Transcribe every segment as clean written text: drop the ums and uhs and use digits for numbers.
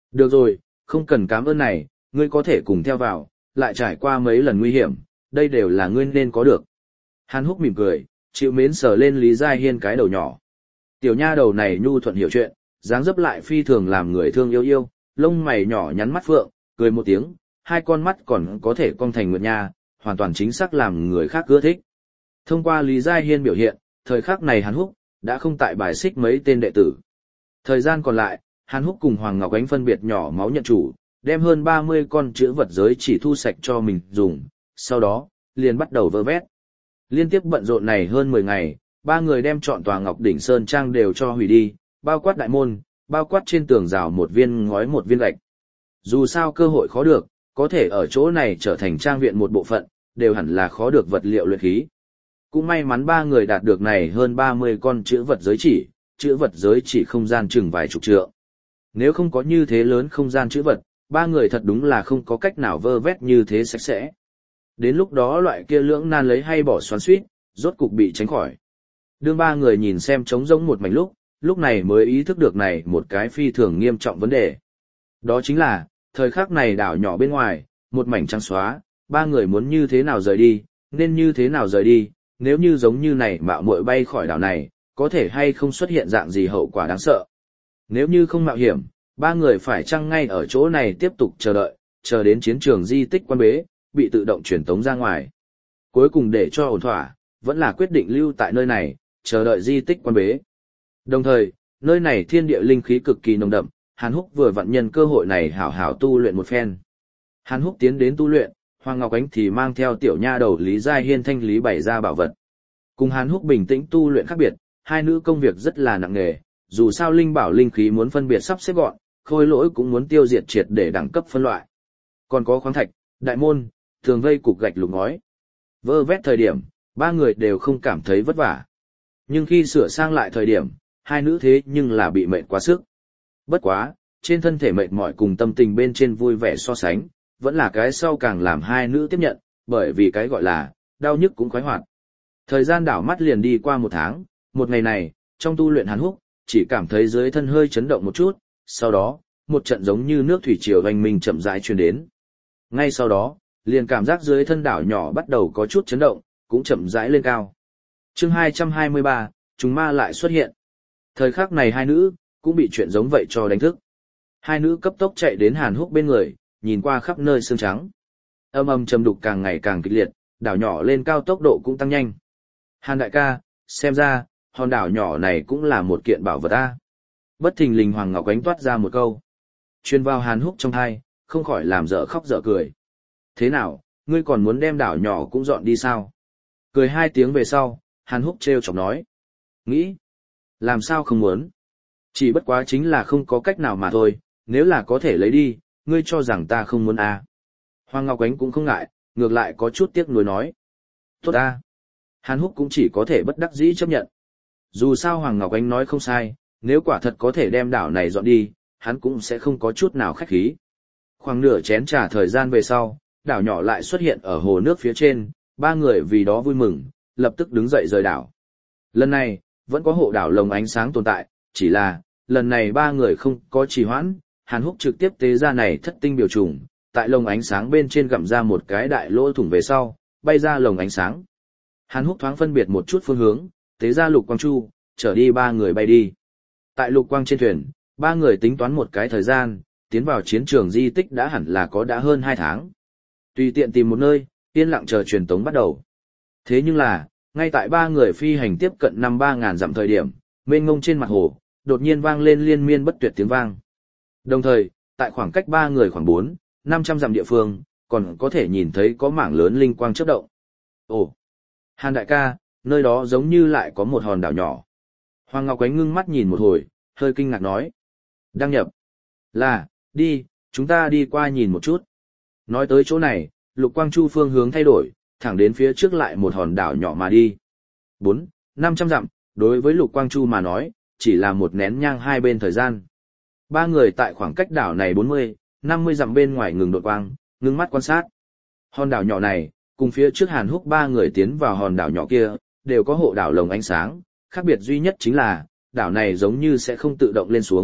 Được rồi, không cần cảm ơn này, ngươi có thể cùng theo vào, lại trải qua mấy lần nguy hiểm, đây đều là ngươi nên có được. Hàn Húc mỉm cười, chịu mến sờ lên Lý Giai Hiên cái đầu nhỏ. Tiểu nha đầu này nhu thuận hiểu chuyện, dáng dấp lại phi thường làm người thương yêu yêu, lông mày nhỏ nhắn mắt phượng, cười một tiếng, hai con mắt còn có thể cong thành nguyệt nha, hoàn toàn chính xác làm người khác ưa thích. Thông qua Lý Giai Hiên biểu hiện, thời khắc này Hàn Húc đã không tại bài xích mấy tên đệ tử. Thời gian còn lại, Hàn Húc cùng Hoàng Ngọc Ánh phân biệt nhỏ máu nhận chủ, đem hơn 30 con chữ vật giới chỉ thu sạch cho mình dùng, sau đó, liền bắt đầu vơ vét. Liên tiếp bận rộn này hơn 10 ngày, ba người đem trọn tòa Ngọc Đỉnh Sơn Trang đều cho hủy đi, bao quát đại môn, bao quát trên tường rào một viên ngói một viên gạch. Dù sao cơ hội khó được, có thể ở chỗ này trở thành trang viện một bộ phận, đều hẳn là khó được vật liệu luyện khí. Cũng may mắn ba người đạt được này hơn 30 con chữ vật giới chỉ không gian chừng vài chục trượng. Nếu không có như thế lớn không gian chữ vật, ba người thật đúng là không có cách nào vơ vét như thế sạch sẽ. Đến lúc đó loại kia lưỡng nan lấy hay bỏ xoắn xuýt, rốt cục bị tránh khỏi. Đương ba người nhìn xem trống rỗng một mảnh lúc này mới ý thức được này một cái phi thường nghiêm trọng vấn đề. Đó chính là, thời khắc này đảo nhỏ bên ngoài, một mảnh trắng xóa, ba người muốn như thế nào rời đi, nên như thế nào rời đi, nếu như giống như này mạo muội bay khỏi đảo này, có thể hay không xuất hiện dạng gì hậu quả đáng sợ. Nếu như không mạo hiểm, ba người phải chăng ngay ở chỗ này tiếp tục chờ đợi, chờ đến chiến trường di tích quan bế, bị tự động truyền tống ra ngoài. Cuối cùng để cho ổn thỏa, vẫn là quyết định lưu tại nơi này, chờ đợi di tích quan bế. Đồng thời, nơi này thiên địa linh khí cực kỳ nồng đậm, Hàn Húc vừa vặn nhân cơ hội này hảo hảo tu luyện một phen. Hàn Húc tiến đến tu luyện, Hoàng Ngọc Ánh thì mang theo tiểu nha đầu Lý Giai Hiên thanh lý bày ra bảo vật. Cùng Hàn Húc bình tĩnh tu luyện khác biệt, hai nữ công việc rất là nặng nề, dù sao linh bảo linh khí muốn phân biệt sắp xếp gọn, khôi lỗi cũng muốn tiêu diệt triệt để đẳng cấp phân loại. Còn có khoáng thạch, đại môn, tường vây cục gạch lục ngói. Vơ vét thời điểm, ba người đều không cảm thấy vất vả. Nhưng khi sửa sang lại thời điểm, hai nữ thế nhưng là bị mệt quá sức. Bất quá, trên thân thể mệt mỏi cùng tâm tình bên trên vui vẻ so sánh, vẫn là cái sau càng làm hai nữ tiếp nhận, bởi vì cái gọi là, đau nhức cũng khoái hoạt. Thời gian đảo mắt liền đi qua một tháng, một ngày này, trong tu luyện Hàn Húc, chỉ cảm thấy dưới thân hơi chấn động một chút, sau đó, một trận giống như nước thủy triều oanh minh chậm rãi truyền đến. Ngay sau đó, liền cảm giác dưới thân đảo nhỏ bắt đầu có chút chấn động, cũng chậm rãi lên cao. Chương 223, chúng ma lại xuất hiện. Thời khắc này hai nữ, cũng bị chuyện giống vậy cho đánh thức. Hai nữ cấp tốc chạy đến Hàn Húc bên người, nhìn qua khắp nơi xương trắng. Âm âm trầm đục càng ngày càng kịch liệt, đảo nhỏ lên cao tốc độ cũng tăng nhanh. Hàn đại ca, xem ra, hòn đảo nhỏ này cũng là một kiện bảo vật a. Bất thình lình Hoàng Ngọc Ánh toát ra một câu. Truyền vào Hàn Húc trong tai, không khỏi làm dở khóc dở cười. Thế nào, ngươi còn muốn đem đảo nhỏ cũng dọn đi sao? Cười hai tiếng về sau, Hàn Húc trêu chọc nói. Nghĩ, làm sao không muốn? Chỉ bất quá chính là không có cách nào mà thôi, nếu là có thể lấy đi, ngươi cho rằng ta không muốn à. Hoàng Ngọc Ánh cũng không ngại, ngược lại có chút tiếc nuối nói. Tốt à. Hàn Húc cũng chỉ có thể bất đắc dĩ chấp nhận. Dù sao Hoàng Ngọc Ánh nói không sai, nếu quả thật có thể đem đảo này dọn đi, hắn cũng sẽ không có chút nào khách khí. Khoảng nửa chén trà thời gian về sau, đảo nhỏ lại xuất hiện ở hồ nước phía trên, ba người vì đó vui mừng, lập tức đứng dậy rời đảo. Lần này, vẫn có hộ đảo lồng ánh sáng tồn tại, chỉ là, lần này ba người không có trì hoãn, Hàn Húc trực tiếp tế ra này thất tinh biểu trùng, tại lồng ánh sáng bên trên gặm ra một cái đại lỗ thủng về sau, bay ra lồng ánh sáng. Hàn Húc thoáng phân biệt một chút phương hướng, tế ra lục quang chu, trở đi ba người bay đi. Tại lục quang trên thuyền, ba người tính toán một cái thời gian, tiến vào chiến trường di tích đã hẳn là có đã hơn 2 tháng. Tùy tiện tìm một nơi, yên lặng chờ truyền tống bắt đầu. Thế nhưng là, ngay tại ba người phi hành tiếp cận 5-3 ngàn dặm thời điểm, mênh mông trên mặt hồ, đột nhiên vang lên liên miên bất tuyệt tiếng vang. Đồng thời, tại khoảng cách ba người khoảng 4-500 dặm địa phương, còn có thể nhìn thấy có mảng lớn linh quang chớp động. Ồ, Hàn đại ca, nơi đó giống như lại có một hòn đảo nhỏ. Hoàng Ngọc Ánh ngưng mắt nhìn một hồi, hơi kinh ngạc nói. Đăng nhập. Là, đi, chúng ta đi qua nhìn một chút. Nói tới chỗ này, Lục Quang Chu phương hướng thay đổi, thẳng đến phía trước lại một hòn đảo nhỏ mà đi. 400-500 dặm, đối với Lục Quang Chu mà nói, chỉ là một nén nhang hai bên thời gian. Ba người tại khoảng cách đảo này 40-50 dặm bên ngoài ngừng đột quang, ngưng mắt quan sát. Hòn đảo nhỏ này, cùng phía trước Hàn Húc ba người tiến vào hòn đảo nhỏ kia, đều có hộ đảo lồng ánh sáng, khác biệt duy nhất chính là, đảo này giống như sẽ không tự động lên xuống,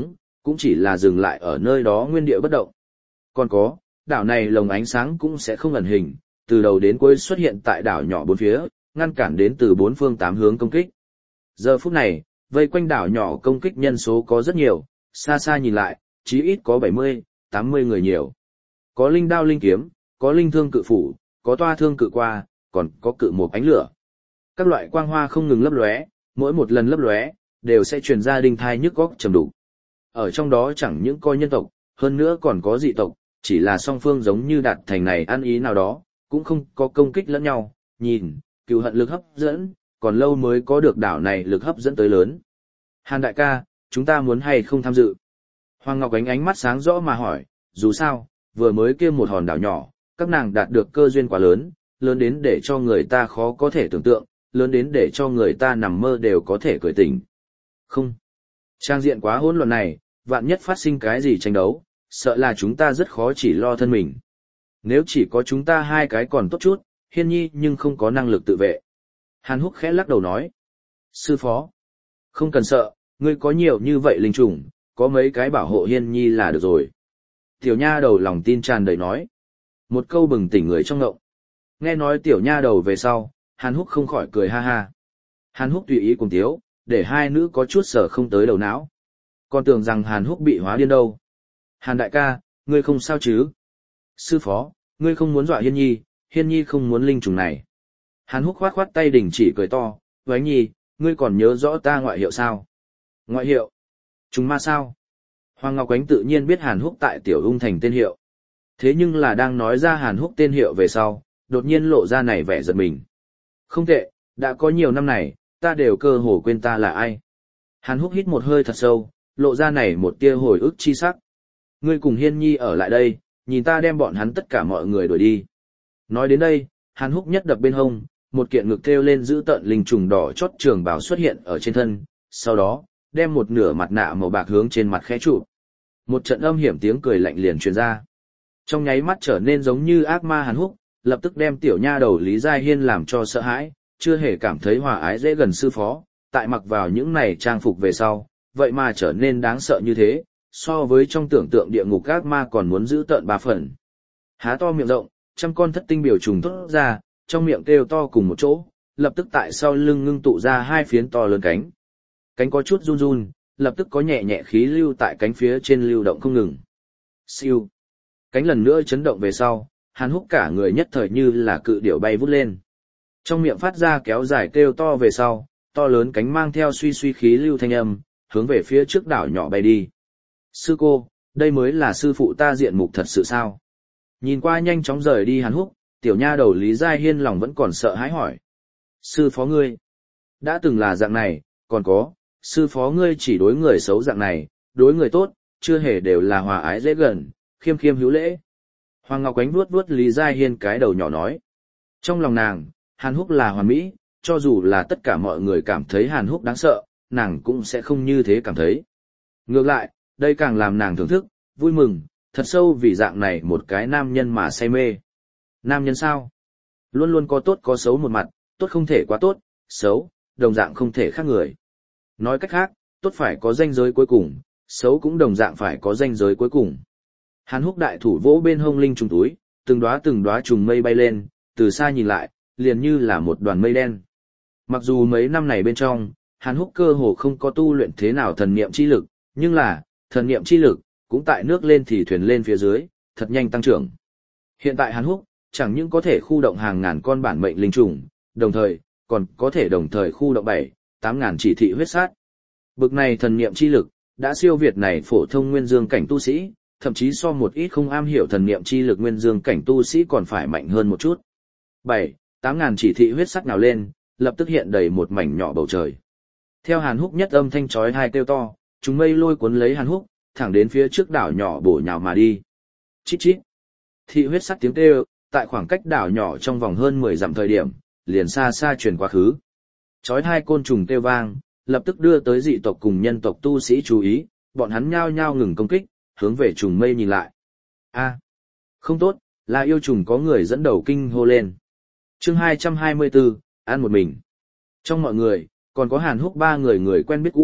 cũng chỉ là dừng lại ở nơi đó nguyên địa bất động. Còn có, đảo này lồng ánh sáng cũng sẽ không ẩn hình, từ đầu đến cuối xuất hiện tại đảo nhỏ bốn phía, ngăn cản đến từ bốn phương tám hướng công kích. Giờ phút này, vây quanh đảo nhỏ công kích nhân số có rất nhiều, xa xa nhìn lại, chí ít có 70, 80 người nhiều. Có linh đao linh kiếm, có linh thương cự phủ, có toa thương cự qua, còn có cự một ánh lửa. Các loại quang hoa không ngừng lấp lóe, mỗi một lần lấp lóe đều sẽ truyền ra đinh thai nhức óc trầm đủ. Ở trong đó chẳng những coi nhân tộc, hơn nữa còn có dị tộc, chỉ là song phương giống như đạt thành này ăn ý nào đó, cũng không có công kích lẫn nhau, nhìn, cừu hận lực hấp dẫn, còn lâu mới có được đảo này lực hấp dẫn tới lớn. Hàn đại ca, chúng ta muốn hay không tham dự? Hoàng Ngọc ánh mắt sáng rõ mà hỏi, dù sao, vừa mới kia một hòn đảo nhỏ, các nàng đạt được cơ duyên quá lớn, lớn đến để cho người ta khó có thể tưởng tượng, lớn đến để cho người ta nằm mơ đều có thể cười tỉnh. Không. Trang diện quá hỗn loạn này, vạn nhất phát sinh cái gì tranh đấu, sợ là chúng ta rất khó chỉ lo thân mình. Nếu chỉ có chúng ta hai cái còn tốt chút, Hiên Nhi nhưng không có năng lực tự vệ. Hàn Húc khẽ lắc đầu nói. Sư phó. Không cần sợ, ngươi có nhiều như vậy linh trùng, có mấy cái bảo hộ Hiên Nhi là được rồi. Tiểu nha đầu lòng tin tràn đầy nói. Một câu bừng tỉnh người trong ngộng. Nghe nói tiểu nha đầu về sau, Hàn Húc không khỏi cười ha ha. Hàn Húc tùy ý cùng tiếu, để hai nữ có chút sở không tới đầu não. Còn tưởng rằng Hàn Húc bị hóa điên đâu. Hàn đại ca, ngươi không sao chứ? Sư phó, ngươi không muốn dọa Hiên Nhi không muốn linh trùng này. Hàn Húc khoát khoát tay đình chỉ cười to, Vánh Nhi, ngươi còn nhớ rõ ta ngoại hiệu sao? Ngoại hiệu? Trùng ma sao? Hoàng Ngọc Ánh tự nhiên biết Hàn Húc tại Tiểu Ung Thành tên hiệu. Thế nhưng là đang nói ra Hàn Húc tên hiệu về sau, đột nhiên lộ ra này vẻ giật mình. Không tệ, đã có nhiều năm này, ta đều cơ hồ quên ta là ai. Hàn Húc hít một hơi thật sâu, lộ ra này một tia hồi ức chi sắc. Ngươi cùng Hiên Nhi ở lại đây, nhìn ta đem bọn hắn tất cả mọi người đuổi đi. Nói đến đây, Hàn Húc nhất đập bên hông, một kiện ngực thêu lên giữ tợn linh trùng đỏ chót trường bào xuất hiện ở trên thân, sau đó, đem một nửa mặt nạ màu bạc hướng trên mặt khẽ trụ. Một trận âm hiểm tiếng cười lạnh liền truyền ra. Trong nháy mắt trở nên giống như ác ma Hàn Húc, lập tức đem tiểu nha đầu Lý Giai Hiên làm cho sợ hãi, chưa hề cảm thấy hòa ái dễ gần sư phó, tại mặc vào những này trang phục về sau, vậy mà trở nên đáng sợ như thế, so với trong tưởng tượng địa ngục ác ma còn muốn giữ tợn 3 phần. Há to miệng rộng, trăm con thất tinh biểu trùng thốt ra, trong miệng kêu to cùng một chỗ, lập tức tại sau lưng ngưng tụ ra hai phiến to lớn cánh. Cánh có chút run run, lập tức có nhẹ nhẹ khí lưu tại cánh phía trên lưu động không ngừng. Siêu. Cánh lần nữa chấn động về sau, Hàn Húc cả người nhất thời như là cự điểu bay vút lên. Trong miệng phát ra kéo dài kêu to về sau, to lớn cánh mang theo suy suy khí lưu thanh âm, hướng về phía trước đảo nhỏ bay đi. Sư cô, đây mới là sư phụ ta diện mục thật sự sao? Nhìn qua nhanh chóng rời đi Hàn Húc, tiểu nha đầu Lý Giai Hiên lòng vẫn còn sợ hãi hỏi. Sư phó ngươi, đã từng là dạng này, còn có, sư phó ngươi chỉ đối người xấu dạng này, đối người tốt, chưa hề đều là hòa ái dễ gần, khiêm khiêm hữu lễ. Hoàng Ngọc Ánh vuốt vuốt Lý Giai Hiên cái đầu nhỏ nói. Trong lòng nàng, Hàn Húc là hoàn mỹ, cho dù là tất cả mọi người cảm thấy Hàn Húc đáng sợ, nàng cũng sẽ không như thế cảm thấy. Ngược lại, đây càng làm nàng thưởng thức, vui mừng, thật sâu vì dạng này một cái nam nhân mà say mê. Nam nhân sao? Luôn luôn có tốt có xấu một mặt, tốt không thể quá tốt, xấu, đồng dạng không thể khác người. Nói cách khác, tốt phải có ranh giới cuối cùng, xấu cũng đồng dạng phải có ranh giới cuối cùng. Hàn Húc đại thủ vỗ bên hông linh trùng túi, từng đóa trùng mây bay lên, từ xa nhìn lại, liền như là một đoàn mây đen. Mặc dù mấy năm này bên trong, Hàn Húc cơ hồ không có tu luyện thế nào thần niệm chi lực, nhưng là, thần niệm chi lực, cũng tại nước lên thì thuyền lên phía dưới, thật nhanh tăng trưởng. Hiện tại Hàn Húc, chẳng những có thể khu động hàng ngàn con bản mệnh linh trùng, đồng thời, còn có thể đồng thời khu động 7-8 ngàn chỉ thị huyết sát. Bực này thần niệm chi lực, đã siêu việt này phổ thông nguyên dương cảnh tu sĩ, thậm chí so một ít không am hiểu thần niệm chi lực nguyên dương cảnh tu sĩ còn phải mạnh hơn một chút. 7-8 ngàn chỉ thị huyết sắc nào lên, lập tức hiện đầy một mảnh nhỏ bầu trời. Theo Hàn Húc nhất âm thanh chói tai kêu to, chúng mây lôi cuốn lấy Hàn Húc, thẳng đến phía trước đảo nhỏ bổ nhào mà đi. Chít chít. Thị huyết sắc tiếng kêu, tại khoảng cách đảo nhỏ trong vòng hơn 10 dặm thời điểm, liền xa xa truyền quá khứ. Chói tai côn trùng kêu vang, lập tức đưa tới dị tộc cùng nhân tộc tu sĩ chú ý, bọn hắn nhao nhao ngừng công kích, hướng về trùng mây nhìn lại. A, không tốt, là yêu trùng có người dẫn đầu kinh hô lên. Chương 224, ăn một mình. Trong mọi người, còn có Hàn Húc 3 người người quen biết cũ,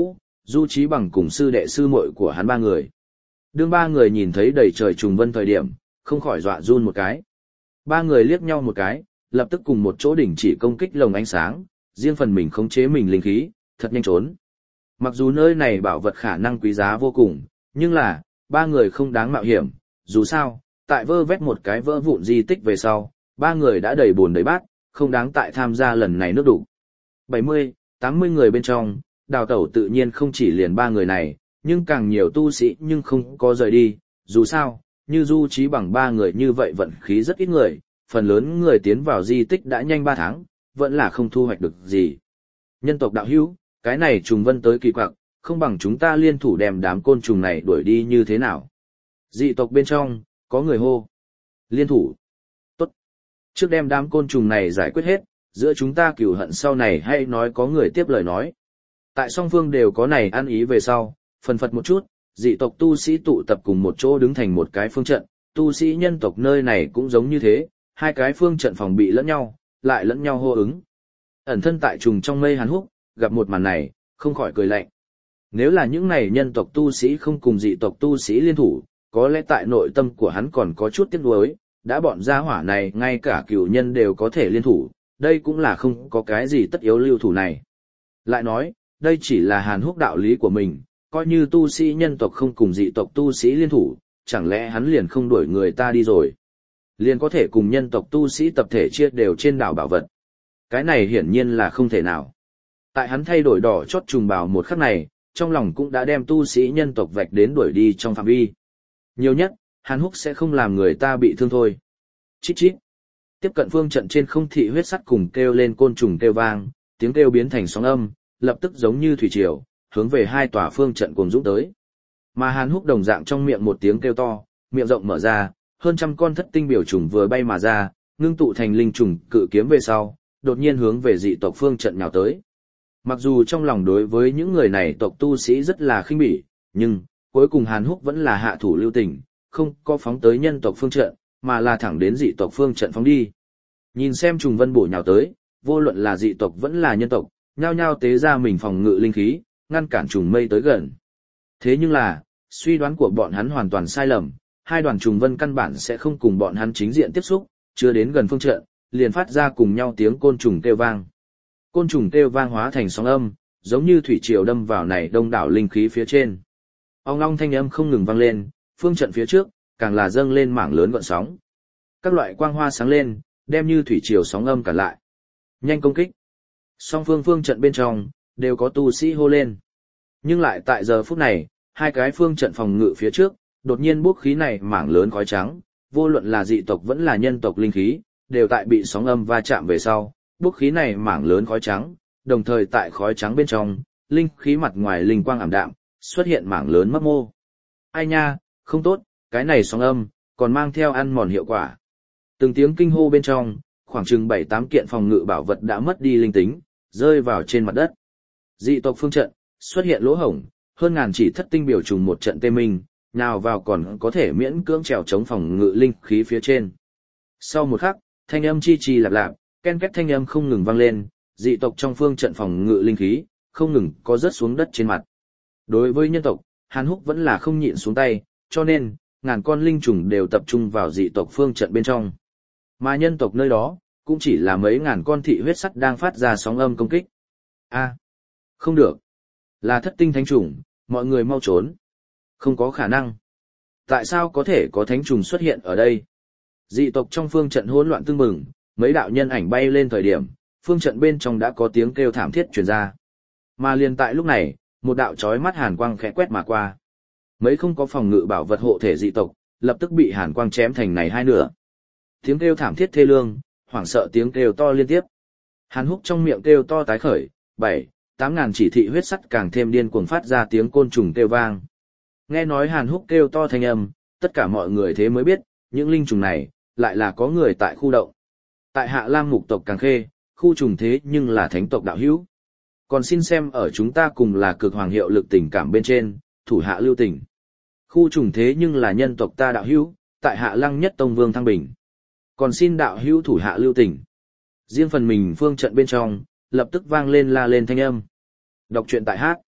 Du Chí Bằng cùng sư đệ sư muội của hắn ba người. Đương ba người nhìn thấy đầy trời trùng vân thời điểm, không khỏi dọa run một cái. Ba người liếc nhau một cái, lập tức cùng một chỗ đình chỉ công kích lồng ánh sáng, riêng phần mình khống chế mình linh khí, thật nhanh trốn. Mặc dù nơi này bảo vật khả năng quý giá vô cùng, nhưng là, ba người không đáng mạo hiểm, dù sao, tại vơ vét một cái vỡ vụn di tích về sau, ba người đã đầy buồn đầy bát, không đáng tại tham gia lần này nước đủ. 70, 80 người bên trong, đào tẩu tự nhiên không chỉ liền ba người này, nhưng càng nhiều tu sĩ nhưng không có rời đi, dù sao, như Du Chí Bằng ba người như vậy vận khí rất ít người, phần lớn người tiến vào di tích đã nhanh 3 tháng, vẫn là không thu hoạch được gì. Nhân tộc đạo hữu, cái này trùng vân tới kỳ quặc, không bằng chúng ta liên thủ đem đám côn trùng này đuổi đi như thế nào. Dị tộc bên trong, có người hô. Liên thủ. Tốt. Trước đem đám côn trùng này giải quyết hết, giữa chúng ta cửu hận sau này hay nói có người tiếp lời nói. Tại song phương đều có này ăn ý về sau, phần phật một chút, dị tộc tu sĩ tụ tập cùng một chỗ đứng thành một cái phương trận, tu sĩ nhân tộc nơi này cũng giống như thế, hai cái phương trận phòng bị lẫn nhau, lại lẫn nhau hô ứng. Ẩn thân tại trùng trong mây Hàn Húc, gặp một màn này, không khỏi cười lạnh. Nếu là những này nhân tộc tu sĩ không cùng dị tộc tu sĩ liên thủ, có lẽ tại nội tâm của hắn còn có chút tiếc nuối, đã bọn gia hỏa này ngay cả cửu nhân đều có thể liên thủ, đây cũng là không có cái gì tất yếu lưu thủ này. Lại nói, đây chỉ là Hàn Húc đạo lý của mình, coi như tu sĩ nhân tộc không cùng dị tộc tu sĩ liên thủ, chẳng lẽ hắn liền không đuổi người ta đi rồi. Liền có thể cùng nhân tộc tu sĩ tập thể chia đều trên đảo bảo vật. Cái này hiển nhiên là không thể nào. Tại hắn thay đổi đỏ chót trùng bào một khắc này, trong lòng cũng đã đem tu sĩ nhân tộc vạch đến đuổi đi trong phạm vi. Nhiều nhất, Hàn Húc sẽ không làm người ta bị thương thôi. Chít chít. Tiếp cận phương trận trên không thị huyết sắt cùng kêu lên côn trùng kêu vang, tiếng kêu biến thành sóng âm, lập tức giống như thủy triều, hướng về hai tòa phương trận cùng dũng tới. Mà Hàn Húc đồng dạng trong miệng một tiếng kêu to, miệng rộng mở ra, hơn trăm con thất tinh biểu trùng vừa bay mà ra, ngưng tụ thành linh trùng cự kiếm về sau, đột nhiên hướng về dị tộc phương trận nhào tới. Mặc dù trong lòng đối với những người này tộc tu sĩ rất là khinh bỉ, nhưng cuối cùng Hàn Húc vẫn là hạ thủ lưu tình, không có phóng tới nhân tộc phương trận, mà là thẳng đến dị tộc phương trận phóng đi. Nhìn xem trùng vân bổ nhào tới, vô luận là dị tộc vẫn là nhân tộc, nhao nhao tế ra mình phòng ngự linh khí, ngăn cản trùng mây tới gần. Thế nhưng là, suy đoán của bọn hắn hoàn toàn sai lầm, hai đoàn trùng vân căn bản sẽ không cùng bọn hắn chính diện tiếp xúc, chưa đến gần phương trận, liền phát ra cùng nhau tiếng côn trùng kêu vang. Côn trùng kêu vang hóa thành sóng âm, giống như thủy triều đâm vào này đông đảo linh khí phía trên. Ong long thanh âm không ngừng vang lên, phương trận phía trước càng là dâng lên mảng lớn gợn sóng. Các loại quang hoa sáng lên, đem như thủy triều sóng âm cản lại. Nhanh công kích. Song phương trận bên trong đều có tu sĩ hô lên. Nhưng lại tại giờ phút này, hai cái phương trận phòng ngự phía trước, đột nhiên bốc khí này mảng lớn khói trắng, vô luận là dị tộc vẫn là nhân tộc linh khí, đều tại bị sóng âm va chạm về sau, bốc khí này mảng lớn khói trắng, đồng thời tại khói trắng bên trong, linh khí mặt ngoài linh quang ảm đạm, xuất hiện mảng lớn mấp mô. Ai nha, không tốt, cái này sóng âm, còn mang theo ăn mòn hiệu quả. Từng tiếng kinh hô bên trong, khoảng chừng 7-8 kiện phòng ngự bảo vật đã mất đi linh tính, rơi vào trên mặt đất. Dị tộc phương trận, xuất hiện lỗ hổng, hơn ngàn chỉ thất tinh biểu trùng một trận tê minh, nào vào còn có thể miễn cưỡng trèo chống phòng ngự linh khí phía trên. Sau một khắc, thanh âm chi chi lạp lạp, ken két thanh âm không ngừng vang lên, dị tộc trong phương trận phòng ngự linh khí, không ngừng có rớt xuống đất trên mặt. Đối với nhân tộc, Hàn Húc vẫn là không nhịn xuống tay, cho nên, ngàn con linh trùng đều tập trung vào dị tộc phương trận bên trong. Mà nhân tộc nơi đó, cũng chỉ là mấy ngàn con thị huyết sắt đang phát ra sóng âm công kích. Không được. Là thất tinh thánh trùng, mọi người mau trốn. Không có khả năng. Tại sao có thể có thánh trùng xuất hiện ở đây? Dị tộc trong phương trận hỗn loạn tưng bừng, mấy đạo nhân ảnh bay lên thời điểm, phương trận bên trong đã có tiếng kêu thảm thiết truyền ra. Mà liền tại lúc này, một đạo chói mắt hàn quang khẽ quét mà qua. Mấy không có phòng ngự bảo vật hộ thể dị tộc, lập tức bị hàn quang chém thành này hai nửa. Tiếng kêu thảm thiết thê lương, hoảng sợ tiếng kêu to liên tiếp. Hàn Húc trong miệng kêu to tái khởi, 7-8 ngàn chỉ thị huyết sắt càng thêm điên cuồng phát ra tiếng côn trùng kêu vang. Nghe nói Hàn Húc kêu to thanh âm, tất cả mọi người thế mới biết, những linh trùng này, lại là có người tại khu động. Tại Hạ Lam mục tộc Càng Khê, khu trùng thế nhưng là thánh tộc đạo hữu. Còn xin xem ở chúng ta cùng là cực hoàng hiệu lực tình cảm bên trên, thủ hạ lưu tình. Khu trùng thế nhưng là nhân tộc ta đạo hữu, tại Hạ Lăng nhất tông vương thăng bình. Còn xin đạo hữu thủ hạ lưu tình. Riêng phần mình phương trận bên trong, lập tức vang lên la lên thanh âm. Đọc truyện tại hát.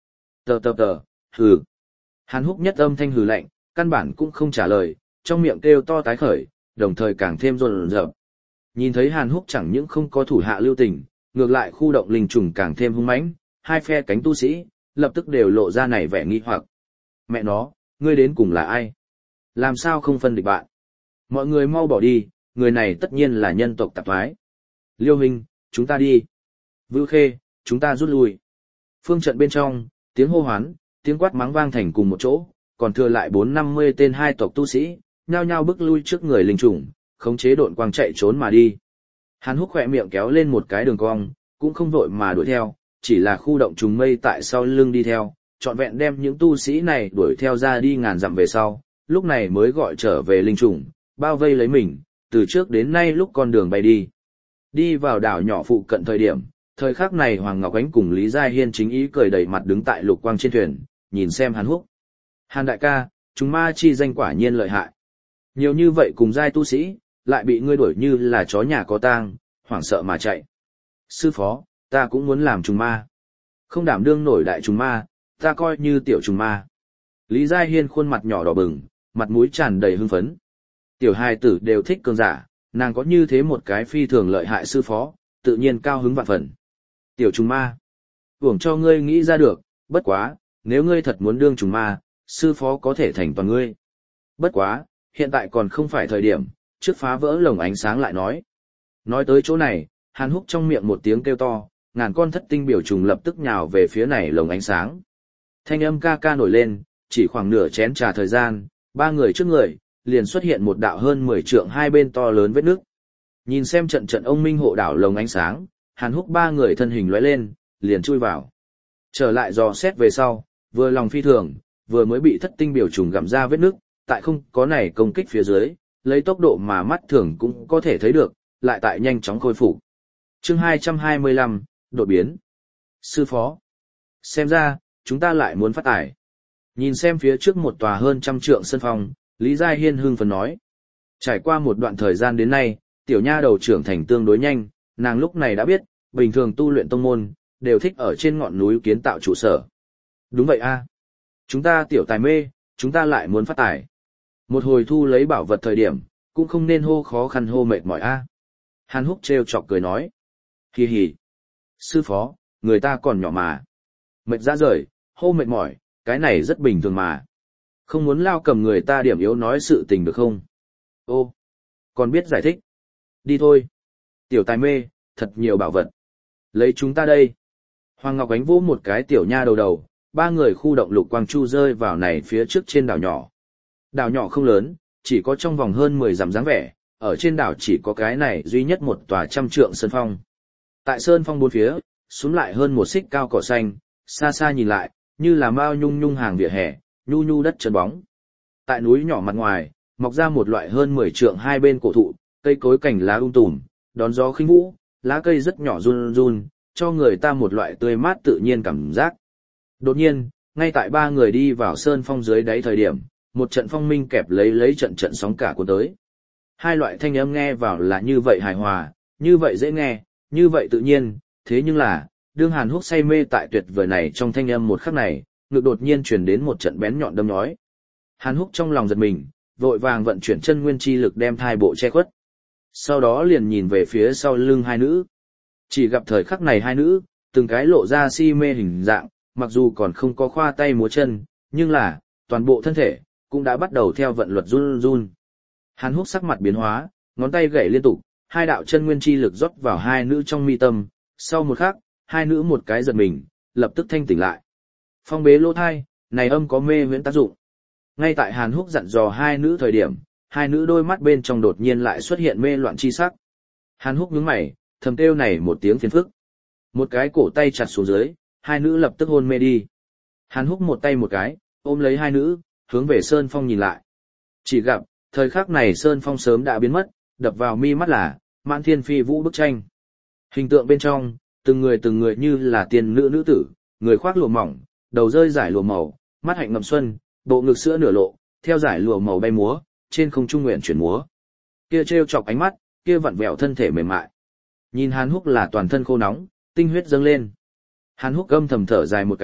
Tờ tờ tờ, hừ. Hàn Húc nhất âm thanh hừ lạnh, căn bản cũng không trả lời, trong miệng kêu to tái khởi, đồng thời càng thêm run rợn. Nhìn thấy Hàn Húc chẳng những không có thủ hạ lưu tình, ngược lại khu động linh trùng càng thêm hung mãnh, hai phe cánh tu sĩ lập tức đều lộ ra này vẻ nghi hoặc. Mẹ nó, ngươi đến cùng là ai? Làm sao không phân địch bạn? Mọi người mau bỏ đi, người này tất nhiên là nhân tộc tạp thoái. Liêu Hình, chúng ta đi. Vưu Khê, chúng ta rút lui. Phương trận bên trong, tiếng hô hoán, tiếng quát mắng vang thành cùng một chỗ, còn thừa lại 450 tên hai tộc tu sĩ, nhao nhao bước lui trước người linh trùng, khống chế độn quang chạy trốn mà đi. Hàn Húc khỏe miệng kéo lên một cái đường cong, cũng không vội mà đuổi theo, chỉ là khu động trùng mây tại sau lưng đi theo, trọn vẹn đem những tu sĩ này đuổi theo ra đi ngàn dặm về sau, lúc này mới gọi trở về linh trùng, bao vây lấy mình, từ trước đến nay lúc con đường bay đi. Đi vào đảo nhỏ phụ cận thời khắc này Hoàng Ngọc Ánh cùng Lý Giai Hiên chính ý cười đầy mặt đứng tại lục quang trên thuyền, nhìn xem Hàn Húc. Hàn đại ca, chúng ma chi danh quả nhiên lợi hại. Nhiều như vậy cùng giai tu sĩ, lại bị ngươi đuổi như là chó nhà có tang, hoảng sợ mà chạy. Sư phó, ta cũng muốn làm trùng ma. Không đảm đương nổi đại trùng ma, ta coi như tiểu trùng ma. Lý Giai Hiên khuôn mặt nhỏ đỏ bừng, mặt mũi tràn đầy hưng phấn. Tiểu hài tử đều thích cường giả, nàng có như thế một cái phi thường lợi hại sư phó, tự nhiên cao hứng vạn phần. Tiểu trùng ma, hưởng cho ngươi nghĩ ra được, bất quá, nếu ngươi thật muốn đương trùng ma, sư phó có thể thành toàn ngươi. Bất quá, hiện tại còn không phải thời điểm, trước phá vỡ lồng ánh sáng lại nói. Nói tới chỗ này, Hàn Húc trong miệng một tiếng kêu to, ngàn con thất tinh biểu trùng lập tức nhào về phía này lồng ánh sáng. Thanh âm ca ca nổi lên, chỉ khoảng nửa chén trà thời gian, ba người trước người, liền xuất hiện một đạo hơn 10 trượng hai bên to lớn vết nước. Nhìn xem trận trận ông minh hộ đảo lồng ánh sáng, Hàn Húc ba người thân hình lóe lên, liền chui vào. Trở lại dò xét về sau, vừa lòng phi thường, vừa mới bị thất tinh biểu trùng gặm ra vết nước, tại không có này công kích phía dưới, lấy tốc độ mà mắt thường cũng có thể thấy được, lại tại nhanh chóng khôi phục. Chương 225, đột biến. Sư phó, xem ra, chúng ta lại muốn phát tải. Nhìn xem phía trước một tòa hơn 100 trượng sân phong, Lý Giai Hiên hưng phấn nói. Trải qua một đoạn thời gian đến nay, tiểu nha đầu trưởng thành tương đối nhanh, nàng lúc này đã biết, bình thường tu luyện tông môn, đều thích ở trên ngọn núi kiến tạo trụ sở. Đúng vậy a, chúng ta tiểu tài mê, chúng ta lại muốn phát tài. Một hồi thu lấy bảo vật thời điểm, cũng không nên hô khó khăn hô mệt mỏi a. Hàn Húc trêu chọc cười nói. Hì hì. Sư phó, người ta còn nhỏ mà. Mệt ra rời, hô mệt mỏi, cái này rất bình thường mà. Không muốn lao cầm người ta điểm yếu nói sự tình được không? Ô, còn biết giải thích. Đi thôi. Tiểu tài mê, thật nhiều bảo vật. Lấy chúng ta đây. Hoàng Ngọc Ánh vỗ một cái tiểu nha đầu, ba người khu động lục quang chu rơi vào này phía trước trên đảo nhỏ. Đảo nhỏ không lớn, chỉ có trong vòng hơn 10 dặm dáng vẻ, ở trên đảo chỉ có cái này duy nhất một tòa 100 trượng sơn phong. Tại sơn phong bốn phía, xuống lại hơn một xích cao cỏ xanh, xa xa nhìn lại, như là mao nhung nhung hàng vỉa hè, nhu nhu đất trơn bóng. Tại núi nhỏ mặt ngoài, mọc ra một loại hơn 10 trượng hai bên cổ thụ, cây cối cành lá tùm, đón gió khinh vũ, lá cây rất nhỏ run run, cho người ta một loại tươi mát tự nhiên cảm giác. Đột nhiên, ngay tại ba người đi vào sơn phong dưới đáy thời điểm, một trận phong minh kẹp lấy trận trận sóng cả cuốn tới. Hai loại thanh âm nghe vào là như vậy hài hòa, như vậy dễ nghe, như vậy tự nhiên, thế nhưng là, đương Hàn Húc say mê tại tuyệt vời này trong thanh âm một khắc này, ngực đột nhiên truyền đến một trận bén nhọn đâm nhói. Hàn Húc trong lòng giật mình, vội vàng vận chuyển chân nguyên chi lực đem thai bộ che khuất. Sau đó liền nhìn về phía sau lưng hai nữ. Chỉ gặp thời khắc này hai nữ, từng cái lộ ra si mê hình dạng, mặc dù còn không có khoa tay múa chân, nhưng là, toàn bộ thân thể, cũng đã bắt đầu theo vận luật run run. Hàn Húc sắc mặt biến hóa, ngón tay gảy liên tục, hai đạo chân nguyên chi lực rót vào hai nữ trong mi tâm, sau một khắc, hai nữ một cái giật mình, lập tức thanh tỉnh lại. Phong bế lỗ thai, này âm có mê huyễn tác dụng. Ngay tại Hàn Húc dặn dò hai nữ thời điểm, hai nữ đôi mắt bên trong đột nhiên lại xuất hiện mê loạn chi sắc. Hàn Húc nhướng mày, thầm kêu này một tiếng phiền phức. Một cái cổ tay chặt xuống dưới, hai nữ lập tức hôn mê đi. Hàn Húc một tay một cái, ôm lấy hai nữ, hướng về Sơn Phong nhìn lại. Chỉ gặp, thời khắc này Sơn Phong sớm đã biến mất, đập vào mi mắt là mãn thiên phi vũ bức tranh. Hình tượng bên trong, từng người như là tiên nữ nữ tử, người khoác lụa mỏng, đầu rơi giải lụa màu, mắt hạnh ngậm xuân, bộ ngực sữa nửa lộ, theo giải lụa màu bay múa, trên không trung nguyện chuyển múa. Kia trêu chọc ánh mắt, kia vặn vẹo thân thể mềm mại. Nhìn Hàn Húc là toàn thân khô nóng, tinh huyết dâng lên. Hàn Húc âm thầm thở dài một cái,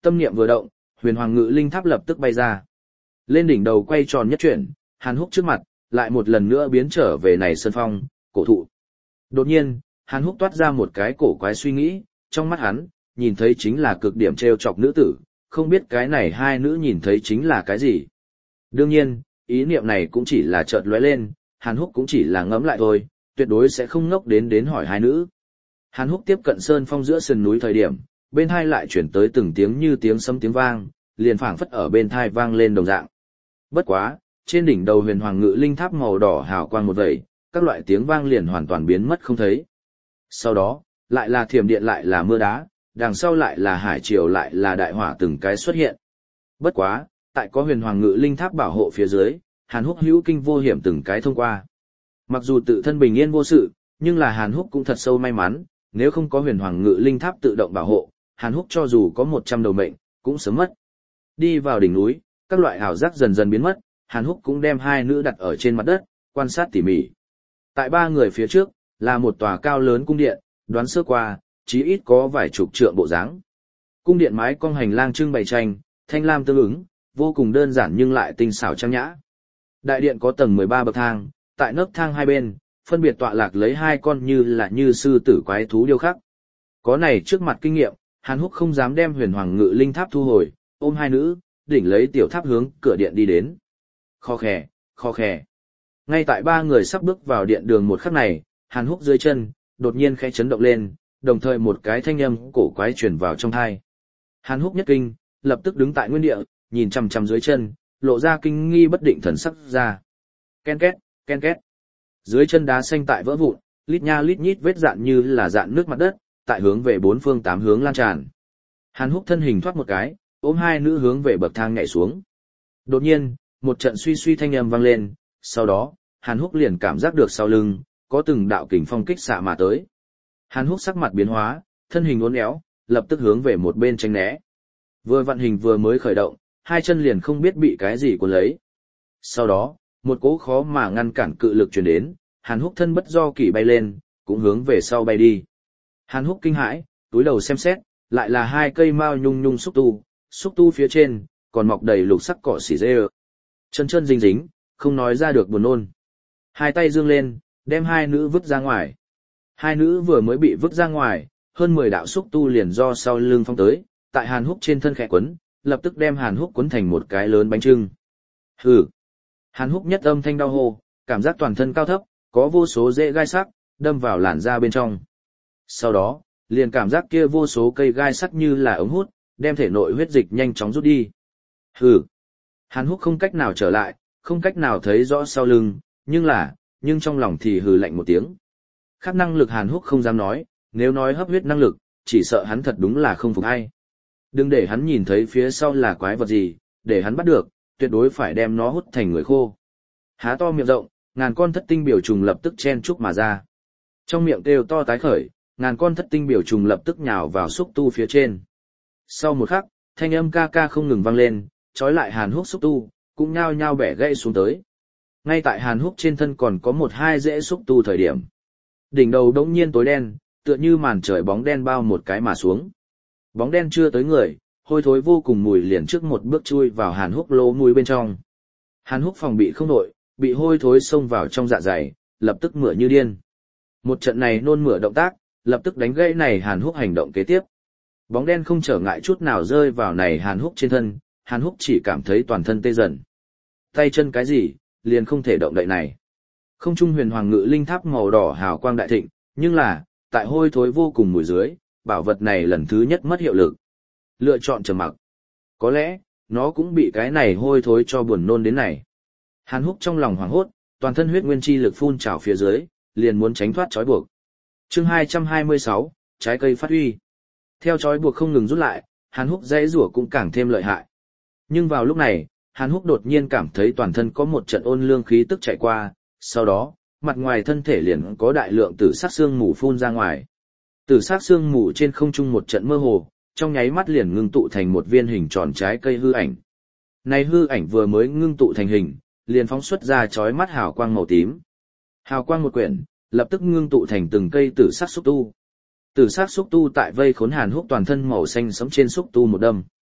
tâm niệm vừa động, huyền hoàng ngự linh tháp lập tức bay ra. Lên đỉnh đầu quay tròn nhất chuyển, Hàn Húc trước mặt, lại một lần nữa biến trở về này sơn phong, cổ thụ. Đột nhiên, Hàn Húc toát ra một cái cổ quái suy nghĩ, trong mắt hắn, nhìn thấy chính là cực điểm trêu chọc nữ tử, không biết cái này hai nữ nhìn thấy chính là cái gì. Đương nhiên, ý niệm này cũng chỉ là chợt lóe lên, Hàn Húc cũng chỉ là ngẫm lại thôi, tuyệt đối sẽ không ngốc đến hỏi hai nữ. Hàn Húc tiếp cận sơn phong giữa sườn núi thời điểm, bên hai lại chuyển tới từng tiếng như tiếng sấm tiếng vang, liền phảng phất ở bên thai vang lên đồng dạng. Bất quá, trên đỉnh đầu huyền hoàng ngự linh tháp màu đỏ hào quang một vẩy, các loại tiếng vang liền hoàn toàn biến mất không thấy. Sau đó, lại là thiểm điện lại là mưa đá, đằng sau lại là hải triều lại là đại hỏa từng cái xuất hiện. Bất quá, tại có huyền hoàng ngự linh tháp bảo hộ phía dưới, Hàn Húc hữu kinh vô hiểm từng cái thông qua. Mặc dù tự thân bình yên vô sự, nhưng là Hàn Húc cũng thật sâu may mắn, nếu không có huyền hoàng ngự linh tháp tự động bảo hộ, Hàn Húc cho dù có 100 đầu mệnh, cũng sớm mất. Đi vào đỉnh núi, các loại ảo giác dần dần biến mất, Hàn Húc cũng đem hai nữ đặt ở trên mặt đất, quan sát tỉ mỉ. Tại ba người phía trước, là một tòa cao lớn cung điện, đoán sơ qua, chí ít có vài chục trượng bộ dáng. Cung điện mái cong hành lang trưng bày tranh, thanh lam tương ứng, vô cùng đơn giản nhưng lại tinh xảo trang nhã. Đại điện có tầng 13 bậc thang, tại nấc thang hai bên, phân biệt tọa lạc lấy hai con như sư tử quái thú điêu khắc. Có này trước mặt kinh nghiệm, Hàn Húc không dám đem huyền hoàng ngự linh tháp thu hồi, ôm hai nữ, đỉnh lấy tiểu tháp hướng cửa điện đi đến. Kho khè, kho khè. Ngay tại ba người sắp bước vào điện đường một khắc này, Hàn Húc dưới chân, đột nhiên khẽ chấn động lên, đồng thời một cái thanh âm cổ quái truyền vào trong tai. Hàn Húc nhất kinh, lập tức đứng tại nguyên địa, nhìn chằm chằm dưới chân, lộ ra kinh nghi bất định thần sắc ra. Ken két, ken két. Dưới chân đá xanh tại vỡ vụn, lít nha lít nhít vết dạn như là dạn nước mặt đất, tại hướng về bốn phương tám hướng lan tràn. Hàn Húc thân hình thoát một cái, ôm hai nữ hướng về bậc thang nhảy xuống. Đột nhiên, một trận suy suy thanh âm vang lên, sau đó, Hàn Húc liền cảm giác được sau lưng có từng đạo kình phong kích xạ mà tới. Hàn Húc sắc mặt biến hóa, thân hình uốn éo, lập tức hướng về một bên tránh né. Vừa vặn hình vừa mới khởi động, hai chân liền không biết bị cái gì cuốn lấy. Sau đó, một cỗ khó mà ngăn cản cự lực truyền đến, Hàn Húc thân bất do kỷ bay lên, cũng hướng về sau bay đi. Hàn Húc kinh hãi, túi đầu xem xét, lại là hai cây mao nhung nhung xúc tu phía trên còn mọc đầy lục sắc cỏ xỉ dê. Chân chân dính dính, không nói ra được buồn nôn. Hai tay dương lên, đem hai nữ vứt ra ngoài. Hai nữ vừa mới bị vứt ra ngoài, hơn 10 đạo xúc tu liền do sau lưng phong tới, tại Hàn Húc trên thân khẽ quấn, lập tức đem Hàn Húc quấn thành một cái lớn bánh trưng. Hừ. Hàn Húc nhất âm thanh đau hô, cảm giác toàn thân cao thấp, có vô số rễ gai sắc, đâm vào làn da bên trong. Sau đó, liền cảm giác kia vô số cây gai sắc như là ống hút, đem thể nội huyết dịch nhanh chóng rút đi. Hừ. Hàn Húc không cách nào trở lại, không cách nào thấy rõ sau lưng, nhưng trong lòng thì hừ lạnh một tiếng. Khác năng lực Hàn Húc không dám nói, nếu nói hấp huyết năng lực, chỉ sợ hắn thật đúng là không phục hay. Đừng để hắn nhìn thấy phía sau là quái vật gì, để hắn bắt được, tuyệt đối phải đem nó hút thành người khô. Há to miệng rộng, ngàn con thất tinh biểu trùng lập tức chen chúc mà ra. Trong miệng kêu to tái khởi, ngàn con thất tinh biểu trùng lập tức nhào vào xúc tu phía trên. Sau một khắc, thanh âm ca ca không ngừng vang lên, trói lại Hàn Húc xúc tu, cũng nhao nhao bẻ gãy xuống tới. Ngay tại Hàn Húc trên thân còn có một hai rễ xúc tu thời điểm. Đỉnh đầu đống nhiên tối đen, tựa như màn trời bóng đen bao một cái mà xuống. Bóng đen chưa tới người, hôi thối vô cùng mùi liền trước một bước chui vào Hàn Húc lỗ mũi bên trong. Hàn Húc phòng bị không nổi, bị hôi thối xông vào trong dạ dày, lập tức mửa như điên. Một trận này nôn mửa động tác, lập tức đánh gãy này Hàn Húc hành động kế tiếp. Bóng đen không trở ngại chút nào rơi vào này Hàn Húc trên thân, Hàn Húc chỉ cảm thấy toàn thân tê dần. Tay chân cái gì, liền không thể động đậy này. Không trung huyền hoàng ngự linh tháp màu đỏ hào quang đại thịnh, nhưng là, tại hôi thối vô cùng mùi dưới, bảo vật này lần thứ nhất mất hiệu lực. Lựa chọn trầm mặc. Có lẽ, nó cũng bị cái này hôi thối cho buồn nôn đến này. Hàn Húc trong lòng hoảng hốt, toàn thân huyết nguyên chi lực phun trào phía dưới, liền muốn tránh thoát trói buộc. Chương 226, trái cây phát huy. Theo trói buộc không ngừng rút lại, Hàn Húc dãy rủa cũng càng thêm lợi hại. Nhưng vào lúc này, Hàn Húc đột nhiên cảm thấy toàn thân có một trận ôn lương khí tức chạy qua, sau đó, mặt ngoài thân thể liền có đại lượng tử sắc xương mù phun ra ngoài. Tử sắc xương mù trên không trung một trận mơ hồ, trong nháy mắt liền ngưng tụ thành một viên hình tròn trái cây hư ảnh. Này hư ảnh vừa mới ngưng tụ thành hình, liền phóng xuất ra chói mắt hào quang màu tím. Hào quang một quyển, lập tức ngưng tụ thành từng cây tử sắc xúc tu. Tử sắc xúc tu tại vây khốn Hàn Húc toàn thân màu xanh sẫm trên xúc tu một đâm.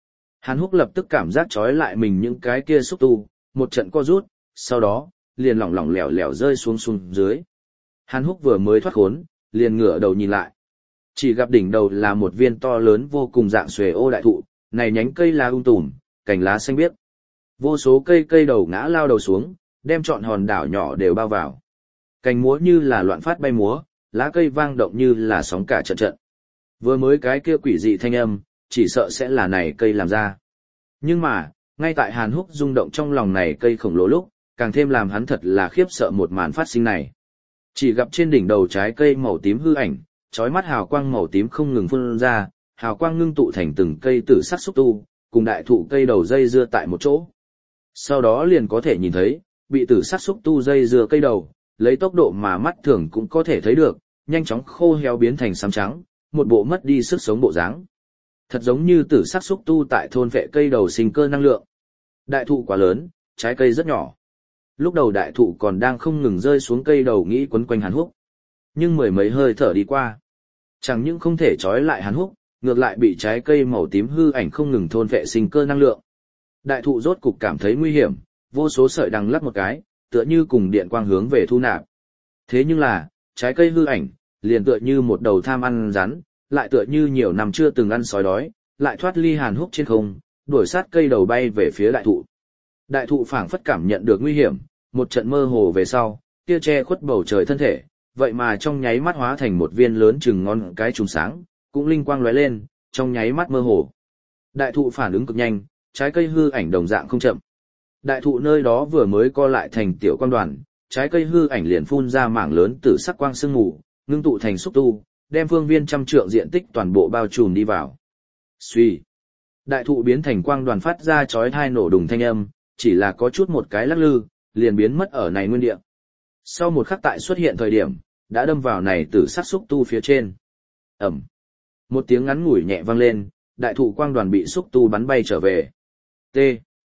Hàn Húc lập tức cảm giác trói lại mình những cái kia xúc tu, một trận co rút, sau đó, liền lỏng lỏng lẻo lẻo rơi xuống dưới. Hàn Húc vừa mới thoát khốn, liền ngửa đầu nhìn lại. Chỉ gặp đỉnh đầu là một viên to lớn vô cùng dạng xuề ô đại thụ, này nhánh cây lá tùm, cành lá xanh biếc. Vô số cây đầu ngã lao đầu xuống, đem trọn hòn đảo nhỏ đều bao vào. Cành múa như là loạn phát bay múa, lá cây vang động như là sóng cả trận trận. Vừa mới cái kia quỷ dị thanh âm, chỉ sợ sẽ là này cây làm ra. Nhưng mà, ngay tại Hàn Húc rung động trong lòng này cây khổng lồ lúc, càng thêm làm hắn thật là khiếp sợ một màn phát sinh này. Chỉ gặp trên đỉnh đầu trái cây màu tím hư ảnh, chói mắt hào quang màu tím không ngừng phun ra, hào quang ngưng tụ thành từng cây tử sắc xúc tu, cùng đại thụ cây đầu dây dưa tại một chỗ. Sau đó liền có thể nhìn thấy, bị tử sắc xúc tu dây dưa cây đầu, lấy tốc độ mà mắt thường cũng có thể thấy được, nhanh chóng khô héo biến thành xám trắng, một bộ mất đi sức sống bộ dáng. Thật giống như tử sắc xúc tu tại thôn vệ cây đầu sinh cơ năng lượng. Đại thụ quá lớn, trái cây rất nhỏ. Lúc đầu đại thụ còn đang không ngừng rơi xuống cây đầu nghĩ quấn quanh Hàn Húc. Nhưng mười mấy hơi thở đi qua, chẳng những không thể trói lại Hàn Húc, ngược lại bị trái cây màu tím hư ảnh không ngừng thôn vệ sinh cơ năng lượng. Đại thụ rốt cục cảm thấy nguy hiểm, vô số sợi đằng lắc một cái, tựa như cùng điện quang hướng về thu nạp. Thế nhưng là, trái cây hư ảnh, liền tựa như một đầu tham ăn rắn, lại tựa như nhiều năm chưa từng ăn sói đói, lại thoát ly Hàn Húc trên không, đuổi sát cây đầu bay về phía đại thụ. Đại thụ phảng phất cảm nhận được nguy hiểm, một trận mơ hồ về sau, kia che khuất bầu trời thân thể, vậy mà trong nháy mắt hóa thành một viên lớn chừng ngón cái trùng sáng, cũng linh quang lóe lên, trong nháy mắt mơ hồ. Đại thụ phản ứng cực nhanh, trái cây hư ảnh đồng dạng không chậm. Đại thụ nơi đó vừa mới co lại thành tiểu quang đoàn, trái cây hư ảnh liền phun ra mảng lớn tử sắc quang sương mù, ngưng tụ thành xúc tu, đem phương viên trăm trượng diện tích toàn bộ bao trùm đi vào. Xuy. Đại thụ biến thành quang đoàn phát ra chói tai nổ đùng thanh âm, chỉ là có chút một cái lắc lư, liền biến mất ở này nguyên địa. Sau một khắc tại xuất hiện thời điểm, đã đâm vào này tử sắc xúc tu phía trên. Ẩm. Một tiếng ngắn ngủi nhẹ vang lên, đại thụ quang đoàn bị xúc tu bắn bay trở về. T.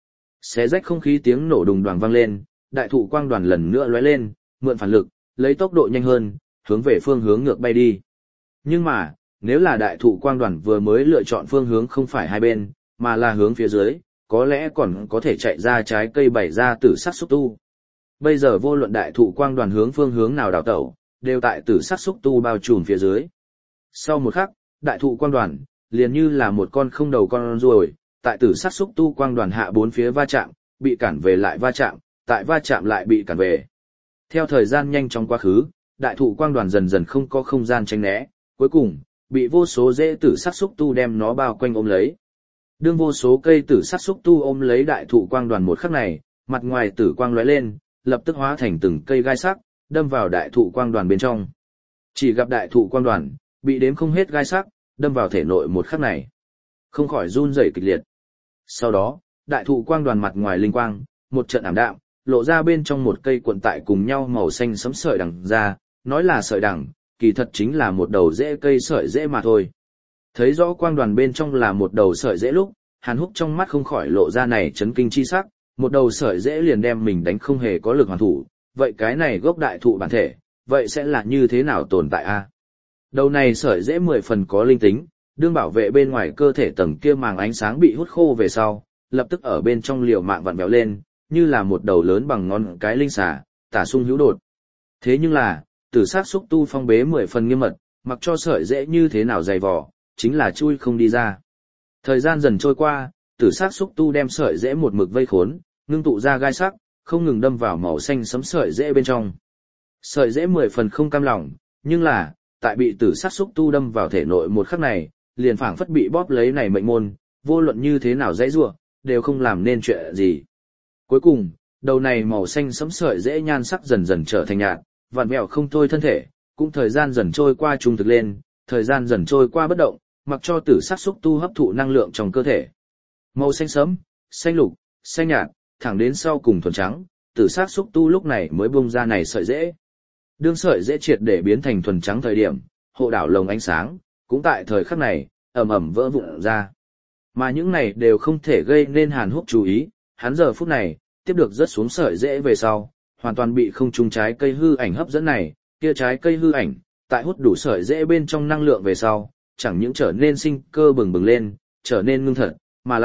Xé rách không khí tiếng nổ đùng đoàng vang lên, đại thụ quang đoàn lần nữa lóe lên, mượn phản lực, lấy tốc độ nhanh hơn, hướng về phương hướng ngược bay đi. Nhưng mà, nếu là đại thụ quang đoàn vừa mới lựa chọn phương hướng không phải hai bên, mà là hướng phía dưới, có lẽ còn có thể chạy ra trái cây bày ra tử sắc xúc tu. Bây giờ vô luận đại thụ quang đoàn hướng phương hướng nào đào tẩu, đều tại tử sắc xúc tu bao trùm phía dưới. Sau một khắc, đại thụ quang đoàn, liền như là một con không đầu con ruồi, tại tử sắc xúc tu quang đoàn hạ bốn phía va chạm, bị cản về lại va chạm, tại va chạm lại bị cản về. Theo thời gian nhanh chóng quá khứ, đại thụ quang đoàn dần dần không có không gian tránh né, cuối cùng, bị vô số rễ tử sắc xúc tu đem nó bao quanh ôm lấy. Đương vô số cây tử sắc xúc tu ôm lấy đại thụ quang đoàn một khắc này, mặt ngoài tử quang lóe lên, lập tức hóa thành từng cây gai sắc, đâm vào đại thụ quang đoàn bên trong. Chỉ gặp đại thụ quang đoàn, bị đếm không hết gai sắc, đâm vào thể nội một khắc này. Không khỏi run rẩy kịch liệt. Sau đó, đại thụ quang đoàn mặt ngoài linh quang, một trận ảm đạm, lộ ra bên trong một cây cuộn tại cùng nhau màu xanh sẫm sợi đằng ra, nói là sợi đằng, kỳ thật chính là một đầu rễ cây sợi rễ mà thôi. Thấy rõ quang đoàn bên trong là một đầu sợi rễ lúc, Hàn Húc trong mắt không khỏi lộ ra này chấn kinh chi sắc, một đầu sợi rễ liền đem mình đánh không hề có lực hoàn thủ, vậy cái này gốc đại thụ bản thể, vậy sẽ là như thế nào tồn tại a? Đầu này sợi rễ 10 phần có linh tính, đương bảo vệ bên ngoài cơ thể tầng kia màng ánh sáng bị hút khô về sau, lập tức ở bên trong liều mạng vặn vẹo lên, như là một đầu lớn bằng ngón cái linh xà, tả sung hữu đột. Thế nhưng là, tử sắc xúc tu phong bế 10 phần nghiêm mật, mặc cho sợi rễ như thế nào dày vỏ, chính là chui không đi ra. Thời gian dần trôi qua, tử sắc xúc tu đem sợi rễ một mực vây khốn, ngưng tụ ra gai sắc, không ngừng đâm vào màu xanh sẫm sợi rễ bên trong. Sợi rễ 10 phần không cam lòng, nhưng là, tại bị tử sắc xúc tu đâm vào thể nội một khắc này, liền phảng phất bị bóp lấy này mệnh môn, vô luận như thế nào dãy rủa, đều không làm nên chuyện gì. Cuối cùng, đầu này màu xanh sẫm sợi rễ nhan sắc dần dần trở thành nhạt, vặn vẹo không thôi thân thể, cũng thời gian dần trôi qua trung thực lên, thời gian dần trôi qua bất động, mặc cho tử sắc xúc tu hấp thụ năng lượng trong cơ thể. Màu xanh sẫm, xanh lục, xanh nhạt, thẳng đến sau cùng thuần trắng, tử sắc xúc tu lúc này mới bung ra này sợi rễ. Đương sợi rễ triệt để biến thành thuần trắng thời điểm, hộ đảo lồng ánh sáng, cũng tại thời khắc này, ầm ầm vỡ vụn ra. Mà những này đều không thể gây nên Hàn Húc chú ý, hắn giờ phút này, tiếp được rớt xuống sợi rễ về sau, hoàn toàn bị không trung trái cây hư ảnh hấp dẫn này, kia trái cây hư ảnh, tại hút đủ sợi rễ bên trong năng lượng về sau, chẳng những trở nên sinh cơ bừng bừng lên, trở nên ngưng thật, mà lại,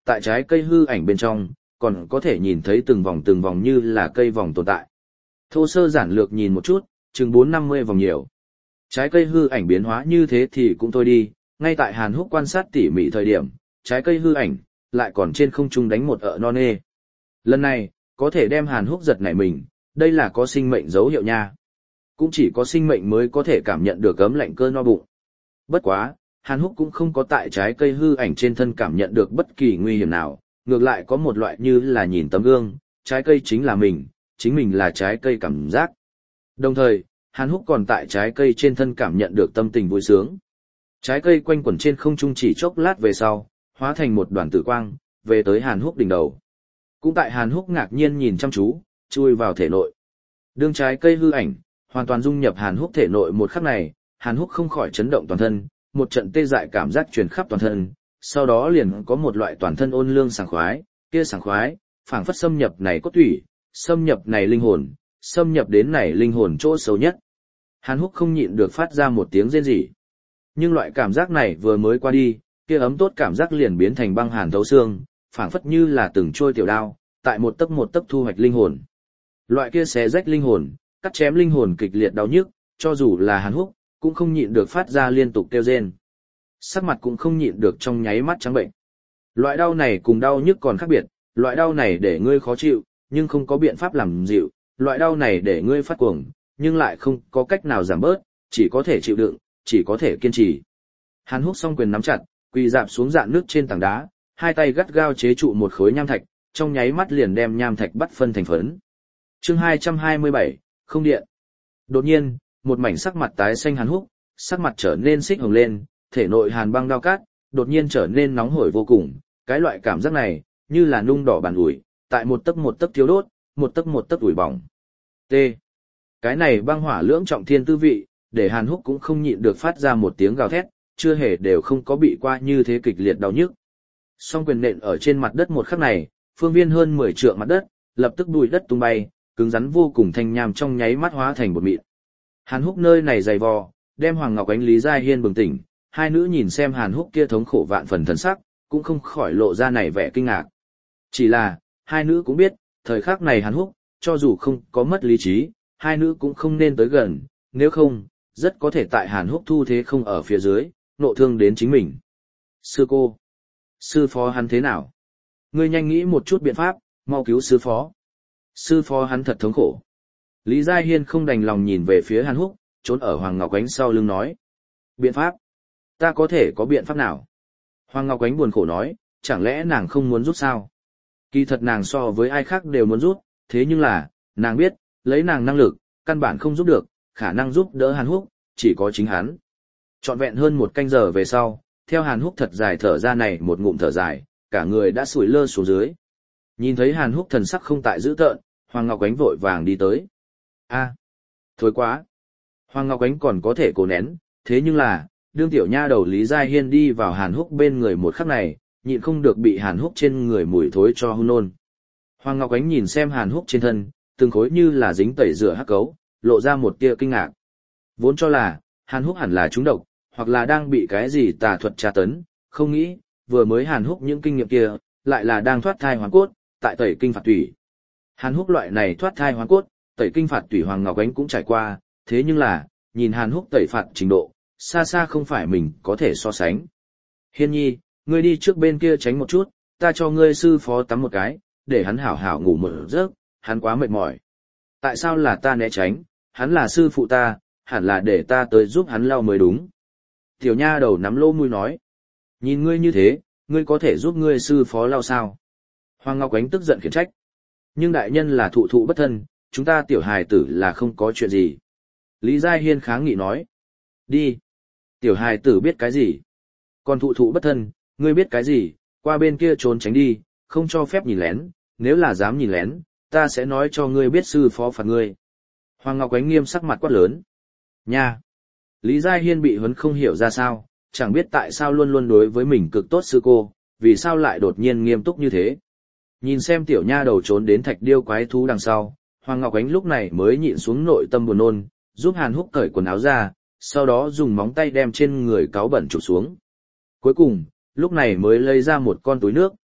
tại trái cây hư ảnh bên trong, còn có thể nhìn thấy từng vòng như là cây vòng tồn tại. Thô sơ giản lược nhìn một chút, chừng 4-50 vòng nhiều. Trái cây hư ảnh biến hóa như thế thì cũng thôi đi, ngay tại Hàn Húc quan sát tỉ mỉ thời điểm, trái cây hư ảnh lại còn trên không trung đánh một ợ non nê. Lần này, có thể đem Hàn Húc giật nảy mình, đây là có sinh mệnh dấu hiệu nha. Cũng chỉ có sinh mệnh mới có thể cảm nhận được ấm lạnh cơ no bụng. Bất quá, Hàn Húc cũng không có tại trái cây hư ảnh trên thân cảm nhận được bất kỳ nguy hiểm nào, ngược lại có một loại như là nhìn tấm gương, trái cây chính mình là trái cây cảm giác. Đồng thời, Hàn Húc còn tại trái cây trên thân cảm nhận được tâm tình vui sướng. Trái cây quanh quẩn trên không trung chỉ chốc lát về sau, hóa thành một đoàn tử quang, về tới Hàn Húc đỉnh đầu. Cũng tại Hàn Húc ngạc nhiên nhìn chăm chú, chui vào thể nội. Đương trái cây hư ảnh, hoàn toàn dung nhập Hàn Húc thể nội một khắc này, Hàn Húc không khỏi chấn động toàn thân, một trận tê dại cảm giác truyền khắp toàn thân, sau đó liền có một loại toàn thân ôn lương sảng khoái, kia sảng khoái, phảng phất xâm nhập này cốt tủy, xâm nhập này linh hồn, xâm nhập đến này linh hồn chỗ sâu nhất. Hàn Húc không nhịn được phát ra một tiếng rên rỉ. Nhưng loại cảm giác này vừa mới qua đi, kia ấm tốt cảm giác liền biến thành băng hàn thấu xương, phảng phất như là từng trôi tiểu đao, tại một tấc thu hoạch linh hồn. Loại kia xé rách linh hồn, cắt chém linh hồn kịch liệt đau nhức, cho dù là Hàn Húc, cũng không nhịn được phát ra liên tục kêu rên. Sắc mặt cũng không nhịn được trong nháy mắt trắng bệnh. Loại đau này cùng đau nhức còn khác biệt, loại đau này để ngươi khó chịu, nhưng không có biện pháp làm dịu, loại đau này để ngươi phát cuồng, nhưng lại không có cách nào giảm bớt, chỉ có thể chịu đựng, chỉ có thể kiên trì. Hàn Húc song quyền nắm chặt, quỳ dạp xuống dạn nước trên tảng đá, hai tay gắt gao chế trụ một khối nham thạch, trong nháy mắt liền đem nham thạch bắt phân thành phấn. Chương 227, không điện. Đột nhiên, một mảnh sắc mặt tái xanh Hàn Húc, sắc mặt trở nên xích hồng lên, thể nội hàn băng đao cát, đột nhiên trở nên nóng hổi vô cùng, cái loại cảm giác này, như là nung đỏ bàn ủi, tại một tấc thiêu đốt, một tấc ủi bỏng. T. Cái này băng hỏa lưỡng trọng thiên tư vị, để Hàn Húc cũng không nhịn được phát ra một tiếng gào thét, chưa hề đều không có bị qua như thế kịch liệt đau nhức. Song quyền nện ở trên mặt đất một khắc này, phương viên hơn 10 trượng mặt đất, lập tức bụi đất tung bay, cứng rắn vô cùng thanh nham trong nháy mắt hóa thành bột mịn. Hàn Húc nơi này dày vò, đem Hoàng Ngọc Ánh Lý Giai Hiên bừng tỉnh, hai nữ nhìn xem Hàn Húc kia thống khổ vạn phần thần sắc, cũng không khỏi lộ ra này vẻ kinh ngạc. Chỉ là, hai nữ cũng biết, thời khắc này Hàn Húc, cho dù không có mất lý trí, hai nữ cũng không nên tới gần, nếu không, rất có thể tại Hàn Húc thu thế không ở phía dưới, nộ thương đến chính mình. Sư cô, sư phó hắn thế nào? Ngươi nhanh nghĩ một chút biện pháp, mau cứu sư phó. Sư phó hắn thật thống khổ. Lý Giai Hiên không đành lòng nhìn về phía Hàn Húc, trốn ở Hoàng Ngọc Ánh sau lưng nói. Biện pháp? Ta có thể có biện pháp nào? Hoàng Ngọc Ánh buồn khổ nói, chẳng lẽ nàng không muốn giúp sao? Kỳ thật nàng so với ai khác đều muốn giúp, thế nhưng là, nàng biết, lấy nàng năng lực, căn bản không giúp được, khả năng giúp đỡ Hàn Húc, chỉ có chính hắn. Trọn vẹn hơn một canh giờ về sau, theo Hàn Húc thật dài thở ra này một ngụm thở dài, cả người đã sủi lơ xuống dưới. Nhìn thấy Hàn Húc thần sắc không tại dữ tợn, Hoàng Ngọc Ánh vội vàng đi tới. A, thối quá. Hoàng Ngọc Ánh còn có thể cố nén, thế nhưng là, đương tiểu nha đầu Lý Giai Hiên đi vào Hàn Húc bên người một khắc này, nhịn không được bị Hàn Húc trên người mùi thối cho hun nôn. Hoàng Ngọc Ánh nhìn xem Hàn Húc trên thân, từng khối như là dính tẩy rửa hắc cấu, lộ ra một tia kinh ngạc. Vốn cho là, Hàn Húc hẳn là trúng độc, hoặc là đang bị cái gì tà thuật tra tấn, không nghĩ, vừa mới Hàn Húc những kinh nghiệm kia, lại là đang thoát thai hoàn cốt, tại tẩy kinh phạt tủy. Hàn Húc loại này thoát thai hoàn cốt, tẩy kinh phạt tủy Hoàng Ngọc Ánh cũng trải qua, thế nhưng là, nhìn Hàn Húc tẩy phạt trình độ, xa xa không phải mình có thể so sánh. Hiên nhi, ngươi đi trước bên kia tránh một chút, ta cho ngươi sư phó tắm một cái, để hắn hảo hảo ngủ một giấc, hắn quá mệt mỏi. Tại sao là ta né tránh, hắn là sư phụ ta, hẳn là để ta tới giúp hắn lau mới đúng. Tiểu nha đầu nắm lỗ mũi nói, nhìn ngươi như thế, ngươi có thể giúp ngươi sư phó lau sao? Hoàng Ngọc Ánh tức giận khiển trách. Nhưng đại nhân là thụ thụ bất thân, chúng ta tiểu hài tử là không có chuyện gì. Lý Giai Hiên kháng nghị nói. Đi. Tiểu hài tử biết cái gì? Còn thụ thụ bất thân, ngươi biết cái gì? Qua bên kia trốn tránh đi, không cho phép nhìn lén, nếu là dám nhìn lén, ta sẽ nói cho ngươi biết sư phó phạt ngươi. Hoàng Ngọc Ánh nghiêm sắc mặt quát lớn. Nha! Lý Giai Hiên bị huấn không hiểu ra sao, chẳng biết tại sao luôn luôn đối với mình cực tốt sư cô, vì sao lại đột nhiên nghiêm túc như thế. Nhìn xem tiểu nha đầu trốn đến thạch điêu quái thú đằng sau, Hoàng Ngọc Ánh lúc này mới nhịn xuống nội tâm buồn nôn, giúp Hàn Húc cởi quần áo ra, sau đó dùng móng tay đem trên người cáu bẩn chụp xuống. Cuối cùng, lúc này mới lấy ra một con túi nước,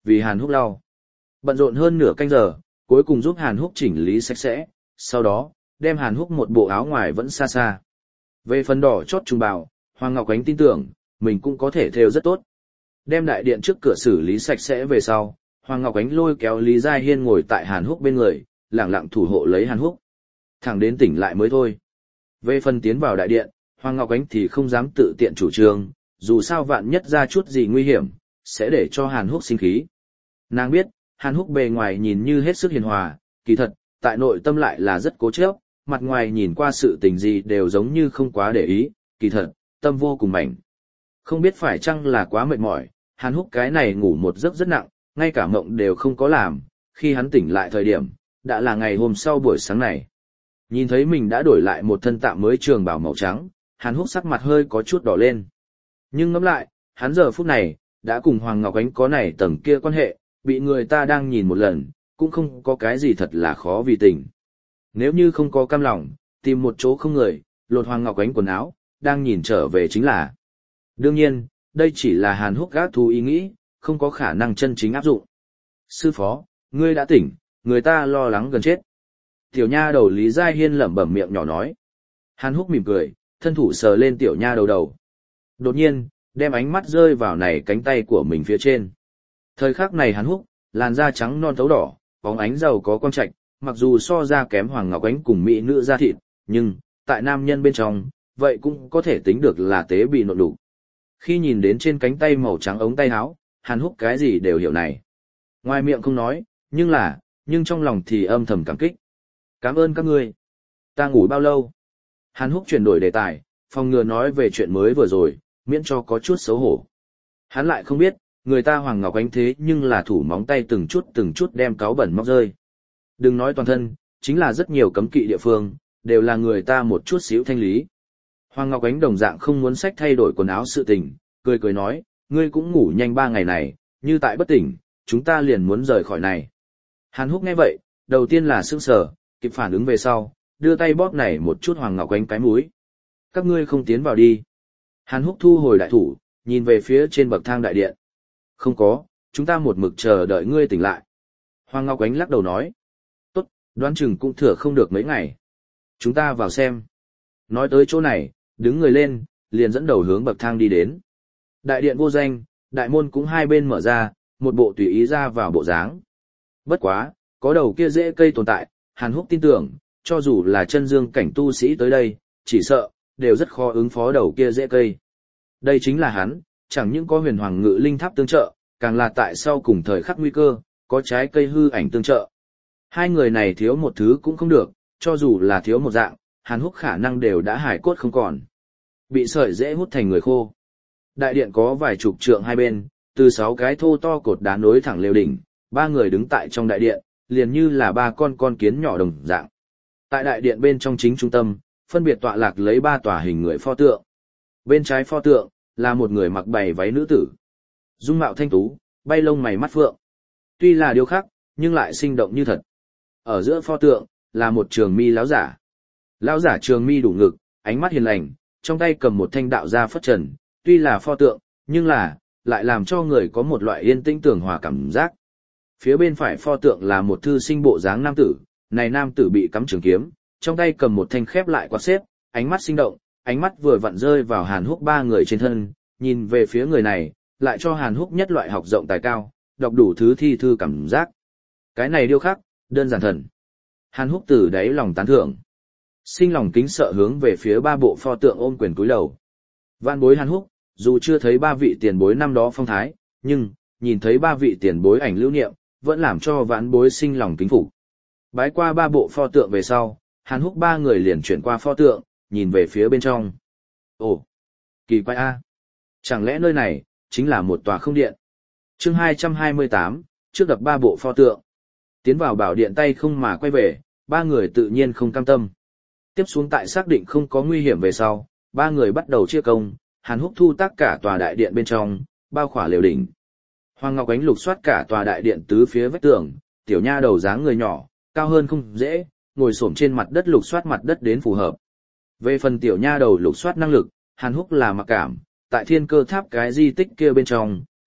vì Hàn Húc lau. Bận rộn hơn nửa canh giờ, cuối cùng giúp Hàn Húc chỉnh lý sạch sẽ, sau đó, đem Hàn Húc một bộ áo ngoài vẫn xa xa. Về phần đỏ chót trùng bào, Hoàng Ngọc Ánh tin tưởng, mình cũng có thể thêu rất tốt. Đem đại điện trước cửa xử lý sạch sẽ về sau, Hoàng Ngọc Ánh lôi kéo Lý Giai Hiên ngồi tại Hàn Húc bên người, lặng lặng thủ hộ lấy Hàn Húc. Thẳng đến tỉnh lại mới thôi. Về phần tiến vào đại điện, Hoàng Ngọc Ánh thì không dám tự tiện chủ trương, dù sao vạn nhất ra chút gì nguy hiểm, sẽ để cho Hàn Húc sinh khí. Nàng biết, Hàn Húc bề ngoài nhìn như hết sức hiền hòa, kỳ thật, tại nội tâm lại là rất cố chấp, mặt ngoài nhìn qua sự tình gì đều giống như không quá để ý, kỳ thật, tâm vô cùng mảnh. Không biết phải chăng là quá mệt mỏi, Hàn Húc cái này ngủ một giấc rất nặng, ngay cả mộng đều không có làm, khi hắn tỉnh lại thời điểm, đã là ngày hôm sau buổi sáng này. Nhìn thấy mình đã đổi lại một thân tạm mới trường bào màu trắng, Hàn Húc sắc mặt hơi có chút đỏ lên. Nhưng ngẫm lại, hắn giờ phút này, đã cùng Hoàng Ngọc Ánh có này tầng kia quan hệ, bị người ta đang nhìn một lần, cũng không có cái gì thật là khó vì tình. Nếu như không có cam lòng, tìm một chỗ không người, lột Hoàng Ngọc Ánh quần áo, đang nhìn trở về chính là. Đương nhiên, đây chỉ là Hàn Húc gác thú ý nghĩ, không có khả năng chân chính áp dụng. Sư phó, ngươi đã tỉnh, người ta lo lắng gần chết. Tiểu nha đầu Lý Giai Hiên lẩm bẩm miệng nhỏ nói. Hàn Húc mỉm cười, thân thủ sờ lên tiểu nha đầu đầu. Đột nhiên, đem ánh mắt rơi vào này cánh tay của mình phía trên. Thời khắc này Hàn Húc, làn da trắng non thấu đỏ, bóng ánh giàu có quang trạch, mặc dù so ra kém Hoàng Ngọc Ánh cùng mỹ nữ da thịt, nhưng, tại nam nhân bên trong, vậy cũng có thể tính được là tế bị nộn đủ. Khi nhìn đến trên cánh tay màu trắng ống tay áo, Hàn Húc cái gì đều hiểu này. Ngoài miệng không nói, nhưng trong lòng thì âm thầm cảm kích. Cảm ơn các ngươi. Ta ngủ bao lâu? Hàn Húc chuyển đổi đề tài, phòng ngừa nói về chuyện mới vừa rồi, miễn cho có chút xấu hổ. Hắn lại không biết, người ta Hoàng Ngọc Ánh thế nhưng là thủ móng tay từng chút đem cáu bẩn móc rơi. Đừng nói toàn thân, chính là rất nhiều cấm kỵ địa phương, đều là người ta một chút xíu thanh lý. Hoàng Ngọc Ánh đồng dạng không muốn sách thay đổi quần áo sự tình, cười nói, ngươi cũng ngủ nhanh 3 ngày này, như tại bất tỉnh, chúng ta liền muốn rời khỏi này. Hàn Húc nghe vậy, đầu tiên là sững sờ, kịp phản ứng về sau, đưa tay bóp này một chút Hoàng Ngọc Ánh cái mũi. Các ngươi không tiến vào đi. Hàn Húc thu hồi đại thủ, nhìn về phía trên bậc thang đại điện. Không có, chúng ta một mực chờ đợi ngươi tỉnh lại. Hoàng Ngọc Ánh lắc đầu nói. Tốt, đoán chừng cũng thừa không được mấy ngày. Chúng ta vào xem. Nói tới chỗ này, đứng người lên, liền dẫn đầu hướng bậc thang đi đến. Đại điện vô danh, đại môn cũng hai bên mở ra, một bộ tùy ý ra vào bộ dáng. Bất quá, có đầu kia rễ cây tồn tại, Hàn Húc tin tưởng, cho dù là chân dương cảnh tu sĩ tới đây, chỉ sợ, đều rất khó ứng phó đầu kia rễ cây. Đây chính là hắn, chẳng những có huyền hoàng ngự linh tháp tương trợ, càng là tại sau cùng thời khắc nguy cơ, có trái cây hư ảnh tương trợ. Hai người này thiếu một thứ cũng không được, cho dù là thiếu một dạng, Hàn Húc khả năng đều đã hải cốt không còn. Bị sợi dễ hút thành người khô. Đại điện có vài chục trượng hai bên, từ 6 cái thô to cột đá nối thẳng lều đỉnh, 3 người đứng tại trong đại điện, liền như là 3 con kiến nhỏ đồng dạng. Tại đại điện bên trong chính trung tâm, phân biệt tọa lạc lấy 3 tòa hình người pho tượng. Bên trái pho tượng, là một người mặc bày váy nữ tử. Dung mạo thanh tú, bay lông mày mắt phượng. Tuy là điêu khắc, nhưng lại sinh động như thật. Ở giữa pho tượng, là một trường mi lão giả. Lão giả trường mi đủ ngực, ánh mắt hiền lành, trong tay cầm một thanh đạo gia phất trần, tuy là pho tượng, nhưng lại làm cho người có một loại yên tĩnh tường hòa cảm giác. Phía bên phải pho tượng là một thư sinh bộ dáng nam tử, này nam tử bị cắm trường kiếm, trong tay cầm một thanh khép lại quạt xếp, ánh mắt sinh động, ánh mắt vừa vặn rơi vào Hàn Húc 3 người trên thân, nhìn về phía người này, lại cho Hàn Húc nhất loại học rộng tài cao, đọc đủ thứ thi thư cảm giác. Cái này điêu khắc, đơn giản thần. Hàn Húc từ đáy lòng tán thưởng. Sinh lòng kính sợ hướng về phía 3 bộ pho tượng ôm quyền cúi đầu. Vạn bối Hàn Húc, dù chưa thấy 3 vị tiền bối năm đó phong thái, nhưng, nhìn thấy 3 vị tiền bối ảnh lưu niệm, vẫn làm cho vạn bối sinh lòng kính phục. Bái qua 3 bộ pho tượng về sau, Hàn Húc 3 người liền chuyển qua pho tượng, nhìn về phía bên trong. Ồ, kỳ quái a. Chẳng lẽ nơi này, chính là một tòa không điện? Chương 228, trước đập 3 bộ pho tượng. Tiến vào bảo điện tay không mà quay về, 3 người tự nhiên không cam tâm. Tiếp xuống tại xác định không có nguy hiểm về sau, 3 người bắt đầu chia công, Hàn Húc thu tác cả tòa đại điện bên trong, bao khỏa lều đỉnh. Hoàng Ngọc Ánh lục soát cả tòa đại điện tứ phía vách tường, tiểu nha đầu dáng người nhỏ, cao hơn không dễ, ngồi xổm trên mặt đất lục soát mặt đất đến phù hợp. Về phần tiểu nha đầu lục soát năng lực, Hàn Húc là mặc cảm, tại thiên cơ tháp cái di tích kia bên trong,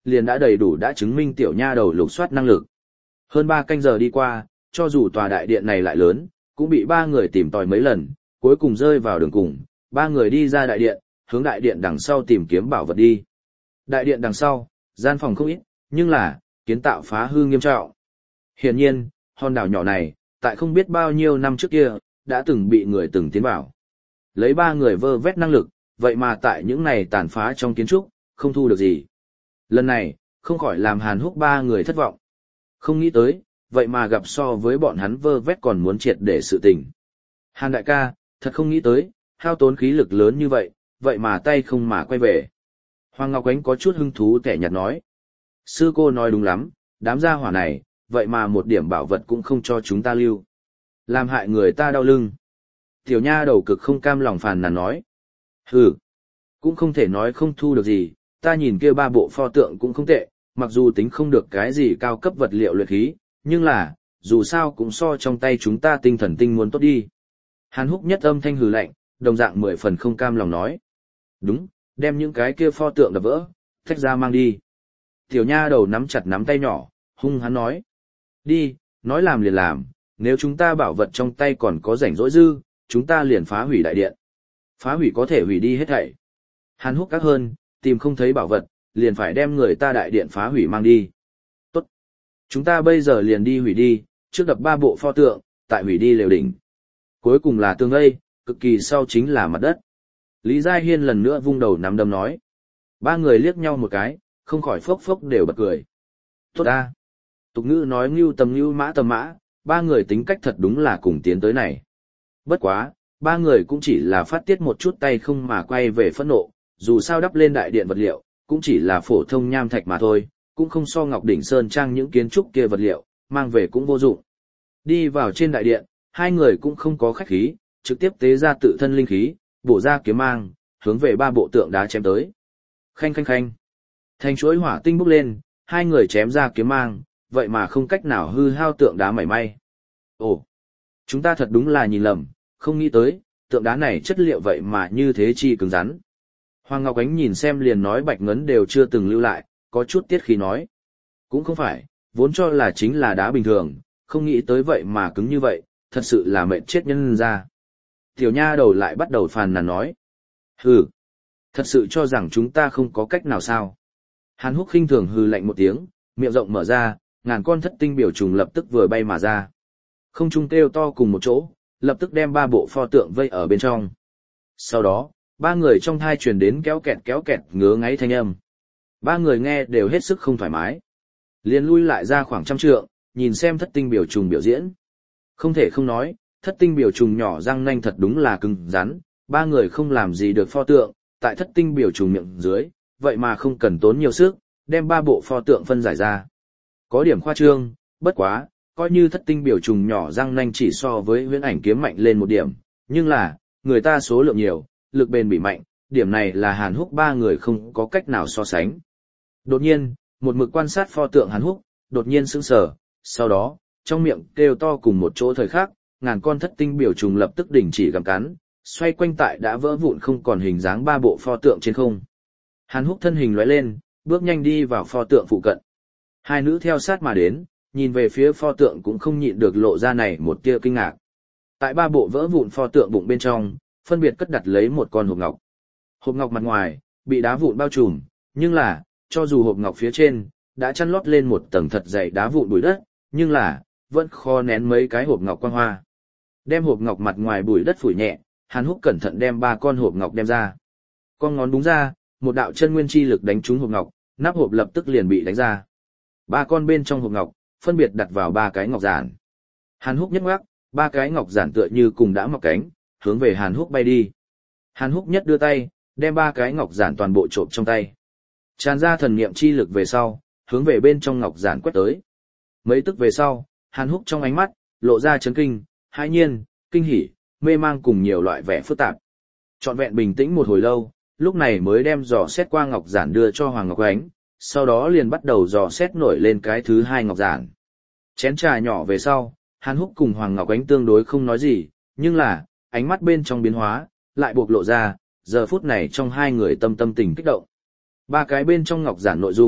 liền đã đầy đủ đã chứng minh tiểu nha đầu lục soát năng lực. Hơn 3 canh giờ đi qua, cho dù tòa đại điện này lại lớn, cũng bị 3 người tìm tòi mấy lần, cuối cùng rơi vào đường cùng, 3 người đi ra đại điện, hướng đại điện đằng sau tìm kiếm bảo vật đi. Đại điện đằng sau, gian phòng không ít, nhưng là, kiến tạo phá hư nghiêm trọng. Hiển nhiên, hòn đảo nhỏ này, tại không biết bao nhiêu năm trước kia, đã từng bị người từng tiến vào. Lấy 3 người vơ vét năng lực, vậy mà tại những này tàn phá trong kiến trúc, không thu được gì. Lần này, không khỏi làm Hàn Húc 3 người thất vọng. Không nghĩ tới, vậy mà gặp so với bọn hắn vơ vét còn muốn triệt để sự tình. Hàn đại ca, thật không nghĩ tới, hao tốn khí lực lớn như vậy, vậy mà tay không mà quay về. Hoàng Ngọc Ánh có chút hứng thú kẻ nhạt nói. Sư cô nói đúng lắm, đám gia hỏa này, vậy mà một điểm bảo vật cũng không cho chúng ta lưu. Làm hại người ta đau lưng. Tiểu nha đầu cực không cam lòng phàn nàn nói. Hừ, cũng không thể nói không thu được gì, ta nhìn kia 3 bộ pho tượng cũng không tệ, mặc dù tính không được cái gì cao cấp vật liệu luyện khí, nhưng là, dù sao cũng so trong tay chúng ta tinh thần tinh muốn tốt đi. Hàn Húc nhất âm thanh hừ lạnh, đồng dạng 10 phần không cam lòng nói. Đúng, đem những cái kia pho tượng đập vỡ, thách ra mang đi. Tiểu nha đầu nắm chặt nắm tay nhỏ, hung hắn nói. Đi, nói làm liền làm, nếu chúng ta bảo vật trong tay còn có rảnh rỗi dư, chúng ta liền phá hủy đại điện. Phá hủy có thể hủy đi hết thảy. Hàn Húc các hơn, tìm không thấy bảo vật, liền phải đem người ta đại điện phá hủy mang đi. Tốt. Chúng ta bây giờ liền đi hủy đi, trước đập 3 bộ pho tượng, tại hủy đi lều đỉnh. Cuối cùng là tường vây, cực kỳ sau chính là mặt đất. Lý Gia Hiên lần nữa vung đầu nắm đấm nói. 3 người liếc nhau một cái, không khỏi phốc phốc đều bật cười. Tốt ta. Tục ngữ nói ngưu tầm mã, 3 người tính cách thật đúng là cùng tiến tới này. Bất quá, 3 người cũng chỉ là phát tiết một chút tay không mà quay về phẫn nộ, dù sao đắp lên đại điện vật liệu, cũng chỉ là phổ thông nham thạch mà thôi, cũng không so Ngọc Đỉnh Sơn Trang những kiến trúc kia vật liệu, mang về cũng vô dụng. Đi vào trên đại điện, 2 người cũng không có khách khí, trực tiếp tế ra tự thân linh khí, bổ ra kiếm mang, hướng về 3 bộ tượng đá chém tới. Khanh khanh khanh. Thành chuỗi hỏa tinh bốc lên, 2 người chém ra kiếm mang, vậy mà không cách nào hư hao tượng đá mảy may. Ồ, chúng ta thật đúng là nhìn lầm, không nghĩ tới, tượng đá này chất liệu vậy mà như thế chi cứng rắn. Hoàng Ngọc Ánh nhìn xem liền nói Bạch Ngấn đều chưa từng lưu lại, có chút tiết khí nói. Cũng không phải, vốn cho là chính là đá bình thường, không nghĩ tới vậy mà cứng như vậy, thật sự là mệt chết nhân ra. Tiểu nha đầu lại bắt đầu phàn nàn nói. Hừ, thật sự cho rằng chúng ta không có cách nào sao. Hàn Húc khinh thường hừ lạnh một tiếng, miệng rộng mở ra, ngàn con thất tinh biểu trùng lập tức vừa bay mà ra. Không trung kêu to cùng một chỗ, lập tức đem 3 bộ pho tượng vây ở bên trong. Sau đó, 3 người trong thai truyền đến kéo kẹt ngứa ngáy thanh âm. 3 người nghe đều hết sức không thoải mái. Liền lui lại ra khoảng 100 trượng, nhìn xem thất tinh biểu trùng biểu diễn. Không thể không nói, thất tinh biểu trùng nhỏ răng nanh thật đúng là cứng rắn, 3 người không làm gì được pho tượng, tại thất tinh biểu trùng miệng dưới, vậy mà không cần tốn nhiều sức, đem 3 bộ pho tượng phân giải ra. Có điểm khoa trương, bất quá, coi như thất tinh biểu trùng nhỏ răng nanh chỉ so với huyễn ảnh kiếm mạnh lên một điểm, nhưng là, người ta số lượng nhiều, lực bền bỉ mạnh, điểm này là Hàn Húc 3 người không có cách nào so sánh. Đột nhiên, một mực quan sát pho tượng Hàn Húc, đột nhiên sững sờ, sau đó, trong miệng kêu to cùng một chỗ thời khắc, ngàn con thất tinh biểu trùng lập tức đình chỉ gặm cắn, xoay quanh tại đã vỡ vụn không còn hình dáng 3 bộ pho tượng trên không. Hàn Húc thân hình lóe lên, bước nhanh đi vào pho tượng phụ cận. 2 nữ theo sát mà đến, nhìn về phía pho tượng cũng không nhịn được lộ ra này một tia kinh ngạc. Tại 3 bộ vỡ vụn pho tượng bụng bên trong, phân biệt cất đặt lấy một con hộp ngọc. Hộp ngọc mặt ngoài bị đá vụn bao trùm, nhưng là, cho dù hộp ngọc phía trên đã chăn lót lên một tầng thật dày đá vụn bụi đất, nhưng là vẫn khó nén mấy cái hộp ngọc quang hoa. Đem hộp ngọc mặt ngoài bụi đất phủi nhẹ, Hàn Húc cẩn thận đem 3 con hộp ngọc đem ra. Con ngón đúng ra, một đạo chân nguyên chi lực đánh trúng hộp ngọc, nắp hộp lập tức liền bị đánh ra. 3 con bên trong hộp ngọc phân biệt đặt vào 3 cái ngọc giản. Hàn Húc nhất ngoắc, 3 cái ngọc giản tựa như cùng đã mọc cánh, hướng về Hàn Húc bay đi. Hàn Húc nhất đưa tay, đem 3 cái ngọc giản toàn bộ trộm trong tay. Tràn ra thần niệm chi lực về sau, hướng về bên trong ngọc giản quét tới. Mấy tức về sau, Hàn Húc trong ánh mắt lộ ra chấn kinh, hãi nhiên, kinh hỉ, mê mang cùng nhiều loại vẻ phức tạp. Trọn vẹn bình tĩnh một hồi lâu, lúc này mới đem dò xét qua ngọc giản đưa cho Hoàng Ngọc Ánh, sau đó liền bắt đầu dò xét nổi lên cái thứ 2 ngọc giản. Chén trà nhỏ về sau, Hàn Húc cùng Hoàng Ngọc Ánh tương đối không nói gì, nhưng là, ánh mắt bên trong biến hóa, lại buộc lộ ra, giờ phút này trong 2 người tâm tình kích động. 3 cái bên trong ngọc giản nội dung,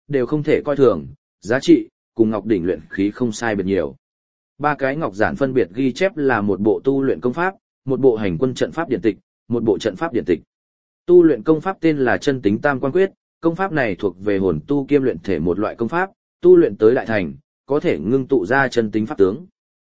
đều không thể coi thường, giá trị, cùng ngọc đỉnh luyện khí không sai biệt nhiều. Ba cái ngọc giản phân biệt ghi chép là một bộ tu luyện công pháp, một bộ hành quân trận pháp điển tịch, một bộ trận pháp điển tịch. Tu luyện công pháp tên là Chân Tính Tam Quan Quyết, công pháp này thuộc về hồn tu kiêm luyện thể một loại công pháp, tu luyện tới đại thành, có thể ngưng tụ ra chân tính pháp tướng.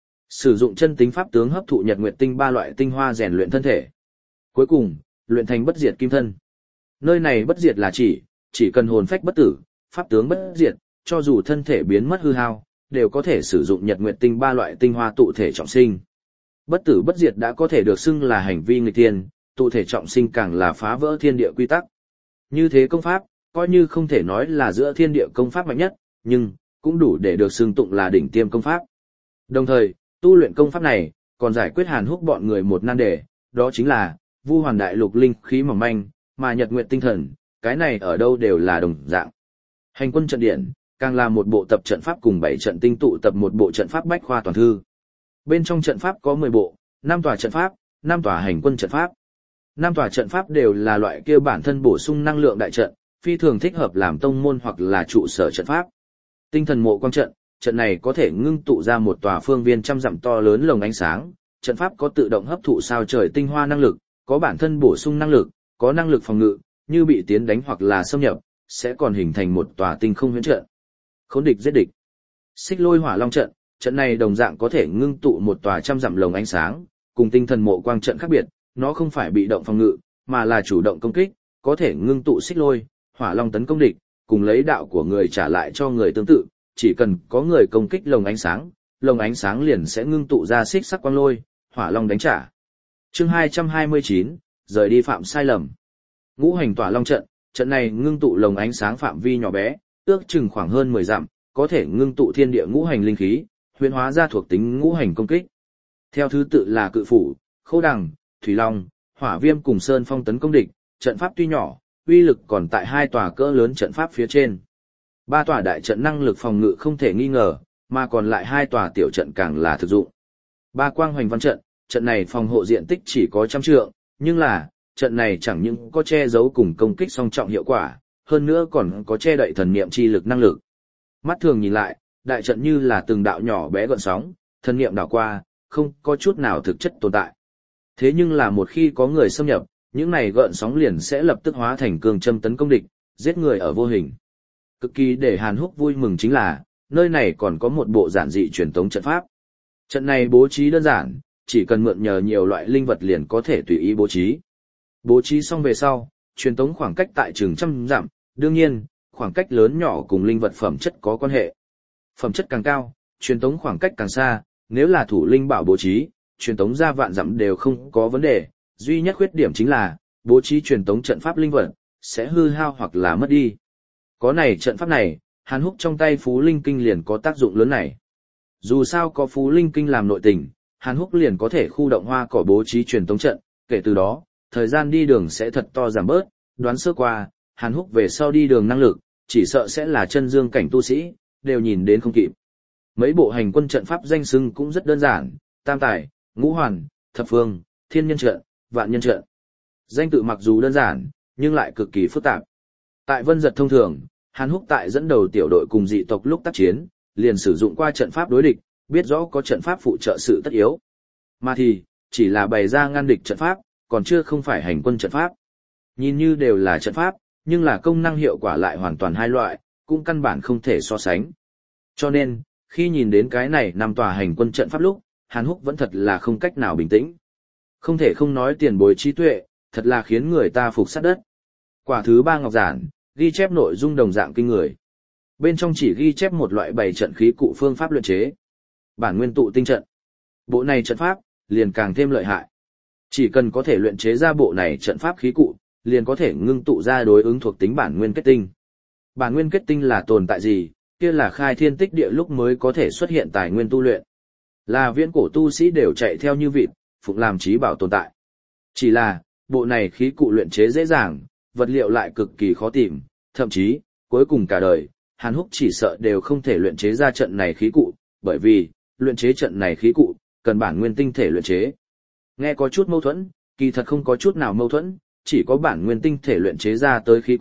Sử dụng chân tính pháp tướng hấp thụ nhật nguyệt tinh ba loại tinh hoa rèn luyện thân thể. Cuối cùng, luyện thành bất diệt kim thân. Nơi này bất diệt là chỉ cần hồn phách bất tử, pháp tướng bất diệt, cho dù thân thể biến mất hư hao, đều có thể sử dụng nhật nguyệt tinh ba loại tinh hoa tụ thể trọng sinh. Bất tử bất diệt đã có thể được xưng là hành vi nghịch thiên, tụ thể trọng sinh càng là phá vỡ thiên địa quy tắc. Như thế công pháp, coi như không thể nói là giữa thiên địa công pháp mạnh nhất, nhưng cũng đủ để được xưng tụng là đỉnh tiêm công pháp. Đồng thời, tu luyện công pháp này còn giải quyết Hàn Húc bọn người một nan đề, đó chính là Vu Hoàn đại lục linh khí mỏng manh, mà Nhật Nguyệt tinh thần, cái này ở đâu đều là đồng dạng. Hành quân trận điện, càng là một bộ tập trận pháp cùng 7 trận tinh tụ tập một bộ trận pháp bách khoa toàn thư. Bên trong trận pháp có 10 bộ, 5 tòa trận pháp, 5 tòa hành quân trận pháp. 5 tòa trận pháp đều là loại kia bản thân bổ sung năng lượng đại trận, phi thường thích hợp làm tông môn hoặc là trụ sở trận pháp. Tinh thần mộ quang trận, trận này có thể ngưng tụ ra một tòa phương viên trăm dặm to lớn lồng ánh sáng, trận pháp có tự động hấp thụ sao trời tinh hoa năng lực, có bản thân bổ sung năng lực, có năng lực phòng ngự, như bị tiến đánh hoặc là xâm nhập, sẽ còn hình thành một tòa tinh không huyễn trận. Khốn địch giết địch. Xích Lôi Hỏa Long trận, trận này đồng dạng có thể ngưng tụ một tòa trăm dặm lồng ánh sáng, cùng tinh thần mộ quang trận khác biệt, nó không phải bị động phòng ngự, mà là chủ động công kích, có thể ngưng tụ xích lôi, hỏa long tấn công địch, cùng lấy đạo của người trả lại cho người tương tự, chỉ cần có người công kích lồng ánh sáng liền sẽ ngưng tụ ra xích sắc quang lôi, hỏa long đánh trả. Chương 229, rời đi phạm sai lầm. Ngũ hành tỏa long trận, trận này ngưng tụ lồng ánh sáng phạm vi nhỏ bé, ước chừng khoảng hơn 10 dặm, có thể ngưng tụ thiên địa ngũ hành linh khí, huyễn hóa ra thuộc tính ngũ hành công kích. Theo thứ tự là cự phủ, khâu đằng, thủy long, hỏa viêm cùng sơn phong tấn công địch, trận pháp tuy nhỏ, uy lực còn tại 2 tòa cỡ lớn trận pháp phía trên. 3 tòa đại trận năng lực phòng ngự không thể nghi ngờ, mà còn lại 2 tòa tiểu trận càng là thực dụng. 3 quang hoành văn trận, trận này phòng hộ diện tích chỉ có 100 trượng, nhưng là, trận này chẳng những có che giấu cùng công kích song trọng hiệu quả, hơn nữa còn có che đậy thần niệm chi lực năng lực. Mắt thường nhìn lại, đại trận như là từng đạo nhỏ bé gợn sóng, thần niệm đảo qua, không có chút nào thực chất tồn tại. Thế nhưng là một khi có người xâm nhập, những này gợn sóng liền sẽ lập tức hóa thành cương châm tấn công địch, giết người ở vô hình. Cực kỳ để Hàn Húc vui mừng chính là, nơi này còn có một bộ giản dị truyền tống trận pháp. Trận này bố trí đơn giản, chỉ cần mượn nhờ nhiều loại linh vật liền có thể tùy ý bố trí. Bố trí xong về sau, truyền tống khoảng cách tại chừng trăm dặm, đương nhiên, khoảng cách lớn nhỏ cùng linh vật phẩm chất có quan hệ. Phẩm chất càng cao, truyền tống khoảng cách càng xa, nếu là thủ linh bảo bố trí, truyền tống ra vạn dặm đều không có vấn đề, duy nhất khuyết điểm chính là, bố trí truyền tống trận pháp linh vật, sẽ hư hao hoặc là mất đi. Có này trận pháp này, Hàn Húc trong tay Phú Linh Kinh liền có tác dụng lớn này. Dù sao có Phú Linh Kinh làm nội tình, Hàn Húc liền có thể khu động hoa cỏ bố trí truyền tống trận, kể từ đó, thời gian đi đường sẽ thật to giảm bớt, đoán sơ qua, Hàn Húc về sau đi đường năng lực, chỉ sợ sẽ là chân dương cảnh tu sĩ, đều nhìn đến không kịp. Mấy bộ hành quân trận pháp danh xưng cũng rất đơn giản, tam tài, ngũ hoàn, thập phương, thiên nhân trận, vạn nhân trận. Danh tự mặc dù đơn giản, nhưng lại cực kỳ phức tạp. Tại Vân Giật thông thường, Hàn Húc tại dẫn đầu tiểu đội cùng dị tộc lúc tác chiến, liền sử dụng qua trận pháp đối địch, biết rõ có trận pháp phụ trợ sự tất yếu. Mà thì, chỉ là bày ra ngăn địch trận pháp, còn chưa không phải hành quân trận pháp. Nhìn như đều là trận pháp, nhưng là công năng hiệu quả lại hoàn toàn hai loại, cũng căn bản không thể so sánh. Cho nên, khi nhìn đến cái này nằm tòa hành quân trận pháp lúc, Hàn Húc vẫn thật là không cách nào bình tĩnh. Không thể không nói tiền bối trí tuệ, thật là khiến người ta phục sát đất. Quả thứ 3 ngọc giản, ghi chép nội dung đồng dạng kinh người. Bên trong chỉ ghi chép một loại 7 trận khí cụ phương pháp luyện chế. Bản nguyên tụ tinh trận. Bộ này trận pháp, liền càng thêm lợi hại. Chỉ cần có thể luyện chế ra bộ này trận pháp khí cụ, liền có thể ngưng tụ ra đối ứng thuộc tính bản nguyên kết tinh. Bản nguyên kết tinh là tồn tại gì? Kia là khai thiên tích địa lúc mới có thể xuất hiện tài nguyên tu luyện. Là viễn cổ tu sĩ đều chạy theo như vịt, phụng làm trí bảo tồn tại. Chỉ là, bộ này khí cụ luyện chế dễ dàng, vật liệu lại cực kỳ khó tìm, thậm chí, cuối cùng cả đời, Hàn Húc chỉ sợ đều không thể luyện chế ra trận này khí cụ, bởi vì, luyện chế trận này khí cụ, cần bản nguyên tinh thể luyện chế. Nghe có chút mâu thuẫn, kỳ thật không có chút nào mâu thuẫn, chỉ có bản nguyên tinh thể luyện chế ra tới khí cụ,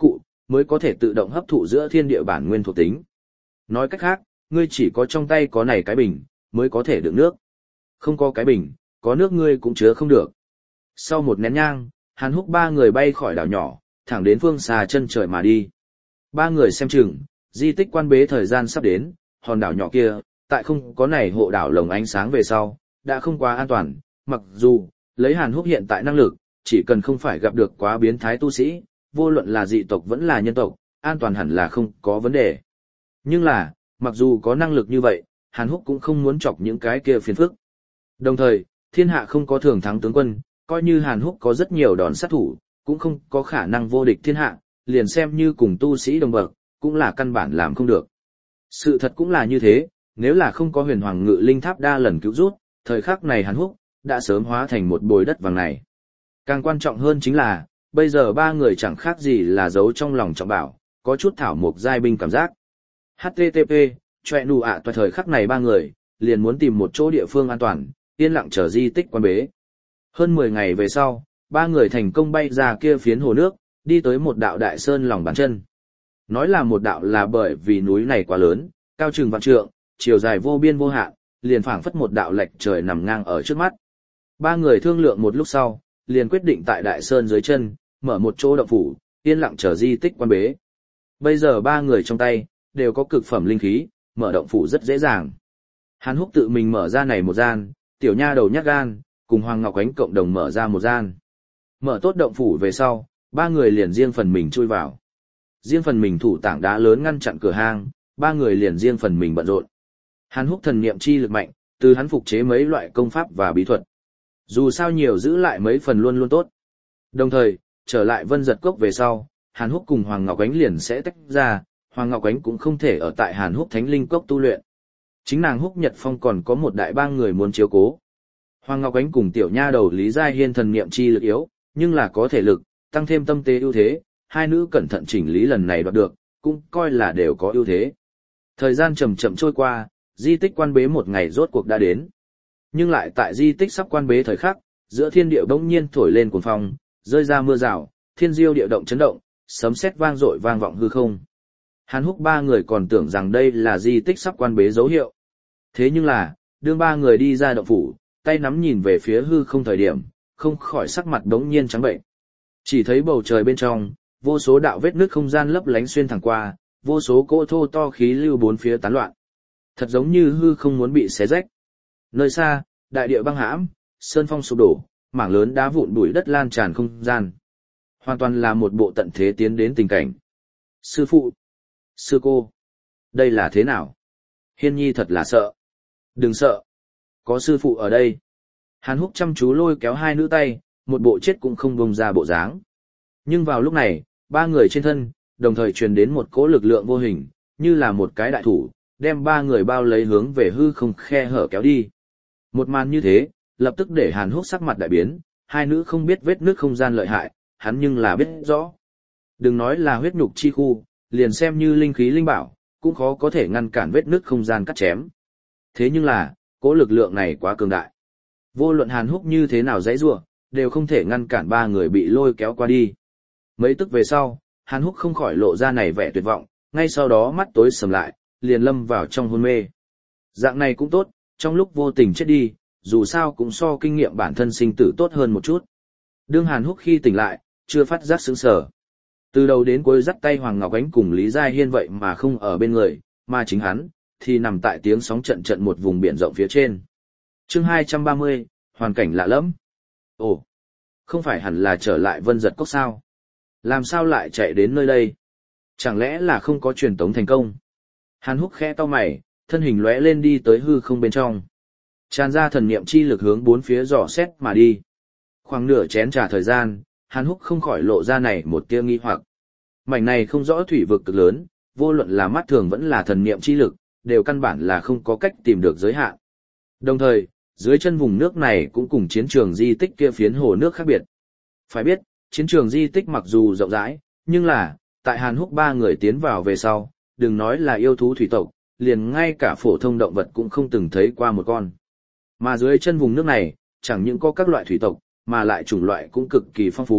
mới có thể tự động hấp thụ giữa thiên địa bản nguyên thuộc tính. Nói cách khác, ngươi chỉ có trong tay có này cái bình, mới có thể đựng nước. Không có cái bình, có nước ngươi cũng chứa không được. Sau một nén nhang, Hàn Húc ba người bay khỏi đảo nhỏ, thẳng đến phương xa chân trời mà đi. Ba người xem chừng, di tích quan bế thời gian sắp đến, hòn đảo nhỏ kia, tại không có này hộ đảo lồng ánh sáng về sau, đã không quá an toàn, mặc dù, lấy Hàn Húc hiện tại năng lực, chỉ cần không phải gặp được quá biến thái tu sĩ, vô luận là dị tộc vẫn là nhân tộc, an toàn hẳn là không có vấn đề. Nhưng là, mặc dù có năng lực như vậy, Hàn Húc cũng không muốn chọc những cái kia phiền phức. Đồng thời, thiên hạ không có thường thắng tướng quân, coi như Hàn Húc có rất nhiều đòn sát thủ, cũng không có khả năng vô địch thiên hạ, liền xem như cùng tu sĩ đồng bậc, cũng là căn bản làm không được. Sự thật cũng là như thế, nếu là không có huyền hoàng ngự linh tháp đa lần cứu rút, thời khắc này Hàn Húc đã sớm hóa thành một bồi đất vàng này. Càng quan trọng hơn chính là, bây giờ ba người chẳng khác gì là giấu trong lòng trọng bảo, có chút thảo mộc giai binh cảm giác. HTTP, chọe nụ ạ toài thời khắc này ba người, liền muốn tìm một chỗ địa phương an toàn, yên lặng chờ di tích quan bế. Hơn 10 ngày về sau, ba người thành công bay ra kia phiến hồ nước, đi tới một đạo đại sơn lòng bàn chân. Nói là một đạo là bởi vì núi này quá lớn, cao chừng vạn trượng, chiều dài vô biên vô hạn, liền phảng phất một đạo lệch trời nằm ngang ở trước mắt. Ba người thương lượng một lúc sau, liền quyết định tại đại sơn dưới chân, mở một chỗ động phủ, yên lặng chờ di tích quan bế. Bây giờ ba người trong tay, đều có cực phẩm linh khí, mở động phủ rất dễ dàng. Hàn Húc tự mình mở ra này một gian, tiểu nha đầu nhát gan, cùng Hoàng Ngọc Ánh cộng đồng mở ra một gian. Mở tốt động phủ về sau, ba người liền riêng phần mình chui vào. Riêng phần mình thủ tảng đá lớn ngăn chặn cửa hang, ba người liền riêng phần mình bận rộn. Hàn Húc thần niệm chi lực mạnh, từ hắn phục chế mấy loại công pháp và bí thuật. Dù sao nhiều giữ lại mấy phần luôn luôn tốt. Đồng thời, trở lại Vân Giật Cốc về sau, Hàn Húc cùng Hoàng Ngọc Ánh liền sẽ tách ra, Hoàng Ngọc Ánh cũng không thể ở tại Hàn Húc Thánh Linh Cốc tu luyện. Chính nàng Húc Nhật Phong còn có một đại bang người muốn chiếu cố. Hoàng Ngọc Ánh cùng tiểu nha đầu Lý Giai Hiên thần niệm chi lực yếu, nhưng là có thể lực, tăng thêm tâm tế ưu thế, hai nữ cẩn thận chỉnh lý lần này đoạt được, cũng coi là đều có ưu thế. Thời gian chậm chậm trôi qua, di tích quan bế một ngày rốt cuộc đã đến. Nhưng lại tại di tích sắp quan bế thời khắc, giữa thiên địa bỗng nhiên thổi lên cuồng phong, rơi ra mưa rào, thiên diêu địa động chấn động, sấm sét vang dội vang vọng hư không. Hàn Húc ba người còn tưởng rằng đây là di tích sắp quan bế dấu hiệu. Thế nhưng là, đương ba người đi ra động phủ, tay nắm nhìn về phía hư không thời điểm, không khỏi sắc mặt đống nhiên trắng bệnh. Chỉ thấy bầu trời bên trong, vô số đạo vết nước không gian lấp lánh xuyên thẳng qua, vô số cỗ thô to khí lưu bốn phía tán loạn. Thật giống như hư không muốn bị xé rách. Nơi xa, đại địa băng hãm, sơn phong sụp đổ, mảng lớn đá vụn bụi đất lan tràn không gian. Hoàn toàn là một bộ tận thế tiến đến tình cảnh. Sư phụ, sư cô, đây là thế nào? Hiên Nhi thật là sợ. Đừng sợ, có sư phụ ở đây. Hàn Húc chăm chú lôi kéo hai nữ tay, một bộ chết cũng không bông ra bộ dáng. Nhưng vào lúc này, ba người trên thân, đồng thời truyền đến một cỗ lực lượng vô hình, như là một cái đại thủ, đem ba người bao lấy hướng về hư không khe hở kéo đi. Một màn như thế, lập tức để Hàn Húc sắc mặt đại biến, hai nữ không biết vết nước không gian lợi hại, hắn nhưng là biết rõ. Đừng nói là huyết nhục chi khu, liền xem như linh khí linh bảo, cũng khó có thể ngăn cản vết nước không gian cắt chém. Thế nhưng là, cỗ lực lượng này quá cường đại. Vô luận Hàn Húc như thế nào giãy giụa, đều không thể ngăn cản ba người bị lôi kéo qua đi. Mấy tức về sau, Hàn Húc không khỏi lộ ra này vẻ tuyệt vọng, ngay sau đó mắt tối sầm lại, liền lâm vào trong hôn mê. Dạng này cũng tốt, trong lúc vô tình chết đi, dù sao cũng so kinh nghiệm bản thân sinh tử tốt hơn một chút. Đương Hàn Húc khi tỉnh lại, chưa phát giác sững sờ. Từ đầu đến cuối dắt tay Hoàng Ngọc Ánh cùng Lý Giai Hiên vậy mà không ở bên người, mà chính hắn, thì nằm tại tiếng sóng trận trận một vùng biển rộng phía trên. Chương 230, hoàn cảnh lạ lẫm. Ồ, không phải hẳn là trở lại Vân Giật Cốc sao? Làm sao lại chạy đến nơi đây? Chẳng lẽ là không có truyền tống thành công? Hàn Húc khẽ cau mày, thân hình lóe lên đi tới hư không bên trong. Tràn ra thần niệm chi lực hướng bốn phía dò xét mà đi. Khoảng nửa chén trà thời gian, Hàn Húc không khỏi lộ ra này một tia nghi hoặc. Mảnh này không rõ thủy vực cực lớn, vô luận là mắt thường vẫn là thần niệm chi lực, đều căn bản là không có cách tìm được giới hạn. Đồng thời, dưới chân vùng nước này cũng cùng chiến trường di tích kia phiến hồ nước khác biệt. Phải biết, chiến trường di tích mặc dù rộng rãi, nhưng là, tại Hàn Húc ba người tiến vào về sau, đừng nói là yêu thú thủy tộc, liền ngay cả phổ thông động vật cũng không từng thấy qua một con. Mà dưới chân vùng nước này, chẳng những có các loại thủy tộc, mà lại chủng loại cũng cực kỳ phong phú,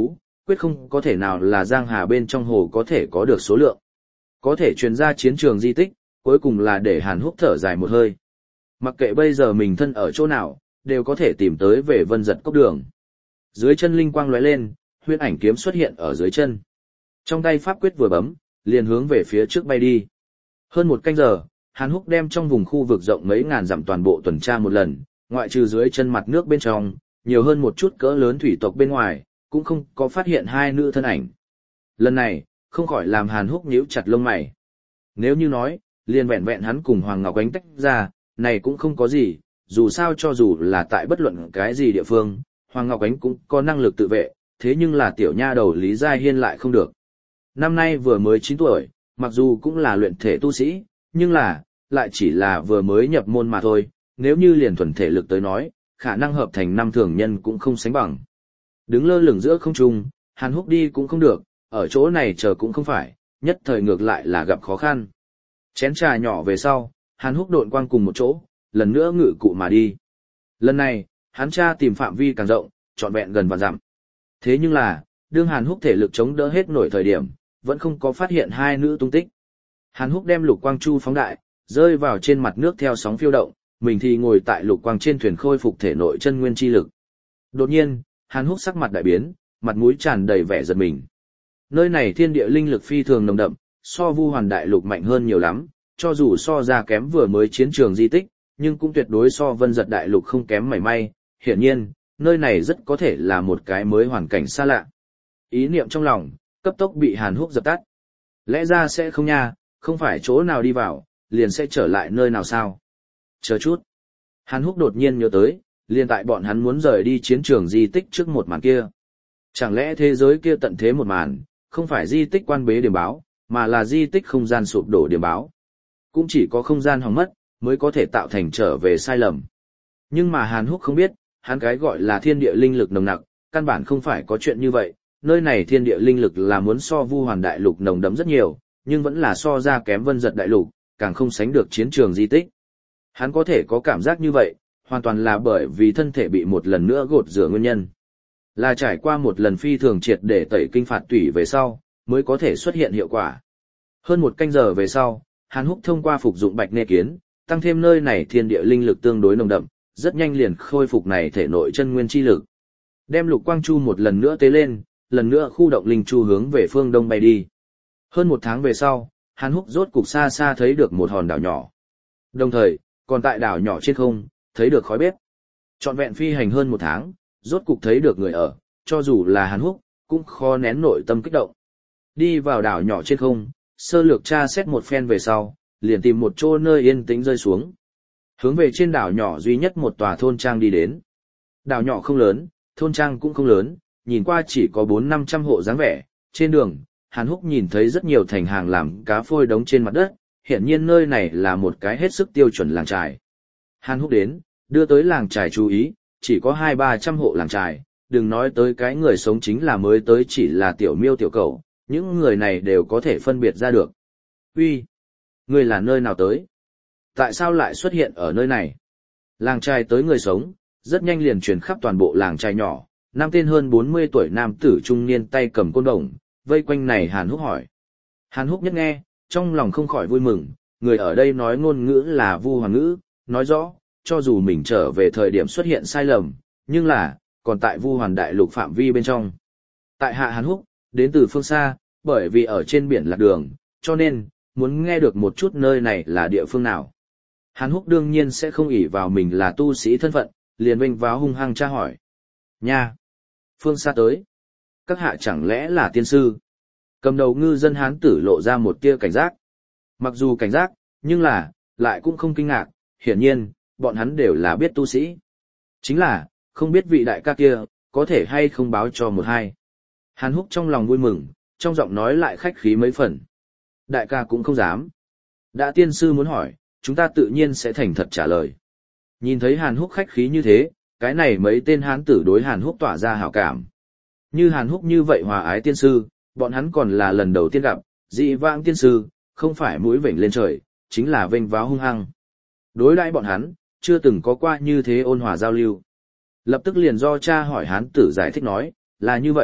quyết không có thể nào là giang hà bên trong hồ có thể có được số lượng. Có thể truyền ra chiến trường di tích, cuối cùng là để Hàn Húc thở dài một hơi. Mặc kệ bây giờ mình thân ở chỗ nào, đều có thể tìm tới về Vân Giật Cốc đường. Dưới chân linh quang lóe lên, huyễn ảnh kiếm xuất hiện ở dưới chân. Trong tay pháp quyết vừa bấm, liền hướng về phía trước bay đi. Hơn một canh giờ, Hàn Húc đem trong vùng khu vực rộng mấy ngàn dặm toàn bộ tuần tra một lần, ngoại trừ dưới chân mặt nước bên trong, nhiều hơn một chút cỡ lớn thủy tộc bên ngoài, cũng không có phát hiện hai nữ thân ảnh. Lần này, không khỏi làm Hàn Húc nhíu chặt lông mày. Nếu như nói, liền vẹn vẹn hắn cùng Hoàng Ngọc Ánh tách ra, này cũng không có gì, dù sao cho dù là tại bất luận cái gì địa phương, Hoàng Ngọc Ánh cũng có năng lực tự vệ, thế nhưng là tiểu nha đầu Lý Giai Hiên lại không được. Năm nay vừa mới 9 tuổi, mặc dù cũng là luyện thể tu sĩ, nhưng là, lại chỉ là vừa mới nhập môn mà thôi, nếu như liền thuần thể lực tới nói, khả năng hợp thành năm thường nhân cũng không sánh bằng. Đứng lơ lửng giữa không trung, Hàn Húc đi cũng không được, ở chỗ này chờ cũng không phải, nhất thời ngược lại là gặp khó khăn. Chén trà nhỏ về sau, Hàn Húc độn quang cùng một chỗ, lần nữa ngự cụ mà đi. Lần này, hắn tra tìm phạm vi càng rộng, trọn vẹn gần vạn dặm. Thế nhưng là, đương Hàn Húc thể lực chống đỡ hết nổi thời điểm, vẫn không có phát hiện hai nữ tung tích. Hàn Húc đem lục quang chu phóng đại, rơi vào trên mặt nước theo sóng phiêu động, mình thì ngồi tại lục quang trên thuyền khôi phục thể nội chân nguyên chi lực. Đột nhiên, Hàn Húc sắc mặt đại biến, mặt mũi tràn đầy vẻ giật mình. Nơi này thiên địa linh lực phi thường nồng đậm, so Vu Hoàn đại lục mạnh hơn nhiều lắm, cho dù so ra kém vừa mới chiến trường di tích, nhưng cũng tuyệt đối so Vân Giật đại lục không kém mảy may, hiển nhiên, nơi này rất có thể là một cái mới hoàn cảnh xa lạ. Ý niệm trong lòng, cấp tốc bị Hàn Húc dập tắt. Lẽ ra sẽ không nha, không phải chỗ nào đi vào, liền sẽ trở lại nơi nào sao? Chờ chút. Hàn Húc đột nhiên nhớ tới, liền tại bọn hắn muốn rời đi chiến trường di tích trước một màn kia. Chẳng lẽ thế giới kia tận thế một màn, không phải di tích quan bế điểm báo, mà là di tích không gian sụp đổ điểm báo. Cũng chỉ có không gian hỏng mất, mới có thể tạo thành trở về sai lầm. Nhưng mà Hàn Húc không biết, hắn cái gọi là thiên địa linh lực nồng nặc, căn bản không phải có chuyện như vậy, nơi này thiên địa linh lực là muốn so Vu Hoàn đại lục nồng đậm rất nhiều, nhưng vẫn là so ra kém Vân Giật đại lục, càng không sánh được chiến trường di tích. Hắn có thể có cảm giác như vậy, hoàn toàn là bởi vì thân thể bị một lần nữa gột rửa nguyên nhân. Là trải qua một lần phi thường triệt để tẩy kinh phạt tủy về sau, mới có thể xuất hiện hiệu quả. Hơn một canh giờ về sau, Hàn Húc thông qua phục dụng bạch nê kiến, tăng thêm nơi này thiên địa linh lực tương đối nồng đậm, rất nhanh liền khôi phục này thể nội chân nguyên chi lực. Đem lục quang chu một lần nữa tế lên, lần nữa khu động linh chu hướng về phương đông bay đi. Hơn một tháng về sau, Hàn Húc rốt cục xa xa thấy được một hòn đảo nhỏ. Đồng thời, còn tại đảo nhỏ trên không, thấy được khói bếp. Trọn vẹn phi hành hơn một tháng, rốt cục thấy được người ở, cho dù là Hàn Húc, cũng khó nén nội tâm kích động. Đi vào đảo nhỏ trên không, sơ lược tra xét một phen về sau, liền tìm một chỗ nơi yên tĩnh rơi xuống. Hướng về trên đảo nhỏ duy nhất một tòa thôn trang đi đến. Đảo nhỏ không lớn, thôn trang cũng không lớn, nhìn qua chỉ có 400-500 hộ dáng vẻ. Trên đường, Hàn Húc nhìn thấy rất nhiều thành hàng làm cá phôi đống trên mặt đất, hiển nhiên nơi này là một cái hết sức tiêu chuẩn làng trài. Hàn Húc đến, đưa tới làng trài chú ý, chỉ có 200-300 hộ làng trài, đừng nói tới cái người sống chính là mới tới chỉ là tiểu miêu tiểu cẩu, những người này đều có thể phân biệt ra được. Uy, ngươi là nơi nào tới? Tại sao lại xuất hiện ở nơi này? Làng trài tới người sống, rất nhanh liền truyền khắp toàn bộ làng trài nhỏ, năm tên hơn 40 tuổi nam tử trung niên tay cầm côn đồng, vây quanh này Hàn Húc hỏi. Hàn Húc nhất nghe, trong lòng không khỏi vui mừng, người ở đây nói ngôn ngữ là Vu Hoàn ngữ, nói rõ, cho dù mình trở về thời điểm xuất hiện sai lầm, nhưng là, còn tại Vu Hoàn đại lục phạm vi bên trong. Tại hạ Hàn Húc, đến từ phương xa, bởi vì ở trên biển lạc đường, cho nên, muốn nghe được một chút nơi này là địa phương nào. Hàn Húc đương nhiên sẽ không ỷ vào mình là tu sĩ thân phận, liền vênh váo hung hăng tra hỏi. Nha! Phương xa tới. Các hạ chẳng lẽ là tiên sư? Cầm đầu ngư dân hán tử lộ ra một tia cảnh giác. Mặc dù cảnh giác, nhưng là, lại cũng không kinh ngạc, hiển nhiên, bọn hắn đều là biết tu sĩ. Chính là, không biết vị đại ca kia, có thể hay không báo cho một hai. Hàn Húc trong lòng vui mừng, trong giọng nói lại khách khí mấy phần. Đại ca cũng không dám. Đã tiên sư muốn hỏi, chúng ta tự nhiên sẽ thành thật trả lời. Nhìn thấy Hàn Húc khách khí như thế, cái này mấy tên hán tử đối Hàn Húc tỏa ra hảo cảm. Như Hàn Húc như vậy hòa ái tiên sư, bọn hắn còn là lần đầu tiên gặp, dị vãng tiên sư, không phải mũi vểnh lên trời, chính là vênh váo hung hăng. Đối đãi bọn hắn, chưa từng có qua như thế ôn hòa giao lưu. Lập tức liền do cha hỏi hán tử giải thích nói, là như vậy,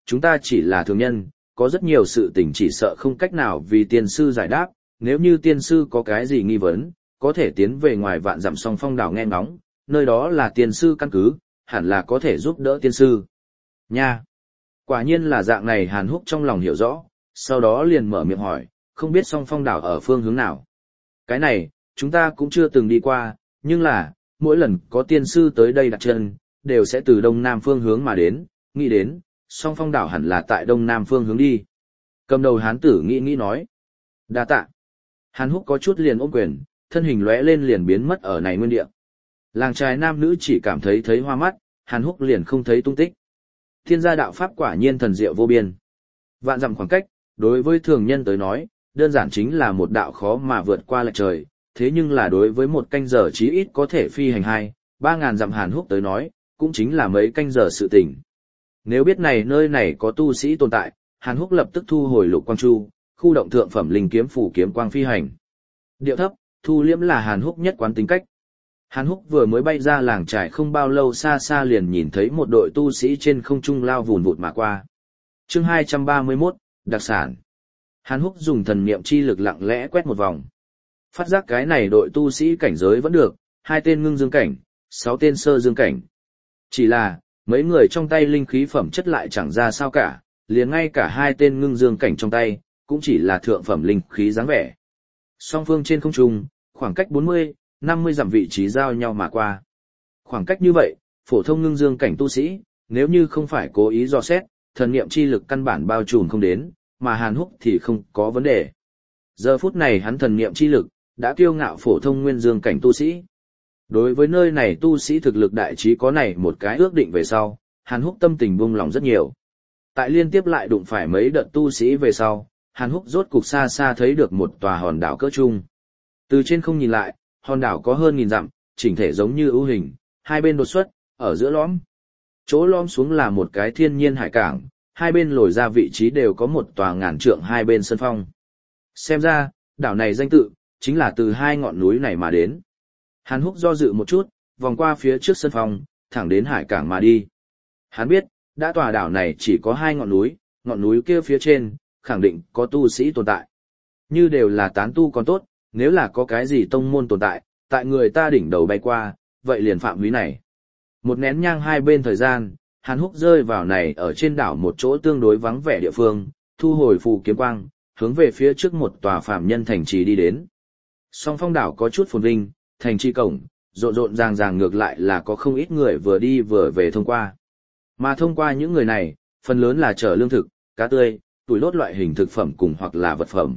chúng ta chỉ là thường nhân, có rất nhiều sự tình chỉ sợ không cách nào vì tiên sư giải đáp, nếu như tiên sư có cái gì nghi vấn, có thể tiến về ngoài vạn dặm song phong đảo nghe ngóng, nơi đó là tiên sư căn cứ, hẳn là có thể giúp đỡ tiên sư. Nha! Quả nhiên là dạng này. Hàn Húc trong lòng hiểu rõ, sau đó liền mở miệng hỏi, không biết song phong đảo ở phương hướng nào. Cái này, chúng ta cũng chưa từng đi qua, nhưng là, mỗi lần có tiên sư tới đây đặt chân, đều sẽ từ đông nam phương hướng mà đến, nghĩ đến, song phong đảo hẳn là tại đông nam phương hướng đi. Cầm đầu hán tử nghĩ nói. Đa tạ. Hàn Húc có chút liền ôm quyền, thân hình lóe lên liền biến mất ở này nguyên địa. Làng trai nam nữ chỉ cảm thấy hoa mắt, Hàn Húc liền không thấy tung tích. Thiên gia đạo pháp quả nhiên thần diệu vô biên. Vạn dặm khoảng cách, đối với thường nhân tới nói, đơn giản chính là một đạo khó mà vượt qua lệch trời, thế nhưng là đối với một canh giờ chí ít có thể phi hành 2-3 ngàn dặm Hàn Húc tới nói, cũng chính là mấy canh giờ sự tình. Nếu biết nơi này có tu sĩ tồn tại, Hàn Húc lập tức thu hồi Lục Quang Chu, khu động thượng phẩm linh kiếm phủ kiếm quang phi hành. Điệu thấp, thu liễm là Hàn Húc nhất quán tính cách. Hàn Húc vừa mới bay ra làng trải không bao lâu, xa xa liền nhìn thấy một đội tu sĩ trên không trung lao vùn vụt mà qua. Chương 231, đặc sản. Hàn Húc dùng thần niệm chi lực lặng lẽ quét một vòng. Phát giác cái này đội tu sĩ cảnh giới vẫn được, 2 tên ngưng dương cảnh, 6 tên sơ dương cảnh. Chỉ là, mấy người trong tay linh khí phẩm chất lại chẳng ra sao cả, liền ngay cả 2 tên ngưng dương cảnh trong tay, cũng chỉ là thượng phẩm linh khí dáng vẻ. Song phương trên không trung, khoảng cách 40-50 dặm vị trí giao nhau mà qua. Khoảng cách như vậy, phổ thông ngưng dương cảnh tu sĩ, nếu như không phải cố ý dò xét, thần niệm chi lực căn bản bao trùm không đến, mà Hàn Húc thì không có vấn đề. Giờ phút này hắn thần niệm chi lực, đã kiêu ngạo phổ thông nguyên dương cảnh tu sĩ. Đối với nơi này tu sĩ thực lực đại trí có này một cái ước định về sau, Hàn Húc tâm tình buông lòng rất nhiều. Tại liên tiếp lại đụng phải mấy đợt tu sĩ về sau, Hàn Húc rốt cục xa xa thấy được một tòa hòn đảo cỡ trung. Từ trên không nhìn lại, hòn đảo có hơn 1000 dặm, chỉnh thể giống như ưu hình, hai bên đột xuất, ở giữa lõm. Chỗ lõm xuống là một cái thiên nhiên hải cảng, hai bên lồi ra vị trí đều có một tòa ngàn trượng hai bên sân phong. Xem ra, đảo này danh tự, chính là từ 2 ngọn núi này mà đến. Hàn Húc do dự một chút, vòng qua phía trước sân phong, thẳng đến hải cảng mà đi. Hắn biết, đã tòa đảo này chỉ có 2 ngọn núi kia phía trên, khẳng định có tu sĩ tồn tại. Như đều là tán tu còn tốt, nếu là có cái gì tông môn tồn tại, tại người ta đỉnh đầu bay qua, vậy liền phạm vi này. Một nén nhang hai bên thời gian, Hàn Húc rơi vào này ở trên đảo một chỗ tương đối vắng vẻ địa phương, thu hồi phù kiếm quang, hướng về phía trước một tòa phạm nhân thành trì đi đến. Song phong đảo có chút phồn vinh, thành trì cổng, rộn rộn ràng ràng ngược lại là có không ít người vừa đi vừa về thông qua. Mà thông qua những người này, phần lớn là chở lương thực, cá tươi, tuổi lốt loại hình thực phẩm cùng hoặc là vật phẩm.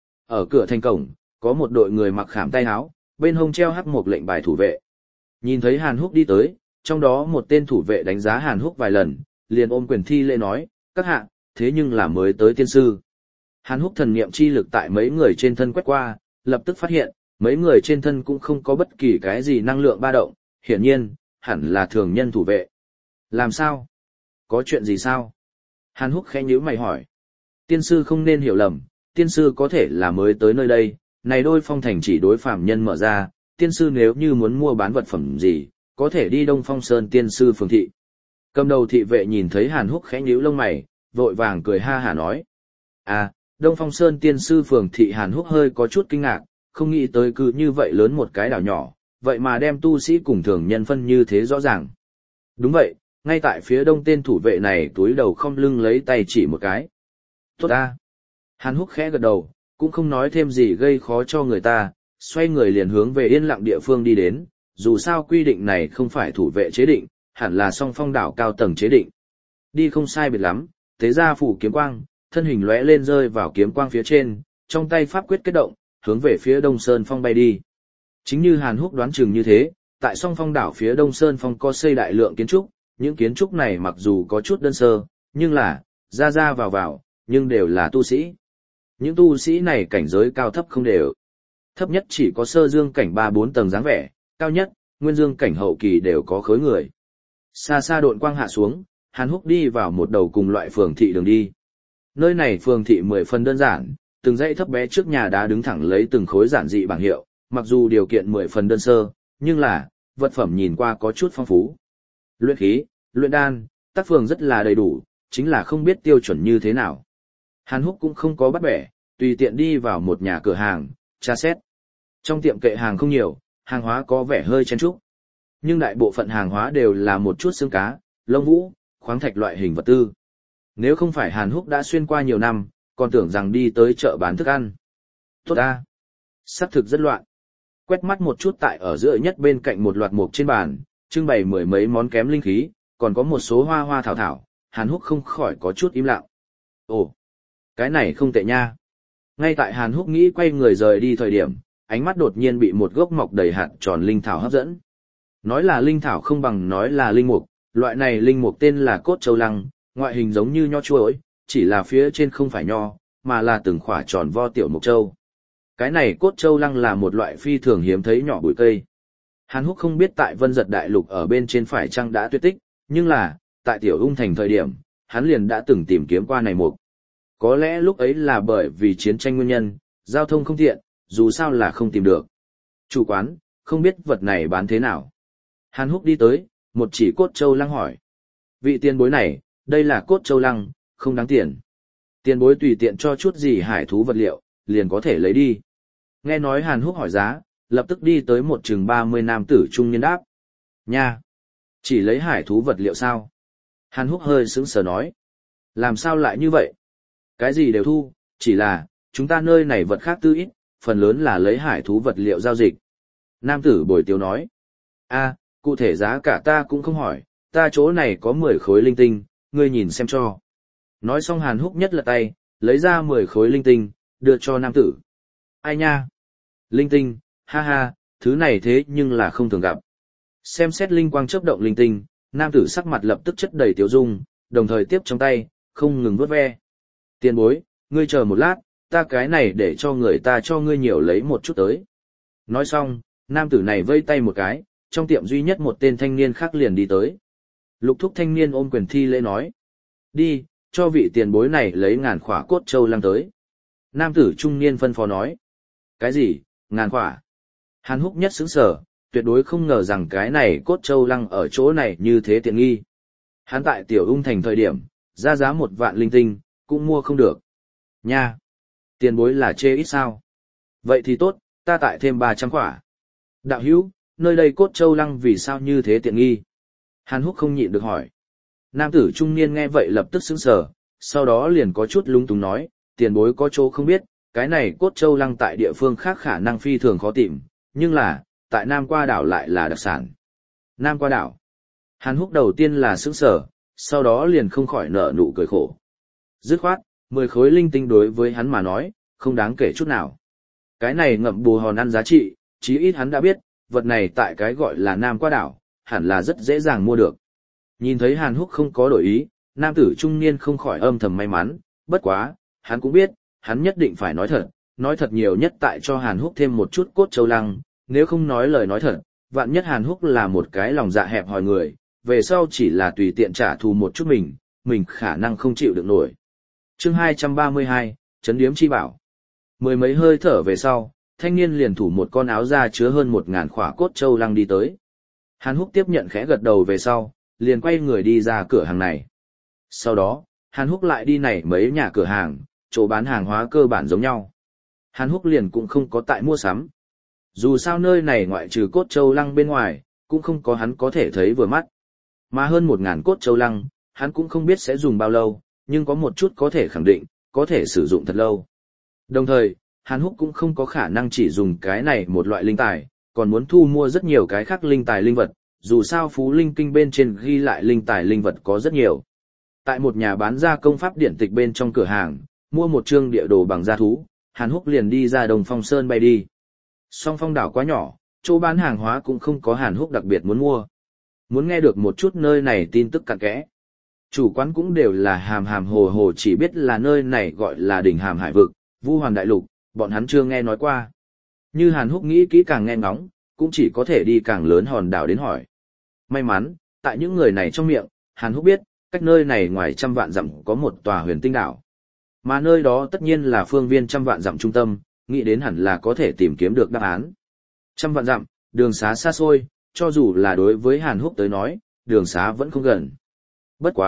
Ở cửa thành cổng, có một đội người mặc khảm tay áo, bên hông treo hắc một lệnh bài thủ vệ. Nhìn thấy Hàn Húc đi tới, trong đó một tên thủ vệ đánh giá Hàn Húc vài lần, liền ôm quyền thi lễ nói, các hạ, thế nhưng là mới tới tiên sư. Hàn Húc thần niệm chi lực tại mấy người trên thân quét qua, lập tức phát hiện, mấy người trên thân cũng không có bất kỳ cái gì năng lượng ba động, hiển nhiên, hẳn là thường nhân thủ vệ. Làm sao? Có chuyện gì sao? Hàn Húc khẽ nhíu mày hỏi. Tiên sư không nên hiểu lầm, tiên sư có thể là mới tới nơi đây, này đôi phong thành chỉ đối phàm nhân mở ra, tiên sư nếu như muốn mua bán vật phẩm gì, có thể đi Đông Phong Sơn tiên sư phường thị. Cầm đầu thị vệ nhìn thấy Hàn Húc khẽ nhíu lông mày, vội vàng cười ha hả nói. À, Đông Phong Sơn tiên sư phường thị. Hàn Húc hơi có chút kinh ngạc, không nghĩ tới cứ như vậy lớn một cái đảo nhỏ, vậy mà đem tu sĩ cùng thường nhân phân như thế rõ ràng. Đúng vậy, ngay tại phía đông tên thủ vệ này túi đầu không lưng lấy tay chỉ một cái. Tốt ta. Hàn Húc khẽ gật đầu, cũng không nói thêm gì gây khó cho người ta, xoay người liền hướng về yên lặng địa phương đi đến, dù sao quy định này không phải thủ vệ chế định, hẳn là song phong đảo cao tầng chế định. Đi không sai biệt lắm, tế ra phủ kiếm quang, thân hình lóe lên rơi vào kiếm quang phía trên, trong tay pháp quyết kết động, hướng về phía Đông Sơn Phong bay đi. Chính như Hàn Húc đoán chừng như thế, tại song phong đảo phía Đông Sơn Phong có xây đại lượng kiến trúc, những kiến trúc này mặc dù có chút đơn sơ, nhưng là, ra vào, nhưng đều là tu sĩ. Những tu sĩ này cảnh giới cao thấp không đều. Thấp nhất chỉ có sơ dương cảnh 3-4 tầng dáng vẻ, cao nhất, nguyên dương cảnh hậu kỳ đều có khối người. Xa xa độn quang hạ xuống, Hàn Húc đi vào một đầu cùng loại phường thị đường đi. Nơi này phường thị 10 phần đơn giản, từng dãy thấp bé trước nhà đá đứng thẳng lấy từng khối giản dị bảng hiệu, mặc dù điều kiện 10 phần đơn sơ, nhưng là, vật phẩm nhìn qua có chút phong phú. Luyện khí, luyện đan, tác phường rất là đầy đủ, chính là không biết tiêu chuẩn như thế nào. Hàn Húc cũng không có bắt bẻ, tùy tiện đi vào một nhà cửa hàng, tra xét. Trong tiệm kệ hàng không nhiều, hàng hóa có vẻ hơi chen chúc. Nhưng đại bộ phận hàng hóa đều là một chút xương cá, lông vũ, khoáng thạch loại hình vật tư. Nếu không phải Hàn Húc đã xuyên qua nhiều năm, còn tưởng rằng đi tới chợ bán thức ăn. Tốt ta! Sắc thực rất loạn. Quét mắt một chút tại ở giữa nhất bên cạnh một loạt mục trên bàn, trưng bày mười mấy món kém linh khí, còn có một số hoa hoa thảo thảo, Hàn Húc không khỏi có chút im lặng. Ồ! Cái này không tệ nha. Ngay tại Hàn Húc nghĩ quay người rời đi thời điểm, ánh mắt đột nhiên bị một gốc mọc đầy hạt tròn linh thảo hấp dẫn. Nói là linh thảo không bằng nói là linh mục, loại này linh mục tên là cốt châu lăng, ngoại hình giống như nho chuối, chỉ là phía trên không phải nho, mà là từng khỏa tròn vo tiểu mục châu. Cái này cốt châu lăng là một loại phi thường hiếm thấy nhỏ bụi cây. Hàn Húc không biết tại Vân Giật Đại Lục ở bên trên phải chăng đã tuyệt tích, nhưng là, tại Tiểu Ung Thành thời điểm, hắn liền đã từng tìm kiếm qua này mục. Có lẽ lúc ấy là bởi vì chiến tranh nguyên nhân, giao thông không tiện, dù sao là không tìm được. Chủ quán, không biết vật này bán thế nào. Hàn Húc đi tới, một chỉ cốt châu lăng hỏi. Vị tiền bối này, đây là cốt châu lăng, không đáng tiền. Tiền bối tùy tiện cho chút gì hải thú vật liệu, liền có thể lấy đi. Nghe nói Hàn Húc hỏi giá, lập tức đi tới một chừng 30 nam tử trung niên đáp. Nha! Chỉ lấy hải thú vật liệu sao? Hàn Húc hơi sững sờ nói. Làm sao lại như vậy? Cái gì đều thu, chỉ là, chúng ta nơi này vật khác tư ít, phần lớn là lấy hải thú vật liệu giao dịch. Nam tử bồi tiếu nói. Cụ thể giá cả ta cũng không hỏi, ta chỗ này có 10 khối linh tinh, ngươi nhìn xem cho. Nói xong Hàn Húc nhất lật tay, lấy ra 10 khối linh tinh, đưa cho nam tử. Ai nha? Linh tinh, ha ha, thứ này thế nhưng là không thường gặp. Xem xét linh quang chớp động linh tinh, nam tử sắc mặt lập tức chất đầy tiếu dung, đồng thời tiếp trong tay, không ngừng vuốt ve. Tiền bối, ngươi chờ một lát, ta cái này để cho người ta cho ngươi nhiều lấy một chút tới. Nói xong, nam tử này vây tay một cái, trong tiệm duy nhất một tên thanh niên khác liền đi tới. Lục thúc thanh niên ôm quyền thi lễ nói. Đi, cho vị tiền bối này lấy ngàn khỏa cốt châu lăng tới. Nam tử trung niên phân phó nói. Cái gì, ngàn khỏa? Hàn Húc nhất sững sờ, tuyệt đối không ngờ rằng cái này cốt châu lăng ở chỗ này như thế tiện nghi. Hắn tại Tiểu Ung Thành thời điểm, ra giá 1 vạn linh tinh, cũng mua không được. Nha! Tiền bối là chê ít sao? Vậy thì tốt, ta tại thêm 300 khỏa. Đạo hữu, nơi đây cốt châu lăng vì sao như thế tiện nghi? Hàn Húc không nhịn được hỏi. Nam tử trung niên nghe vậy lập tức sững sờ, sau đó liền có chút lung túng nói, tiền bối có chỗ không biết, cái này cốt châu lăng tại địa phương khác khả năng phi thường khó tìm, nhưng là, tại Nam Qua đảo lại là đặc sản. Nam Qua đảo. Hàn Húc đầu tiên là sững sờ, sau đó liền không khỏi nở nụ cười khổ. Dứt khoát, 10 khối linh tinh đối với hắn mà nói, không đáng kể chút nào. Cái này ngậm bù hòn ăn giá trị, chí ít hắn đã biết, vật này tại cái gọi là Nam Qua đảo, hẳn là rất dễ dàng mua được. Nhìn thấy Hàn Húc không có đổi ý, nam tử trung niên không khỏi âm thầm may mắn, bất quá, hắn cũng biết, hắn nhất định phải nói thật nhiều nhất tại cho Hàn Húc thêm một chút cốt châu lăng, nếu không nói lời nói thật, vạn nhất Hàn Húc là một cái lòng dạ hẹp hòi người, về sau chỉ là tùy tiện trả thù một chút mình khả năng không chịu được nổi. Chương 232, Trấn Điếm Chi Bảo. Mười mấy hơi thở về sau, thanh niên liền thủ một con áo da chứa hơn 1000 khỏa cốt châu lăng đi tới. Hàn Húc tiếp nhận khẽ gật đầu về sau, liền quay người đi ra cửa hàng này. Sau đó, Hàn Húc lại đi này mấy nhà cửa hàng, chỗ bán hàng hóa cơ bản giống nhau. Hàn Húc liền cũng không có tại mua sắm. Dù sao nơi này ngoại trừ cốt châu lăng bên ngoài, cũng không có hắn có thể thấy vừa mắt. Mà hơn 1000 cốt châu lăng, hắn cũng không biết sẽ dùng bao lâu, nhưng có một chút có thể khẳng định, có thể sử dụng thật lâu. Đồng thời, Hàn Húc cũng không có khả năng chỉ dùng cái này một loại linh tài, còn muốn thu mua rất nhiều cái khác linh tài linh vật, dù sao Phú Linh Kinh bên trên ghi lại linh tài linh vật có rất nhiều. Tại một nhà bán gia công pháp điển tịch bên trong cửa hàng, mua một chương địa đồ bằng da thú, Hàn Húc liền đi ra Đồng Phong Sơn bay đi. Song Phong đảo quá nhỏ, chỗ bán hàng hóa cũng không có Hàn Húc đặc biệt muốn mua. Muốn nghe được một chút nơi này tin tức cặn kẽ. Chủ quán cũng đều là hàm hàm hồ hồ chỉ biết là nơi này gọi là đỉnh Hàm Hải Vực, Vu Hoàn Đại Lục, bọn hắn chưa nghe nói qua. Như Hàn Húc nghĩ kỹ càng nghe ngóng, cũng chỉ có thể đi càng lớn hòn đảo đến hỏi. May mắn, tại những người này trong miệng, Hàn Húc biết, cách nơi này ngoài 100 vạn dặm có một tòa huyền tinh đảo. Mà nơi đó tất nhiên là phương viên 100 vạn dặm trung tâm, nghĩ đến hẳn là có thể tìm kiếm được đáp án. 100 vạn dặm, đường xá xa xôi, cho dù là đối với Hàn Húc tới nói, đường xá vẫn không gần. Bất quá,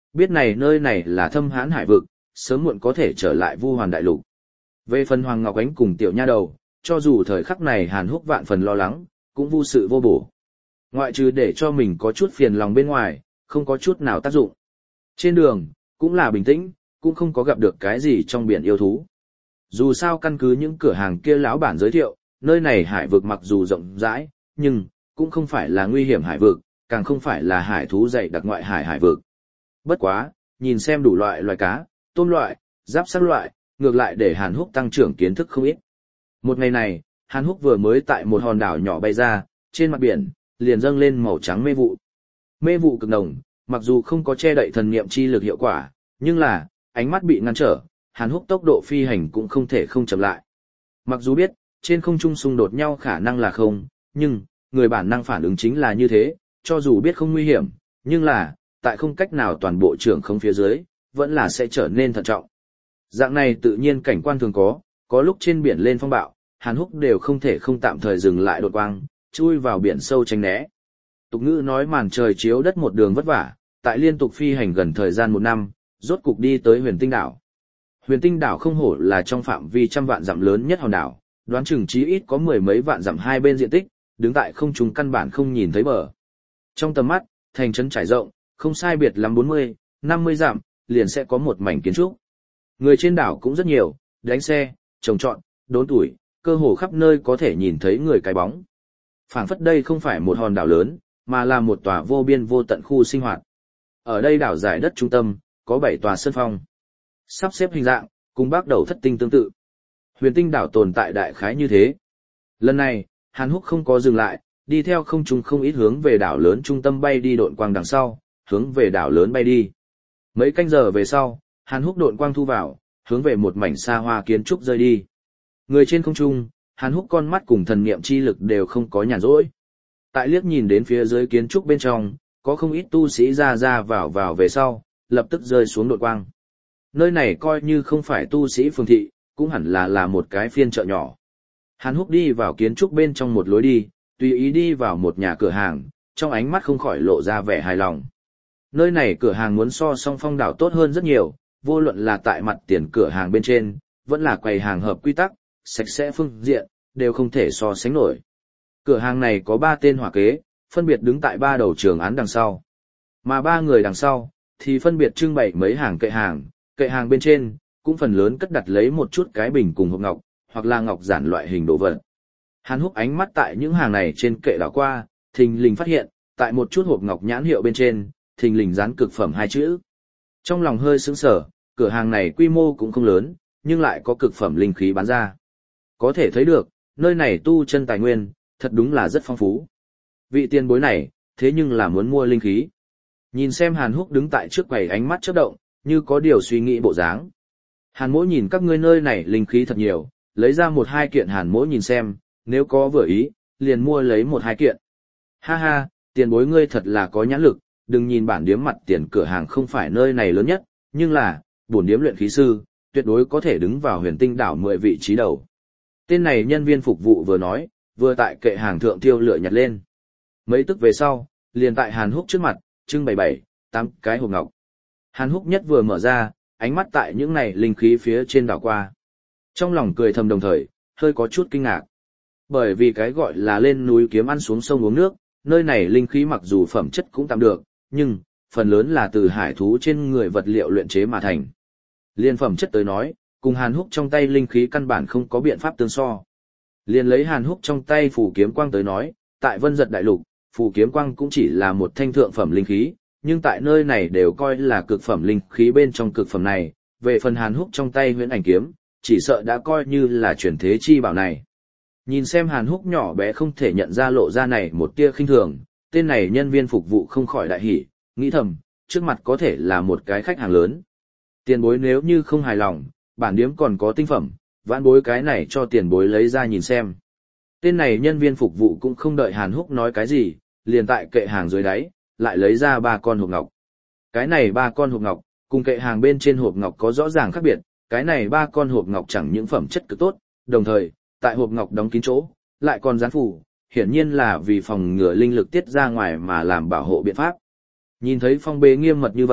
biết này nơi này là thâm hãn hải vực, sớm muộn có thể trở lại Vu Hoàn đại lục. Về phần Hoàng Ngọc Ánh cùng tiểu nha đầu, cho dù thời khắc này Hàn Húc vạn phần lo lắng, cũng vô sự vô bổ. Ngoại trừ để cho mình có chút phiền lòng bên ngoài, không có chút nào tác dụng. Trên đường, cũng là bình tĩnh, cũng không có gặp được cái gì trong biển yêu thú. Dù sao căn cứ những cửa hàng kia lão bản giới thiệu, nơi này hải vực mặc dù rộng rãi, nhưng cũng không phải là nguy hiểm hải vực, càng không phải là hải thú dày đặc ngoại hải hải vực. Bất quá, nhìn xem đủ loại loài cá, tôm loại, giáp xác loại, ngược lại để Hàn Húc tăng trưởng kiến thức không ít. Một ngày này, Hàn Húc vừa mới tại một hòn đảo nhỏ bay ra, trên mặt biển, liền dâng lên màu trắng mê vụ. Mê vụ cực nồng, mặc dù không có che đậy thần niệm chi lực hiệu quả, nhưng là, ánh mắt bị ngăn trở, Hàn Húc tốc độ phi hành cũng không thể không chậm lại. Mặc dù biết, trên không trung xung đột nhau khả năng là không, nhưng, người bản năng phản ứng chính là như thế, cho dù biết không nguy hiểm, nhưng là, tại không cách nào toàn bộ trưởng không phía dưới, vẫn là sẽ trở nên thận trọng. Dạng này tự nhiên cảnh quan thường có lúc trên biển lên phong bạo, Hàn Húc đều không thể không tạm thời dừng lại đột quang, chui vào biển sâu tránh né. Tục ngữ nói màn trời chiếu đất một đường vất vả, tại liên tục phi hành gần thời gian 1 năm, rốt cục đi tới Huyền Tinh đảo. Huyền Tinh đảo không hổ là trong phạm vi trăm vạn dặm lớn nhất hòn đảo, đoán chừng chí ít có 10 mấy vạn dặm hai bên diện tích, đứng tại không trung căn bản không nhìn thấy bờ. Trong tầm mắt, thành trấn trải rộng, không sai biệt lắm 40, 50 dặm, liền sẽ có một mảnh kiến trúc. Người trên đảo cũng rất nhiều, đánh xe, trồng trọt, đốn tuổi, cơ hồ khắp nơi có thể nhìn thấy người cái bóng. Phảng phất đây không phải một hòn đảo lớn, mà là một tòa vô biên vô tận khu sinh hoạt. Ở đây đảo giải đất trung tâm, có 7 tòa sân phong. Sắp xếp hình dạng, cùng Bắc Đầu Thất Tinh tương tự. Huyền Tinh đảo tồn tại đại khái như thế. Lần này, Hàn Húc không có dừng lại, đi theo không trung không ít hướng về đảo lớn trung tâm bay đi độn quang đằng sau, hướng về đảo lớn bay đi. Mấy canh giờ về sau, Hàn Húc độn quang thu vào, hướng về một mảnh xa hoa kiến trúc rơi đi. Người trên không trung, Hàn Húc con mắt cùng thần niệm chi lực đều không có nhàn rỗi. Tại liếc nhìn đến phía dưới kiến trúc bên trong, có không ít tu sĩ ra vào về sau, lập tức rơi xuống độn quang. Nơi này coi như không phải tu sĩ phường thị, cũng hẳn là một cái phiên chợ nhỏ. Hàn Húc đi vào kiến trúc bên trong một lối đi, tùy ý đi vào một nhà cửa hàng, trong ánh mắt không khỏi lộ ra vẻ hài lòng. Nơi này cửa hàng muốn so song phong đảo tốt hơn rất nhiều, vô luận là tại mặt tiền cửa hàng bên trên, vẫn là quầy hàng hợp quy tắc, sạch sẽ phương diện, đều không thể so sánh nổi. Cửa hàng này có 3 tên hỏa kế, phân biệt đứng tại 3 đầu trường án đằng sau. Mà 3 người đằng sau, thì phân biệt trưng bày mấy hàng kệ hàng bên trên, cũng phần lớn cất đặt lấy một chút cái bình cùng hộp ngọc, hoặc là ngọc giản loại hình đồ vật. Hàn Húc ánh mắt tại những hàng này trên kệ đảo qua, thình lình phát hiện, tại một chút hộp ngọc nhãn hiệu bên trên, thình lình dán cực phẩm 2 chữ. Trong lòng hơi sững sờ, cửa hàng này quy mô cũng không lớn, nhưng lại có cực phẩm linh khí bán ra. Có thể thấy được, nơi này tu chân tài nguyên, thật đúng là rất phong phú. Vị tiền bối này, thế nhưng là muốn mua linh khí. Nhìn xem Hàn Húc đứng tại trước quầy ánh mắt chớp động, như có điều suy nghĩ bộ dáng. Hàn Mỗ nhìn các ngươi nơi này linh khí thật nhiều, lấy ra 1-2 kiện Hàn Mỗ nhìn xem, nếu có vừa ý, liền mua lấy 1-2 kiện. Ha ha, tiền bối ngươi thật là có nhãn lực, đừng nhìn bản điếm mặt tiền cửa hàng không phải nơi này lớn nhất, nhưng là, bổn điếm luyện khí sư, tuyệt đối có thể đứng vào Huyền Tinh đảo 10 vị trí đầu. Tên này nhân viên phục vụ vừa nói, vừa tại kệ hàng thượng tiêu lựa nhặt lên. Mấy tức về sau, liền tại Hàn Húc trước mặt, trưng bày 8 cái hộp ngọc. Hàn Húc nhất vừa mở ra, ánh mắt tại những này linh khí phía trên đảo qua. Trong lòng cười thầm đồng thời, hơi có chút kinh ngạc. Bởi vì cái gọi là lên núi kiếm ăn xuống sông uống nước, nơi này linh khí mặc dù phẩm chất cũng tạm được, nhưng phần lớn là từ hải thú trên người vật liệu luyện chế mà thành. Liên phẩm chất tới nói, cùng Hàn Húc trong tay linh khí căn bản không có biện pháp tương so. Liên lấy Hàn Húc trong tay phù kiếm quang tới nói, tại Vân Giật Đại Lục, phù kiếm quang cũng chỉ là một thanh thượng phẩm linh khí, nhưng tại nơi này đều coi là cực phẩm linh khí bên trong cực phẩm này, về phần Hàn Húc trong tay huyễn ảnh kiếm, chỉ sợ đã coi như là chuyển thế chi bảo này. Nhìn xem Hàn Húc nhỏ bé không thể nhận ra lộ ra này một tia khinh thường, tên này nhân viên phục vụ không khỏi đại hỉ, nghĩ thầm, trước mặt có thể là một cái khách hàng lớn. Tiền bối nếu như không hài lòng, bản điếm còn có tinh phẩm, vãn bối cái này cho tiền bối lấy ra nhìn xem. Tên này nhân viên phục vụ cũng không đợi Hàn Húc nói cái gì, liền tại kệ hàng dưới đáy, lại lấy ra 3 con hộp ngọc. Cái này 3 con hộp ngọc, cùng kệ hàng bên trên hộp ngọc có rõ ràng khác biệt, cái này 3 con hộp ngọc chẳng những phẩm chất cực tốt, đồng thời, tại hộp ngọc đóng kín chỗ, lại còn dán phủ, hiển nhiên là vì phòng ngừa linh lực tiết ra ngoài mà làm bảo hộ biện pháp. Nhìn thấy phong bế nghiêm mật như vậy,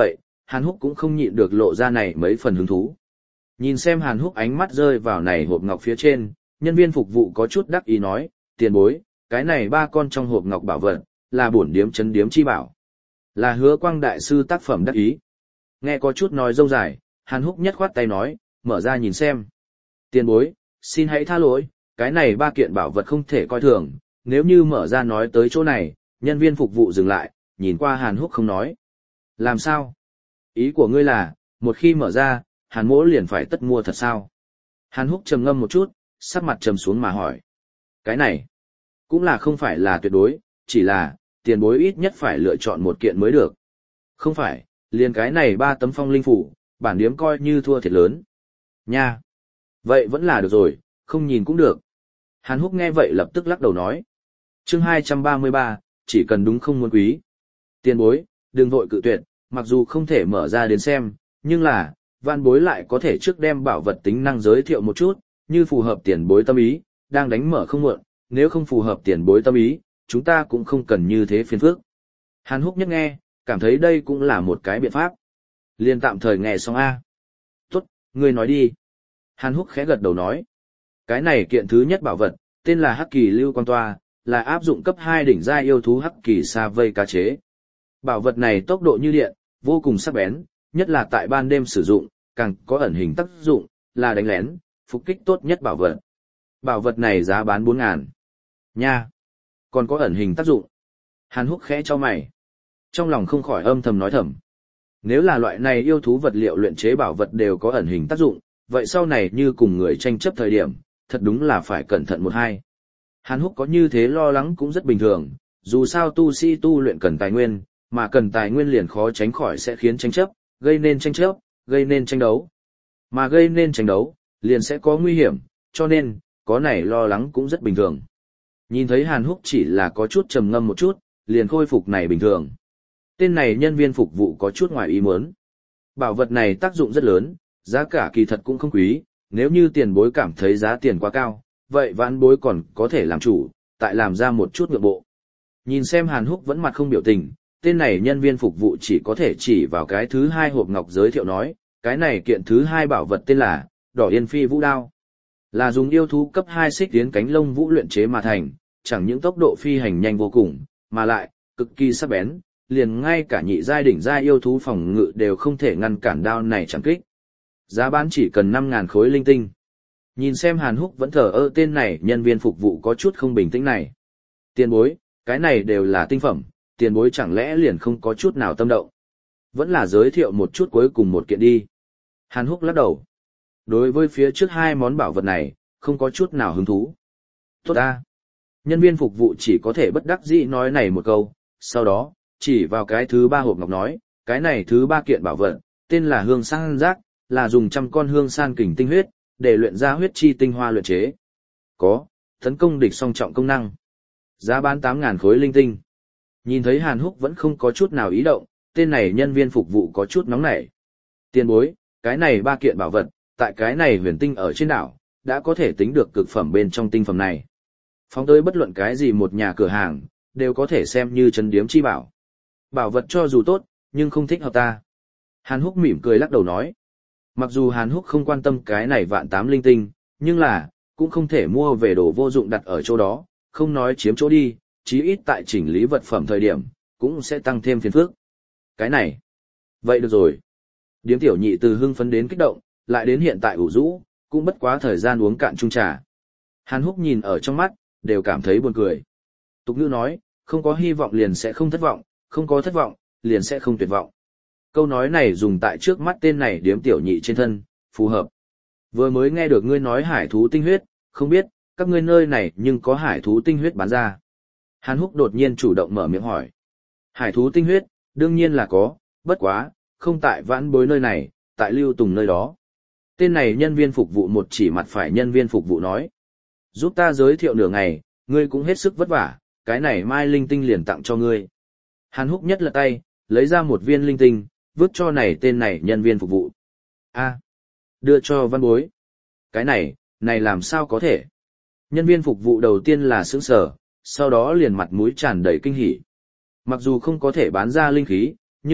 Hàn Húc cũng không nhịn được lộ ra này mấy phần hứng thú. Nhìn xem Hàn Húc ánh mắt rơi vào này hộp ngọc phía trên, nhân viên phục vụ có chút đắc ý nói, tiền bối, cái này 3 con trong hộp ngọc bảo vật, là bổn điếm chấn điếm chi bảo. Là Hứa Quang đại sư tác phẩm đắc ý. Nghe có chút nói rông dài, Hàn Húc nhất khoát tay nói, mở ra nhìn xem. Tiền bối, xin hãy tha lỗi, cái này 3 kiện bảo vật không thể coi thường, nếu như mở ra nói tới chỗ này, nhân viên phục vụ dừng lại, nhìn qua Hàn Húc không nói. Làm sao? Ý của ngươi là, một khi mở ra, Hàn Mỗ liền phải tất mua thật sao? Hàn Húc trầm ngâm một chút, sắc mặt trầm xuống mà hỏi. Cái này, cũng là không phải là tuyệt đối, chỉ là, tiền bối ít nhất phải lựa chọn một kiện mới được. Không phải, liền cái này 3 tấm phong linh phủ, bản điếm coi như thua thiệt lớn. Nha! Vậy vẫn là được rồi, không nhìn cũng được. Hàn Húc nghe vậy lập tức lắc đầu nói. Chương 233, chỉ cần đúng không muốn quý. Tiền bối, đừng vội cự tuyệt, mặc dù không thể mở ra đến xem, nhưng là, vạn bối lại có thể trước đem bảo vật tính năng giới thiệu một chút, như phù hợp tiền bối tâm ý, đang đánh mở không muộn, nếu không phù hợp tiền bối tâm ý, chúng ta cũng không cần như thế phiền phức. Hàn Húc nhất nghe, cảm thấy đây cũng là một cái biện pháp. Liền tạm thời nghe xong A. Tốt, ngươi nói đi. Hàn Húc khẽ gật đầu nói. Cái này kiện thứ nhất bảo vật, tên là Hắc Kỳ Lưu Quang Toa, là áp dụng cấp 2 đỉnh giai yêu thú Hắc Kỳ Sa Vây cá chế. Bảo vật này tốc độ như điện, vô cùng sắc bén, nhất là tại ban đêm sử dụng, càng có ẩn hình tác dụng, là đánh lén, phục kích tốt nhất bảo vật. Bảo vật này giá bán 4.000. Nha! Còn có ẩn hình tác dụng. Hàn Húc khẽ cho mày. Trong lòng không khỏi âm thầm nói thầm. Nếu là loại này yêu thú vật liệu luyện chế bảo vật đều có ẩn hình tác dụng, vậy sau này như cùng người tranh chấp thời điểm, thật đúng là phải cẩn thận một hai. Hàn Húc có như thế lo lắng cũng rất bình thường, dù sao tu sĩ tu luyện cần tài nguyên, mà cần tài nguyên liền khó tránh khỏi sẽ khiến tranh chấp, gây nên tranh chấp, gây nên tranh đấu. Mà gây nên tranh đấu, liền sẽ có nguy hiểm, cho nên, có này lo lắng cũng rất bình thường. Nhìn thấy Hàn Húc chỉ là có chút trầm ngâm một chút, liền khôi phục này bình thường. Tên này nhân viên phục vụ có chút ngoài ý muốn. Bảo vật này tác dụng rất lớn, giá cả kỳ thật cũng không quý, nếu như tiền bối cảm thấy giá tiền quá cao, vậy vãn bối còn có thể làm chủ, tại làm ra một chút nhượng bộ. Nhìn xem Hàn Húc vẫn mặt không biểu tình, tên này nhân viên phục vụ chỉ có thể chỉ vào cái thứ 2 hộp ngọc giới thiệu nói, cái này kiện thứ 2 bảo vật tên là Đỏ Yên Phi Vũ Đao. Là dùng yêu thú cấp 2 xích tiến cánh lông vũ luyện chế mà thành, chẳng những tốc độ phi hành nhanh vô cùng, mà lại, cực kỳ sắc bén, liền ngay cả nhị giai đỉnh giai yêu thú phòng ngự đều không thể ngăn cản đao này chẳng kích. Giá bán chỉ cần 5.000 khối linh tinh. Nhìn xem Hàn Húc vẫn thờ ơ tên này nhân viên phục vụ có chút không bình tĩnh này. Tiền bối, cái này đều là tinh phẩm, tiền bối chẳng lẽ liền không có chút nào tâm động. Vẫn là giới thiệu một chút cuối cùng một kiện đi. Hàn Húc lắc đầu. Đối với phía trước 2 món bảo vật này, không có chút nào hứng thú. Tốt ta. Nhân viên phục vụ chỉ có thể bất đắc dĩ nói này một câu, sau đó, chỉ vào cái thứ 3 hộp ngọc nói, cái này thứ 3 kiện bảo vật, tên là hương san giác, là dùng 100 con hương san kình tinh huyết, để luyện ra huyết chi tinh hoa luyện chế. Có, tấn công địch song trọng công năng. Giá bán 8.000 khối linh tinh. Nhìn thấy Hàn Húc vẫn không có chút nào ý động, tên này nhân viên phục vụ có chút nóng nảy. Tiền bối, cái này 3 kiện bảo vật, tại cái này huyền tinh ở trên đảo, đã có thể tính được cực phẩm bên trong tinh phẩm này. Phóng tới bất luận cái gì một nhà cửa hàng, đều có thể xem như trấn điếm chi bảo. Bảo vật cho dù tốt, nhưng không thích hợp ta. Hàn Húc mỉm cười lắc đầu nói. Mặc dù Hàn Húc không quan tâm cái này vạn 8 linh tinh, nhưng là, cũng không thể mua về đồ vô dụng đặt ở chỗ đó, không nói chiếm chỗ đi, chí ít tại chỉnh lý vật phẩm thời điểm, cũng sẽ tăng thêm phiền phức. Cái này. Vậy được rồi. Điếm tiểu nhị từ hưng phấn đến kích động, lại đến hiện tại ủ rũ, cũng bất quá thời gian uống cạn chung trà. Hàn Húc nhìn ở trong mắt, đều cảm thấy buồn cười. Tục ngữ nói, không có hy vọng liền sẽ không thất vọng, không có thất vọng, liền sẽ không tuyệt vọng. Câu nói này dùng tại trước mắt tên này điếm tiểu nhị trên thân, phù hợp. Vừa mới nghe được ngươi nói hải thú tinh huyết, không biết, các ngươi nơi này nhưng có hải thú tinh huyết bán ra. Hàn Húc đột nhiên chủ động mở miệng hỏi. Hải thú tinh huyết, đương nhiên là có, bất quá, không tại vãn bối nơi này, tại Lưu Tùng nơi đó. Tên này nhân viên phục vụ một chỉ mặt phải nhân viên phục vụ nói. Giúp ta giới thiệu nửa ngày, ngươi cũng hết sức vất vả, cái này mai linh tinh liền tặng cho ngươi. Hàn Húc nhất lật tay, lấy ra một viên linh tinh, vứt cho này tên này nhân viên phục vụ. A, đưa cho văn bối. Cái này làm sao có thể? Nhân viên phục vụ đầu tiên là sững sờ, sau đó liền mặt mũi tràn đầy kinh hỉ. Mặc dù không có thể bán ra linh khí, nhưng,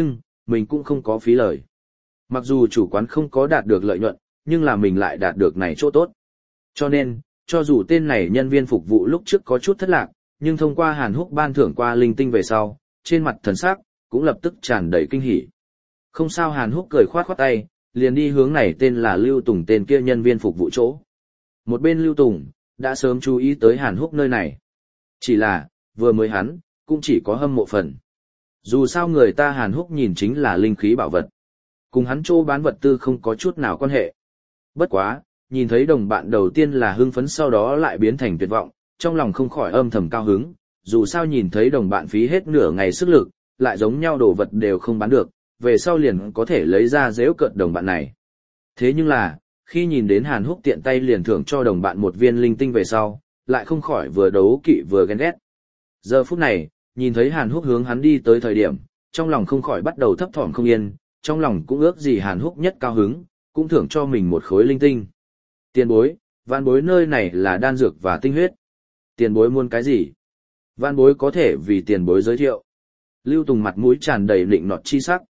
mình cũng không có phí lời. Mặc dù chủ quán không có đạt được lợi nhuận, nhưng là mình lại đạt được này chỗ tốt. Cho nên, cho dù tên này nhân viên phục vụ lúc trước có chút thất lạc, nhưng thông qua Hàn Húc ban thưởng qua linh tinh về sau, trên mặt thần sắc cũng lập tức tràn đầy kinh hỉ. Không sao, Hàn Húc cười khoát khoát tay, liền đi hướng này tên là Lưu Tùng tên kia nhân viên phục vụ chỗ. Một bên Lưu Tùng đã sớm chú ý tới Hàn Húc nơi này. Chỉ là, vừa mới hắn cũng chỉ có hâm mộ phần. Dù sao người ta Hàn Húc nhìn chính là linh khí bảo vật. Cùng hắn chỗ bán vật tư không có chút nào quan hệ. Bất quá, nhìn thấy đồng bạn đầu tiên là hưng phấn, sau đó lại biến thành tuyệt vọng, trong lòng không khỏi âm thầm cao hứng, dù sao nhìn thấy đồng bạn phí hết nửa ngày sức lực, lại giống nhau đồ vật đều không bán được, về sau liền có thể lấy ra giễu cợt đồng bạn này. Thế nhưng là, khi nhìn đến Hàn Húc tiện tay liền thưởng cho đồng bạn một viên linh tinh về sau, lại không khỏi vừa đấu kỵ vừa ghen ghét. Giờ phút này, nhìn thấy Hàn Húc hướng hắn đi tới thời điểm, trong lòng không khỏi bắt đầu thấp thỏm không yên, trong lòng cũng ước gì Hàn Húc nhất cao hứng, cũng thưởng cho mình một khối linh tinh. Tiền bối, vạn bối nơi này là đan dược và tinh huyết. Tiền bối muốn cái gì? Vạn bối có thể vì tiền bối giới thiệu. Lưu Tùng mặt mũi tràn đầy nịnh nọt chi sắc.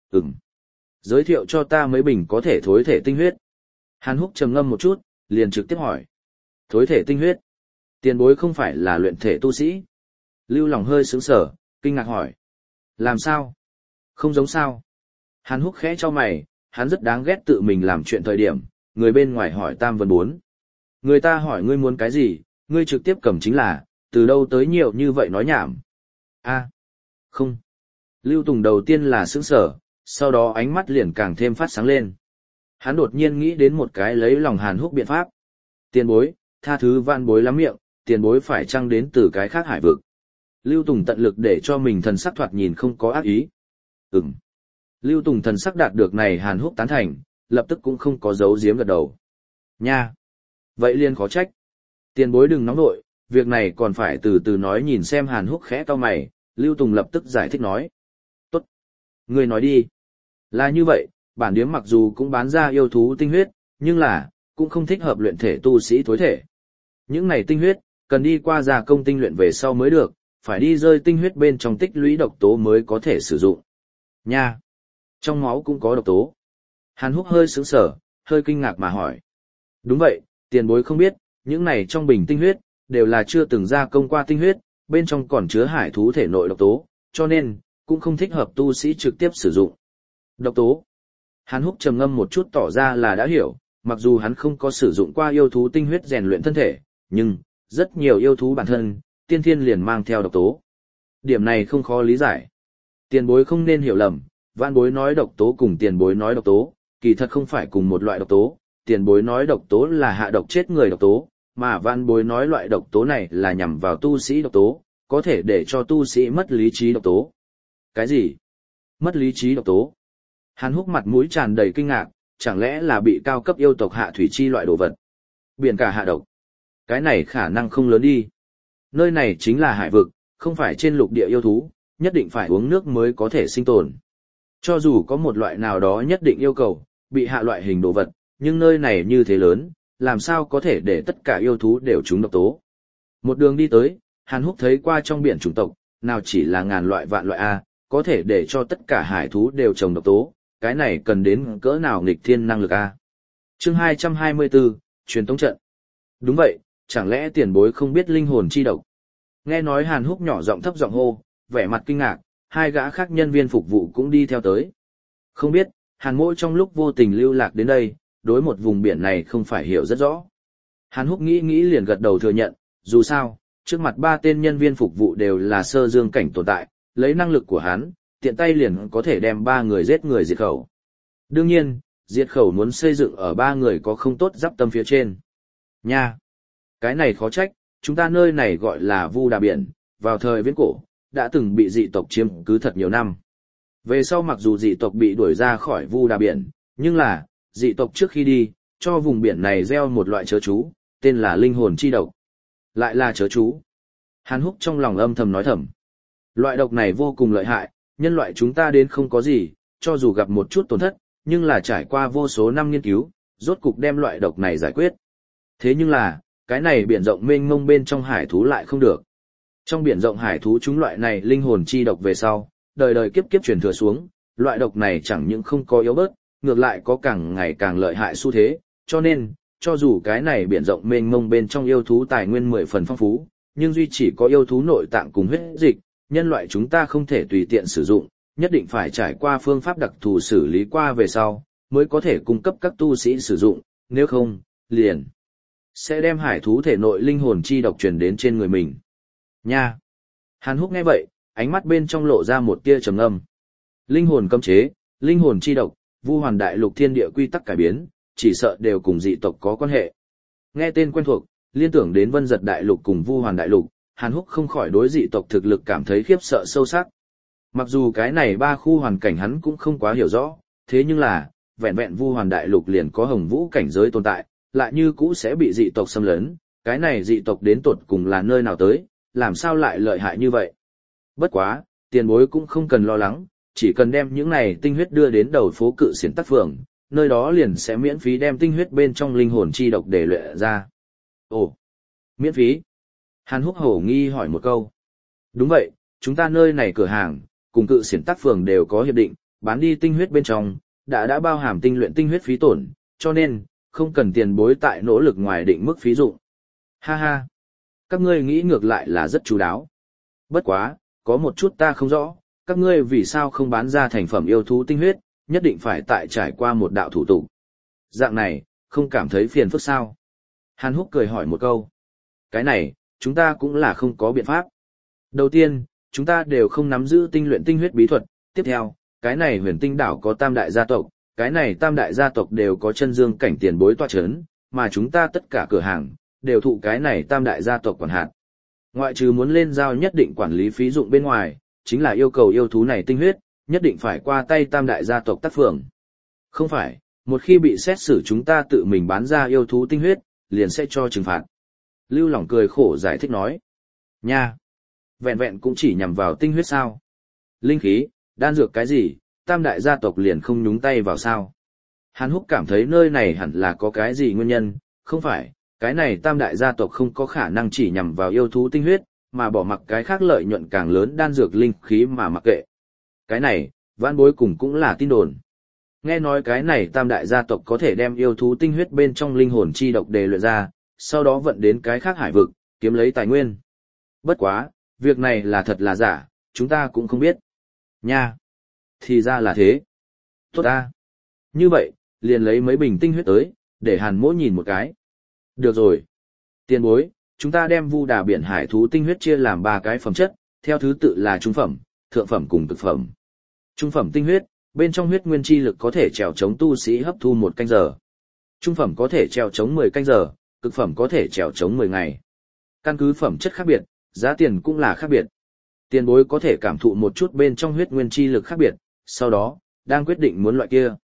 Giới thiệu cho ta mấy bình có thể thối thể tinh huyết. Hàn Húc trầm ngâm một chút, liền trực tiếp hỏi. Thối thể tinh huyết? Tiền bối không phải là luyện thể tu sĩ? Lưu Lòng hơi sững sờ, kinh ngạc hỏi. Làm sao? Không giống sao? Hàn Húc khẽ cho mày, hắn rất đáng ghét tự mình làm chuyện thời điểm, người bên ngoài hỏi tam vấn bốn. Người ta hỏi ngươi muốn cái gì, ngươi trực tiếp cầm chính là, từ đâu tới nhiều như vậy nói nhảm. Không. Lưu Tùng đầu tiên là sững sờ, sau đó ánh mắt liền càng thêm phát sáng lên. Hắn đột nhiên nghĩ đến một cái lấy lòng Hàn Húc biện pháp. Tiền bối, tha thứ vạn bối lắm miệng, tiền bối phải chăng đến từ cái khác hải vực. Lưu Tùng tận lực để cho mình thần sắc thoạt nhìn không có ác ý. Lưu Tùng thần sắc đạt được này Hàn Húc tán thành, lập tức cũng không có giấu giếm gật đầu. Nha! Vậy liền khó trách. Tiền bối đừng nóng nội, việc này còn phải từ từ nói. Nhìn xem Hàn Húc khẽ cau mày, Lưu Tùng lập tức giải thích nói. Tốt! Ngươi nói đi. Là như vậy, bản điếm mặc dù cũng bán ra yêu thú tinh huyết, nhưng là, cũng không thích hợp luyện thể tu sĩ thối thể. Những này tinh huyết, cần đi qua gia công tinh luyện về sau mới được, phải đi rơi tinh huyết bên trong tích lũy độc tố mới có thể sử dụng. Nha! Trong máu cũng có độc tố. Hàn Húc hơi sững sờ, hơi kinh ngạc mà hỏi. Đúng vậy, tiền bối không biết, những này trong bình tinh huyết, đều là chưa từng gia công qua tinh huyết, bên trong còn chứa hải thú thể nội độc tố, cho nên, cũng không thích hợp tu sĩ trực tiếp sử dụng. Độc tố. Hàn Húc trầm ngâm một chút tỏ ra là đã hiểu, mặc dù hắn không có sử dụng qua yêu thú tinh huyết rèn luyện thân thể, nhưng, rất nhiều yêu thú bản thân, tiên thiên liền mang theo độc tố. Điểm này không khó lý giải. Tiền bối không nên hiểu lầm, vạn bối nói độc tố cùng tiền bối nói độc tố, kỳ thật không phải cùng một loại độc tố, tiền bối nói độc tố là hạ độc chết người độc tố, mà vạn bối nói loại độc tố này là nhằm vào tu sĩ độc tố, có thể để cho tu sĩ mất lý trí độc tố. Cái gì? Mất lý trí độc tố? Hàn Húc mặt mũi tràn đầy kinh ngạc, chẳng lẽ là bị cao cấp yêu tộc hạ thủy chi loại đồ vật? Biển cả hạ độc. Cái này khả năng không lớn đi. Nơi này chính là hải vực, không phải trên lục địa yêu thú, nhất định phải uống nước mới có thể sinh tồn. Cho dù có một loại nào đó nhất định yêu cầu, bị hạ loại hình đồ vật, nhưng nơi này như thế lớn, làm sao có thể để tất cả yêu thú đều trúng độc tố. Một đường đi tới, Hàn Húc thấy qua trong biển chủng tộc, nào chỉ là ngàn loại vạn loại A, có thể để cho tất cả hải thú đều trồng độc tố, cái này cần đến cỡ nào nghịch thiên năng lực A. Chương 224, truyền tống trận. Đúng vậy, chẳng lẽ tiền bối không biết linh hồn chi độc? Nghe nói Hàn Húc nhỏ giọng thấp giọng hô, vẻ mặt kinh ngạc, hai gã khác nhân viên phục vụ cũng đi theo tới. Không biết, Hàn Mỗ trong lúc vô tình lưu lạc đến đây, đối một vùng biển này không phải hiểu rất rõ. Hàn Húc nghĩ nghĩ liền gật đầu thừa nhận, dù sao, trước mặt ba tên nhân viên phục vụ đều là sơ dương cảnh tồn tại, lấy năng lực của hắn, tiện tay liền có thể đem ba người giết người diệt khẩu. Đương nhiên, diệt khẩu muốn xây dựng ở ba người có không tốt giáp tâm phía trên. Nha! Cái này khó trách, chúng ta nơi này gọi là Vu Đà Biển, vào thời viễn cổ, đã từng bị dị tộc chiếm cứ thật nhiều năm. Về sau mặc dù dị tộc bị đuổi ra khỏi Vu Đà Biển, nhưng là, dị tộc trước khi đi, cho vùng biển này gieo một loại chớ chú, tên là linh hồn chi độc. Lại là chớ chú. Hàn Húc trong lòng âm thầm nói thầm. Loại độc này vô cùng lợi hại, nhân loại chúng ta đến không có gì, cho dù gặp một chút tổn thất, nhưng là trải qua vô số năm nghiên cứu, rốt cục đem loại độc này giải quyết. Thế nhưng là, cái này biển rộng mênh mông bên trong hải thú lại không được. Trong biển rộng hải thú chúng loại này linh hồn chi độc về sau, đời đời kiếp kiếp truyền thừa xuống, Loại độc này chẳng những không có yếu bớt, ngược lại có càng ngày càng lợi hại xu thế, cho nên, cho dù cái này biển rộng mênh mông bên trong yêu thú tài nguyên 10 phần phong phú, nhưng duy chỉ có yêu thú nội tạng cùng huyết dịch, nhân loại chúng ta không thể tùy tiện sử dụng, nhất định phải trải qua phương pháp đặc thù xử lý qua về sau, mới có thể cung cấp các tu sĩ sử dụng, nếu không, liền sẽ đem hải thú thể nội linh hồn chi độc truyền đến trên người mình. Nha! Hàn Húc nghe vậy, ánh mắt bên trong lộ ra một tia trầm ngâm. Linh hồn cấm chế, linh hồn chi độc, Vu Hoàn Đại Lục thiên địa quy tắc cải biến, chỉ sợ đều cùng dị tộc có quan hệ. Nghe tên quen thuộc, liên tưởng đến Vân Giật Đại Lục cùng Vu Hoàn Đại Lục, Hàn Húc không khỏi đối dị tộc thực lực cảm thấy khiếp sợ sâu sắc. Mặc dù cái này ba khu hoàn cảnh hắn cũng không quá hiểu rõ, thế nhưng là, vẹn vẹn Vu Hoàn Đại Lục liền có hồng vũ cảnh giới tồn tại, lại như cũ sẽ bị dị tộc xâm lấn, cái này dị tộc đến tột cùng là nơi nào tới, làm sao lại lợi hại như vậy. Bất quá, tiền bối cũng không cần lo lắng, chỉ cần đem những này tinh huyết đưa đến đầu phố Cự Xiển Tắc Phường, nơi đó liền sẽ miễn phí đem tinh huyết bên trong linh hồn chi độc để luyện ra. Ồ, miễn phí? Hàn Húc hổ nghi hỏi một câu. Đúng vậy, chúng ta nơi này cửa hàng, cùng Cự Xiển Tắc Phường đều có hiệp định, bán đi tinh huyết bên trong, đã bao hàm tinh luyện tinh huyết phí tổn, cho nên, không cần tiền bối tại nỗ lực ngoài định mức phí dụng. Ha ha, các ngươi nghĩ ngược lại là rất chú đáo. Bất quá, có một chút ta không rõ, các ngươi vì sao không bán ra thành phẩm yêu thú tinh huyết, nhất định phải tại trải qua một đạo thủ tục. Dạng này, không cảm thấy phiền phức sao? Hàn Húc cười hỏi một câu. Cái này, chúng ta cũng là không có biện pháp. Đầu tiên, chúng ta đều không nắm giữ tinh luyện tinh huyết bí thuật. Tiếp theo, cái này huyền tinh đảo có tam đại gia tộc, cái này tam đại gia tộc đều có chân dương cảnh tiền bối tọa chấn, mà chúng ta tất cả cửa hàng, đều thụ cái này tam đại gia tộc quản hạt. Ngoại trừ muốn lên giao nhất định quản lý phí dụng bên ngoài, chính là yêu cầu yêu thú này tinh huyết, nhất định phải qua tay tam đại gia tộc Tắc Phường. Không phải, một khi bị xét xử chúng ta tự mình bán ra yêu thú tinh huyết, liền sẽ cho trừng phạt. Lưu Lỏng cười khổ giải thích nói. Nha! Vẹn vẹn cũng chỉ nhằm vào tinh huyết sao? Linh khí, đan dược cái gì, tam đại gia tộc liền không nhúng tay vào sao? Hàn Húc cảm thấy nơi này hẳn là có cái gì nguyên nhân, không phải, cái này tam đại gia tộc không có khả năng chỉ nhằm vào yêu thú tinh huyết, mà bỏ mặc cái khác lợi nhuận càng lớn đan dược linh khí mà mặc kệ. Cái này, vãn bối cùng cũng là tin đồn. Nghe nói cái này tam đại gia tộc có thể đem yêu thú tinh huyết bên trong linh hồn chi độc đề luyện ra, sau đó vận đến cái khác hải vực, kiếm lấy tài nguyên. Bất quá, việc này là thật là giả, chúng ta cũng không biết. Nha! Thì ra là thế. Tốt ta! Như vậy, liền lấy mấy bình tinh huyết tới, để Hàn Mỗ nhìn một cái. Được rồi. Tiền bối, chúng ta đem Vu Đà biển hải thú tinh huyết chia làm 3 cái phẩm chất, theo thứ tự là trung phẩm, thượng phẩm cùng cực phẩm. Trung phẩm tinh huyết, bên trong huyết nguyên chi lực có thể trèo chống tu sĩ hấp thu 1 canh giờ. Trung phẩm có thể trèo chống 10 canh giờ, cực phẩm có thể trèo chống 10 ngày. Căn cứ phẩm chất khác biệt, giá tiền cũng là khác biệt. Tiền bối có thể cảm thụ một chút bên trong huyết nguyên chi lực khác biệt, sau đó, đang quyết định muốn loại kia.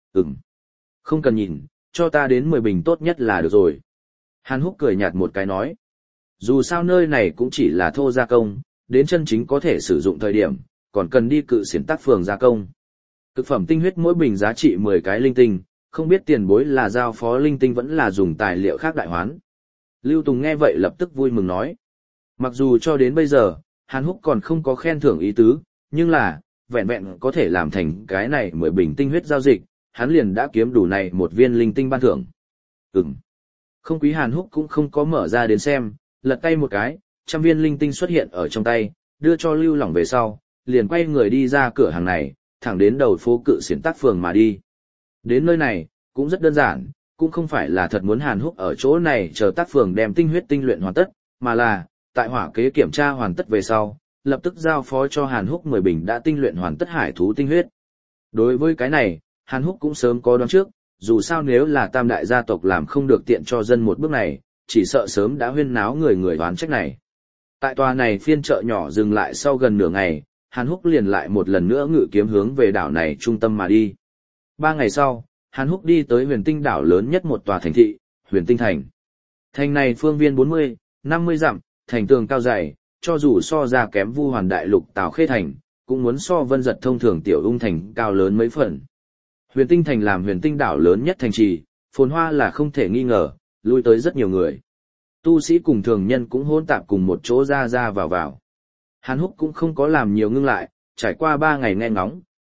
Không cần nhìn, cho ta đến 10 bình tốt nhất là được rồi. Hàn Húc cười nhạt một cái nói. Dù sao nơi này cũng chỉ là thô gia công, đến chân chính có thể sử dụng thời điểm, còn cần đi Cự Xiển Tắc Phường gia công. Cực phẩm tinh huyết mỗi bình giá trị 10 cái linh tinh, không biết tiền bối là giao phó linh tinh vẫn là dùng tài liệu khác đại hoán. Lưu Tùng nghe vậy lập tức vui mừng nói. Mặc dù cho đến bây giờ, Hàn Húc còn không có khen thưởng ý tứ, nhưng là, vẹn vẹn có thể làm thành cái này 10 bình tinh huyết giao dịch, hắn liền đã kiếm đủ này một viên linh tinh ban thưởng. Không quý Hàn Húc cũng không có mở ra đến xem, lật tay một cái, 100 viên linh tinh xuất hiện ở trong tay, đưa cho Lưu Lỏng về sau, liền quay người đi ra cửa hàng này, thẳng đến đầu phố Cự Xiển Tắc Phường mà đi. Đến nơi này, cũng rất đơn giản, cũng không phải là thật muốn Hàn Húc ở chỗ này chờ Tắc Phường đem tinh huyết tinh luyện hoàn tất, mà là, tại hỏa kế kiểm tra hoàn tất về sau, lập tức giao phó cho Hàn Húc 10 bình đã tinh luyện hoàn tất hải thú tinh huyết. Đối với cái này, Hàn Húc cũng sớm có đoán trước, dù sao nếu là tam đại gia tộc làm không được tiện cho dân một bước này, chỉ sợ sớm đã huyên náo người đoán trách này. Tại tòa này phiên chợ nhỏ dừng lại sau gần nửa ngày, Hàn Húc liền lại một lần nữa ngự kiếm hướng về đảo này trung tâm mà đi. 3 ngày sau, Hàn Húc đi tới huyền tinh đảo lớn nhất một tòa thành thị, huyền tinh thành. Thành này phương viên 40, 50 dặm, thành tường cao dày, cho dù so ra kém Vu Hoàn Đại Lục Tào Khê thành, cũng muốn so Vân Giật thông thường tiểu ung thành cao lớn mấy phần. Huyền tinh thành làm huyền tinh đảo lớn nhất thành trì, phồn hoa là không thể nghi ngờ, lui tới rất nhiều người. Tu sĩ cùng thường nhân cũng hỗn tạp cùng một chỗ ra vào. Hàn Húc cũng không có làm nhiều ngưng lại, trải qua 3 ngày nghe ngóng,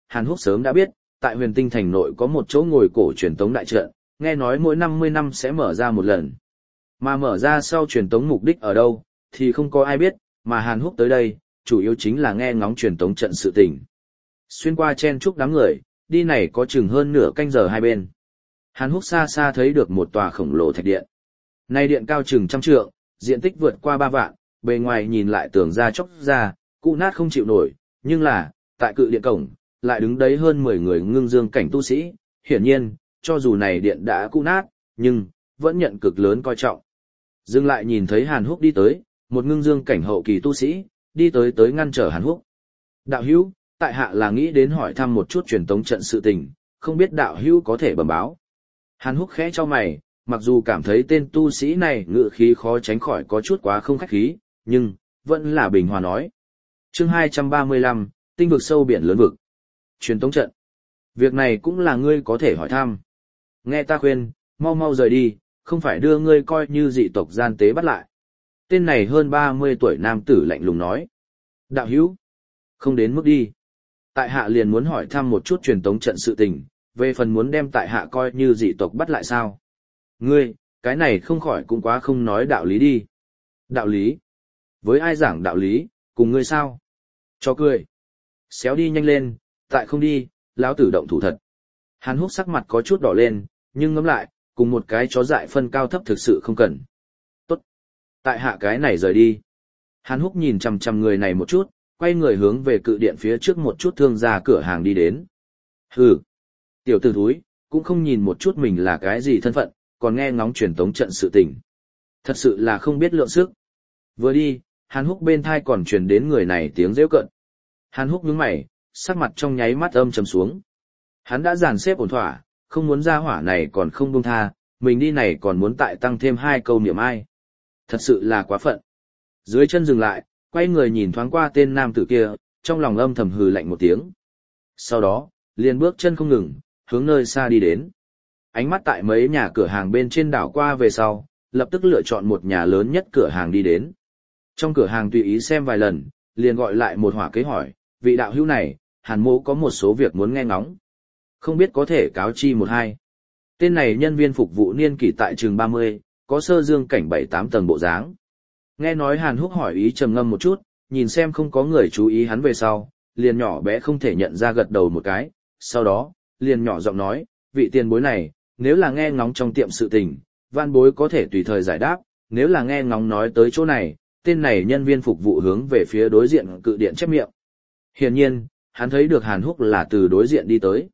Hàn Húc sớm đã biết, tại Huyền Tinh thành nội có một chỗ ngồi cổ truyền tống đại trận, nghe nói mỗi 50 năm sẽ mở ra một lần. Mà mở ra sau truyền tống mục đích ở đâu, thì không có ai biết, mà Hàn Húc tới đây, chủ yếu chính là nghe ngóng truyền tống trận sự tình. Xuyên qua chen chúc đám người, đi này có chừng hơn nửa canh giờ hai bên. Hàn Húc xa xa thấy được một tòa khổng lồ thạch điện. Này điện cao chừng 100 trượng, diện tích vượt qua 3 vạn, bề ngoài nhìn lại tường ra chóc ra, cũ nát không chịu nổi, nhưng là, tại cự điện cổng, lại đứng đấy hơn 10 người ngưng dương cảnh tu sĩ, hiển nhiên, cho dù này điện đã cũ nát, nhưng, vẫn nhận cực lớn coi trọng. Dừng lại nhìn thấy Hàn Húc đi tới, một ngưng dương cảnh hậu kỳ tu sĩ, đi tới ngăn trở Hàn Húc. Đạo hữu, tại hạ là nghĩ đến hỏi thăm một chút truyền tống trận sự tình, không biết đạo hữu có thể bẩm báo. Hàn Húc khẽ cho mày, mặc dù cảm thấy tên tu sĩ này ngự khí khó tránh khỏi có chút quá không khách khí, nhưng, vẫn là bình hòa nói. Chương 235, tinh vực sâu biển lớn vực. Truyền tống trận. Việc này cũng là ngươi có thể hỏi thăm. Nghe ta khuyên, mau mau rời đi, không phải đưa ngươi coi như dị tộc gian tế bắt lại. Tên này hơn 30 tuổi nam tử lạnh lùng nói. Đạo hữu, không đến mức đi. Tại hạ liền muốn hỏi thăm một chút truyền tống trận sự tình, về phần muốn đem tại hạ coi như dị tộc bắt lại sao? Ngươi, cái này không khỏi cũng quá không nói đạo lý đi. Đạo lý? Với ai giảng đạo lý, cùng ngươi sao? Cho cười. Xéo đi nhanh lên, tại không đi, lão tử động thủ thật. Hàn Húc sắc mặt có chút đỏ lên, nhưng ngẫm lại, cùng một cái chó dại phân cao thấp thực sự không cần. Tốt. Tại hạ cái này rời đi. Hàn Húc nhìn chằm chằm người này một chút, quay người hướng về cự điện phía trước một chút thương gia cửa hàng đi đến. Hừ. Tiểu tử thúi, cũng không nhìn một chút mình là cái gì thân phận, còn nghe ngóng truyền tống trận sự tình. Thật sự là không biết lượng sức. Vừa đi, Hàn Húc bên thai còn truyền đến người này tiếng rêu cợt. Hàn Húc nhướng mày, sắc mặt trong nháy mắt âm trầm xuống. Hắn đã dàn xếp ổn thỏa, không muốn ra hỏa này còn không buông tha, mình đi này còn muốn tại tăng thêm 2 câu niệm ai. Thật sự là quá phận. Dưới chân dừng lại, quay người nhìn thoáng qua tên nam tử kia, trong lòng âm thầm hừ lạnh một tiếng. Sau đó, liền bước chân không ngừng, hướng nơi xa đi đến. Ánh mắt tại mấy nhà cửa hàng bên trên đảo qua về sau, lập tức lựa chọn một nhà lớn nhất cửa hàng đi đến. Trong cửa hàng tùy ý xem vài lần, liền gọi lại một hỏa kế hỏi, vị đạo hữu này, Hàn mô có một số việc muốn nghe ngóng. Không biết có thể cáo chi một hai. Tên này nhân viên phục vụ niên kỷ tại trường 30, có sơ dương cảnh 7-8 tầng bộ dáng. Nghe nói Hàn Húc hỏi ý trầm ngâm một chút, nhìn xem không có người chú ý hắn về sau, liền nhỏ bé không thể nhận ra gật đầu một cái, sau đó, liền nhỏ giọng nói, vị tiền bối này, nếu là nghe ngóng trong tiệm sự tình, van bối có thể tùy thời giải đáp, nếu là nghe ngóng nói tới chỗ này, tên này nhân viên phục vụ hướng về phía đối diện cự điện chép miệng. Hiển nhiên, hắn thấy được Hàn Húc là từ đối diện đi tới.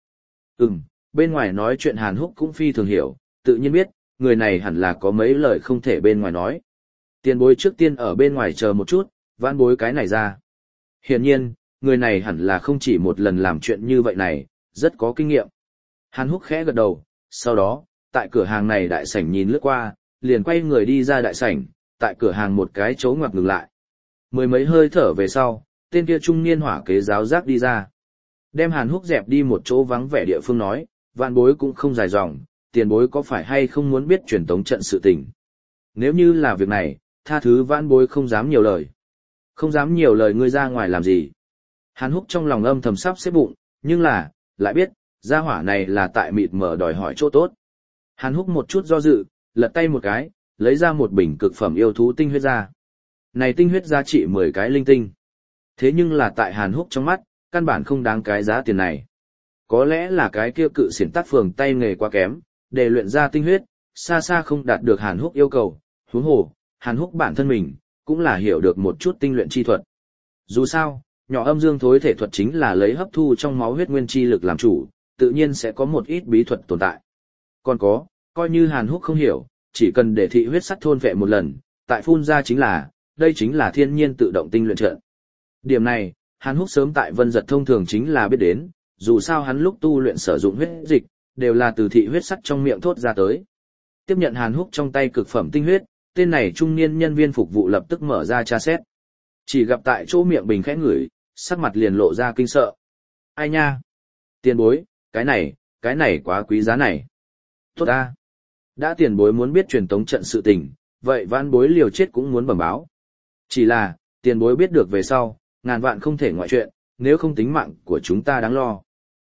Bên ngoài nói chuyện Hàn Húc cũng phi thường hiểu, tự nhiên biết, người này hẳn là có mấy lời không thể bên ngoài nói. Tiền bối trước tiên ở bên ngoài chờ một chút, van bối cái này ra. Hiển nhiên, người này hẳn là không chỉ một lần làm chuyện như vậy này, rất có kinh nghiệm. Hàn Húc khẽ gật đầu, sau đó, tại cửa hàng này đại sảnh nhìn lướt qua, liền quay người đi ra đại sảnh, tại cửa hàng một cái chỗ ngoặc ngừng lại. Mười mấy hơi thở về sau, tên kia trung niên hỏa kế giáo giác đi ra. Đem Hàn Húc dẹp đi một chỗ vắng vẻ địa phương nói, vạn bối cũng không dài dòng, tiền bối có phải hay không muốn biết truyền tống trận sự tình. Nếu như là việc này, tha thứ vạn bối không dám nhiều lời. Không dám nhiều lời ngươi ra ngoài làm gì. Hàn Húc trong lòng âm thầm sắp xếp bụng, nhưng là, lại biết, gia hỏa này là tại mịt mở đòi hỏi chỗ tốt. Hàn Húc một chút do dự, lật tay một cái, lấy ra một bình cực phẩm yêu thú tinh huyết ra. Này tinh huyết giá trị 10 cái linh tinh. Thế nhưng là tại Hàn Húc trong mắt, căn bản không đáng cái giá tiền này. Có lẽ là cái kia cự xiển tác phường tay nghề quá kém, để luyện ra tinh huyết, xa xa không đạt được Hàn Húc yêu cầu. Huống hồ, Hàn Húc bản thân mình, cũng là hiểu được một chút tinh luyện chi thuật. Dù sao, nhỏ âm dương thối thể thuật chính là lấy hấp thu trong máu huyết nguyên chi lực làm chủ, tự nhiên sẽ có một ít bí thuật tồn tại. Còn có, coi như Hàn Húc không hiểu, chỉ cần để thị huyết sắt thôn vệ một lần, tại phun ra chính là, đây chính là thiên nhiên tự động tinh luyện trận. Điểm này, Hàn Húc sớm tại Vân Giật thông thường chính là biết đến, dù sao hắn lúc tu luyện sử dụng huyết dịch, đều là từ thị huyết sắt trong miệng thốt ra tới. Tiếp nhận Hàn Húc trong tay cực phẩm tinh huyết, tên này trung niên nhân viên phục vụ lập tức mở ra tra xét. Chỉ gặp tại chỗ miệng bình khẽ ngửi, sắc mặt liền lộ ra kinh sợ. Ai nha? Tiền bối, cái này quá quý giá này. Tốt ta. Đã tiền bối muốn biết truyền tống trận sự tình, vậy vãn bối liều chết cũng muốn bẩm báo. Chỉ là, tiền bối biết được về sau, ngàn vạn không thể ngoại chuyện, nếu không tính mạng của chúng ta đáng lo.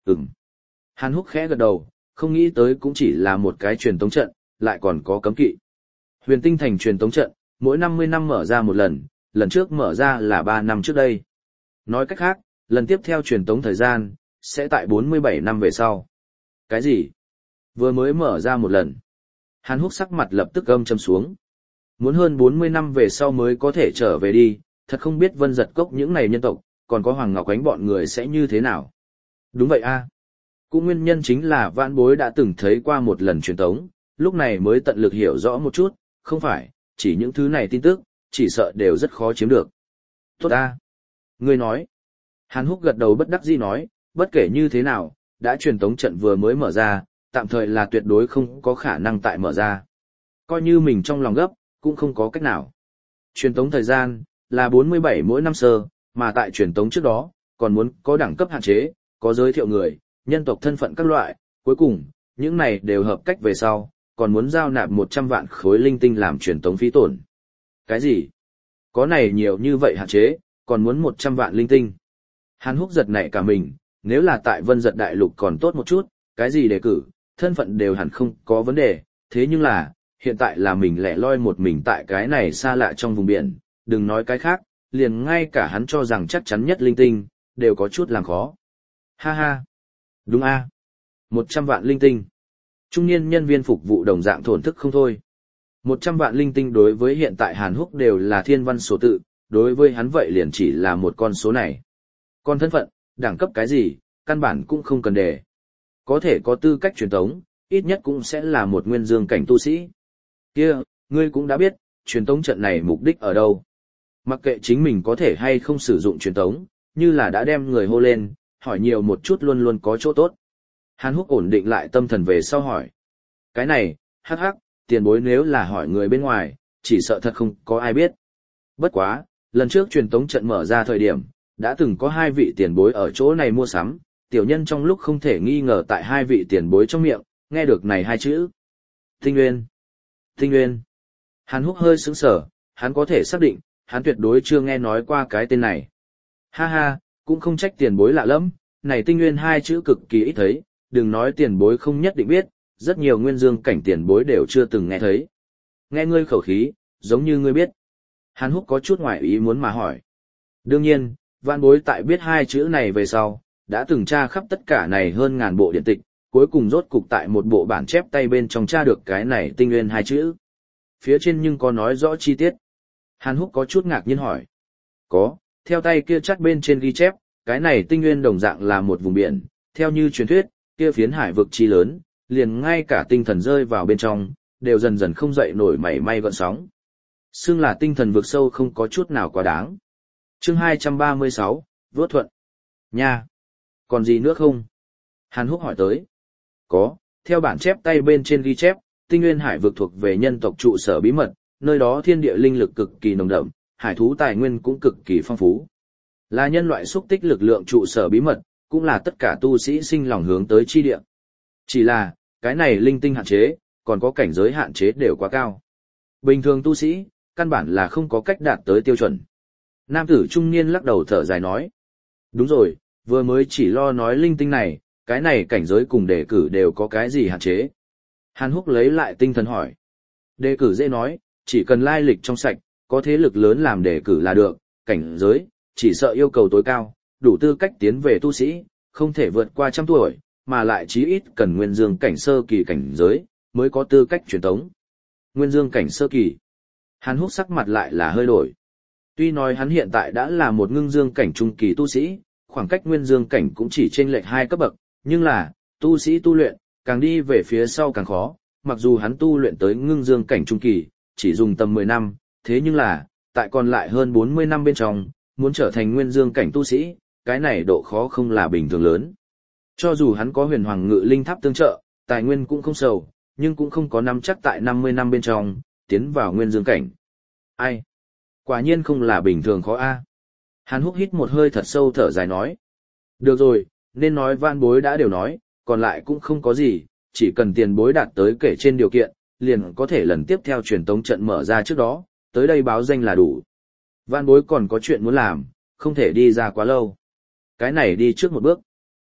Ừm. Hàn Húc khẽ gật đầu, không nghĩ tới cũng chỉ là một cái truyền tống trận, lại còn có cấm kỵ. Huyền Tinh Thành truyền tống trận, mỗi 50 năm mở ra một lần trước mở ra là 3 năm trước đây. Nói cách khác, lần tiếp theo truyền tống thời gian, sẽ tại 47 năm về sau. Cái gì? Vừa mới mở ra một lần. Hàn Húc sắc mặt lập tức âm trầm xuống. Muốn hơn 40 năm về sau mới có thể trở về đi, thật không biết Vân Giật Cốc những này nhân tộc, còn có Hoàng Ngọc Ánh bọn người sẽ như thế nào. Đúng vậy a. Cũng nguyên nhân chính là vãn bối đã từng thấy qua một lần truyền tống, lúc này mới tận lực hiểu rõ một chút, không phải, chỉ những thứ này tin tức, chỉ sợ đều rất khó chiếm được. Tốt a. Ngươi nói. Hàn Húc gật đầu bất đắc dĩ nói, bất kể như thế nào, đã truyền tống trận vừa mới mở ra, tạm thời là tuyệt đối không có khả năng tại mở ra. Coi như mình trong lòng gấp, cũng không có cách nào. Truyền tống thời gian, là 47 mỗi năm sơ, mà tại truyền tống trước đó, còn muốn có đẳng cấp hạn chế, có giới thiệu người, nhân tộc thân phận các loại, cuối cùng, những này đều hợp cách về sau, còn muốn giao nạp 100 vạn khối linh tinh làm truyền tống phí tổn. Cái gì? Có này nhiều như vậy hạn chế, còn muốn 100 vạn linh tinh. Hàn Húc giật nảy cả mình, nếu là tại Vân Giật Đại Lục còn tốt một chút, cái gì đề cử, thân phận đều hẳn không có vấn đề, thế nhưng là, hiện tại là mình lẻ loi một mình tại cái này xa lạ trong vùng biển, đừng nói cái khác, liền ngay cả hắn cho rằng chắc chắn nhất linh tinh, đều có chút làm khó. Ha ha! Đúng a, 100 vạn linh tinh. Trung niên nhân viên phục vụ đồng dạng thổn thức không thôi. 100 vạn linh tinh đối với hiện tại Hàn Húc đều là thiên văn số tự, đối với hắn vậy liền chỉ là một con số này. Còn thân phận, đẳng cấp cái gì, căn bản cũng không cần đề. Có thể có tư cách truyền tống, ít nhất cũng sẽ là một nguyên dương cảnh tu sĩ. Kia, ngươi cũng đã biết, truyền tống trận này mục đích ở đâu. Mặc kệ chính mình có thể hay không sử dụng truyền tống, như là đã đem người hô lên, hỏi nhiều một chút luôn luôn có chỗ tốt. Hàn Húc ổn định lại tâm thần về sau hỏi. Cái này, hắc hắc, tiền bối nếu là hỏi người bên ngoài, chỉ sợ thật không có ai biết. Bất quá, lần trước truyền tống trận mở ra thời điểm, đã từng có 2 vị tiền bối ở chỗ này mua sắm, tiểu nhân trong lúc không thể nghi ngờ tại 2 vị tiền bối trong miệng, nghe được này 2 chữ. Tinh Nguyên. Tinh Nguyên. Hàn Húc hơi sững sờ, hắn có thể xác định, hắn tuyệt đối chưa nghe nói qua cái tên này. Ha ha, cũng không trách tiền bối lạ lắm, này Tinh Nguyên 2 chữ cực kỳ ít thấy, đừng nói tiền bối không nhất định biết, rất nhiều nguyên dương cảnh tiền bối đều chưa từng nghe thấy. Nghe ngươi khẩu khí, giống như ngươi biết. Hàn Húc có chút ngoài ý muốn mà hỏi. Đương nhiên, vạn bối tại biết 2 chữ này về sau, đã từng tra khắp tất cả này hơn ngàn bộ điện tịch, cuối cùng rốt cục tại một bộ bản chép tay bên trong tra được cái này Tinh Nguyên 2 chữ. Phía trên nhưng có nói rõ chi tiết. Hàn Húc có chút ngạc nhiên hỏi. Có, theo tay kia chắc bên trên ghi chép, cái này Tinh Nguyên đồng dạng là một vùng biển, theo như truyền thuyết, kia phiến hải vực chi lớn, liền ngay cả tinh thần rơi vào bên trong, đều dần dần không dậy nổi mảy may gợn sóng. Xưng là tinh thần vực sâu không có chút nào quá đáng. Chương 236, Vốt Thuận. Nha! Còn gì nữa không? Hàn Húc hỏi tới. Có, theo bản chép tay bên trên ghi chép, Tinh Nguyên hải vực thuộc về nhân tộc trụ sở bí mật, nơi đó thiên địa linh lực cực kỳ nồng đậm, hải thú tài nguyên cũng cực kỳ phong phú. Là nhân loại xúc tích lực lượng trụ sở bí mật, cũng là tất cả tu sĩ sinh lòng hướng tới chi địa. Chỉ là, cái này linh tinh hạn chế, còn có cảnh giới hạn chế đều quá cao. Bình thường tu sĩ, căn bản là không có cách đạt tới tiêu chuẩn. Nam tử trung niên lắc đầu thở dài nói. Đúng rồi, vừa mới chỉ lo nói linh tinh này, cái này cảnh giới cùng đề cử đều có cái gì hạn chế. Hàn Húc lấy lại tinh thần hỏi. Đề cử dễ nói, chỉ cần lai lịch trong sạch, có thế lực lớn làm đề cử là được, cảnh giới, chỉ sợ yêu cầu tối cao, đủ tư cách tiến về tu sĩ, không thể vượt qua 100 tuổi, mà lại chí ít cần nguyên dương cảnh sơ kỳ cảnh giới, mới có tư cách truyền tống. Nguyên dương cảnh sơ kỳ. Hàn Húc sắc mặt lại là hơi đổi. Tuy nói hắn hiện tại đã là một ngưng dương cảnh trung kỳ tu sĩ, khoảng cách nguyên dương cảnh cũng chỉ chênh lệch 2 cấp bậc, nhưng là, tu sĩ tu luyện, càng đi về phía sau càng khó, mặc dù hắn tu luyện tới ngưng dương cảnh trung kỳ, chỉ dùng tầm 10 năm, thế nhưng là, tại còn lại hơn 40 năm bên trong, muốn trở thành nguyên dương cảnh tu sĩ, cái này độ khó không là bình thường lớn. Cho dù hắn có huyền hoàng ngự linh tháp tương trợ, tài nguyên cũng không sầu, nhưng cũng không có nắm chắc tại 50 năm bên trong, tiến vào nguyên dương cảnh. Ai? Quả nhiên không là bình thường khó a. Hàn Húc hít một hơi thật sâu thở dài nói. Được rồi, nên nói van bối đã đều nói, còn lại cũng không có gì, chỉ cần tiền bối đạt tới kể trên điều kiện, liền có thể lần tiếp theo truyền tống trận mở ra trước đó, tới đây báo danh là đủ. Van bối còn có chuyện muốn làm, không thể đi ra quá lâu. Cái này đi trước một bước.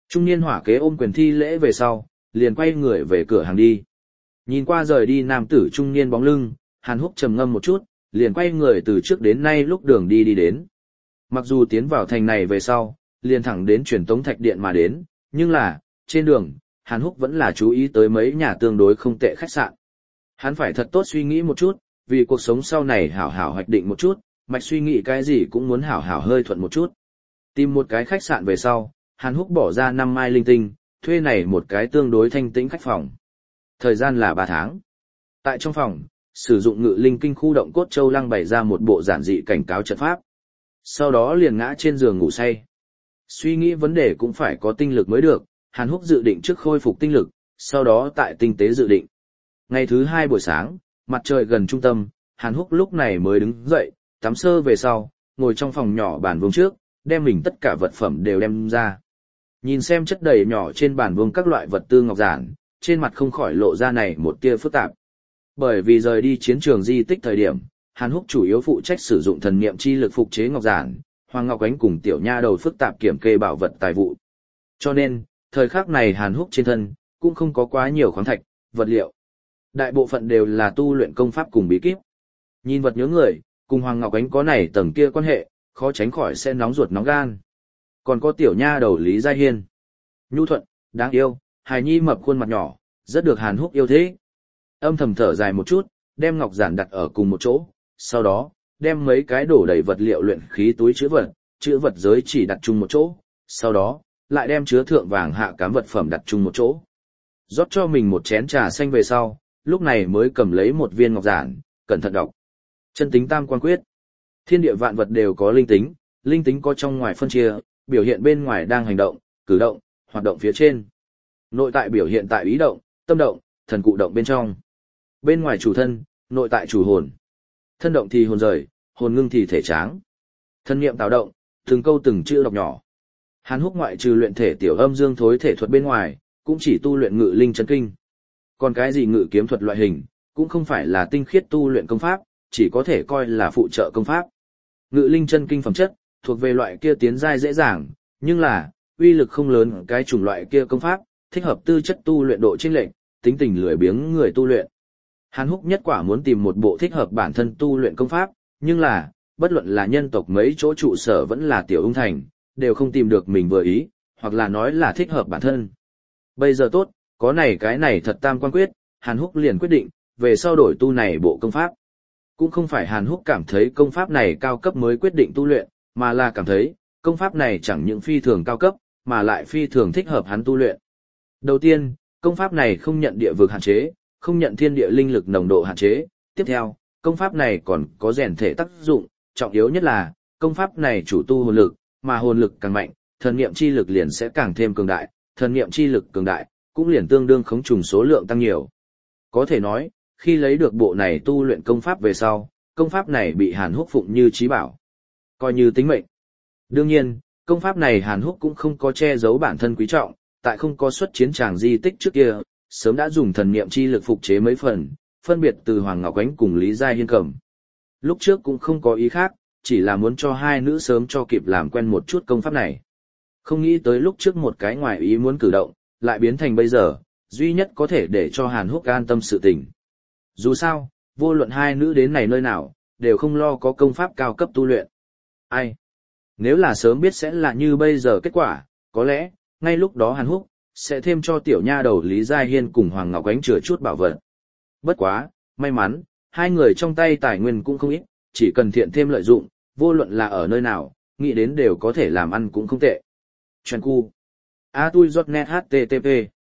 Trung niên hỏa kế ôm quyền thi lễ về sau, liền quay người về cửa hàng đi. Nhìn qua rời đi nam tử trung niên bóng lưng, Hàn Húc trầm ngâm một chút, liền quay người từ trước đến nay lúc đường đi đến. Mặc dù tiến vào thành này về sau, liền thẳng đến truyền tống thạch điện mà đến, nhưng là, trên đường, Hàn Húc vẫn là chú ý tới mấy nhà tương đối không tệ khách sạn. Hắn phải thật tốt suy nghĩ một chút, vì cuộc sống sau này hảo hảo hoạch định một chút, mạch suy nghĩ cái gì cũng muốn hảo hảo hơi thuận một chút. Tìm một cái khách sạn về sau, Hàn Húc bỏ ra 5 mai linh tinh, thuê này một cái tương đối thanh tĩnh khách phòng. Thời gian là 3 tháng. Tại trong phòng, sử dụng ngự linh kinh khu động cốt châu lăng bày ra một bộ giản dị cảnh cáo trận pháp. Sau đó liền ngã trên giường ngủ say. Suy nghĩ vấn đề cũng phải có tinh lực mới được, Hàn Húc dự định trước khôi phục tinh lực, sau đó tại tinh tế dự định. Ngày thứ 2 buổi sáng, mặt trời gần trung tâm, Hàn Húc lúc này mới đứng dậy, tắm sơ về sau, ngồi trong phòng nhỏ bàn vuông trước, đem mình tất cả vật phẩm đều đem ra. Nhìn xem chất đầy nhỏ trên bàn vuông các loại vật tư ngọc giản, trên mặt không khỏi lộ ra này một tia phức tạp. Bởi vì rời đi chiến trường di tích thời điểm, Hàn Húc chủ yếu phụ trách sử dụng thần niệm chi lực phục chế ngọc giản, Hoàng Ngọc Ánh cùng tiểu nha đầu phức tạp kiểm kê bảo vật tài vụ. Cho nên, thời khắc này Hàn Húc trên thân cũng không có quá nhiều khoáng thạch, vật liệu. Đại bộ phận đều là tu luyện công pháp cùng bí kíp. Nhìn vật nhớ người, cùng Hoàng Ngọc Ánh có này tầng kia quan hệ, khó tránh khỏi sẽ nóng ruột nóng gan. Còn có tiểu nha đầu Lý Gia Hiên. Nhu thuận, đáng yêu, hài nhi mập khuôn mặt nhỏ, rất được Hàn Húc yêu thế. Âm thầm thở dài một chút, đem ngọc giản đặt ở cùng một chỗ, sau đó, đem mấy cái đổ đầy vật liệu luyện khí túi chứa vật giới chỉ đặt chung một chỗ, sau đó, lại đem chứa thượng vàng hạ cám vật phẩm đặt chung một chỗ. Rót cho mình một chén trà xanh về sau, lúc này mới cầm lấy một viên ngọc giản, cẩn thận đọc. Chân tính tam quan quyết. Thiên địa vạn vật đều có linh tính có trong ngoài phân chia, biểu hiện bên ngoài đang hành động, cử động, hoạt động phía trên. Nội tại biểu hiện tại ý động, tâm động, thần cụ động bên trong. Bên ngoài chủ thân, nội tại chủ hồn. Thân động thì hồn rời, hồn ngưng thì thể tráng. Thân niệm tạo động, từng câu từng chữ đọc nhỏ. Hàn Húc ngoại trừ luyện thể tiểu âm dương thối thể thuật bên ngoài, cũng chỉ tu luyện ngự linh chân kinh. Còn cái gì ngự kiếm thuật loại hình, cũng không phải là tinh khiết tu luyện công pháp, chỉ có thể coi là phụ trợ công pháp. Ngự linh chân kinh phẩm chất, thuộc về loại kia tiến giai dễ dàng, nhưng là, uy lực không lớn cái chủng loại kia công pháp, thích hợp tư chất tu luyện độ chênh lệch, tính tình lười biếng người tu luyện. Hàn Húc nhất quả muốn tìm một bộ thích hợp bản thân tu luyện công pháp, nhưng là, bất luận là nhân tộc mấy chỗ trụ sở vẫn là tiểu ung thành, đều không tìm được mình vừa ý, hoặc là nói là thích hợp bản thân. Bây giờ tốt, có này cái này thật tam quan quyết, Hàn Húc liền quyết định, về sau đổi tu này bộ công pháp. Cũng không phải Hàn Húc cảm thấy công pháp này cao cấp mới quyết định tu luyện, mà là cảm thấy, công pháp này chẳng những phi thường cao cấp, mà lại phi thường thích hợp hắn tu luyện. Đầu tiên, công pháp này không nhận địa vực hạn chế, không nhận thiên địa linh lực nồng độ hạn chế. Tiếp theo, công pháp này còn có rèn thể tác dụng, trọng yếu nhất là, công pháp này chủ tu hồn lực, mà hồn lực càng mạnh, thần niệm chi lực liền sẽ càng thêm cường đại, thần niệm chi lực cường đại, cũng liền tương đương khống trùng số lượng tăng nhiều. Có thể nói, khi lấy được bộ này tu luyện công pháp về sau, công pháp này bị Hàn Húc phụng như chí bảo, coi như tính mệnh. Đương nhiên, công pháp này Hàn Húc cũng không có che giấu bản thân quý trọng, tại không có xuất chiến tràng di tích trước kia, sớm đã dùng thần niệm chi lực phục chế mấy phần, phân biệt từ Hoàng Ngọc Ánh cùng Lý Gia Hiên cầm. Lúc trước cũng không có ý khác, chỉ là muốn cho hai nữ sớm cho kịp làm quen một chút công pháp này. Không nghĩ tới lúc trước một cái ngoài ý muốn cử động, lại biến thành bây giờ, duy nhất có thể để cho Hàn Húc an tâm sự tình. Dù sao, vô luận hai nữ đến này nơi nào, đều không lo có công pháp cao cấp tu luyện. Ai? Nếu là sớm biết sẽ là như bây giờ kết quả, có lẽ, ngay lúc đó Hàn Húc sẽ thêm cho tiểu nha đầu Lý Gia Hiên cùng Hoàng Ngọc Ánh chừa chút bảo vật. Bất quá, may mắn, hai người trong tay tài nguyên cũng không ít, chỉ cần thiện thêm lợi dụng, vô luận là ở nơi nào, nghĩ đến đều có thể làm ăn cũng không tệ. Chuyện cu. Atui.net HTTP.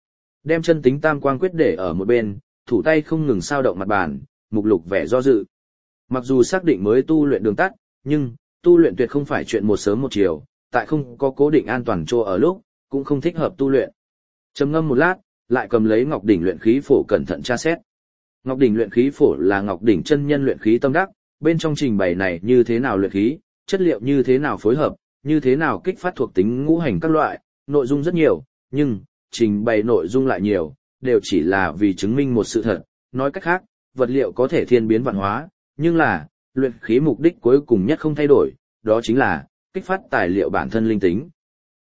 Đem chân tính tam quang quyết để ở một bên, thủ tay không ngừng sao động mặt bàn, mục lục vẻ do dự. Mặc dù xác định mới tu luyện đường tắt, nhưng, tu luyện tuyệt không phải chuyện một sớm một chiều, tại không có cố định an toàn chỗ ở lúc, cũng không thích hợp tu luyện. Trầm ngâm một lát, lại cầm lấy Ngọc đỉnh luyện khí phổ cẩn thận tra xét. Ngọc đỉnh luyện khí phổ là Ngọc đỉnh chân nhân luyện khí tâm đắc, bên trong trình bày này như thế nào luyện khí, chất liệu như thế nào phối hợp, như thế nào kích phát thuộc tính ngũ hành các loại, nội dung rất nhiều, nhưng trình bày nội dung lại nhiều, đều chỉ là vì chứng minh một sự thật, nói cách khác, vật liệu có thể thiên biến vạn hóa, nhưng là, luyện khí mục đích cuối cùng nhất không thay đổi, đó chính là kích phát tài liệu bản thân linh tính.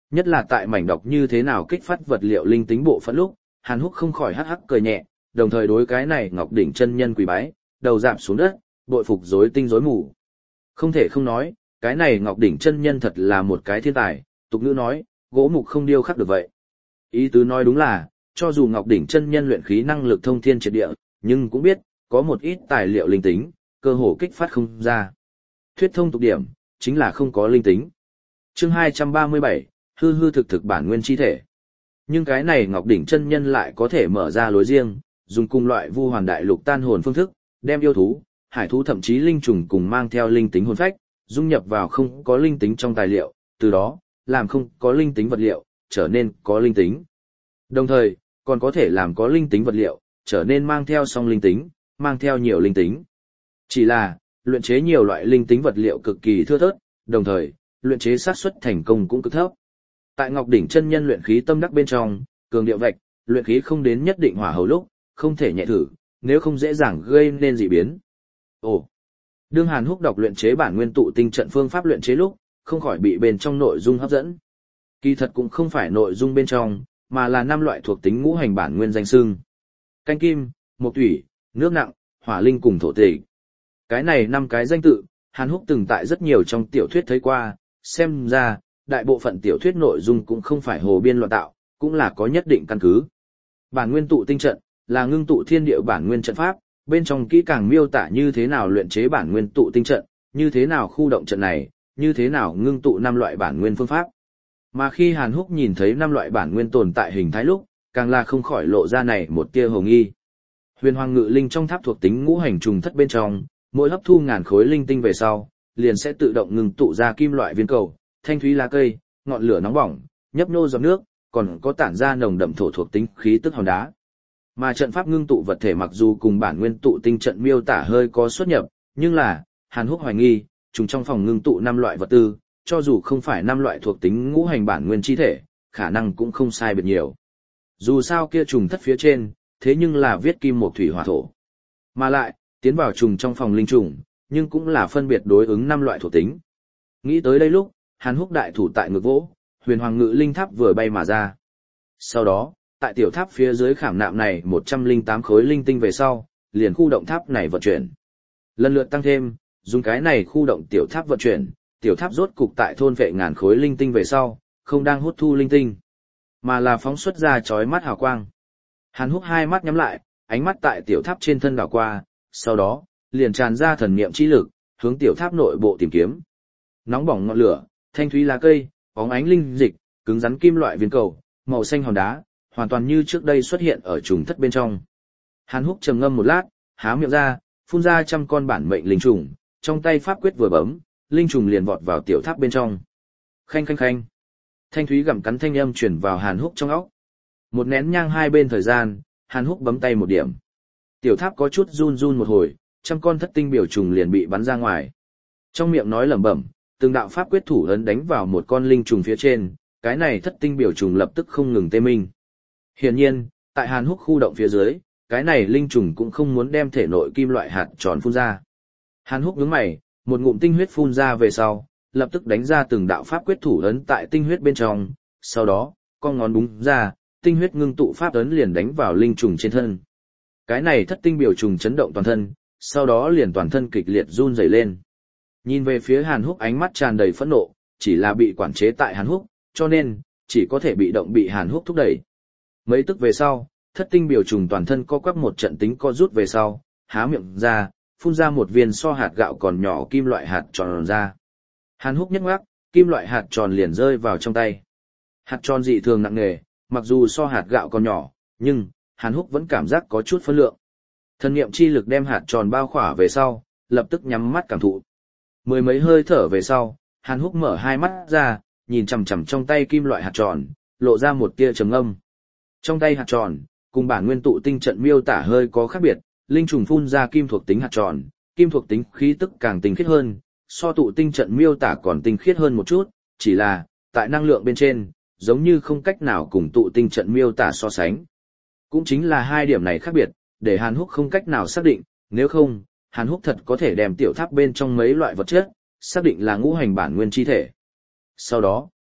Nhất là tại mảnh đọc như thế nào kích phát vật liệu linh tính bộ phận lúc, Hàn Húc không khỏi hắc hắc cười nhẹ, đồng thời đối cái này Ngọc đỉnh chân nhân quỳ bái, đầu rạp xuống đất, bội phục rối tinh rối mù. Không thể không nói, cái này Ngọc đỉnh chân nhân thật là một cái thiên tài, tục ngữ nói, gỗ mục không điêu khắc được vậy. Ý tứ nói đúng là, cho dù Ngọc đỉnh chân nhân luyện khí năng lực thông thiên triệt địa, nhưng cũng biết, có một ít tài liệu linh tính, cơ hồ kích phát không ra. Thuyết thông tục điểm, chính là không có linh tính. Chương 237, hư hư thực thực bản nguyên chi thể. Nhưng cái này Ngọc đỉnh chân nhân lại có thể mở ra lối riêng, dùng cùng loại vu hoàn đại lục tan hồn phương thức, đem yêu thú, hải thú thậm chí linh trùng cùng mang theo linh tính hồn phách, dung nhập vào không có linh tính trong tài liệu, từ đó, làm không có linh tính vật liệu, trở nên có linh tính. Đồng thời, còn có thể làm có linh tính vật liệu, trở nên mang theo song linh tính, mang theo nhiều linh tính. Chỉ là, luyện chế nhiều loại linh tính vật liệu cực kỳ thưa thớt, đồng thời, luyện chế xác suất thành công cũng cực thấp. Tại Ngọc đỉnh chân nhân luyện khí tâm đắc bên trong, cường điệu vạch, luyện khí không đến nhất định hỏa hầu lúc, không thể nhẹ thử, nếu không dễ dàng gây nên dị biến. Ồ. Đương Hàn Húc đọc luyện chế bản nguyên tụ tinh trận phương pháp luyện chế lúc, không khỏi bị bên trong nội dung hấp dẫn. Kỳ thật cũng không phải nội dung bên trong, mà là 5 loại thuộc tính ngũ hành bản nguyên danh xưng. Canh kim, mộc thủy, nước nặng, hỏa linh cùng thổ tịch. Cái này 5 cái danh tự, Hàn Húc từng tại rất nhiều trong tiểu thuyết thấy qua, xem ra, đại bộ phận tiểu thuyết nội dung cũng không phải hồ biên loạn tạo, cũng là có nhất định căn cứ. Bản nguyên tụ tinh trận, là ngưng tụ thiên địa bản nguyên trận pháp, bên trong kỹ càng miêu tả như thế nào luyện chế bản nguyên tụ tinh trận, như thế nào khu động trận này, như thế nào ngưng tụ 5 loại bản nguyên phương pháp. Mà khi Hàn Húc nhìn thấy 5 loại bản nguyên tồn tại hình thái lúc, càng là không khỏi lộ ra này một tia hồ nghi. Huyền Hoàng Ngự Linh trong tháp thuộc tính ngũ hành trùng thất bên trong, mỗi hấp thu ngàn khối linh tinh về sau, liền sẽ tự động ngừng tụ ra kim loại viên cầu, thanh thúy lá cây, ngọn lửa nóng bỏng, nhấp nhô giọt nước, còn có tản ra nồng đậm thổ thuộc tính khí tức hòn đá. Mà trận pháp ngưng tụ vật thể mặc dù cùng bản nguyên tụ tinh trận miêu tả hơi có xuất nhập, nhưng là, Hàn Húc hoài nghi, chúng trong phòng ngưng tụ 5 loại vật tư, cho dù không phải 5 loại thuộc tính ngũ hành bản nguyên chi thể, khả năng cũng không sai biệt nhiều. Dù sao kia trùng thất phía trên, thế nhưng là viết kim một thủy hỏa thổ. Mà lại, tiến vào trùng trong phòng linh trùng, nhưng cũng là phân biệt đối ứng 5 loại thuộc tính. Nghĩ tới đây lúc, Hàn Húc đại thủ tại ngực vỗ, Huyền Hoàng Ngự Linh tháp vừa bay mà ra. Sau đó, tại tiểu tháp phía dưới khảm nạm này 108 khối linh tinh về sau, liền khu động tháp này vận chuyển. Lần lượt tăng thêm, dùng cái này khu động tiểu tháp vận chuyển, tiểu tháp rốt cục tại thôn vệ ngàn khối linh tinh về sau, không đang hút thu linh tinh, mà là phóng xuất ra chói mắt hào quang. Hàn Húc hai mắt nhắm lại, ánh mắt tại tiểu tháp trên thân đảo qua, sau đó, liền tràn ra thần niệm chi lực, hướng tiểu tháp nội bộ tìm kiếm. Nóng bỏng ngọn lửa, thanh thúy lá cây, bóng ánh linh dịch, cứng rắn kim loại viên cầu, màu xanh hòn đá, hoàn toàn như trước đây xuất hiện ở trùng thất bên trong. Hàn Húc trầm ngâm một lát, há miệng ra, phun ra 100 con bản mệnh linh trùng, trong tay pháp quyết vừa bấm, linh trùng liền vọt vào tiểu tháp bên trong. Khanh khanh khanh. Thanh thúy gặm cắn thanh âm truyền vào Hàn Húc trong óc. Một nén nhang hai bên thời gian, Hàn Húc bấm tay một điểm. Tiểu tháp có chút run run một hồi, 100 con thất tinh biểu trùng liền bị bắn ra ngoài. Trong miệng nói lẩm bẩm, từng đạo pháp quyết thủ ấn đánh vào một con linh trùng phía trên, cái này thất tinh biểu trùng lập tức không ngừng tê minh. Hiển nhiên, tại Hàn Húc khu động phía dưới, cái này linh trùng cũng không muốn đem thể nội kim loại hạt tròn phun ra. Hàn Húc nhướng mày, một ngụm tinh huyết phun ra về sau, lập tức đánh ra từng đạo pháp quyết thủ ấn tại tinh huyết bên trong, sau đó, con ngón búng ra, tinh huyết ngưng tụ pháp ấn liền đánh vào linh trùng trên thân. Cái này thất tinh biểu trùng chấn động toàn thân, sau đó liền toàn thân kịch liệt run rẩy lên. Nhìn về phía Hàn Húc ánh mắt tràn đầy phẫn nộ, chỉ là bị quản chế tại Hàn Húc, cho nên, chỉ có thể bị động bị Hàn Húc thúc đẩy. Mấy tức về sau, thất tinh biểu trùng toàn thân co quắp một trận tính co rút về sau, há miệng ra, phun ra một viên so hạt gạo còn nhỏ kim loại hạt tròn ra. Hàn Húc nhấc ngoác, kim loại hạt tròn liền rơi vào trong tay. Hạt tròn dị thường nặng nề, mặc dù so hạt gạo còn nhỏ, nhưng Hàn Húc vẫn cảm giác có chút phân lượng. Thần niệm chi lực đem hạt tròn bao khỏa về sau, lập tức nhắm mắt cảm thụ. Mười mấy hơi thở về sau, Hàn Húc mở hai mắt ra, nhìn chằm chằm trong tay kim loại hạt tròn, lộ ra một tia trầm ngâm. Trong tay hạt tròn, cùng bản nguyên tụ tinh trận miêu tả hơi có khác biệt, linh trùng phun ra kim thuộc tính hạt tròn, kim thuộc tính khí tức càng tinh khiết hơn, so tụ tinh trận miêu tả còn tinh khiết hơn một chút, chỉ là, tại năng lượng bên trên, giống như không cách nào cùng tụ tinh trận miêu tả so sánh. Cũng chính là hai điểm này khác biệt, để Hàn Húc không cách nào xác định, nếu không, Hàn Húc thật có thể đem tiểu tháp bên trong mấy loại vật chất, xác định là ngũ hành bản nguyên chi thể. Sau đó,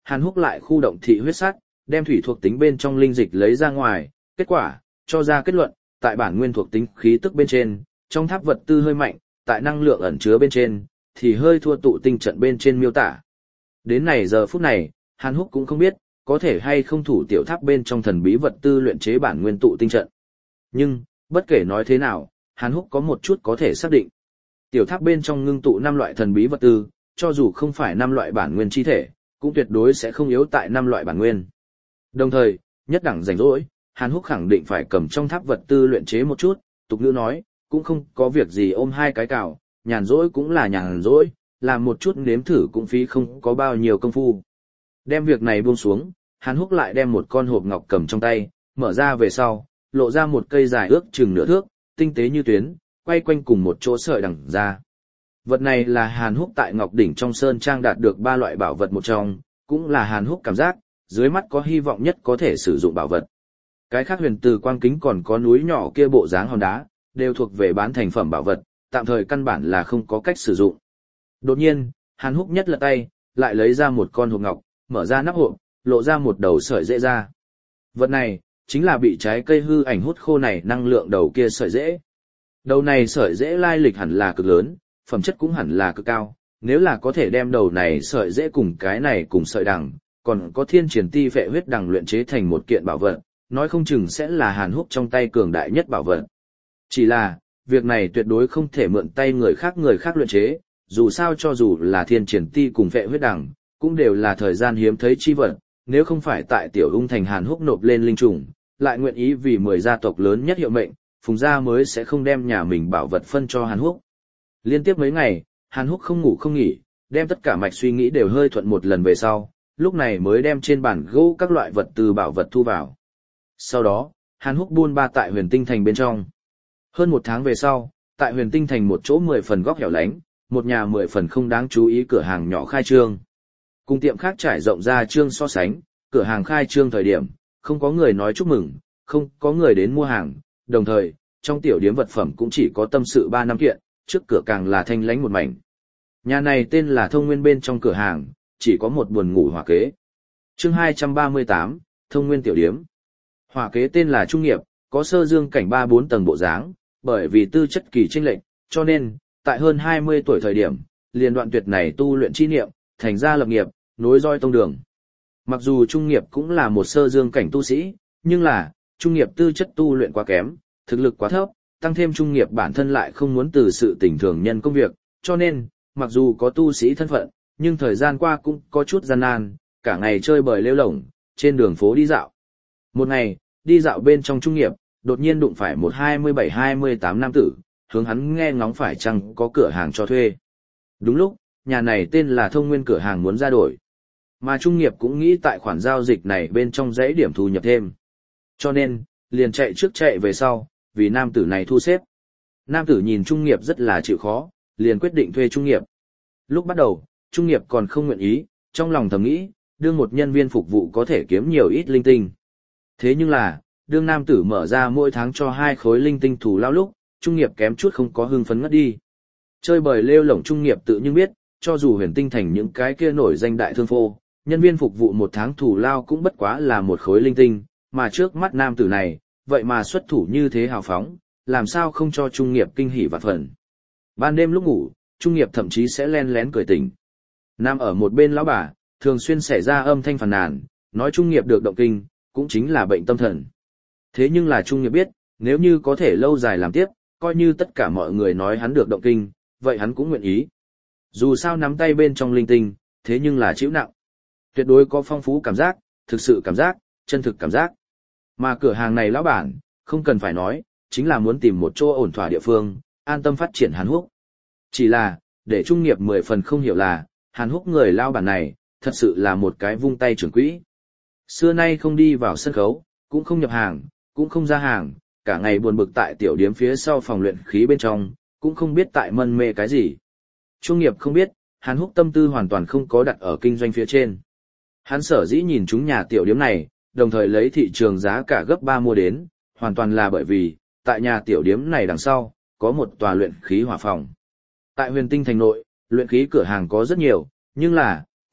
Hàn Húc lại khu động thị huyết sắt, đem thủy thuộc tính bên trong linh dịch lấy ra ngoài, kết quả, cho ra kết luận, tại bản nguyên thuộc tính khí tức bên trên, trong tháp vật tư hơi mạnh, tại năng lượng ẩn chứa bên trên, thì hơi thua tụ tinh trận bên trên miêu tả. Đến này giờ phút này, Hàn Húc cũng không biết, có thể hay không thủ tiểu tháp bên trong thần bí vật tư luyện chế bản nguyên tụ tinh trận. Nhưng, bất kể nói thế nào, Hàn Húc có một chút có thể xác định. Tiểu tháp bên trong ngưng tụ 5 loại thần bí vật tư, cho dù không phải 5 loại bản nguyên chi thể, cũng tuyệt đối sẽ không yếu tại 5 loại bản nguyên. Đồng thời, nhất đẳng rảnh rỗi, Hàn Húc khẳng định phải cầm trong tháp vật tư luyện chế một chút, tục ngữ nói, cũng không có việc gì ôm hai cái cào, nhàn rỗi cũng là nhàn rỗi, làm một chút nếm thử cũng phí không có bao nhiêu công phu. Đem việc này buông xuống, Hàn Húc lại đem một con hộp ngọc cầm trong tay, mở ra về sau, lộ ra một cây dài ước chừng nửa thước, tinh tế như tuyến, quay quanh cùng một chỗ sợi đằng ra. Vật này là Hàn Húc tại Ngọc Đỉnh trong Sơn Trang đạt được 3 loại bảo vật một trong, cũng là Hàn Húc cảm giác, dưới mắt có hy vọng nhất có thể sử dụng bảo vật. Cái khác huyền từ quang kính còn có núi nhỏ kia bộ dáng hòn đá, đều thuộc về bán thành phẩm bảo vật, tạm thời căn bản là không có cách sử dụng. Đột nhiên, Hàn Húc nhất lật tay, lại lấy ra một con hộp ngọc, mở ra nắp hộp, lộ ra một đầu sợi rễ ra. Vật này, chính là bị trái cây hư ảnh hút khô này năng lượng đầu kia sợi rễ. Đầu này sợi rễ lai lịch hẳn là cực lớn, phẩm chất cũng hẳn là cực cao, nếu là có thể đem đầu này sợi rễ cùng cái này cùng sợi đằng, còn có thiên triển ti phệ huyết đằng luyện chế thành một kiện bảo vật, nói không chừng sẽ là Hàn Húc trong tay cường đại nhất bảo vật. Chỉ là, việc này tuyệt đối không thể mượn tay người khác luyện chế, dù sao cho dù là thiên triển ti cùng phệ huyết đằng, cũng đều là thời gian hiếm thấy chi vật, nếu không phải tại Tiểu Ung thành Hàn Húc nộp lên linh trùng, lại nguyện ý vì 10 gia tộc lớn nhất hiệu mệnh, Phùng gia mới sẽ không đem nhà mình bảo vật phân cho Hàn Húc. Liên tiếp mấy ngày, Hàn Húc không ngủ không nghỉ, đem tất cả mạch suy nghĩ đều hơi thuận một lần về sau, lúc này mới đem trên bàn gỗ các loại vật từ bảo vật thu vào. Sau đó, Hàn Húc buôn ba tại Huyền Tinh thành bên trong. Hơn 1 tháng về sau, tại Huyền Tinh thành một chỗ 10 phần góc hẻo lánh, một nhà 10 phần không đáng chú ý cửa hàng nhỏ khai trương. Cùng tiệm khác trải rộng ra trương so sánh, cửa hàng khai trương thời điểm, không có người nói chúc mừng, không có người đến mua hàng, đồng thời, trong tiểu điếm vật phẩm cũng chỉ có tâm sự 3 năm kiện, trước cửa càng là thanh lánh một mảnh. Nhà này tên là Thông Nguyên, bên trong cửa hàng, chỉ có một buồn ngủ hỏa kế. Chương 238, Thông Nguyên tiểu điếm. Hỏa kế tên là Trung Nghiệp, có sơ dương cảnh 3-4 tầng bộ dáng, bởi vì tư chất kỳ chênh lệch, cho nên, tại hơn 20 tuổi thời điểm, liền đoạn tuyệt này tu luyện chi niệm, thành ra lập nghiệp, nối roi tông đường. Mặc dù Trung Nghiệp cũng là một sơ dương cảnh tu sĩ, nhưng là, Trung Nghiệp tư chất tu luyện quá kém, thực lực quá thấp, tăng thêm Trung Nghiệp bản thân lại không muốn từ sự tình thường nhân công việc, cho nên, mặc dù có tu sĩ thân phận, nhưng thời gian qua cũng có chút gian nan, cả ngày chơi bời lêu lổng, trên đường phố đi dạo. Một ngày, đi dạo bên trong Trung Nghiệp, đột nhiên đụng phải một 27-28 nam tử, hướng hắn nghe ngóng phải chăng có cửa hàng cho thuê. Đúng lúc, nhà này tên là Thông Nguyên cửa hàng muốn ra đổi. Mà Trung Nghiệp cũng nghĩ tại khoản giao dịch này bên trong dãy điểm thu nhập thêm. Cho nên, liền chạy trước chạy về sau, vì nam tử này thu xếp. Nam tử nhìn Trung Nghiệp rất là chịu khó, liền quyết định thuê Trung Nghiệp. Lúc bắt đầu, Trung Nghiệp còn không nguyện ý, trong lòng thầm nghĩ, đương một nhân viên phục vụ có thể kiếm nhiều ít linh tinh. Thế nhưng là, đương nam tử mở ra mỗi tháng cho 2 khối linh tinh thù lao lúc, Trung Nghiệp kém chút không có hưng phấn ngất đi. Chơi bời lêu lổng Trung Nghiệp tự nhưng biết, cho dù Huyền Tinh thành những cái kia nổi danh đại thương phô, nhân viên phục vụ 1 tháng thù lao cũng bất quá là 1 khối linh tinh, mà trước mắt nam tử này, vậy mà xuất thủ như thế hào phóng, làm sao không cho Trung Nghiệp kinh hỉ vạn phần. Ban đêm lúc ngủ, Trung Nghiệp thậm chí sẽ len lén cười tỉnh. Nam ở một bên lão bà, thường xuyên xảy ra âm thanh phàn nàn, nói Trung Nghiệp được động kinh, cũng chính là bệnh tâm thần. Thế nhưng là Trung Nghiệp biết, nếu như có thể lâu dài làm tiếp, coi như tất cả mọi người nói hắn được động kinh, vậy hắn cũng nguyện ý. Dù sao nắm tay bên trong linh tinh, thế nhưng là chịu nặng. Tuyệt đối có phong phú cảm giác, thực sự cảm giác, chân thực cảm giác. Mà cửa hàng này lão bản, không cần phải nói, chính là muốn tìm một chỗ ổn thỏa địa phương, an tâm phát triển Hàn Húc. Chỉ là, để Trung Nghiệp 10 phần không hiểu là, Hàn Húc người lão bản này, thật sự là một cái vung tay trưởng quỹ. Xưa nay không đi vào sân khấu, cũng không nhập hàng, cũng không ra hàng, cả ngày buồn bực tại tiểu điếm phía sau phòng luyện khí bên trong, cũng không biết tại mân mê cái gì. Trung Nghiệp không biết, Hàn Húc tâm tư hoàn toàn không có đặt ở kinh doanh phía trên. Hắn sở dĩ nhìn chúng nhà tiểu điếm này, đồng thời lấy thị trường giá cả gấp 3 mua đến, hoàn toàn là bởi vì, tại nhà tiểu điếm này đằng sau, có một tòa luyện khí hỏa phòng. Tại Huyền Tinh thành nội, luyện khí cửa hàng có rất nhiều, nhưng là,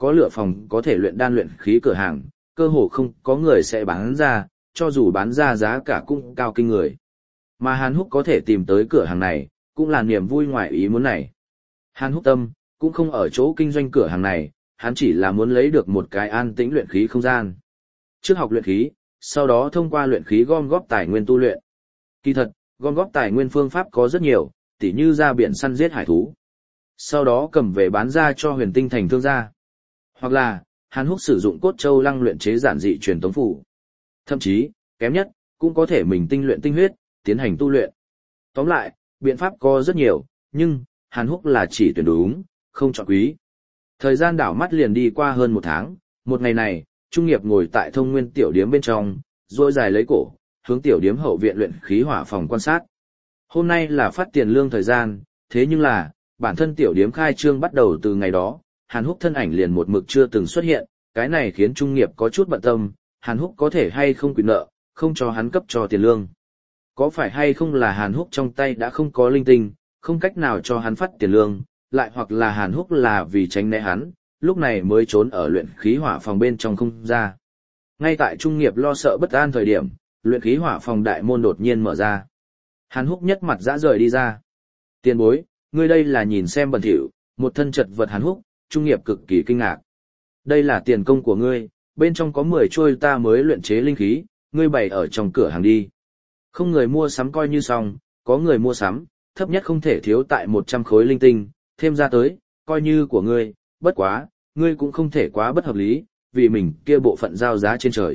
có lựa phòng có thể luyện đan luyện khí cửa hàng, cơ hồ không có người sẽ bán ra, cho dù bán ra giá cả cũng cao kinh người. Mà Hàn Húc có thể tìm tới cửa hàng này, cũng là niềm vui ngoài ý muốn này. Hàn Húc tâm, cũng không ở chỗ kinh doanh cửa hàng này, hắn chỉ là muốn lấy được một cái an tĩnh luyện khí không gian. Trước học luyện khí, sau đó thông qua luyện khí gom góp tài nguyên tu luyện. Kỳ thật, gom góp tài nguyên phương pháp có rất nhiều, tỉ như ra biển săn giết hải thú. Sau đó cầm về bán ra cho Huyền Tinh Thành thương gia. Hoặc là, Hàn Húc sử dụng cốt châu lăng luyện chế giản dị truyền tống phủ. Thậm chí, kém nhất, cũng có thể mình tinh luyện tinh huyết, tiến hành tu luyện. Tóm lại, biện pháp có rất nhiều, nhưng, Hàn Húc là chỉ tuyển đúng, không chọn quý. Thời gian đảo mắt liền đi qua hơn 1 tháng, một ngày này, Trung Nghiệp ngồi tại Thông Nguyên tiểu điếm bên trong, duỗi dài lấy cổ, hướng tiểu điếm hậu viện luyện khí hỏa phòng quan sát. Hôm nay là phát tiền lương thời gian, thế nhưng là, bản thân tiểu điếm khai trương bắt đầu từ ngày đó, Hàn Húc thân ảnh liền một mực chưa từng xuất hiện, cái này khiến Trung Nghiệp có chút bận tâm, Hàn Húc có thể hay không quyền nợ, không cho hắn cấp cho tiền lương. Có phải hay không là Hàn Húc trong tay đã không có linh tinh, không cách nào cho hắn phát tiền lương, lại hoặc là Hàn Húc là vì tránh né hắn, lúc này mới trốn ở luyện khí hỏa phòng bên trong không ra. Ngay tại Trung Nghiệp lo sợ bất an thời điểm, luyện khí hỏa phòng đại môn đột nhiên mở ra. Hàn Húc nhất mặt dã rời đi ra. Tiền bối, ngươi đây là nhìn xem bẩn thỉu, một thân chật vật Hàn Húc, Trung Nghiệp cực kỳ kinh ngạc. Đây là tiền công của ngươi, bên trong có 10 trôi ta mới luyện chế linh khí, ngươi bày ở trong cửa hàng đi. Không người mua sắm coi như xong, có người mua sắm, thấp nhất không thể thiếu tại 100 khối linh tinh, thêm ra tới, coi như của ngươi, bất quá, ngươi cũng không thể quá bất hợp lý, vì mình kia bộ phận giao giá trên trời.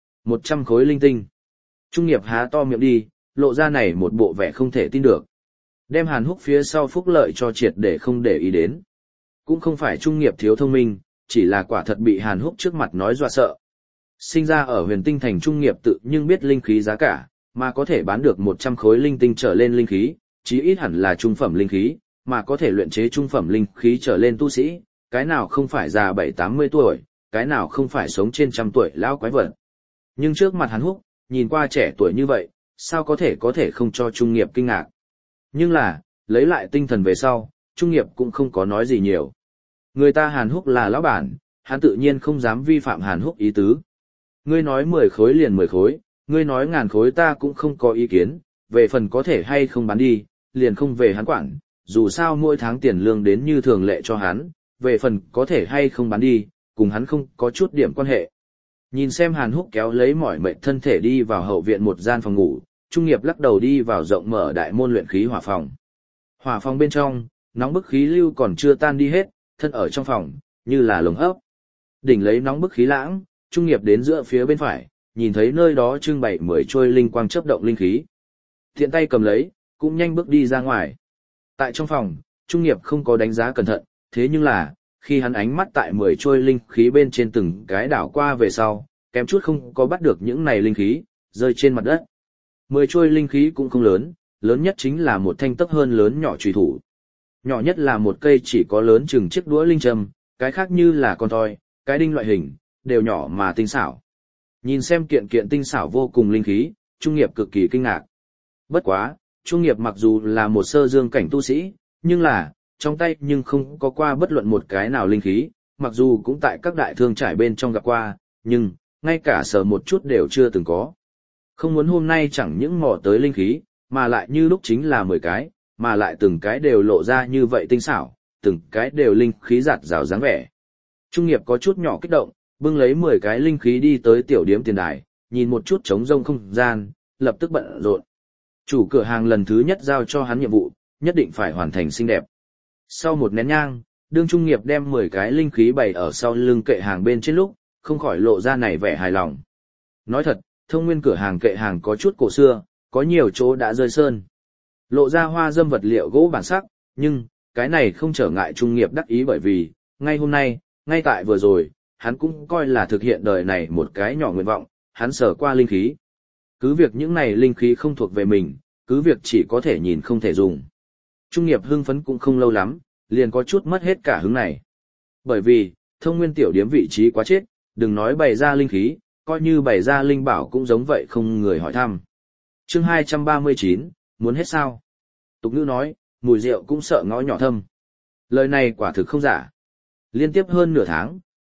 100 khối linh tinh. Trung Nghiệp há to miệng đi, lộ ra này một bộ vẻ không thể tin được. Đem Hàn Húc phía sau phúc lợi cho triệt để không để ý đến. Cũng không phải Trung Nghiệp thiếu thông minh, chỉ là quả thật bị Hàn Húc trước mặt nói dọa sợ. Sinh ra ở Huyền Tinh Thành Trung Nghiệp tự nhưng biết linh khí giá cả, mà có thể bán được 100 khối linh tinh trở lên linh khí, chí ít hẳn là trung phẩm linh khí, mà có thể luyện chế trung phẩm linh khí trở lên tu sĩ, cái nào không phải già 7-80 tuổi, cái nào không phải sống trên 100 tuổi lão quái vật. Nhưng trước mặt Hàn Húc, nhìn qua trẻ tuổi như vậy, sao có thể không cho Trung Nghiệp kinh ngạc. Nhưng là, lấy lại tinh thần về sau, Trung Nghiệp cũng không có nói gì nhiều. Người ta Hàn Húc là lão bản, hắn tự nhiên không dám vi phạm Hàn Húc ý tứ. Ngươi nói 10 khối liền 10 khối, ngươi nói 1000 khối ta cũng không có ý kiến, về phần có thể hay không bán đi, liền không về hắn quản, dù sao mỗi tháng tiền lương đến như thường lệ cho hắn, về phần có thể hay không bán đi, cùng hắn không có chút điểm quan hệ. Nhìn xem Hàn Húc kéo lấy mỏi mệt thân thể đi vào hậu viện một gian phòng ngủ, Trung Nghiệp lắc đầu đi vào rộng mở đại môn luyện khí hỏa phòng. Hỏa phòng bên trong, nóng bức khí lưu còn chưa tan đi hết, thân ở trong phòng, như là lồng hấp. Đỉnh lấy nóng bức khí lãng, Trung Nghiệp đến giữa phía bên phải, nhìn thấy nơi đó trưng bày 10 trôi linh quang chớp động linh khí. Tiện tay cầm lấy, cũng nhanh bước đi ra ngoài. Tại trong phòng, Trung Nghiệp không có đánh giá cẩn thận, thế nhưng là, khi hắn ánh mắt tại 10 trôi linh khí bên trên từng cái đảo qua về sau, kém chút không có bắt được những này linh khí, rơi trên mặt đất. 10 trôi linh khí cũng không lớn, lớn nhất chính là một thanh tấc hơn lớn nhỏ chùy thủ. Nhỏ nhất là một cây chỉ có lớn chừng chiếc đũa linh châm, cái khác như là con thoi, cái đinh loại hình, đều nhỏ mà tinh xảo. Nhìn xem kiện kiện tinh xảo vô cùng linh khí, Trung Nghiệp cực kỳ kinh ngạc. Bất quá, Trung Nghiệp mặc dù là một sơ dương cảnh tu sĩ, nhưng là, trong tay nhưng không có qua bất luận một cái nào linh khí, mặc dù cũng tại các đại thương trải bên trong gặp qua, nhưng, ngay cả sờ một chút đều chưa từng có. Không muốn hôm nay chẳng những mò tới linh khí, mà lại như lúc chính là 10 cái, mà lại từng cái đều lộ ra như vậy tinh xảo, từng cái đều linh khí giạt rào dáng vẻ. Trung Nghiệp có chút nhỏ kích động, bưng lấy 10 cái linh khí đi tới tiểu điếm tiền đài, nhìn một chút trống rông không gian, lập tức bận rộn. Chủ cửa hàng lần thứ nhất giao cho hắn nhiệm vụ, nhất định phải hoàn thành xinh đẹp. Sau một nén nhang, đương Trung Nghiệp đem 10 cái linh khí bày ở sau lưng kệ hàng bên trên lúc, không khỏi lộ ra này vẻ hài lòng. Nói thật, Thông Nguyên cửa hàng kệ hàng có chút cổ xưa, có nhiều chỗ đã rơi sơn. Lộ ra hoa dâm vật liệu gỗ bản sắc, nhưng, cái này không trở ngại Trung Nghiệp đắc ý bởi vì, ngay hôm nay, ngay tại vừa rồi, hắn cũng coi là thực hiện đời này một cái nhỏ nguyện vọng, hắn sở qua linh khí. Cứ việc những này linh khí không thuộc về mình, cứ việc chỉ có thể nhìn không thể dùng. Trung Nghiệp hưng phấn cũng không lâu lắm, liền có chút mất hết cả hứng này. Bởi vì, Thông Nguyên tiểu điếm vị trí quá chết, đừng nói bày ra linh khí, coi như bày ra linh bảo cũng giống vậy không người hỏi thăm. Chương 239, muốn hết sao? Tục ngữ nói, mùi rượu cũng sợ ngõ nhỏ thâm. Lời này quả thực không giả. Liên tiếp hơn nửa tháng,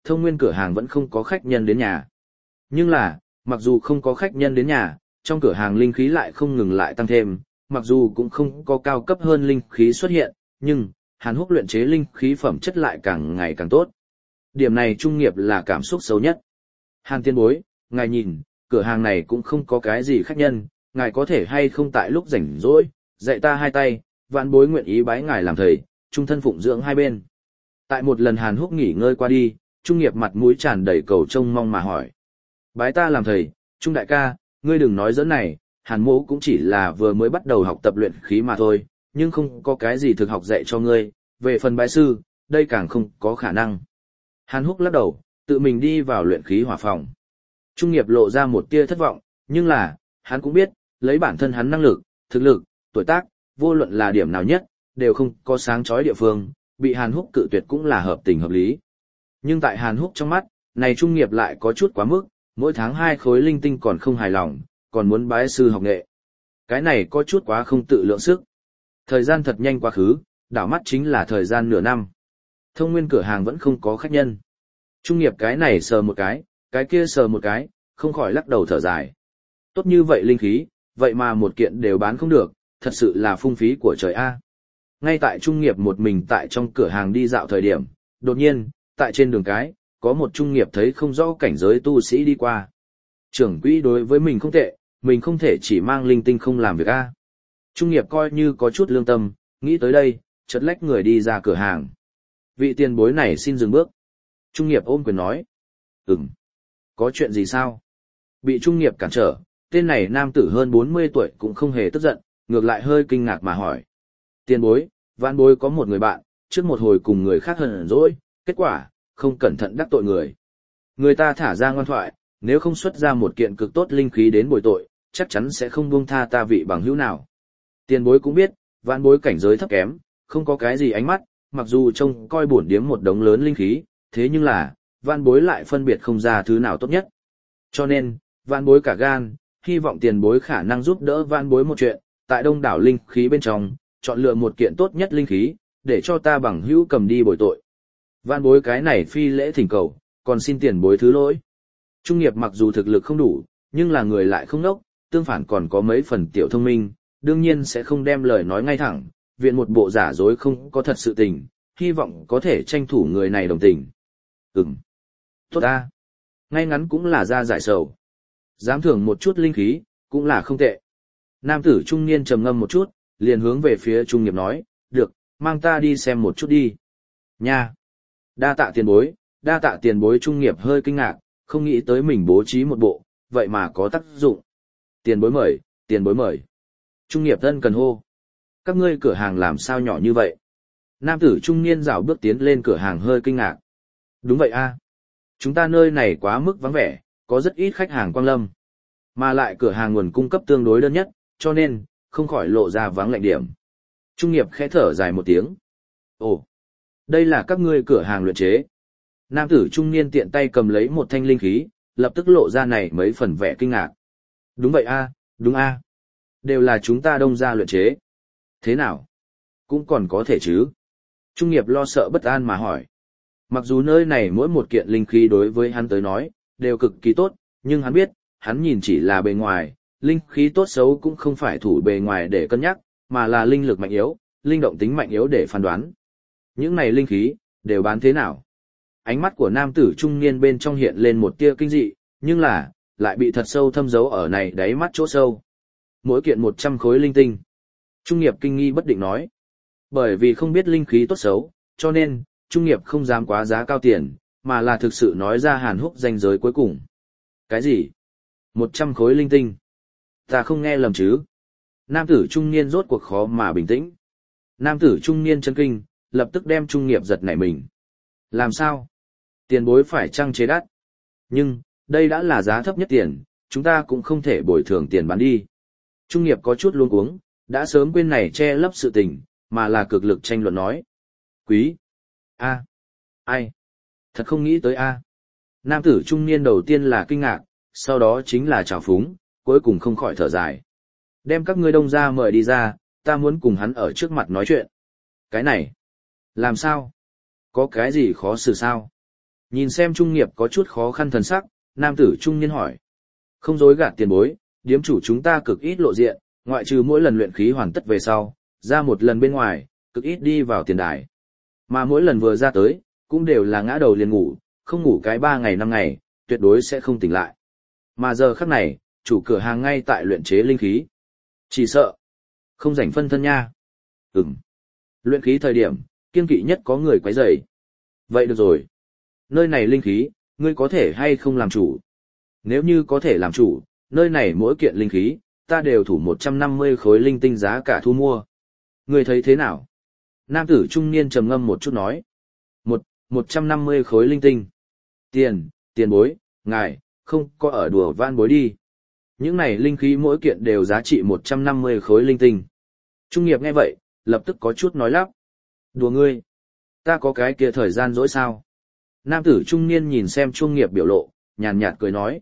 thông nguyên cửa hàng vẫn không có khách nhân đến nhà. Nhưng là, mặc dù không có khách nhân đến nhà, trong cửa hàng linh khí lại không ngừng lại tăng thêm, mặc dù cũng không có cao cấp hơn linh khí xuất hiện, nhưng Hàn Húc luyện chế linh khí phẩm chất lại càng ngày càng tốt. Điểm này trung nghiệp là cảm xúc xấu nhất. Hàn tiên bối, ngài nhìn, cửa hàng này cũng không có cái gì khách nhân, ngài có thể hay không tại lúc rảnh rỗi, dạy ta hai tay, vạn bối nguyện ý bái ngài làm thầy, trung thân phụng dưỡng hai bên. Tại một lần Hàn Húc nghỉ ngơi qua đi, trung nghiệp mặt mũi tràn đầy cầu trông mong mà hỏi. Bái ta làm thầy, trung đại ca, ngươi đừng nói giỡn này, Hàn mỗ cũng chỉ là vừa mới bắt đầu học tập luyện khí mà thôi, nhưng không có cái gì thực học dạy cho ngươi, về phần bái sư, đây càng không có khả năng. Hàn Húc lắc đầu, tự mình đi vào luyện khí hỏa phòng. Trung nghiệp lộ ra một tia thất vọng, nhưng là, hắn cũng biết, lấy bản thân hắn năng lực, thực lực, tuổi tác, vô luận là điểm nào nhất, đều không có sáng chói địa phương, bị Hàn Húc cự tuyệt cũng là hợp tình hợp lý. Nhưng tại Hàn Húc trong mắt, này trung nghiệp lại có chút quá mức, mỗi tháng 2 khối linh tinh còn không hài lòng, còn muốn bái sư học nghệ. Cái này có chút quá không tự lượng sức. Thời gian thật nhanh quá khứ, đảo mắt chính là thời gian nửa năm. Thông nguyên cửa hàng vẫn không có khách nhân. Trung nghiệp cái này sờ một cái kia sờ một cái, không khỏi lắc đầu thở dài. Tốt như vậy linh khí, vậy mà một kiện đều bán không được, thật sự là phung phí của trời A. Ngay tại trung nghiệp một mình tại trong cửa hàng đi dạo thời điểm, đột nhiên, tại trên đường cái, có một trung nghiệp thấy không rõ cảnh giới tu sĩ đi qua. Trưởng quỹ đối với mình không tệ, mình không thể chỉ mang linh tinh không làm việc A. Trung nghiệp coi như có chút lương tâm, nghĩ tới đây, chợt lách người đi ra cửa hàng. Vị tiền bối này xin dừng bước. Trung nghiệp ôm quyền nói. Có chuyện gì sao? Bị trung nghiệp cản trở, tên này nam tử hơn 40 tuổi cũng không hề tức giận, ngược lại hơi kinh ngạc mà hỏi. Tiền bối, vãn bối có một người bạn, trước một hồi cùng người khác hờn dỗi, kết quả, không cẩn thận đắc tội người. Người ta thả ra ngoan thoại, nếu không xuất ra một kiện cực tốt linh khí đến bồi tội, chắc chắn sẽ không buông tha ta vị bằng hữu nào. Tiền bối cũng biết, vãn bối cảnh giới thấp kém, không có cái gì ánh mắt, mặc dù trông coi bổn điếm một đống lớn linh khí, thế nhưng là, vãn bối lại phân biệt không ra thứ nào tốt nhất. Cho nên, vãn bối cả gan, hy vọng tiền bối khả năng giúp đỡ vãn bối một chuyện, tại đông đảo linh khí bên trong, chọn lựa một kiện tốt nhất linh khí, để cho ta bằng hữu cầm đi bồi tội. Vãn bối cái này phi lễ thỉnh cầu, còn xin tiền bối thứ lỗi. Trung nghiệp mặc dù thực lực không đủ, nhưng là người lại không nốc, tương phản còn có mấy phần tiểu thông minh, đương nhiên sẽ không đem lời nói ngay thẳng, viện một bộ giả dối không có thật sự tình, hy vọng có thể tranh thủ người này đồng tình. Tốt ta. Ngay ngắn cũng là ra giải sầu. Dám thưởng một chút linh khí, cũng là không tệ. Nam tử trung niên trầm ngâm một chút, liền hướng về phía trung nghiệp nói, được, mang ta đi xem một chút đi. Nha. Đa tạ tiền bối trung nghiệp hơi kinh ngạc, không nghĩ tới mình bố trí một bộ, vậy mà có tác dụng. Tiền bối mời. Trung nghiệp thân cần hô. Các ngươi cửa hàng làm sao nhỏ như vậy? Nam tử trung niên rảo bước tiến lên cửa hàng hơi kinh ngạc. Đúng vậy a, chúng ta nơi này quá mức vắng vẻ, có rất ít khách hàng quang lâm. Mà lại cửa hàng nguồn cung cấp tương đối đơn nhất, cho nên, không khỏi lộ ra vắng lạnh điểm. Trung nghiệp khẽ thở dài một tiếng. Ồ, đây là các ngươi cửa hàng luyện chế. Nam tử trung niên tiện tay cầm lấy một thanh linh khí, lập tức lộ ra này mấy phần vẻ kinh ngạc. Đúng vậy a, đúng a. Đều là chúng ta đông ra luyện chế. Thế nào? Cũng còn có thể chứ. Trung nghiệp lo sợ bất an mà hỏi. Mặc dù nơi này mỗi một kiện linh khí đối với hắn tới nói, đều cực kỳ tốt, nhưng hắn biết, hắn nhìn chỉ là bề ngoài, linh khí tốt xấu cũng không phải thủ bề ngoài để cân nhắc, mà là linh lực mạnh yếu, linh động tính mạnh yếu để phán đoán. Những này linh khí, đều bán thế nào? Ánh mắt của nam tử trung niên bên trong hiện lên một tia kinh dị, nhưng là, lại bị thật sâu thâm giấu ở này đáy mắt chỗ sâu. Mỗi kiện 100 khối linh tinh. Trung nghiệp kinh nghi bất định nói. Bởi vì không biết linh khí tốt xấu, cho nên, trung nghiệp không dám quá giá cao tiền, mà là thực sự nói ra Hàn Húc danh giới cuối cùng. Cái gì? 100 khối linh tinh. Ta không nghe lầm chứ? Nam tử trung niên rốt cuộc khó mà bình tĩnh. Nam tử trung niên chấn kinh, lập tức đem trung nghiệp giật nảy mình. Làm sao? Tiền bối phải chăng chế đắt? Nhưng, đây đã là giá thấp nhất tiền, chúng ta cũng không thể bồi thường tiền bán đi. Trung nghiệp có chút luống cuống, đã sớm quên này che lấp sự tình, mà là cực lực tranh luận nói. Quý! Ai? Thật không nghĩ tới a. Nam tử trung niên đầu tiên là kinh ngạc, sau đó chính là trào phúng, cuối cùng không khỏi thở dài. Đem các ngươi đông ra mời đi ra, ta muốn cùng hắn ở trước mặt nói chuyện. Cái này? Làm sao? Có cái gì khó xử sao? Nhìn xem Trung Nghiệp có chút khó khăn thần sắc, nam tử trung niên hỏi. Không dối gạt tiền bối, điếm chủ chúng ta cực ít lộ diện, ngoại trừ mỗi lần luyện khí hoàn tất về sau, ra một lần bên ngoài, cực ít đi vào tiền đài. Mà mỗi lần vừa ra tới, cũng đều là ngã đầu liền ngủ, không ngủ cái 3 ngày 5 ngày, tuyệt đối sẽ không tỉnh lại. Mà giờ khắc này, chủ cửa hàng ngay tại luyện chế linh khí. Chỉ sợ, không rảnh phân thân nha. Luyện khí thời điểm, kiên kỵ nhất có người quấy rầy. Vậy được rồi. Nơi này linh khí, ngươi có thể hay không làm chủ? Nếu như có thể làm chủ, nơi này mỗi kiện linh khí, ta đều thủ 150 khối linh tinh giá cả thu mua. Ngươi thấy thế nào? Nam tử trung niên trầm ngâm một chút nói. 150 khối linh tinh. Tiền bối, ngài, không có ở đùa van bối đi. Những này linh khí mỗi kiện đều giá trị 150 khối linh tinh. Trung Nghiệp nghe vậy, lập tức có chút nói lắp. Đùa ngươi. Ta có cái kia thời gian dỗi sao? Nam tử trung niên nhìn xem Trung Nghiệp biểu lộ, nhàn nhạt cười nói.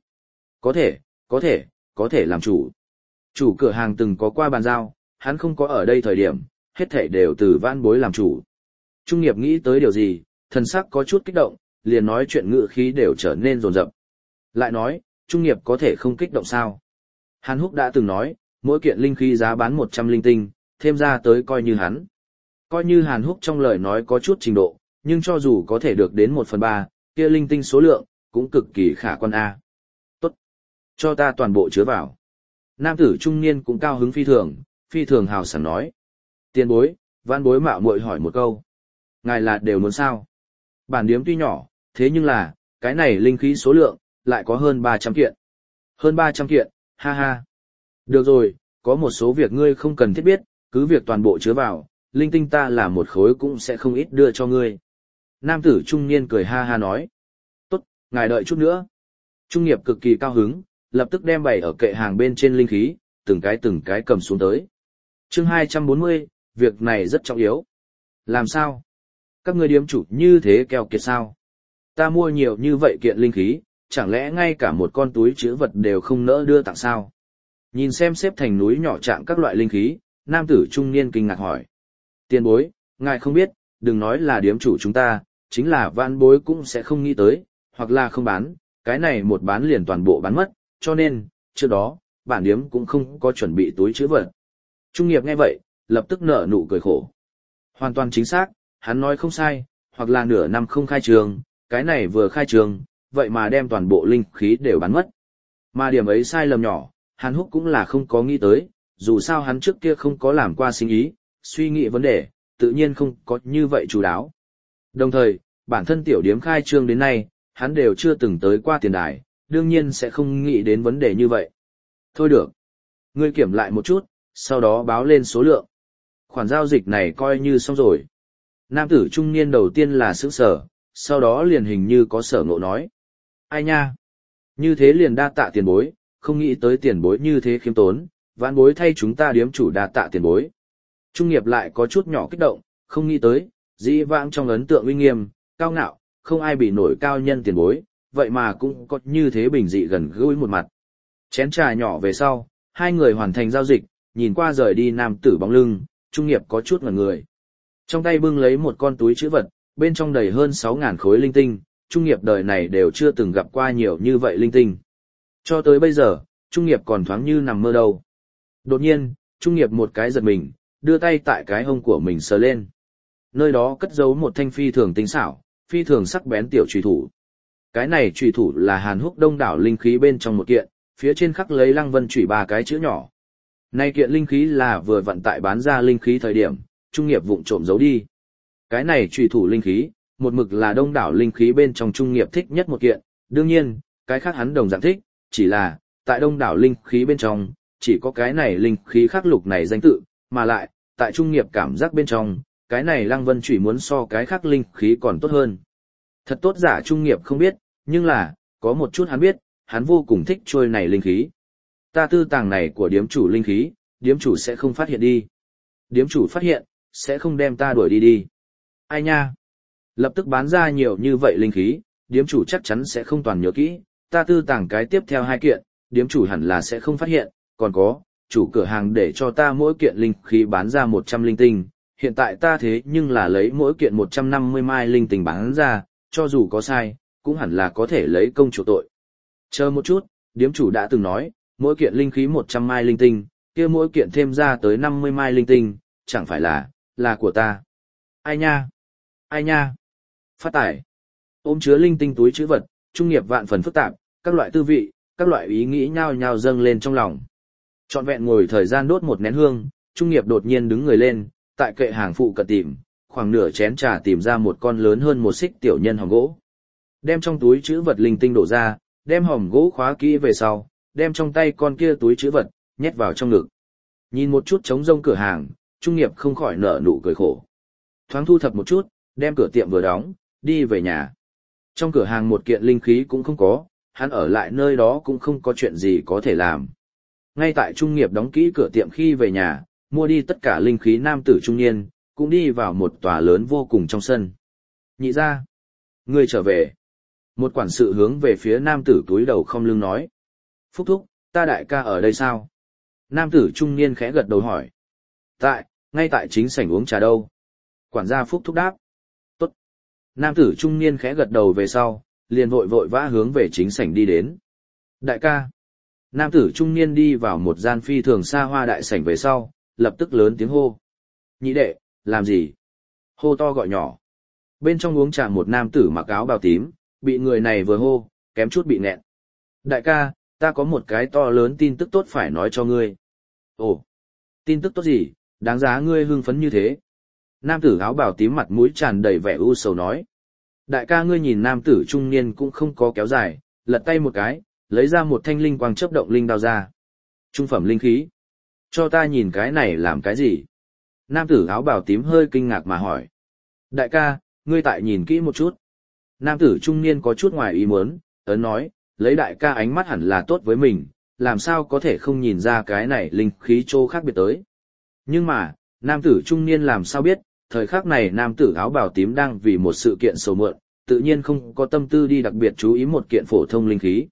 Có thể làm chủ. Chủ cửa hàng từng có qua bàn giao, hắn không có ở đây thời điểm, hết thảy đều từ van bối làm chủ. Trung Nghiệp nghĩ tới điều gì, thần sắc có chút kích động, liền nói chuyện ngữ khí đều trở nên rồn rập. Lại nói, Trung Nghiệp có thể không kích động sao? Hàn Húc đã từng nói, mỗi kiện linh khí giá bán 100 linh tinh, thêm ra tới coi như hắn. Coi như Hàn Húc trong lời nói có chút trình độ, nhưng cho dù có thể được đến 1/3, kia linh tinh số lượng, cũng cực kỳ khả quan A. Tốt. Cho ta toàn bộ chứa vào. Nam tử trung niên cũng cao hứng phi thường hào sảng nói. Tiền bối, van bối mạo muội hỏi một câu. Ngài là đều muốn sao? Bản điếm tuy nhỏ, thế nhưng là, cái này linh khí số lượng, lại có hơn 300 kiện. Hơn 300 kiện, ha ha. Được rồi, có một số việc ngươi không cần thiết biết, cứ việc toàn bộ chứa vào, linh tinh ta là một khối cũng sẽ không ít đưa cho ngươi. Nam tử trung niên cười ha ha nói. Tốt, ngài đợi chút nữa. Trung Nghiệp cực kỳ cao hứng, lập tức đem bày ở kệ hàng bên trên linh khí, từng cái cầm xuống tới. Chương 240, việc này rất trọng yếu. Làm sao? Các ngươi điếm chủ như thế keo kiệt sao? Ta mua nhiều như vậy kiện linh khí, chẳng lẽ ngay cả một con túi trữ vật đều không nỡ đưa tặng sao? Nhìn xem xếp thành núi nhỏ trạng các loại linh khí, nam tử trung niên kinh ngạc hỏi. Tiền bối, ngài không biết, đừng nói là điếm chủ chúng ta, chính là vãn bối cũng sẽ không nghĩ tới, hoặc là không bán, cái này một bán liền toàn bộ bán mất, cho nên, trước đó, bản điếm cũng không có chuẩn bị túi trữ vật. Trung Nghiệp nghe vậy, lập tức nở nụ cười khổ. Hoàn toàn chính xác, hắn nói không sai, hoặc là nửa năm không khai trường, cái này vừa khai trường, vậy mà đem toàn bộ linh khí đều bán mất. Mà điểm ấy sai lầm nhỏ, Hàn Húc cũng là không có nghĩ tới, dù sao hắn trước kia không có làm qua sinh ý, suy nghĩ vấn đề, tự nhiên không có như vậy chú đáo. Đồng thời, bản thân tiểu điếm khai trương đến nay, hắn đều chưa từng tới qua tiền đài, đương nhiên sẽ không nghĩ đến vấn đề như vậy. Thôi được. Ngươi kiểm lại một chút, sau đó báo lên số lượng. Khoản giao dịch này coi như xong rồi. Nam tử trung niên đầu tiên là sững sờ, sau đó liền hình như có sở ngộ nói. Ai nha? Như thế liền đa tạ tiền bối, không nghĩ tới tiền bối như thế khiêm tốn, vãn bối thay chúng ta điếm chủ đa tạ tiền bối. Trung Nghiệp lại có chút nhỏ kích động, không nghĩ tới, dĩ vãng trong ấn tượng uy nghiêm, cao ngạo, không ai bị nổi cao nhân tiền bối, vậy mà cũng có như thế bình dị gần gũi một mặt. Chén trà nhỏ về sau, hai người hoàn thành giao dịch, nhìn qua rời đi nam tử bóng lưng, Trung Nghiệp có chút ngẩn người. Trong tay bưng lấy một con túi trữ vật, bên trong đầy hơn 6.000 khối linh tinh, Trung Nghiệp đời này đều chưa từng gặp qua nhiều như vậy linh tinh. Cho tới bây giờ, Trung Nghiệp còn thoáng như nằm mơ đâu. Đột nhiên, Trung Nghiệp một cái giật mình, đưa tay tại cái hông của mình sờ lên. Nơi đó cất giấu một thanh phi thường tinh xảo, phi thường sắc bén tiểu chùy thủ. Cái này chùy thủ là Hàn Húc đông đảo linh khí bên trong một kiện, phía trên khắc lấy Lăng Vân chùy 3 cái chữ nhỏ. Nay kiện linh khí là vừa vận tại bán ra linh khí thời điểm, Trung Nghiệp vụng trộm giấu đi. Cái này chùy thủ linh khí, một mực là đông đảo linh khí bên trong Trung Nghiệp thích nhất một kiện, đương nhiên, cái khác hắn đồng dạng thích, chỉ là, tại đông đảo linh khí bên trong, chỉ có cái này linh khí khắc lục này danh tự, mà lại, tại Trung Nghiệp cảm giác bên trong, cái này Lăng Vân chùy muốn so cái khác linh khí còn tốt hơn. Thật tốt giả Trung Nghiệp không biết, nhưng là, có một chút hắn biết, hắn vô cùng thích trôi này linh khí. Ta tư tàng này của điếm chủ linh khí, điếm chủ sẽ không phát hiện đi. Điếm chủ phát hiện, sẽ không đem ta đuổi đi đi. Ai nha? Lập tức bán ra nhiều như vậy linh khí, điếm chủ chắc chắn sẽ không toàn nhớ kỹ, ta tư tàng cái tiếp theo 2 kiện, điếm chủ hẳn là sẽ không phát hiện, còn có, chủ cửa hàng để cho ta mỗi kiện linh khí bán ra 100 linh tinh, hiện tại ta thế nhưng là lấy mỗi kiện 150 mai linh tinh bán ra, cho dù có sai, cũng hẳn là có thể lấy công chủ tội. Chờ một chút, điếm chủ đã từng nói, mỗi kiện linh khí 100 mai linh tinh, kia mỗi kiện thêm ra tới 50 mai linh tinh, chẳng phải là của ta. Ai nha? Ai nha? Phát tải. Ôm chứa linh tinh túi trữ vật, trung nghiệp vạn phần phức tạp, các loại tư vị, các loại ý nghĩ nhao nhao dâng lên trong lòng. Trọn vẹn ngồi thời gian đốt một nén hương, trung nghiệp đột nhiên đứng người lên, tại kệ hàng phụ cận tìm, khoảng nửa chén trà tìm ra một con lớn hơn một xích tiểu nhân hòm gỗ. Đem trong túi trữ vật linh tinh đổ ra, đem hòm gỗ khóa kỹ về sau, đem trong tay con kia túi trữ vật, nhét vào trong ngực. Nhìn một chút trống rông cửa hàng, trung nghiệp không khỏi nở nụ cười khổ. Thoáng thu thập một chút, đem cửa tiệm vừa đóng, đi về nhà. Trong cửa hàng một kiện linh khí cũng không có, hắn ở lại nơi đó cũng không có chuyện gì có thể làm. Ngay tại trung nghiệp đóng kỹ cửa tiệm khi về nhà, mua đi tất cả linh khí nam tử trung niên, cũng đi vào một tòa lớn vô cùng trong sân. Nhị ra, ngươi trở về. Một quản sự hướng về phía nam tử túi đầu không lưng nói. Phúc thúc, ta đại ca ở đây sao? Nam tử trung niên khẽ gật đầu hỏi. Ngay tại chính sảnh uống trà đâu. Quản gia Phúc thúc đáp. Tốt. Nam tử trung niên khẽ gật đầu về sau, liền vội vội vã hướng về chính sảnh đi đến. Đại ca. Nam tử trung niên đi vào một gian phi thường xa hoa đại sảnh về sau, lập tức lớn tiếng hô. Nhị đệ, làm gì? Hô to gọi nhỏ. Bên trong uống trà một nam tử mặc áo bào tím, bị người này vừa hô, kém chút bị nghẹn. Đại ca, ta có một cái to lớn tin tức tốt phải nói cho ngươi. Ồ, tin tức tốt gì, đáng giá ngươi hưng phấn như thế? Nam tử áo bào tím mặt mũi tràn đầy vẻ u sầu nói. Đại ca ngươi nhìn nam tử trung niên cũng không có kéo dài, lật tay một cái, lấy ra một thanh linh quang chớp động linh đao ra. Trung phẩm linh khí. Cho ta nhìn cái này làm cái gì? Nam tử áo bào tím hơi kinh ngạc mà hỏi. Đại ca, ngươi tại nhìn kỹ một chút. Nam tử trung niên có chút ngoài ý muốn, ấn nói, lấy đại ca ánh mắt hẳn là tốt với mình, làm sao có thể không nhìn ra cái này linh khí trô khác biệt tới. Nhưng mà, nam tử trung niên làm sao biết, thời khắc này nam tử áo bào tím đang vì một sự kiện sầu muộn, tự nhiên không có tâm tư đi đặc biệt chú ý một kiện phổ thông linh khí.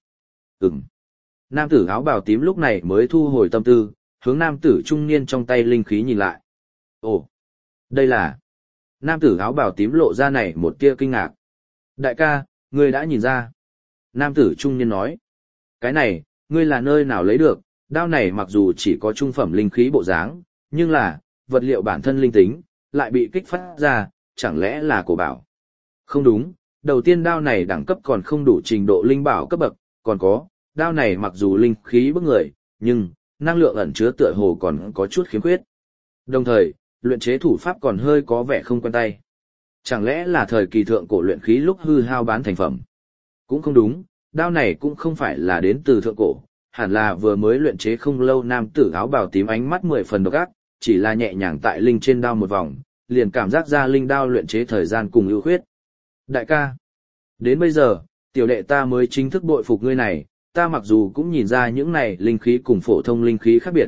Nam tử áo bào tím lúc này mới thu hồi tâm tư, hướng nam tử trung niên trong tay linh khí nhìn lại. Ồ, đây là... Nam tử áo bào tím lộ ra này một tia kinh ngạc. Đại ca, ngươi đã nhìn ra. Nam tử trung niên nói. Cái này, ngươi là nơi nào lấy được, đao này mặc dù chỉ có trung phẩm linh khí bộ dáng, nhưng là, vật liệu bản thân linh tính, lại bị kích phát ra, chẳng lẽ là cổ bảo. Không đúng, đầu tiên đao này đẳng cấp còn không đủ trình độ linh bảo cấp bậc, còn có, đao này mặc dù linh khí bức người, nhưng, năng lượng ẩn chứa tựa hồ còn có chút khiếm khuyết. Đồng thời, luyện chế thủ pháp còn hơi có vẻ không quen tay. Chẳng lẽ là thời kỳ thượng cổ luyện khí lúc hư hao bán thành phẩm? Cũng không đúng, đao này cũng không phải là đến từ thượng cổ, hẳn là vừa mới luyện chế không lâu nam tử áo bào tím ánh mắt 10 phần độc ác, chỉ là nhẹ nhàng tại linh trên đao một vòng, liền cảm giác ra linh đao luyện chế thời gian cùng ưu khuyết. Đại ca, đến bây giờ, tiểu đệ ta mới chính thức bội phục ngươi này, ta mặc dù cũng nhìn ra những này linh khí cùng phổ thông linh khí khác biệt,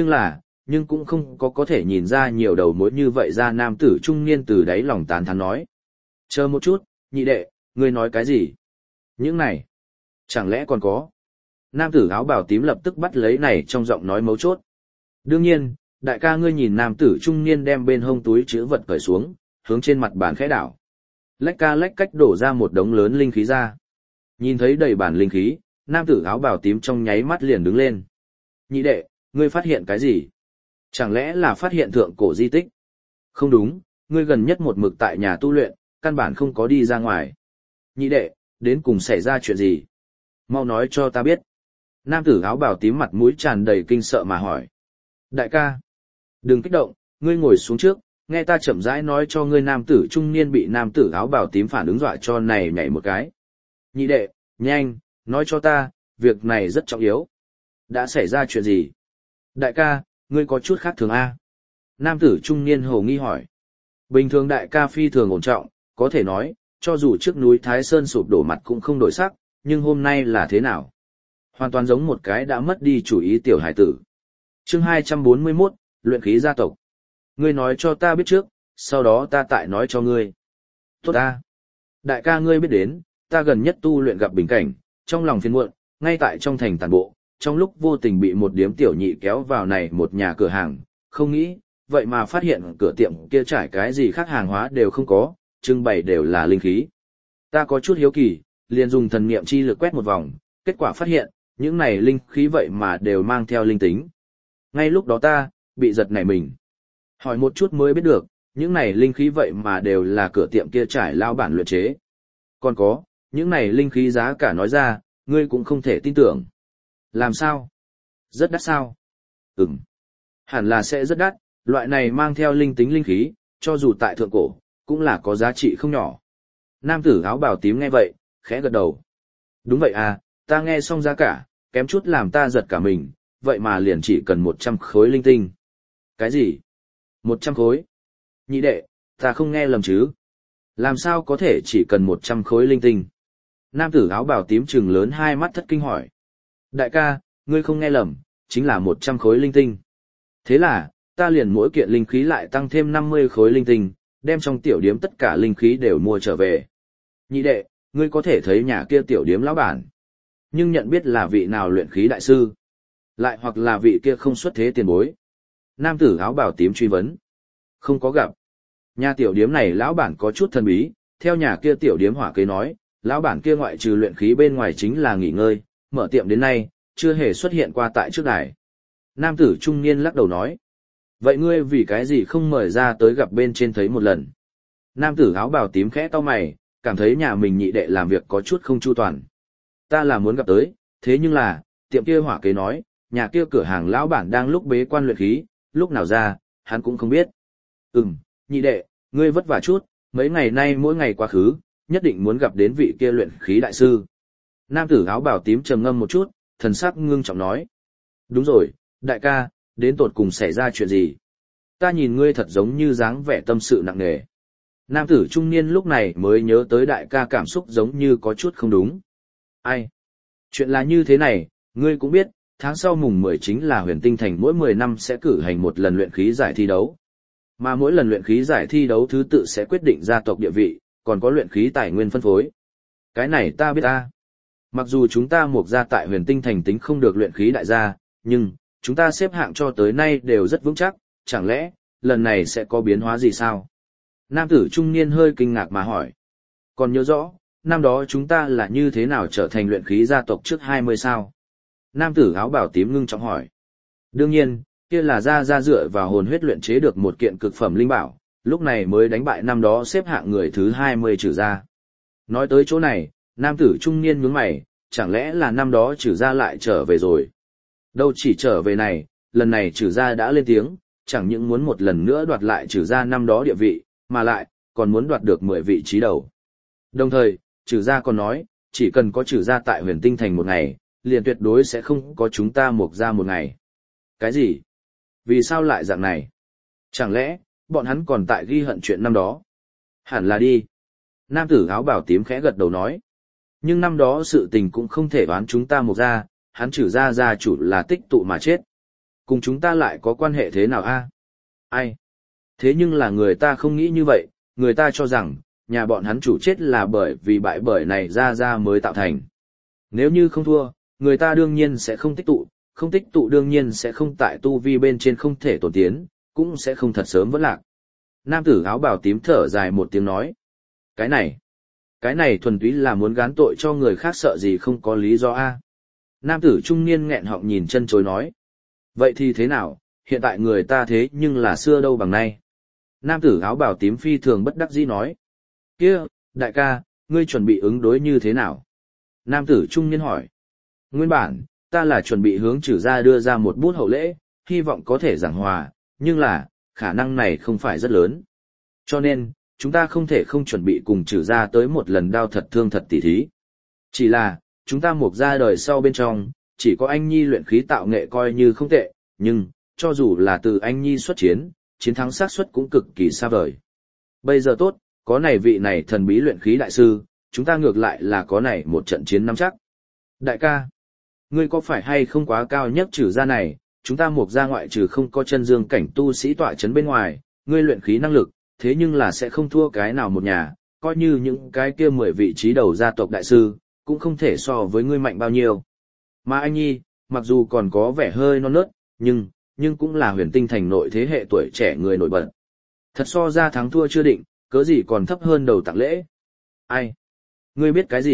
nhưng cũng không có thể nhìn ra nhiều đầu mối như vậy ra. Nam tử trung niên từ đáy lòng tán thán nói. Chờ một chút, nhị đệ, ngươi nói cái gì? Những này, chẳng lẽ còn có? Nam tử áo bào tím lập tức bắt lấy này trong giọng nói mấu chốt. Đương nhiên, đại ca ngươi nhìn nam tử trung niên đem bên hông túi chứa vật cởi xuống, hướng trên mặt bàn khẽ đảo. Lách ca lách cách đổ ra một đống lớn linh khí ra. Nhìn thấy đầy bàn linh khí, nam tử áo bào tím trong nháy mắt liền đứng lên. Nhị đệ, ngươi phát hiện cái gì? Chẳng lẽ là phát hiện thượng cổ di tích? Không đúng, ngươi gần nhất một mực tại nhà tu luyện, căn bản không có đi ra ngoài. Nhị đệ, đến cùng xảy ra chuyện gì? Mau nói cho ta biết. Nam tử áo bào tím mặt mũi tràn đầy kinh sợ mà hỏi. Đại ca, đừng kích động, ngươi ngồi xuống trước, nghe ta chậm rãi nói cho ngươi. Nam tử trung niên bị nam tử áo bào tím phản ứng dọa cho này nhảy một cái. Nhị đệ, nhanh, nói cho ta, việc này rất trọng yếu. Đã xảy ra chuyện gì? Đại ca, ngươi có chút khác thường a? Nam tử trung niên hồ nghi hỏi. Bình thường đại ca phi thường ổn trọng, có thể nói, cho dù trước núi Thái Sơn sụp đổ mặt cũng không đổi sắc, nhưng hôm nay là thế nào? Hoàn toàn giống một cái đã mất đi chủ ý tiểu hải tử. Chương 241, luyện khí gia tộc. Ngươi nói cho ta biết trước, sau đó ta tại nói cho ngươi. Tốt ta. Đại ca ngươi biết đến, ta gần nhất tu luyện gặp bình cảnh, trong lòng phiền muộn, ngay tại trong thành tàn bộ, trong lúc vô tình bị một điếm tiểu nhị kéo vào này một nhà cửa hàng, không nghĩ, vậy mà phát hiện cửa tiệm kia trải cái gì khác hàng hóa đều không có, trưng bày đều là linh khí. Ta có chút hiếu kỳ, liền dùng thần niệm chi lực quét một vòng, kết quả phát hiện, những này linh khí vậy mà đều mang theo linh tính. Ngay lúc đó ta, bị giật nảy mình. Hỏi một chút mới biết được, những này linh khí vậy mà đều là cửa tiệm kia trải lao bản luyện chế. Còn có, những này linh khí giá cả nói ra, ngươi cũng không thể tin tưởng. Làm sao? Rất đắt sao? Hẳn là sẽ rất đắt, loại này mang theo linh tính linh khí, cho dù tại thượng cổ, cũng là có giá trị không nhỏ. Nam tử áo bào tím nghe vậy, khẽ gật đầu. Đúng vậy à, ta nghe xong giá cả, kém chút làm ta giật cả mình, vậy mà liền chỉ cần 100 khối linh tinh. Cái gì? 100 khối? Nhị đệ, ta không nghe lầm chứ? Làm sao có thể chỉ cần 100 khối linh tinh? Nam tử áo bào tím trừng lớn hai mắt thất kinh hỏi. Đại ca, ngươi không nghe lầm, chính là 100 khối linh tinh. Thế là, ta liền mỗi kiện linh khí lại tăng thêm 50 khối linh tinh, đem trong tiểu điếm tất cả linh khí đều mua trở về. Nhị đệ, ngươi có thể thấy nhà kia tiểu điếm lão bản, nhưng nhận biết là vị nào luyện khí đại sư, lại hoặc là vị kia không xuất thế tiền bối. Nam tử áo bào tím truy vấn. Không có gặp. Nhà tiểu điếm này lão bản có chút thần bí, theo nhà kia tiểu điếm hỏa kế nói, lão bản kia ngoại trừ luyện khí bên ngoài chính là nghỉ ngơi, mở tiệm đến nay, chưa hề xuất hiện qua tại trước đài. Nam tử trung niên lắc đầu nói. Vậy ngươi vì cái gì không mời ra tới gặp bên trên thấy một lần? Nam tử áo bào tím khẽ cau mày, cảm thấy nhà mình nhị đệ làm việc có chút không chu toàn. Ta là muốn gặp tới, thế nhưng là, tiệm kia hỏa kế nói, nhà kia cửa hàng lão bản đang lúc bế quan luyện khí, lúc nào ra, hắn cũng không biết. Nhị đệ, ngươi vất vả chút, mấy ngày nay mỗi ngày quá khứ, nhất định muốn gặp đến vị kia luyện khí đại sư. Nam tử áo bào tím trầm ngâm một chút, thần sắc ngưng trọng nói. Đúng rồi, đại ca, đến tột cùng xảy ra chuyện gì? Ta nhìn ngươi thật giống như dáng vẻ tâm sự nặng nề. Nam tử trung niên lúc này mới nhớ tới đại ca cảm xúc giống như có chút không đúng. Ai? Chuyện là như thế này, ngươi cũng biết, tháng sau mùng 10 chính là huyền tinh thành mỗi 10 năm sẽ cử hành một lần luyện khí giải thi đấu. Mà mỗi lần luyện khí giải thi đấu thứ tự sẽ quyết định gia tộc địa vị, còn có luyện khí tài nguyên phân phối. Cái này ta biết ta. Mặc dù chúng ta mục gia tại huyền tinh thành tính không được luyện khí đại gia, nhưng, chúng ta xếp hạng cho tới nay đều rất vững chắc, chẳng lẽ, lần này sẽ có biến hóa gì sao? Nam tử trung niên hơi kinh ngạc mà hỏi. Còn nhớ rõ, năm đó chúng ta là như thế nào trở thành luyện khí gia tộc trước 20 sao? Nam tử áo bào tím ngưng trọng hỏi. Đương nhiên, kia là gia dựa vào hồn huyết luyện chế được một kiện cực phẩm linh bảo, lúc này mới đánh bại năm đó xếp hạng người thứ 20 Trử gia. Nói tới chỗ này, nam tử trung niên nhướng mày, chẳng lẽ là năm đó Trử gia lại trở về rồi? Đâu chỉ trở về này, lần này Trử gia đã lên tiếng, chẳng những muốn một lần nữa đoạt lại Trử gia năm đó địa vị, mà lại, còn muốn đoạt được 10 vị trí đầu. Đồng thời, Trử gia còn nói, chỉ cần có Trử gia tại huyền tinh thành một ngày, liền tuyệt đối sẽ không có chúng ta mục gia một ngày. Cái gì? Vì sao lại dạng này? Chẳng lẽ, bọn hắn còn tại ghi hận chuyện năm đó? Hẳn là đi. Nam tử áo bào tím khẽ gật đầu nói. Nhưng năm đó sự tình cũng không thể đoán chúng ta mục gia, hắn Trử gia gia chủ là tích tụ mà chết. Cùng chúng ta lại có quan hệ thế nào a? Ai? Thế nhưng là người ta không nghĩ như vậy, người ta cho rằng, nhà bọn hắn chủ chết là bởi vì bại bởi này ra mới tạo thành. Nếu như không thua, người ta đương nhiên sẽ không tích tụ đương nhiên sẽ không tại tu vi bên trên không thể tổn tiến, cũng sẽ không thật sớm vẫn lạc. Nam tử áo bào tím thở dài một tiếng nói. Cái này thuần túy là muốn gán tội cho người khác sợ gì không có lý do a. Nam tử trung niên nghẹn họng nhìn chân chối nói. Vậy thì thế nào, hiện tại người ta thế nhưng là xưa đâu bằng nay. Nam tử áo bào tím phi thường bất đắc dĩ nói. Kia, đại ca, ngươi chuẩn bị ứng đối như thế nào? Nam tử trung niên hỏi. Nguyên bản, ta là chuẩn bị hướng Trử gia đưa ra một bút hậu lễ, hy vọng có thể giảng hòa, nhưng là, khả năng này không phải rất lớn. Cho nên, chúng ta không thể không chuẩn bị cùng Trử gia tới một lần đao thật thương thật tỉ thí. Chỉ là, chúng ta mục gia đời sau bên trong, chỉ có anh Nhi luyện khí tạo nghệ coi như không tệ, nhưng, cho dù là từ anh Nhi xuất chiến thắng xác suất cũng cực kỳ xa vời. Bây giờ tốt, có này vị này thần bí luyện khí đại sư, chúng ta ngược lại là có này một trận chiến nắm chắc. Đại ca, ngươi có phải hay không quá cao nhất Trử gia này, chúng ta mục gia ngoại trừ không có chân dương cảnh tu sĩ tọa chấn bên ngoài, ngươi luyện khí năng lực, thế nhưng là sẽ không thua cái nào một nhà, coi như những cái kia 10 vị trí đầu gia tộc đại sư, cũng không thể so với ngươi mạnh bao nhiêu. Mà anh Nhi, mặc dù còn có vẻ hơi non nớt, nhưng cũng là huyền tinh thành nội thế hệ tuổi trẻ người nổi bật. Thật so ra thắng thua chưa định, cớ gì còn thấp hơn đầu tặng lễ. Ai? Ngươi biết cái gì,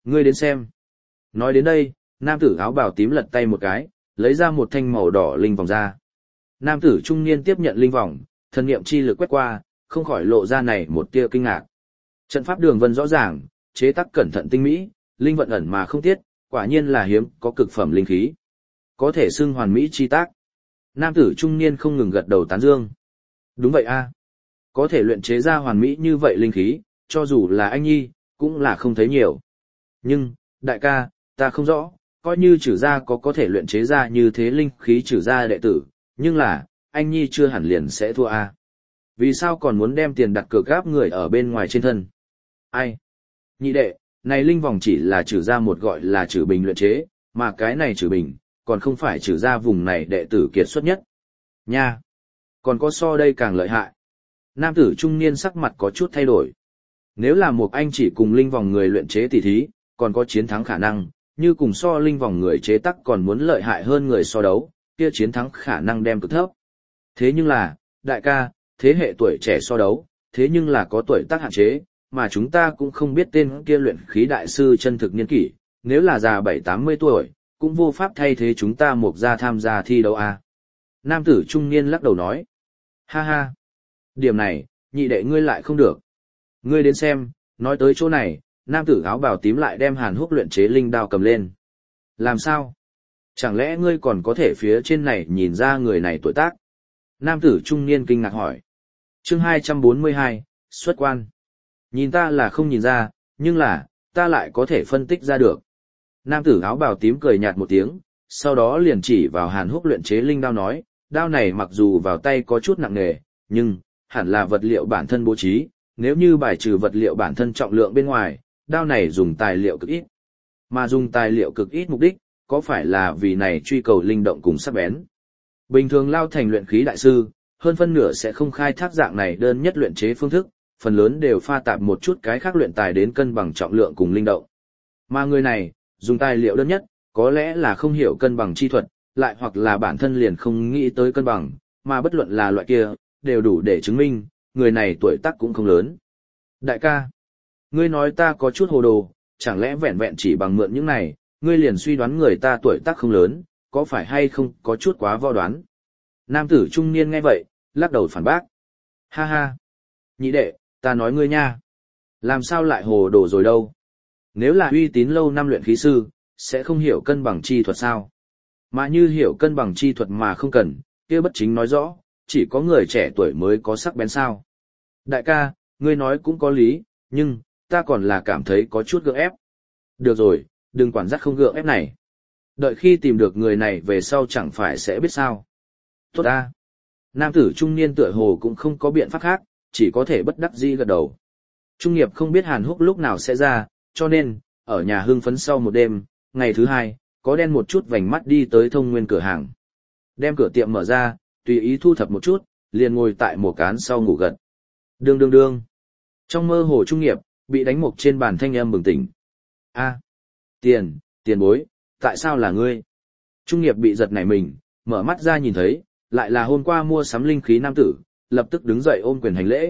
Ngươi đến xem. Nói đến đây, nam tử áo bào tím lật tay một cái, lấy ra một thanh màu đỏ linh vòng ra. Nam tử trung niên tiếp nhận linh vòng, thần niệm chi lực quét qua, không khỏi lộ ra này một tia kinh ngạc. Trận pháp đường vân rõ ràng, chế tác cẩn thận tinh mỹ, linh vận ẩn mà không tiết, quả nhiên là hiếm có cực phẩm linh khí. Có thể xưng hoàn mỹ chi tác. Nam tử trung niên không ngừng gật đầu tán dương. Đúng vậy a, có thể luyện chế ra hoàn mỹ như vậy linh khí, cho dù là anh nhi, cũng là không thấy nhiều. Nhưng, đại ca, ta không rõ, coi như trừ gia có thể luyện chế ra như thế linh khí trừ gia đệ tử, nhưng là, anh nhi chưa hẳn liền sẽ thua a. Vì sao còn muốn đem tiền đặt cược gáp người ở bên ngoài trên thân? Ai? Nhị đệ, này linh vòng chỉ là trừ gia một gọi là trừ bình luyện chế, mà cái này trừ bình, còn không phải trừ gia vùng này đệ tử kiệt xuất nhất. Nha! Còn có so đây càng lợi hại. Nam tử trung niên sắc mặt có chút thay đổi. Nếu là một anh chỉ cùng linh vòng người luyện chế tỷ thí, còn có chiến thắng khả năng, như cùng so linh vòng người chế tác còn muốn lợi hại hơn người so đấu, kia chiến thắng khả năng đem cực thấp. Thế nhưng là, đại ca, thế hệ tuổi trẻ so đấu, thế nhưng là có tuổi tác hạn chế, mà chúng ta cũng không biết tên kia luyện khí đại sư chân thực niên kỷ, nếu là già 7-80 tuổi, cũng vô pháp thay thế chúng ta một gia tham gia thi đấu à. Nam tử trung niên lắc đầu nói. Ha ha. Điểm này, nhị đệ ngươi lại không được. Ngươi đến xem, nói tới chỗ này, nam tử áo bào tím lại đem Hàn Húc luyện chế linh đao cầm lên. Làm sao? Chẳng lẽ ngươi còn có thể phía trên này nhìn ra người này tuổi tác? Nam tử trung niên kinh ngạc hỏi. Chương 242, xuất quan. Nhìn ta là không nhìn ra, nhưng là, ta lại có thể phân tích ra được. Nam tử áo bào tím cười nhạt một tiếng, sau đó liền chỉ vào Hàn Húc luyện chế linh đao nói, đao này mặc dù vào tay có chút nặng nề, nhưng, hẳn là vật liệu bản thân bố trí, nếu như bài trừ vật liệu bản thân trọng lượng bên ngoài, đao này dùng tài liệu cực ít. Mà dùng tài liệu cực ít mục đích, có phải là vì này truy cầu linh động cùng sắc bén. Bình thường lao thành luyện khí đại sư, hơn phân nửa sẽ không khai thác dạng này đơn nhất luyện chế phương thức, phần lớn đều pha tạp một chút cái khác luyện tài đến cân bằng trọng lượng cùng linh động. Mà người này, dùng tài liệu đơn nhất, có lẽ là không hiểu cân bằng chi thuật, lại hoặc là bản thân liền không nghĩ tới cân bằng, mà bất luận là loại kia, đều đủ để chứng minh, người này tuổi tác cũng không lớn. Đại ca, ngươi nói ta có chút hồ đồ, chẳng lẽ vẹn vẹn chỉ bằng mượn những này, ngươi liền suy đoán người ta tuổi tác không lớn, có phải hay không có chút quá vo đoán. Nam tử trung niên nghe vậy, lắc đầu phản bác. Ha ha, nhị đệ, ta nói ngươi nha. Làm sao lại hồ đồ rồi đâu? Nếu là uy tín lâu năm luyện khí sư, sẽ không hiểu cân bằng chi thuật sao? Mà như hiểu cân bằng chi thuật mà không cần, kia bất chính nói rõ, chỉ có người trẻ tuổi mới có sắc bén sao. Đại ca, ngươi nói cũng có lý, nhưng, ta còn là cảm thấy có chút gượng ép. Được rồi, đừng quản dắt không gượng ép này. Đợi khi tìm được người này về sau chẳng phải sẽ biết sao. Tốt ta. Nam tử trung niên tựa hồ cũng không có biện pháp khác, chỉ có thể bất đắc dĩ gật đầu. Trung nghiệp không biết Hàn Húc lúc nào sẽ ra, cho nên, ở nhà hưng phấn sau một đêm, ngày thứ hai, có đen một chút vành mắt đi tới thông nguyên cửa hàng. Đem cửa tiệm mở ra, tùy ý thu thập một chút, liền ngồi tại một cán sau ngủ gật. Đương đương đương. Trong mơ hồ trung nghiệp, bị đánh mục trên bàn thanh âm bừng tỉnh. A, tiền bối, tại sao là ngươi? Trung nghiệp bị giật nảy mình, mở mắt ra nhìn thấy, lại là hôm qua mua sắm linh khí nam tử, lập tức đứng dậy ôm quyền hành lễ.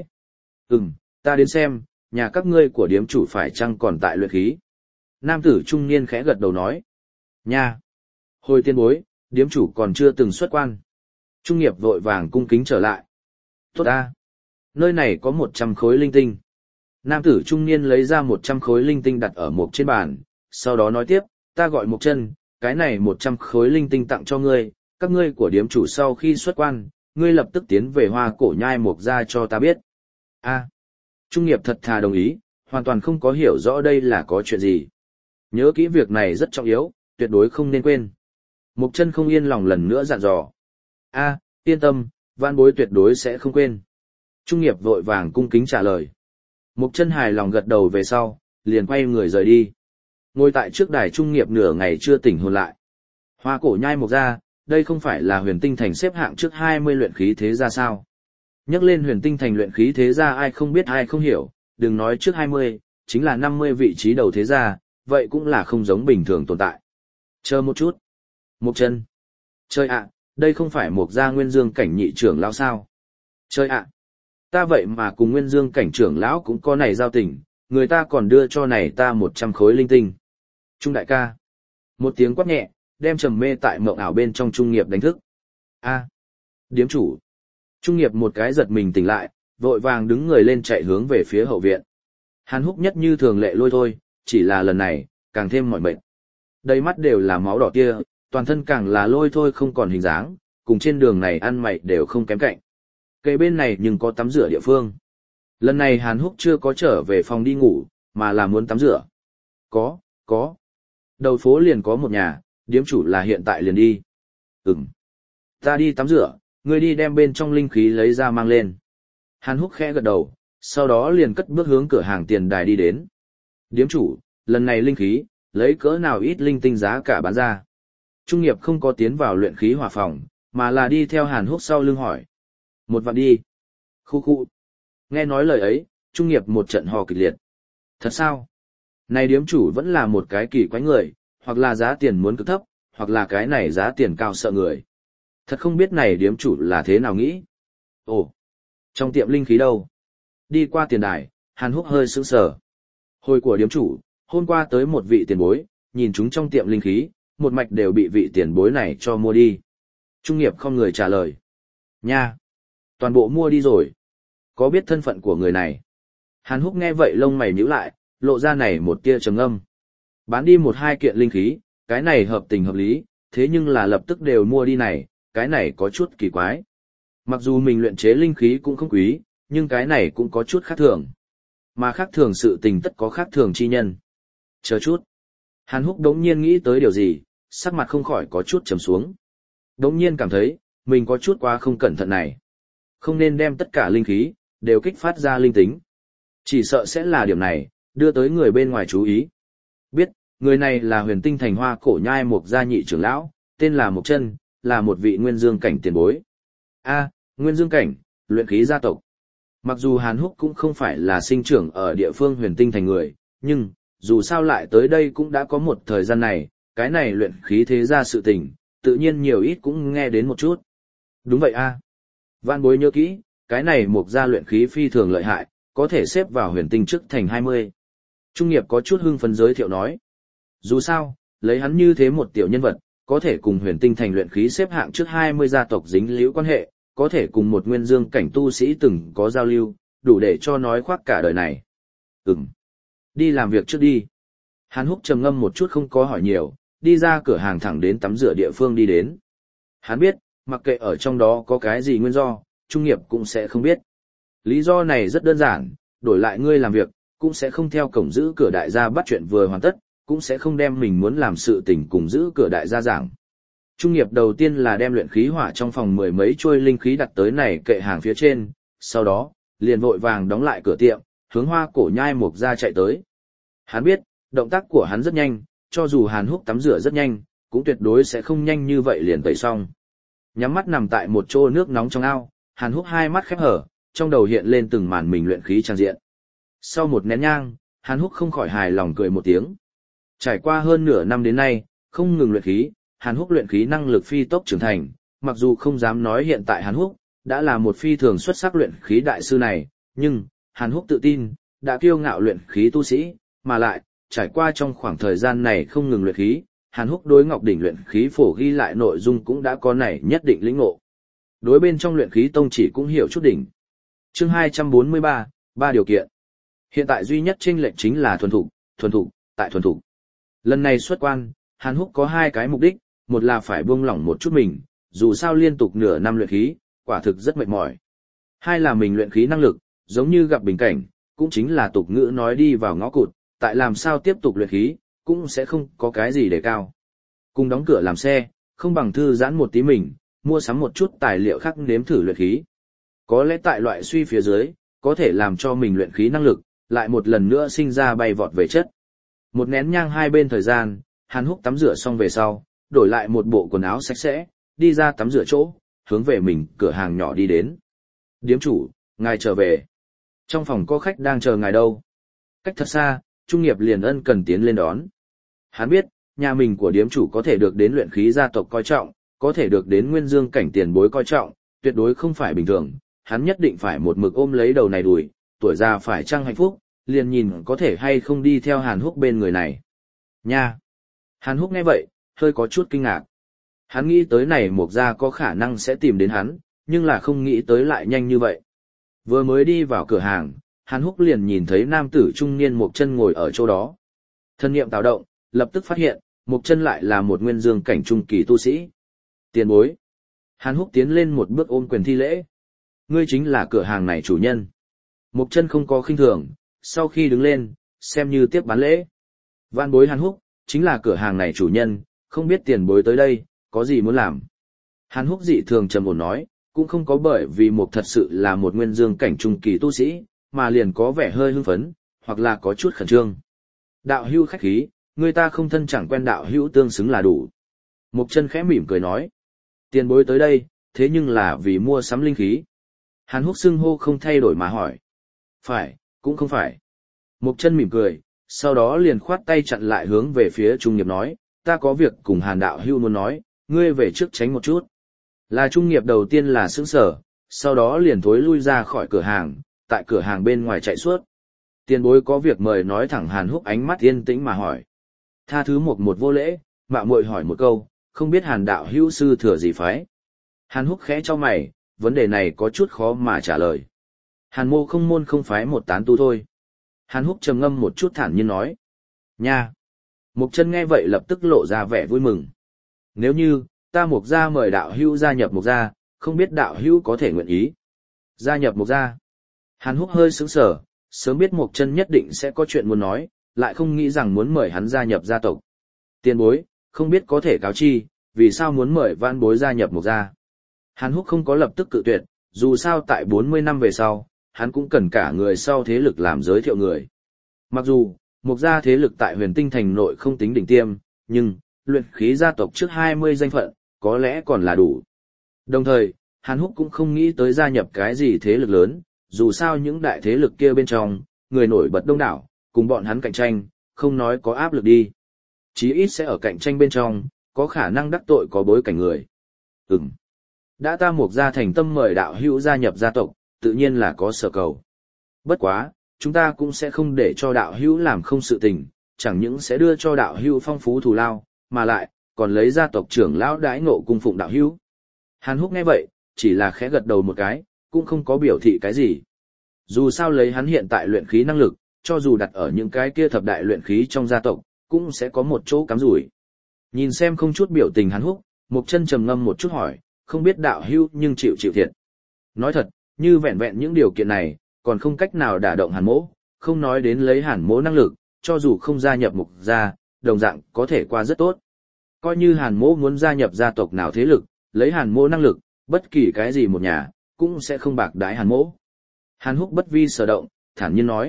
Ta đến xem, nhà các ngươi của điếm chủ phải chăng còn tại luyện khí? Nam tử trung niên khẽ gật đầu nói. Nha! Hồi tiên bối, điếm chủ còn chưa từng xuất quan. Trung nghiệp vội vàng cung kính trở lại. Tốt ta! Nơi này có 100 khối linh tinh. Nam tử trung niên lấy ra 100 khối linh tinh đặt ở một trên bàn, sau đó nói tiếp, ta gọi một chân, cái này 100 khối linh tinh tặng cho ngươi, các ngươi của điếm chủ sau khi xuất quan, ngươi lập tức tiến về Hoa Cổ Nhai Mộc gia cho ta biết. A, Trung nghiệp thật thà đồng ý, hoàn toàn không có hiểu rõ đây là có chuyện gì. Nhớ kỹ việc này rất trọng yếu, tuyệt đối không nên quên. Mộc chân không yên lòng lần nữa dặn dò. A, yên tâm, vạn bối tuyệt đối sẽ không quên. Trung nghiệp vội vàng cung kính trả lời. Mộc chân hài lòng gật đầu về sau, liền quay người rời đi. Ngồi tại trước đài trung nghiệp nửa ngày chưa tỉnh hồn lại. Hoa Cổ Nhai Mộc gia, đây không phải là Huyền Tinh Thành xếp hạng trước 20 luyện khí thế gia sao? Nhắc lên Huyền Tinh Thành luyện khí thế gia ai không biết ai không hiểu, đừng nói trước 20, chính là 50 vị trí đầu thế gia, vậy cũng là không giống bình thường tồn tại. Chờ một chút. Mộc chân. Trời ạ, đây không phải Mộc gia Nguyên Dương cảnh nhị trưởng lão sao? Trời ạ. Ta vậy mà cùng Nguyên Dương cảnh trưởng lão cũng có này giao tình, người ta còn đưa cho này ta 100 khối linh tinh. Trung đại ca. Một tiếng quát nhẹ, đem trầm mê tại mộng ảo bên trong Trung Nghiệp đánh thức. A, điếm chủ. Trung Nghiệp một cái giật mình tỉnh lại, vội vàng đứng người lên chạy hướng về phía hậu viện. Hàn Húc nhất như thường lệ lôi thôi, chỉ là lần này, càng thêm mỏi mệt. Đầy mắt đều là máu đỏ kia, toàn thân càng là lôi thôi không còn hình dáng, cùng trên đường này ăn mày đều không kém cạnh. Cây bên này nhưng có tắm rửa địa phương. Lần này Hàn Húc chưa có trở về phòng đi ngủ, mà là muốn tắm rửa. Có. Đầu phố liền có một nhà, điếm chủ là hiện tại liền đi. Ta đi tắm rửa, ngươi đi đem bên trong linh khí lấy ra mang lên. Hàn Húc khẽ gật đầu, sau đó liền cất bước hướng cửa hàng tiền đài đi đến. Điếm chủ, lần này linh khí, lấy cỡ nào ít linh tinh giá cả bán ra. Trung Nghiệp không có tiến vào luyện khí hỏa phòng, mà là đi theo Hàn Húc sau lưng hỏi. 1 vạn đi. Khu. Nghe nói lời ấy, Trung Nghiệp một trận hò kịch liệt. Thật sao? Này điếm chủ vẫn là một cái kỳ quái người, hoặc là giá tiền muốn cực thấp, hoặc là cái này giá tiền cao sợ người. Thật không biết này điếm chủ là thế nào nghĩ. Ồ, trong tiệm linh khí đâu? Đi qua tiền đài, Hàn Húc hơi sững sờ. Hồi của điếm chủ, hôm qua tới một vị tiền bối, nhìn chúng trong tiệm linh khí, một mạch đều bị vị tiền bối này cho mua đi. Trung Nghiệp không người trả lời. Nha! Toàn bộ mua đi rồi. Có biết thân phận của người này? Hàn Húc nghe vậy lông mày nhíu lại, lộ ra này một tia trầm ngâm. Bán đi 1-2 kiện linh khí, cái này hợp tình hợp lý, thế nhưng là lập tức đều mua đi này, cái này có chút kỳ quái. Mặc dù mình luyện chế linh khí cũng không quý, nhưng cái này cũng có chút khác thường. Mà khác thường sự tình tất có khác thường chi nhân. Chờ chút. Hàn Húc đống nhiên nghĩ tới điều gì, sắc mặt không khỏi có chút trầm xuống. Đống nhiên cảm thấy, mình có chút quá không cẩn thận này. Không nên đem tất cả linh khí, đều kích phát ra linh tính. Chỉ sợ sẽ là điểm này, đưa tới người bên ngoài chú ý. Biết, người này là Huyền Tinh Thành Hoa Cổ Nhai Mục gia nhị trưởng lão, tên là Mục Chân, là một vị nguyên dương cảnh tiền bối. Nguyên dương cảnh, luyện khí gia tộc. Mặc dù Hàn Húc cũng không phải là sinh trưởng ở địa phương Huyền Tinh Thành người, nhưng, dù sao lại tới đây cũng đã có một thời gian này, cái này luyện khí thế gia sự tình, tự nhiên nhiều ít cũng nghe đến một chút. Đúng vậy Vạn bối nhớ kỹ, cái này Mục gia luyện khí phi thường lợi hại, có thể xếp vào Huyền Tinh trước thành 20. Trung Nghiệp có chút hưng phấn giới thiệu nói. Dù sao, lấy hắn như thế một tiểu nhân vật, có thể cùng Huyền Tinh Thành luyện khí xếp hạng trước 20 gia tộc dính liễu quan hệ, có thể cùng một nguyên dương cảnh tu sĩ từng có giao lưu, đủ để cho nói khoác cả đời này. Đi làm việc trước đi. Hàn Húc trầm ngâm một chút không có hỏi nhiều, đi ra cửa hàng thẳng đến tắm rửa địa phương đi đến. Hắn biết, mặc kệ ở trong đó có cái gì nguyên do, Trung Nghiệp cũng sẽ không biết. Lý do này rất đơn giản, đổi lại ngươi làm việc, cũng sẽ không theo cổng giữ cửa đại gia bắt chuyện vừa hoàn tất, cũng sẽ không đem mình muốn làm sự tình cùng giữ cửa đại gia giảng. Trung Nghiệp đầu tiên là đem luyện khí hỏa trong phòng 10 mấy chuôi linh khí đặt tới này kệ hàng phía trên, sau đó, liền vội vàng đóng lại cửa tiệm, hướng Hoa Cổ Nhai Mục gia chạy tới. Hắn biết, động tác của hắn rất nhanh, cho dù Hàn Húc tắm rửa rất nhanh, cũng tuyệt đối sẽ không nhanh như vậy liền tẩy xong. Nhắm mắt nằm tại một chỗ nước nóng trong ao, Hàn Húc hai mắt khép hở, trong đầu hiện lên từng màn mình luyện khí trang diện. Sau một nén nhang, Hàn Húc không khỏi hài lòng cười một tiếng. Trải qua hơn nửa năm đến nay, không ngừng luyện khí, Hàn Húc luyện khí năng lực phi tốc trưởng thành, mặc dù không dám nói hiện tại Hàn Húc đã là một phi thường xuất sắc luyện khí đại sư này, nhưng Hàn Húc tự tin, đã kiêu ngạo luyện khí tu sĩ, mà lại, trải qua trong khoảng thời gian này không ngừng luyện khí, Hàn Húc đối Ngọc đỉnh luyện khí phổ ghi lại nội dung cũng đã có này nhất định lĩnh ngộ. Đối bên trong luyện khí tông chỉ cũng hiểu chút đỉnh. Chương 243, 3 điều kiện. Hiện tại duy nhất chênh lệch chính là thuần thục, tại thuần thục. Lần này xuất quan, Hàn Húc có 2 cái mục đích, một là phải buông lỏng một chút mình, dù sao liên tục nửa năm luyện khí, quả thực rất mệt mỏi. 2 là mình luyện khí năng lực, giống như gặp bình cảnh, cũng chính là tục ngữ nói đi vào ngõ cụt, tại làm sao tiếp tục luyện khí, cũng sẽ không có cái gì để cao. Cùng đóng cửa làm xe, không bằng thư giãn một tí mình, mua sắm một chút tài liệu khác nếm thử luyện khí. Có lẽ tại loại suy phía dưới, có thể làm cho mình luyện khí năng lực, lại một lần nữa sinh ra bay vọt về chất. Một nén nhang 2 bên thời gian, Hàn Húc tắm rửa xong về sau, đổi lại một bộ quần áo sạch sẽ, đi ra tắm rửa chỗ, hướng về mình cửa hàng nhỏ đi đến. Điếm chủ, ngài trở về. Trong phòng có khách đang chờ ngài đâu. Cách thật xa, Trung Nghiệp liền ân cần tiến lên đón. Hắn biết, nhà mình của điếm chủ có thể được đến luyện khí gia tộc coi trọng, có thể được đến nguyên dương cảnh tiền bối coi trọng, tuyệt đối không phải bình thường. Hắn nhất định phải một mực ôm lấy đầu này đùi, tuổi già phải chăng hạnh phúc, liền nhìn có thể hay không đi theo Hàn Húc bên người này. Nha! Hàn Húc nghe vậy, hơi có chút kinh ngạc. Hắn nghĩ tới này Mục gia có khả năng sẽ tìm đến hắn, nhưng là không nghĩ tới lại nhanh như vậy. Vừa mới đi vào cửa hàng, Hàn Húc liền nhìn thấy nam tử trung niên Mục Chân ngồi ở chỗ đó. Thân niệm tạo động, lập tức phát hiện, Mục Chân lại là một nguyên dương cảnh trung kỳ tu sĩ. Tiền bối. Hàn Húc tiến lên một bước ôm quyền thi lễ. Ngươi chính là cửa hàng này chủ nhân. Mục Chân không có khinh thường, sau khi đứng lên, xem như tiếp bán lễ. Vạn bối Hàn Húc, chính là cửa hàng này chủ nhân, không biết tiền bối tới đây, có gì muốn làm. Hàn Húc dị thường trầm ổn nói, cũng không có bởi vì Mục thật sự là một nguyên dương cảnh trung kỳ tu sĩ, mà liền có vẻ hơi hưng phấn, hoặc là có chút khẩn trương. Đạo hữu khách khí, người ta không thân chẳng quen đạo hữu tương xứng là đủ. Mục Chân khẽ mỉm cười nói, tiền bối tới đây, thế nhưng là vì mua sắm linh khí. Hàn Húc xưng hô không thay đổi mà hỏi. Phải, cũng không phải. Mục Chân mỉm cười, sau đó liền khoát tay chặn lại hướng về phía Trung Nghiệp nói, ta có việc cùng Hàn đạo hữu muốn nói, ngươi về trước tránh một chút. Là Trung Nghiệp đầu tiên là sững sờ, sau đó liền thối lui ra khỏi cửa hàng, tại cửa hàng bên ngoài chạy suốt. Tiền bối có việc mời nói thẳng. Hàn Húc ánh mắt yên tĩnh mà hỏi. Tha thứ một vô lễ, mạo muội hỏi một câu, không biết Hàn đạo hữu sư thừa gì phái. Hàn Húc khẽ cho mày, vấn đề này có chút khó mà trả lời. Hàn mô không môn không phái một tán tu thôi. Hàn Húc trầm ngâm một chút thản nhiên nói. Nha! Mục Chân nghe vậy lập tức lộ ra vẻ vui mừng. Nếu như, ta Mục gia mời đạo hữu gia nhập Mục gia, không biết đạo hữu có thể nguyện ý. Gia nhập Mục gia. Hàn Húc hơi sững sờ, sớm biết Mục Chân nhất định sẽ có chuyện muốn nói, lại không nghĩ rằng muốn mời hắn gia nhập gia tộc. Tiền bối, không biết có thể cáo chi, vì sao muốn mời vãn bối gia nhập Mục gia. Hàn Húc không có lập tức cự tuyệt, dù sao tại 40 năm về sau, hắn cũng cần cả người sau thế lực làm giới thiệu người. Mặc dù, Mục gia thế lực tại Huyền Tinh thành nội không tính đỉnh tiêm, nhưng luyện khí gia tộc trước 20 danh phận, có lẽ còn là đủ. Đồng thời, Hàn Húc cũng không nghĩ tới gia nhập cái gì thế lực lớn, dù sao những đại thế lực kia bên trong, người nổi bật đông đảo, cùng bọn hắn cạnh tranh, không nói có áp lực đi. Chí ít sẽ ở cạnh tranh bên trong, có khả năng đắc tội có bối cảnh người. Đã ta Mục gia thành tâm mời đạo hữu gia nhập gia tộc, tự nhiên là có sở cầu. Bất quá, chúng ta cũng sẽ không để cho đạo hữu làm không sự tình, chẳng những sẽ đưa cho đạo hữu phong phú thù lao, mà lại, còn lấy gia tộc trưởng lão đãi ngộ cung phụng đạo hữu. Hàn Húc nghe vậy, chỉ là khẽ gật đầu một cái, cũng không có biểu thị cái gì. Dù sao lấy hắn hiện tại luyện khí năng lực, cho dù đặt ở những cái kia thập đại luyện khí trong gia tộc, cũng sẽ có một chỗ cắm rủi. Nhìn xem không chút biểu tình Hàn Húc, Mục Chân trầm ngâm một chút hỏi, không biết đạo hữu nhưng chịu thiệt. Nói thật, như vẹn vẹn những điều kiện này, còn không cách nào đả động Hàn Mỗ, không nói đến lấy Hàn Mỗ năng lực, cho dù không gia nhập Mục gia, đồng dạng có thể qua rất tốt. Coi như Hàn Mỗ muốn gia nhập gia tộc nào thế lực, lấy Hàn Mỗ năng lực, bất kỳ cái gì một nhà, cũng sẽ không bạc đãi Hàn Mỗ. Hàn Húc bất vi sở động, thản nhiên nói.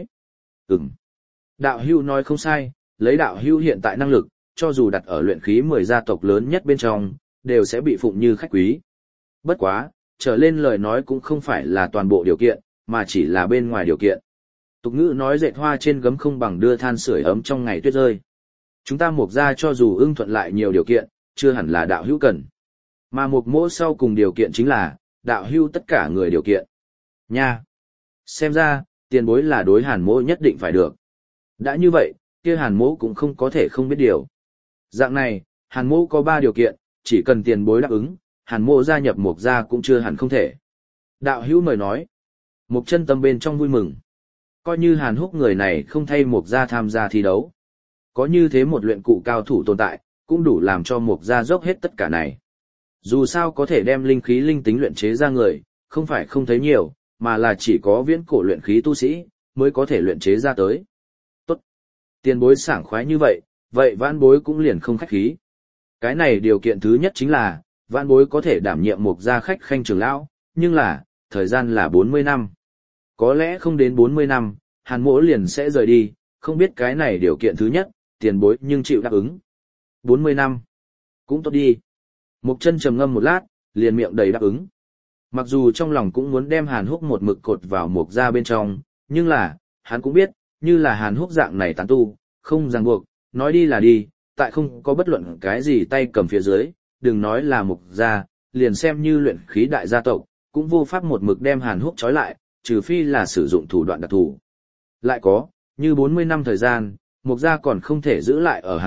Đạo hữu nói không sai, lấy đạo hữu hiện tại năng lực, cho dù đặt ở luyện khí 10 gia tộc lớn nhất bên trong, đều sẽ bị phụng như khách quý. Bất quá, trở lên lời nói cũng không phải là toàn bộ điều kiện, mà chỉ là bên ngoài điều kiện. Tục ngữ nói dệt hoa trên gấm không bằng đưa than sưởi ấm trong ngày tuyết rơi. Chúng ta Mục gia cho dù ưng thuận lại nhiều điều kiện, chưa hẳn là đạo hữu cần. Mà Mục mỗ sau cùng điều kiện chính là, đạo hữu tất cả người điều kiện. Nha! Xem ra, tiền bối là đối Hàn mỗ nhất định phải được. Đã như vậy, kia Hàn mỗ cũng không có thể không biết điều. Dạng này, Hàn mỗ có 3 điều kiện, chỉ cần tiền bối đáp ứng, Hàn mỗ gia nhập Mục gia cũng chưa hẳn không thể. Đạo hữu mời nói. Mục Chân tâm bên trong vui mừng. Coi như Hàn Húc người này không thay Mục gia tham gia thi đấu. Có như thế một luyện cụ cao thủ tồn tại, cũng đủ làm cho Mục gia dốc hết tất cả này. Dù sao có thể đem linh khí linh tính luyện chế ra người, không phải không thấy nhiều, mà là chỉ có viễn cổ luyện khí tu sĩ, mới có thể luyện chế ra tới. Tốt. Tiền bối sảng khoái như vậy, vậy vãn bối cũng liền không khách khí. Cái này điều kiện thứ nhất chính là, vãn bối có thể đảm nhiệm Mục gia khách khanh trưởng lão, nhưng là, thời gian là 40 năm. Có lẽ không đến 40 năm, Hàn mỗ liền sẽ rời đi, không biết cái này điều kiện thứ nhất, tiền bối nhưng chịu đáp ứng. 40 năm. Cũng tốt đi. Mục Chân trầm ngâm một lát, liền miệng đầy đáp ứng. Mặc dù trong lòng cũng muốn đem Hàn Húc một mực cột vào Mục gia bên trong, nhưng là, hắn cũng biết, như là Hàn Húc dạng này tán tu, không ràng buộc, nói đi là đi, tại không có bất luận cái gì tay cầm phía dưới, đừng nói là Mục gia, liền xem như luyện khí đại gia tộc, cũng vô pháp một mực đem Hàn Húc trói lại, trừ phi là sử dụng thủ đoạn đặc thù. Lại có, như 40 năm thời gian, Mục gia còn không thể giữ lại ở Hàn Húc,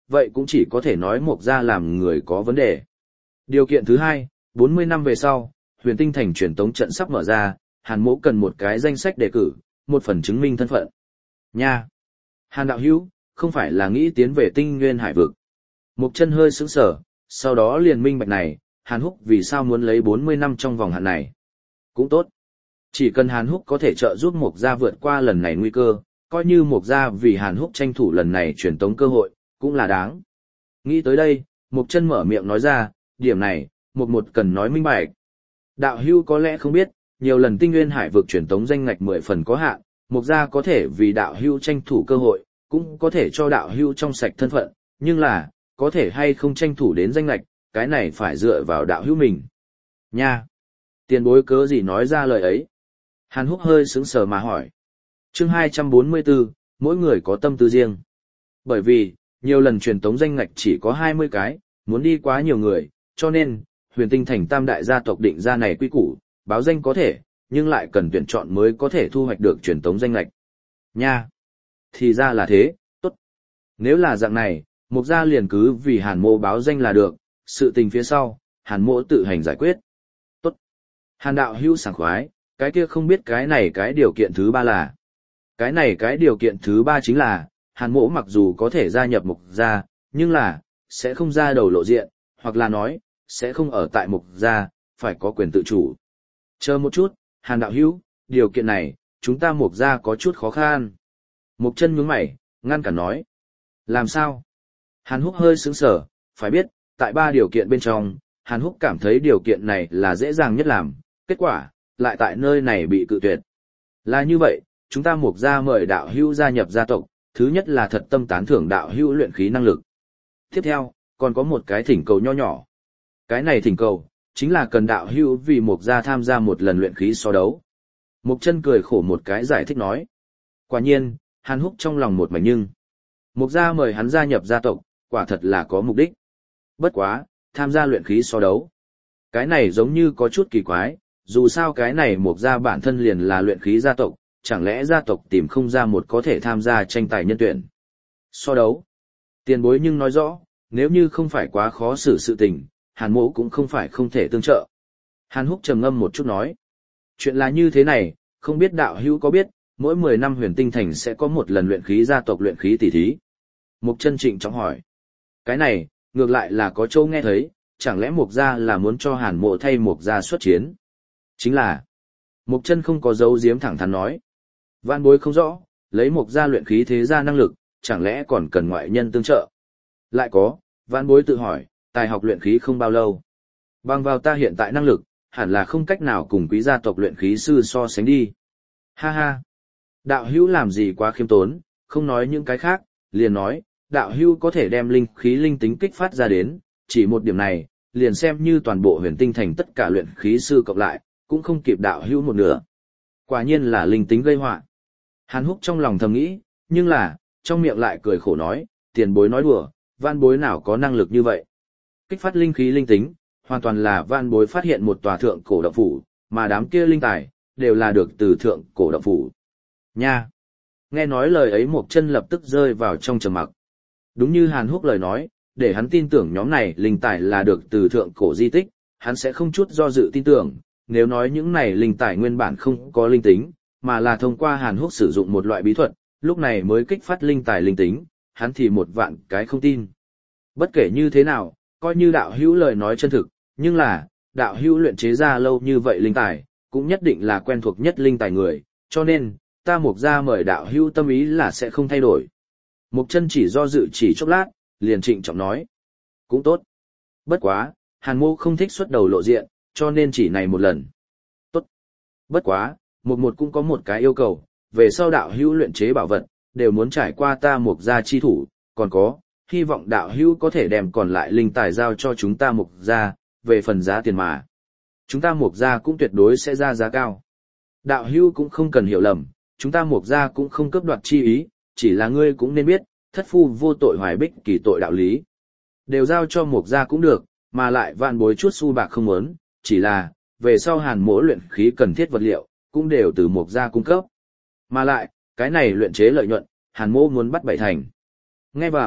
vậy cũng chỉ có thể nói Mộc gia làm người có vấn đề. Điều kiện thứ hai, 40 năm về sau, Huyền Tinh Thành truyền tống trận sắp mở ra, Hàn Mỗ cần một cái danh sách đề cử, một phần chứng minh thân phận. Nha! Hàn đạo hữu, không phải là nghĩ tiến về Tinh Nguyên Hải vực. Mộc Chân hơi sững sờ, sau đó liền minh bạch này, Hàn Húc vì sao muốn lấy 40 năm trong vòng hạn này. Cũng tốt. Chỉ cần Hàn Húc có thể trợ giúp Mộc gia vượt qua lần này nguy cơ, coi như Mộc gia vì Hàn Húc tranh thủ lần này truyền tống cơ hội, cũng là đáng. Nghĩ tới đây, Mộc Chân mở miệng nói ra, điểm này, một cần nói minh bạch. Đạo hữu có lẽ không biết, nhiều lần Tinh Nguyên Hải vực truyền tống danh ngạch 10 phần có hạn, Mộc gia có thể vì đạo hữu tranh thủ cơ hội, cũng có thể cho đạo hữu trong sạch thân phận, nhưng là, có thể hay không tranh thủ đến danh ngạch, cái này phải dựa vào đạo hữu mình. Nha! Tiền bối cớ gì nói ra lời ấy? Hàn Húc hơi sững sờ mà hỏi. Chương 244, mỗi người có tâm tư riêng. Bởi vì, nhiều lần truyền tống danh ngạch chỉ có 20 cái, muốn đi quá nhiều người, cho nên, Huyền Tinh Thành tam đại gia tộc định ra này quy củ, báo danh có thể, nhưng lại cần tuyển chọn mới có thể thu hoạch được truyền tống danh ngạch. Nha! Thì ra là thế, tốt. Nếu là dạng này, Mộc gia liền cứ vì Hàn Mỗ báo danh là được, sự tình phía sau, Hàn Mỗ tự hành giải quyết. Tốt. Hàn đạo hữu sảng khoái, cái kia không biết cái này cái điều kiện thứ ba là. Cái này cái điều kiện thứ ba chính là, Hàn Mỗ mặc dù có thể gia nhập Mộc gia, nhưng là, sẽ không ra đầu lộ diện, hoặc là nói, sẽ không ở tại Mộc gia, phải có quyền tự chủ. Chờ một chút, Hàn đạo hữu, điều kiện này, chúng ta Mộc gia có chút khó khăn. Mộc Chân nhướng mày, ngăn cản nói. Làm sao? Hàn Húc hơi sững sờ, phải biết, tại 3 điều kiện bên trong, Hàn Húc cảm thấy điều kiện này là dễ dàng nhất làm, kết quả, lại tại nơi này bị cự tuyệt. Là như vậy, chúng ta Mộc gia mời đạo hữu gia nhập gia tộc, thứ nhất là thật tâm tán thưởng đạo hữu luyện khí năng lực. Tiếp theo, còn có một cái thỉnh cầu nho nhỏ. Cái này thỉnh cầu, chính là cần đạo hữu vì Mộc gia tham gia một lần luyện khí so đấu. Mộc Chân cười khổ một cái giải thích nói. Quả nhiên, Hàn Húc trong lòng một mảnh nhưng. Mộc gia mời hắn gia nhập gia tộc, quả thật là có mục đích. Bất quá, tham gia luyện khí so đấu. Cái này giống như có chút kỳ quái, dù sao cái này Mộc gia bản thân liền là luyện khí gia tộc, chẳng lẽ gia tộc tìm không ra một có thể tham gia tranh tài nhân tuyển. So đấu. Tiền bối nhưng nói rõ, nếu như không phải quá khó xử sự tình, Hàn Mỗ cũng không phải không thể tương trợ. Hàn Húc trầm ngâm một chút nói. Chuyện là như thế này, không biết đạo hữu có biết, mỗi 10 năm Huyền Tinh Thành sẽ có một lần luyện khí gia tộc luyện khí tỷ thí. Mộc Chân trịnh trọng hỏi. Cái này, ngược lại là có châu nghe thấy, chẳng lẽ Mộc gia là muốn cho Hàn Mộ thay Mộc gia xuất chiến? Chính là. Mộc Chân không có giấu giếm thẳng thắn nói. Vạn bối không rõ, lấy Mộc gia luyện khí thế gia năng lực, chẳng lẽ còn cần ngoại nhân tương trợ? Lại có, vạn bối tự hỏi, tài học luyện khí không bao lâu. Bằng vào ta hiện tại năng lực, hẳn là không cách nào cùng quý gia tộc luyện khí sư so sánh đi. Ha ha. Đạo hữu làm gì quá khiêm tốn, không nói những cái khác, liền nói, đạo hữu có thể đem linh khí linh tính kích phát ra đến, chỉ một điểm này, liền xem như toàn bộ Huyền Tinh Thành tất cả luyện khí sư cộng lại, cũng không kịp đạo hữu một nửa. Quả nhiên là linh tính gây họa. Hàn Húc trong lòng thầm nghĩ, nhưng là, trong miệng lại cười khổ nói, tiền bối nói đùa, van bối nào có năng lực như vậy. Kích phát linh khí linh tính, hoàn toàn là van bối phát hiện một tòa thượng cổ động phủ, mà đám kia linh tài, đều là được từ thượng cổ động phủ. Nha! Nghe nói lời ấy Mộc Chân lập tức rơi vào trong trầm mặc. Đúng như Hàn Húc lời nói, để hắn tin tưởng nhóm này linh tài là được từ thượng cổ di tích, hắn sẽ không chút do dự tin tưởng, nếu nói những này linh tài nguyên bản không có linh tính, mà là thông qua Hàn Húc sử dụng một loại bí thuật, lúc này mới kích phát linh tài linh tính, hắn thì một vạn cái không tin. Bất kể như thế nào, coi như đạo hữu lời nói chân thực, nhưng là, đạo hữu luyện chế ra lâu như vậy linh tài, cũng nhất định là quen thuộc nhất linh tài người, cho nên, ta Mộc gia mời đạo hữu tâm ý là sẽ không thay đổi. Mộc Chân chỉ do dự chỉ chốc lát, liền trịnh trọng nói. Cũng tốt. Bất quá, Hàn Mô không thích xuất đầu lộ diện, cho nên chỉ này một lần. Tốt. Bất quá, một cũng có một cái yêu cầu, về sau đạo hữu luyện chế bảo vật, đều muốn trải qua ta Mộc gia chi thủ, còn có, hy vọng đạo hữu có thể đem còn lại linh tài giao cho chúng ta Mộc gia, về phần giá tiền mà. Chúng ta Mộc gia cũng tuyệt đối sẽ ra giá cao. Đạo hữu cũng không cần hiểu lầm, chúng ta Mộc gia cũng không cướp đoạt chi ý, chỉ là ngươi cũng nên biết, thất phu vô tội hoài bích kỳ tội đạo lý. Đều giao cho Mộc gia cũng được, mà lại vạn bối chút xu bạc không muốn, chỉ là, về sau Hàn Mỗ luyện khí cần thiết vật liệu, cũng đều từ Mộc gia cung cấp. Mà lại, cái này luyện chế lợi nhuận, Hàn Mỗ muốn bắt 7 thành. Nghe vào,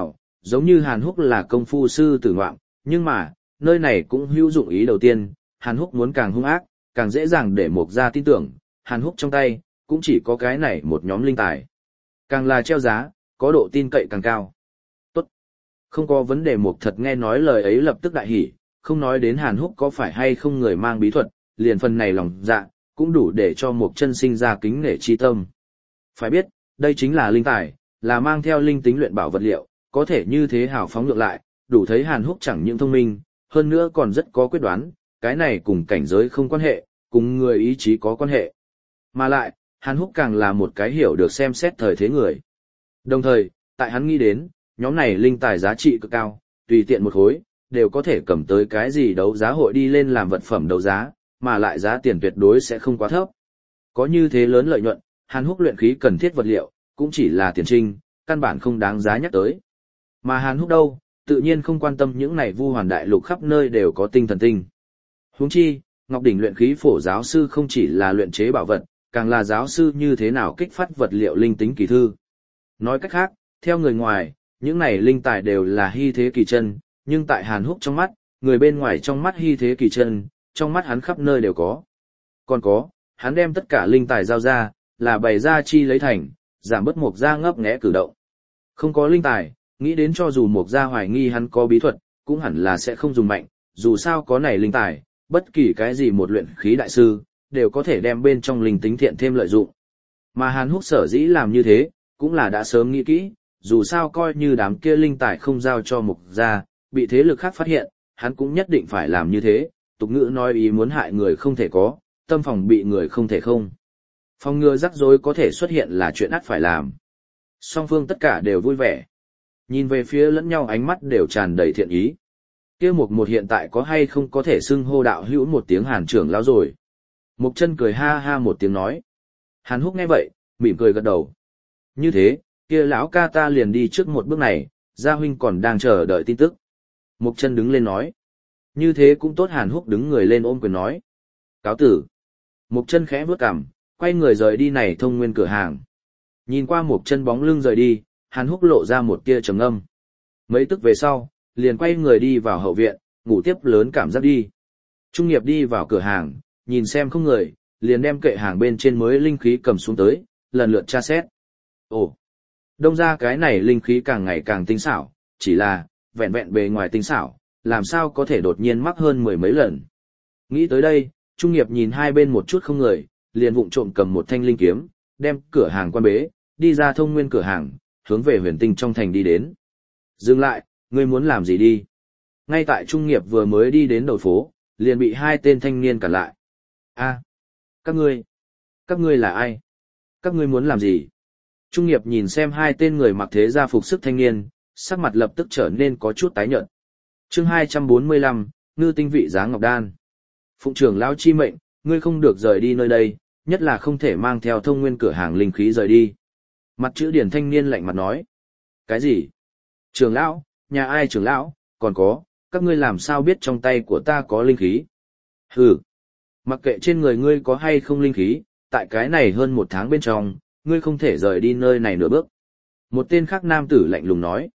Giống như Hàn Húc là công phu sư tử ngoạm, nhưng mà, nơi này cũng hữu dụng ý đầu tiên, Hàn Húc muốn càng hung ác, càng dễ dàng để Mộc gia tin tưởng, Hàn Húc trong tay, cũng chỉ có cái này một nhóm linh tài. Càng là treo giá, có độ tin cậy càng cao. Tốt. Không có vấn đề. Mộc Thật nghe nói lời ấy lập tức đại hỉ, không nói đến Hàn Húc có phải hay không người mang bí thuật, liền phần này lòng dạ, cũng đủ để cho Mộc Chân sinh ra kính nể chi tâm. Phải biết, đây chính là linh tài, là mang theo linh tính luyện bảo vật liệu, có thể như thế hào phóng ngược lại, đủ thấy Hàn Húc chẳng những thông minh, hơn nữa còn rất có quyết đoán, cái này cùng cảnh giới không quan hệ, cùng người ý chí có quan hệ. Mà lại, Hàn Húc càng là một cái hiểu được xem xét thời thế người. Đồng thời, tại hắn nghĩ đến, nhóm này linh tài giá trị cực cao, tùy tiện một khối, đều có thể cầm tới cái gì đấu giá hội đi lên làm vật phẩm đấu giá, mà lại giá tiền tuyệt đối sẽ không quá thấp. Có như thế lớn lợi nhuận, Hàn Húc luyện khí cần thiết vật liệu, cũng chỉ là tiền trinh, căn bản không đáng giá nhắc tới. Mà Hàn Húc đâu, tự nhiên không quan tâm những này vu hoàn đại lục khắp nơi đều có tinh thần tinh. Huống chi, Ngọc Đỉnh luyện khí phổ giáo sư không chỉ là luyện chế bảo vật, càng là giáo sư như thế nào kích phát vật liệu linh tính kỳ thư. Nói cách khác, theo người ngoài, những này linh tài đều là hy thế kỳ chân, nhưng tại Hàn Húc trong mắt, người bên ngoài trong mắt hy thế kỳ chân, trong mắt hắn khắp nơi đều có. Còn có, hắn đem tất cả linh tài giao ra, là bày ra chi lấy thành, giảm bớt Mộc gia ngấp nghé cử động. Không có linh tài, nghĩ đến cho dù Mộc gia hoài nghi hắn có bí thuật, cũng hẳn là sẽ không dùng mạnh, dù sao có này linh tài, bất kỳ cái gì một luyện khí đại sư, đều có thể đem bên trong linh tính thiện thêm lợi dụng. Mà Hàn Húc sở dĩ làm như thế, cũng là đã sớm nghĩ kỹ, dù sao coi như đám kia linh tài không giao cho Mộc gia, bị thế lực khác phát hiện, hắn cũng nhất định phải làm như thế, tục ngữ nói ý muốn hại người không thể có, tâm phòng bị người không thể không. Phòng ngừa rắc rối có thể xuất hiện là chuyện ắt phải làm. Song phương tất cả đều vui vẻ. Nhìn về phía lẫn nhau ánh mắt đều tràn đầy thiện ý. Kia Mộc một hiện tại có hay không có thể xưng hô đạo hữu một tiếng Hàn trưởng lão rồi. Mộc Chân cười ha ha một tiếng nói. Hàn Húc nghe vậy, mỉm cười gật đầu. Như thế, kia lão ca ta liền đi trước một bước này, gia huynh còn đang chờ đợi tin tức. Mộc Chân đứng lên nói. Như thế cũng tốt. Hàn Húc đứng người lên ôm quyền nói. Cáo tử. Mộc Chân khẽ bước cằm, quay người rời đi này thông nguyên cửa hàng. Nhìn qua Mộc Chân bóng lưng rời đi, Hàn Húc lộ ra một tia trầm ngâm. Mấy tức về sau, liền quay người đi vào hậu viện, ngủ tiếp lớn cảm giác đi. Trung Nghiệp đi vào cửa hàng, nhìn xem không người, liền đem kệ hàng bên trên mới linh khí cầm xuống tới, lần lượt tra xét. Ồ, đông ra cái này linh khí càng ngày càng tinh xảo, chỉ là, vẹn vẹn bề ngoài tinh xảo, làm sao có thể đột nhiên mắc hơn mười mấy lần. Nghĩ tới đây, Trung Nghiệp nhìn hai bên một chút không người, liền vụng trộm cầm một thanh linh kiếm, đem cửa hàng quan bế, đi ra thông nguyên cửa hàng, hướng về huyền tinh trong thành đi đến. Dừng lại, ngươi muốn làm gì đi? Ngay tại Trung Nghiệp vừa mới đi đến đầu phố, liền bị hai tên thanh niên cản lại. A, các ngươi là ai? Các ngươi muốn làm gì? Trung Nghiệp nhìn xem hai tên người mặc thế gia phục sức thanh niên, sắc mặt lập tức trở nên có chút tái nhợt. Chương 245, ngư tinh vị giá ngọc đan. Phụng trưởng lão chi mệnh, ngươi không được rời đi nơi đây, nhất là không thể mang theo thông nguyên cửa hàng linh khí rời đi. Mặt chữ điển thanh niên lạnh mặt nói. Cái gì? Trưởng lão, nhà ai trưởng lão, còn có, các ngươi làm sao biết trong tay của ta có linh khí? Hừ, mặc kệ trên người ngươi có hay không linh khí, tại cái này hơn một tháng bên trong, ngươi không thể rời đi nơi này nửa bước. Một tên khác nam tử lạnh lùng nói.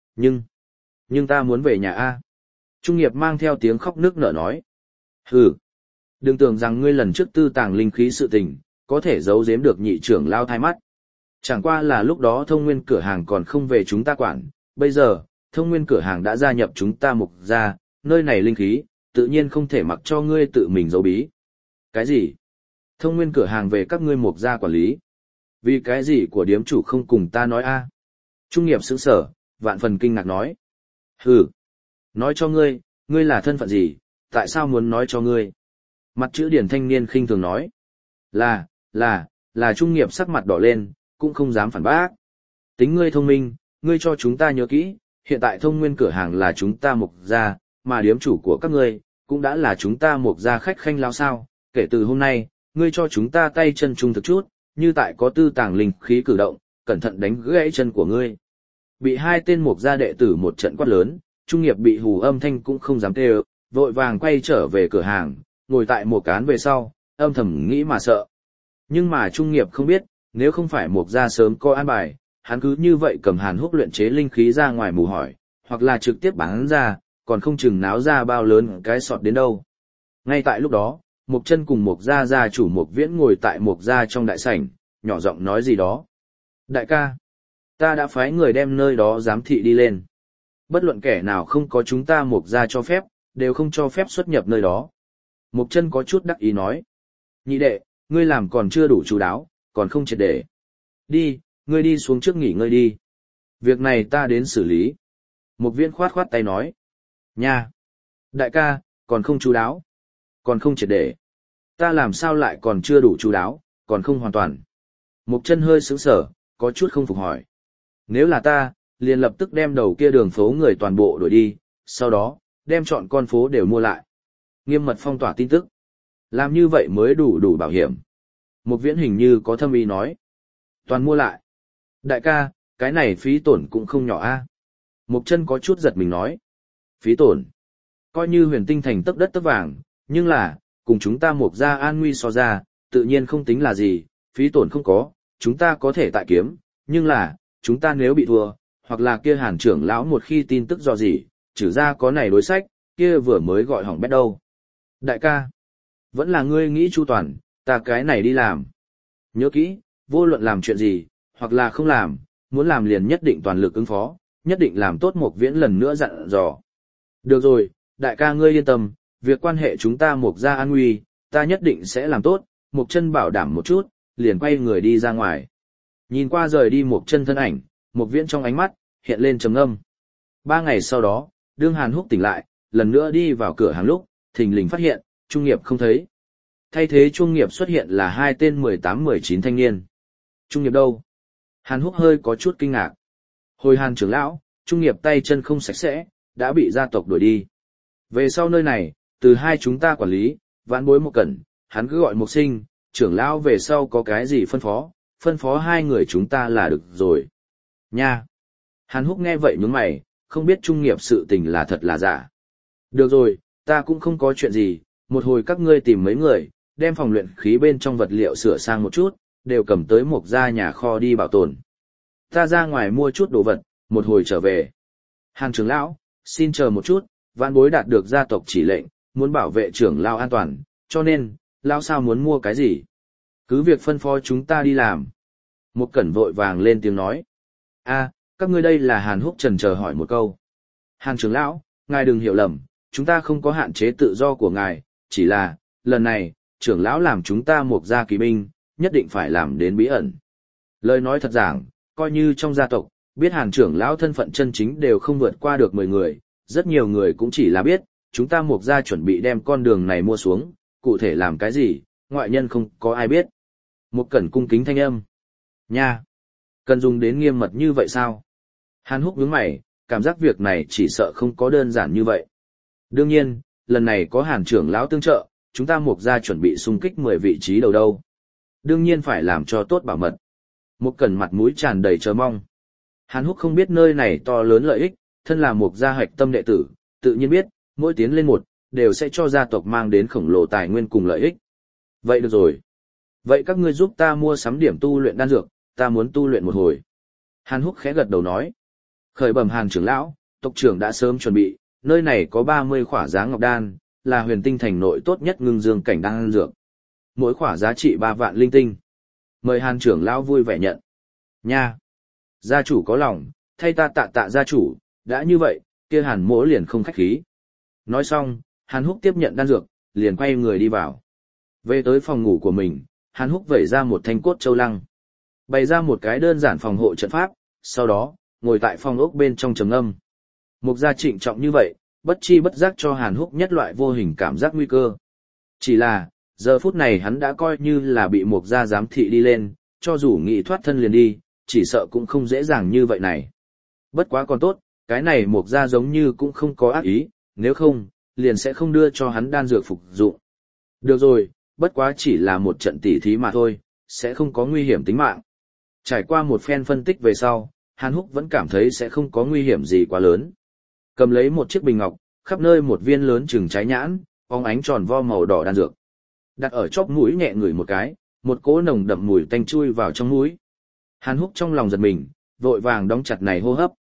Nhưng ta muốn về nhà A. Trung Nghiệp mang theo tiếng khóc nức nở nói. Hừ, đừng tưởng rằng ngươi lần trước tư tàng linh khí sự tình, có thể giấu giếm được nhị trưởng lao thai mắt. Chẳng qua là lúc đó thông nguyên cửa hàng còn không về chúng ta quản, bây giờ, thông nguyên cửa hàng đã gia nhập chúng ta Mộc gia, nơi này linh khí, tự nhiên không thể mặc cho ngươi tự mình giấu bí. Cái gì? Thông nguyên cửa hàng về các ngươi Mộc gia quản lý? Vì cái gì của điếm chủ không cùng ta nói a? Trung Nghiệp sững sờ, vạn phần kinh ngạc nói. Hừ, nói cho ngươi, ngươi là thân phận gì, tại sao muốn nói cho ngươi? Mặt chữ điển thanh niên khinh thường nói. Là Trung Nghiệp sắc mặt đỏ lên, cũng không dám phản bác. Tính ngươi thông minh, ngươi cho chúng ta nhớ kỹ, hiện tại thông nguyên cửa hàng là chúng ta Mộc gia, mà điếm chủ của các ngươi, cũng đã là chúng ta Mộc gia khách khanh lao sao, kể từ hôm nay, ngươi cho chúng ta tay chân trung thực chút, như tại có tư tàng linh khí cử động, cẩn thận đánh gãy chân của ngươi. Bị hai tên Mộc gia đệ tử một trận quát lớn, Trung Nghiệp bị hù âm thanh cũng không dám kêu, vội vàng quay trở về cửa hàng, ngồi tại một cán về sau, âm thầm nghĩ mà sợ. Nhưng mà Trung Nghiệp không biết, nếu không phải Mộc gia sớm có an bài, hắn cứ như vậy cầm Hàn Húc luyện chế linh khí ra ngoài mù hỏi, hoặc là trực tiếp bán ra, còn không chừng náo ra bao lớn cái sọt đến đâu. Ngay tại lúc đó, Mục Chân cùng Mục gia gia chủ Mục Viễn ngồi tại Mục gia trong đại sảnh, nhỏ giọng nói gì đó. Đại ca, ta đã phái người đem nơi đó giám thị đi lên. Bất luận kẻ nào không có chúng ta Mục gia cho phép, đều không cho phép xuất nhập nơi đó. Mục Chân có chút đắc ý nói. Nhị đệ, ngươi làm còn chưa đủ chú đáo, còn không triệt để. Đi, ngươi đi xuống trước nghỉ ngơi đi. Việc này ta đến xử lý. Mục Viễn khoát khoát tay nói. Nha! Đại ca, còn không chú đáo. Còn không triệt để. Ta làm sao lại còn chưa đủ chú đáo, còn không hoàn toàn. Mục Chân hơi sững sờ, có chút không phục hỏi. Nếu là ta, liền lập tức đem đầu kia đường phố người toàn bộ đuổi đi, sau đó, đem chọn con phố đều mua lại. Nghiêm mật phong tỏa tin tức. Làm như vậy mới đủ bảo hiểm. Mục Viễn hình như có thâm ý nói. Toàn mua lại. Đại ca, cái này phí tổn cũng không nhỏ a. Mục Chân có chút giật mình nói. Phí tổn. Coi như Huyền Tinh thành tấc đất tấc vàng, nhưng là, cùng chúng ta Mục gia an nguy so ra, tự nhiên không tính là gì, phí tổn không có, chúng ta có thể tại kiếm, nhưng là, chúng ta nếu bị thua, hoặc là kia Hàn trưởng lão một khi tin tức do gì, trừ ra có này đối sách, kia vừa mới gọi hỏng bét đâu. Đại ca, vẫn là ngươi nghĩ chu toàn, ta cái này đi làm. Nhớ kỹ, vô luận làm chuyện gì, hoặc là không làm, muốn làm liền nhất định toàn lực ứng phó, nhất định làm tốt Mục Viễn lần nữa dặn dò. Được rồi, đại ca ngươi yên tâm, việc quan hệ chúng ta Mục gia an nguy, ta nhất định sẽ làm tốt. Mục Chân bảo đảm một chút, liền quay người đi ra ngoài. Nhìn qua rời đi Mục Chân thân ảnh, Mục Viễn trong ánh mắt hiện lên trầm ngâm. 3 ngày sau đó, đương Hàn Húc tỉnh lại, lần nữa đi vào cửa hàng lúc, thình lình phát hiện, Trung Nghiệp không thấy. Thay thế Trung Nghiệp xuất hiện là 2 tên 18-19 thanh niên. Trung Nghiệp đâu? Hàn Húc hơi có chút kinh ngạc. Hồi Hàn trưởng lão, Trung Nghiệp tay chân không sạch sẽ, đã bị gia tộc đuổi đi. Về sau nơi này, từ hai chúng ta quản lý, vãn bối một cẩn, hắn cứ gọi Mục Sinh, trưởng lão về sau có cái gì phân phó hai người chúng ta là được rồi. Nha! Hàn Húc nghe vậy nhướng mày, không biết Trung Nghiệp sự tình là thật là giả. Được rồi, ta cũng không có chuyện gì, một hồi các ngươi tìm mấy người, đem phòng luyện khí bên trong vật liệu sửa sang một chút, đều cầm tới Mục gia nhà kho đi bảo tồn. Ta ra ngoài mua chút đồ vật, một hồi trở về. Hàn trưởng lão, xin chờ một chút, vãn bối đạt được gia tộc chỉ lệnh, muốn bảo vệ trưởng lão an toàn, cho nên, lão sao muốn mua cái gì? Cứ việc phân phó chúng ta đi làm. Mục Cẩn vội vàng lên tiếng nói. A, các ngươi đây là Hàn Húc chần chờ hỏi một câu. Hàn trưởng lão, ngài đừng hiểu lầm, chúng ta không có hạn chế tự do của ngài, chỉ là, lần này, trưởng lão làm chúng ta Mục gia kỳ binh, nhất định phải làm đến bí ẩn. Lời nói thật giảng, coi như trong gia tộc, biết Hàn trưởng lão thân phận chân chính đều không vượt qua được 10 người, rất nhiều người cũng chỉ là biết, chúng ta Mục gia chuẩn bị đem con đường này mua xuống, cụ thể làm cái gì, ngoại nhân không có ai biết. Mục Cẩn cung kính thanh âm. Nha! Cần dùng đến nghiêm mật như vậy sao? Hàn Húc nhướng mày, cảm giác việc này chỉ sợ không có đơn giản như vậy. Đương nhiên, lần này có Hàn trưởng lão tương trợ, chúng ta Mục gia chuẩn bị xung kích 10 vị trí đầu đâu. Đương nhiên phải làm cho tốt bảo mật. Mục Cẩn mặt mũi tràn đầy chờ mong. Hàn Húc không biết nơi này to lớn lợi ích, thân là Mục gia hạch tâm đệ tử, tự nhiên biết, mỗi tiến lên một, đều sẽ cho gia tộc mang đến khổng lồ tài nguyên cùng lợi ích. Vậy được rồi. Vậy các ngươi giúp ta mua sắm điểm tu luyện đan dược, ta muốn tu luyện một hồi. Hàn Húc khẽ gật đầu nói. Khởi bẩm Hàn trưởng lão, tộc trưởng đã sớm chuẩn bị, nơi này có 30 khỏa giá ngọc đan, là Huyền Tinh thành nội tốt nhất ngưng dương cảnh đan dược. Mỗi khỏa giá trị 3 vạn linh tinh. Mời Hàn trưởng lão vui vẻ nhận. Nha! Gia chủ có lòng, thay ta tạ gia chủ, đã như vậy, kia Hàn mỗ liền không khách khí. Nói xong, Hàn Húc tiếp nhận đan dược, liền quay người đi vào. Về tới phòng ngủ của mình, Hàn Húc vẩy ra một thanh cốt châu lăng. Bày ra một cái đơn giản phòng hộ trận pháp, sau đó, ngồi tại phòng ốc bên trong trầm ngâm. Mục gia trịnh trọng như vậy, bất chi bất giác cho Hàn Húc nhất loại vô hình cảm giác nguy cơ. Chỉ là, giờ phút này hắn đã coi như là bị Mục gia giám thị đi lên, cho dù nghĩ thoát thân liền đi, chỉ sợ cũng không dễ dàng như vậy này. Bất quá còn tốt, cái này Mục gia giống như cũng không có ác ý, nếu không, liền sẽ không đưa cho hắn đan dược phục dụng. Được rồi, bất quá chỉ là một trận tỉ thí mà thôi, sẽ không có nguy hiểm tính mạng. Trải qua một phen phân tích về sau, Hàn Húc vẫn cảm thấy sẽ không có nguy hiểm gì quá lớn. Cầm lấy một chiếc bình ngọc, khắp nơi một viên lớn chừng trái nhãn, phóng ánh tròn vo màu đỏ đan dược. Đặt ở chóp mũi nhẹ ngửi một cái, một cỗ nồng đậm mùi tanh chui vào trong mũi. Hàn Húc trong lòng giật mình, vội vàng đóng chặt này hô hấp.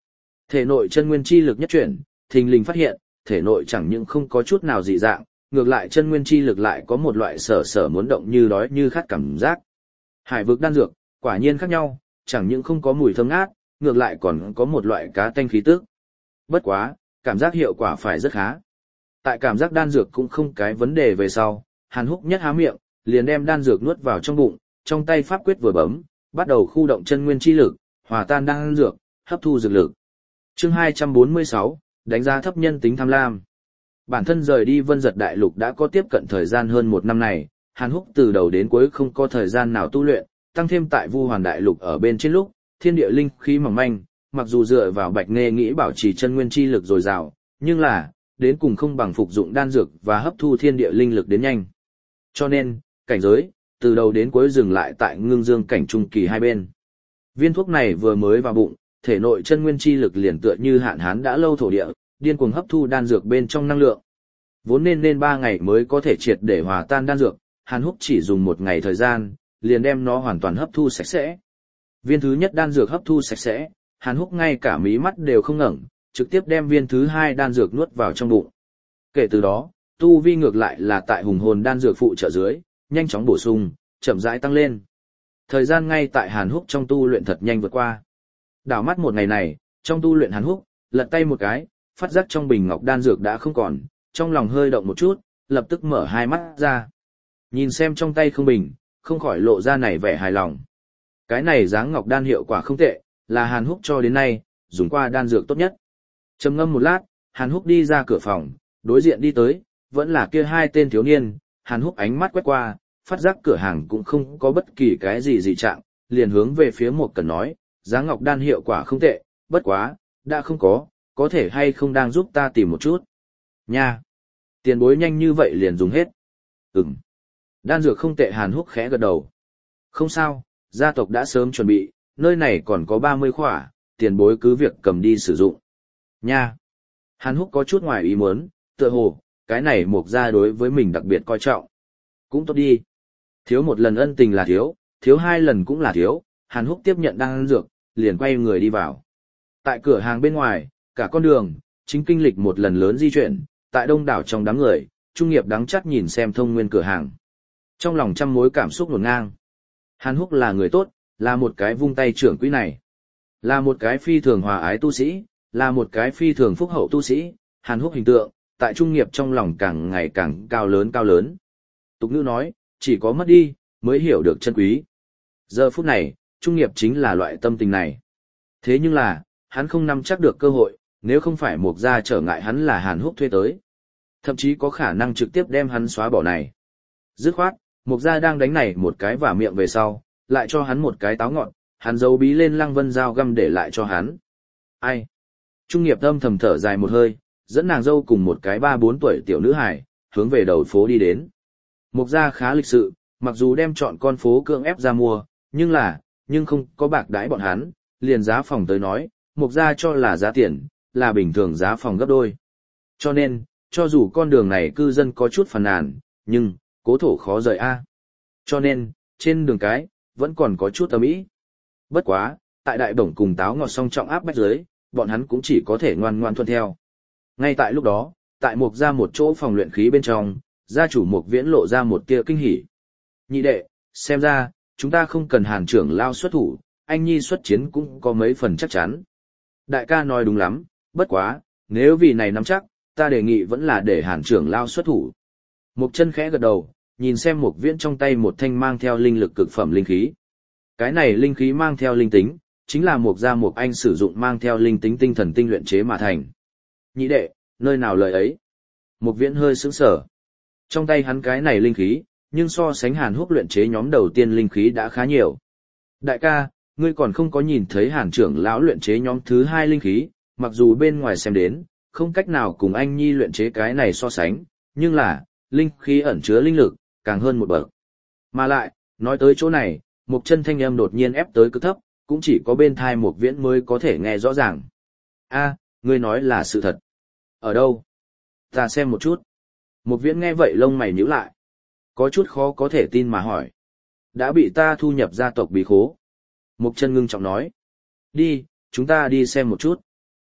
Thể nội chân nguyên chi lực nhất chuyển, thình lình phát hiện, thể nội chẳng những không có chút nào dị dạng, ngược lại chân nguyên chi lực lại có một loại sở sở muốn động như đói như khát cảm giác. Hải vực đan dược, quả nhiên khác nhau, chẳng những không có mùi thơm ngát, ngược lại còn có một loại cá tanh khí tức. Bất quá, cảm giác hiệu quả phải rất khá. Tại cảm giác đan dược cũng không cái vấn đề về sau, Hàn Húc nhất há miệng, liền đem đan dược nuốt vào trong bụng, trong tay pháp quyết vừa bấm, bắt đầu khu động chân nguyên chi lực, hòa tan đan dược, hấp thu dược lực. Chương 246, đánh giá thấp nhân tính tham lam. Bản thân rời đi Vân Giật Đại Lục đã có tiếp cận thời gian hơn một năm này, Hàn Húc từ đầu đến cuối không có thời gian nào tu luyện, tăng thêm tại Vu Hoàn Đại Lục ở bên trên lúc, thiên địa linh khí mỏng manh, mặc dù dựa vào Bạch Nghê nghĩ bảo trì chân nguyên chi lực dồi dào, nhưng là, đến cùng không bằng phục dụng đan dược và hấp thu thiên địa linh lực đến nhanh. Cho nên, cảnh giới, từ đầu đến cuối dừng lại tại ngưng dương cảnh trung kỳ hai bên. Viên thuốc này vừa mới vào bụng, thể nội chân nguyên chi lực liền tựa như hạn hán đã lâu thổ địa, điên cuồng hấp thu đan dược bên trong năng lượng. Vốn nên 3 ngày mới có thể triệt để hòa tan đan dược, Hàn Húc chỉ dùng 1 ngày thời gian, liền đem nó hoàn toàn hấp thu sạch sẽ. Viên thứ nhất đan dược hấp thu sạch sẽ, Hàn Húc ngay cả mí mắt đều không ngẩng, trực tiếp đem viên thứ hai đan dược nuốt vào trong bụng. Kể từ đó, tu vi ngược lại là tại hùng hồn đan dược phụ trợ dưới, nhanh chóng bổ sung, chậm rãi tăng lên. Thời gian ngay tại Hàn Húc trong tu luyện thật nhanh vượt qua. Đảo mắt một ngày này, trong tu luyện Hàn Húc, lật tay một cái, phát giác trong bình ngọc đan dược đã không còn, trong lòng hơi động một chút, lập tức mở hai mắt ra. Nhìn xem trong tay không bình, không khỏi lộ ra này vẻ hài lòng. Cái này dáng ngọc đan hiệu quả không tệ, là Hàn Húc cho đến nay, dùng qua đan dược tốt nhất. Trầm ngâm một lát, Hàn Húc đi ra cửa phòng, đối diện đi tới, vẫn là kia hai tên thiếu niên, Hàn Húc ánh mắt quét qua, phát giác cửa hàng cũng không có bất kỳ cái gì dị trạng, liền hướng về phía một cần nói, dáng ngọc đan hiệu quả không tệ, bất quá, đã không có thể hay không đang giúp ta tìm một chút. Nha! Tiền bối nhanh như vậy liền dùng hết. Ừm. Đan dược không tệ, Hàn Húc khẽ gật đầu. Không sao, gia tộc đã sớm chuẩn bị, nơi này còn có 30 khỏa, tiền bối cứ việc cầm đi sử dụng. Nha! Hàn Húc có chút ngoài ý muốn, tựa hồ, cái này mục gia đối với mình đặc biệt coi trọng. Cũng tốt đi. Thiếu một lần ân tình là thiếu, thiếu 2 lần cũng là thiếu, Hàn Húc tiếp nhận đan dược, liền quay người đi vào. Tại cửa hàng bên ngoài, cả con đường, chính kinh lịch một lần lớn di chuyển, tại đông đảo trong đám người, Trung Nghiệp đắng chắt nhìn xem Thông Nguyên cửa hàng. Trong lòng trăm mối cảm xúc ngổn ngang. Hàn Húc là người tốt, là một cái vung tay trưởng quỹ này. Là một cái phi thường hòa ái tu sĩ, là một cái phi thường phúc hậu tu sĩ, Hàn Húc hình tượng, tại Trung Nghiệp trong lòng càng ngày càng cao lớn cao lớn. Tục ngữ nói, chỉ có mất đi, mới hiểu được chân quý. Giờ phút này, Trung Nghiệp chính là loại tâm tình này. Thế nhưng là, hắn không nắm chắc được cơ hội, nếu không phải Mục gia trở ngại hắn là Hàn Húc thuê tới. Thậm chí có khả năng trực tiếp đem hắn xóa bỏ này. Dứt khoát, Mục gia đang đánh này một cái vả miệng về sau, lại cho hắn một cái táo ngọn, hắn giấu bí lên Lăng Vân dao găm để lại cho hắn. Ai? Trung Nghiệp âm thầm thở dài một hơi, dẫn nàng dâu cùng một cái 3-4 tuổi tiểu nữ hài, hướng về đầu phố đi đến. Mục gia khá lịch sự, mặc dù đem chọn con phố cưỡng ép ra mua, nhưng không có bạc đãi bọn hắn, liền giá phòng tới nói, Mục gia cho là giá tiền, là bình thường giá phòng gấp đôi. Cho nên, cho dù con đường này cư dân có chút phàn nàn, nhưng, cố thổ khó rời a. Cho nên, trên đường cái, vẫn còn có chút ầm ĩ. Bất quá, tại đại bổng cùng táo ngọt song trọng áp bách dưới, bọn hắn cũng chỉ có thể ngoan ngoan thuận theo. Ngay tại lúc đó, tại Mục gia một chỗ phòng luyện khí bên trong, gia chủ Mục Viễn lộ ra một tia kinh hỉ. Nhị đệ, xem ra, chúng ta không cần Hàn trưởng lao xuất thủ, anh nhi xuất chiến cũng có mấy phần chắc chắn. Đại ca nói đúng lắm, bất quá, nếu vì này nắm chắc, ta đề nghị vẫn là để Hàn trưởng lao xuất thủ. Mục Chân khẽ gật đầu, nhìn xem Mục Viễn trong tay một thanh mang theo linh lực cực phẩm linh khí. Cái này linh khí mang theo linh tính, chính là Mục gia Mục Anh sử dụng mang theo linh tính tinh thần tinh luyện chế mà thành. Nhị đệ, nơi nào lời ấy? Mục Viễn hơi sững sờ. Trong tay hắn cái này linh khí, nhưng so sánh Hàn Húc luyện chế nhóm đầu tiên linh khí đã khá nhiều. Đại ca, ngươi còn không có nhìn thấy Hàn trưởng lão luyện chế nhóm thứ 2 linh khí, mặc dù bên ngoài xem đến, không cách nào cùng anh nhi luyện chế cái này so sánh, nhưng là, linh khí ẩn chứa linh lực, càng hơn một bậc. Mà lại, nói tới chỗ này, Mục Chân thanh âm đột nhiên ép tới cực thấp, cũng chỉ có bên thai Mục Viễn mới có thể nghe rõ ràng. A, ngươi nói là sự thật. Ở đâu? Ta xem một chút. Mục Viễn nghe vậy lông mày nhíu lại. Có chút khó có thể tin mà hỏi. Đã bị ta thu nhập gia tộc bí khố. Mục Chân ngưng trọng nói. Đi, chúng ta đi xem một chút.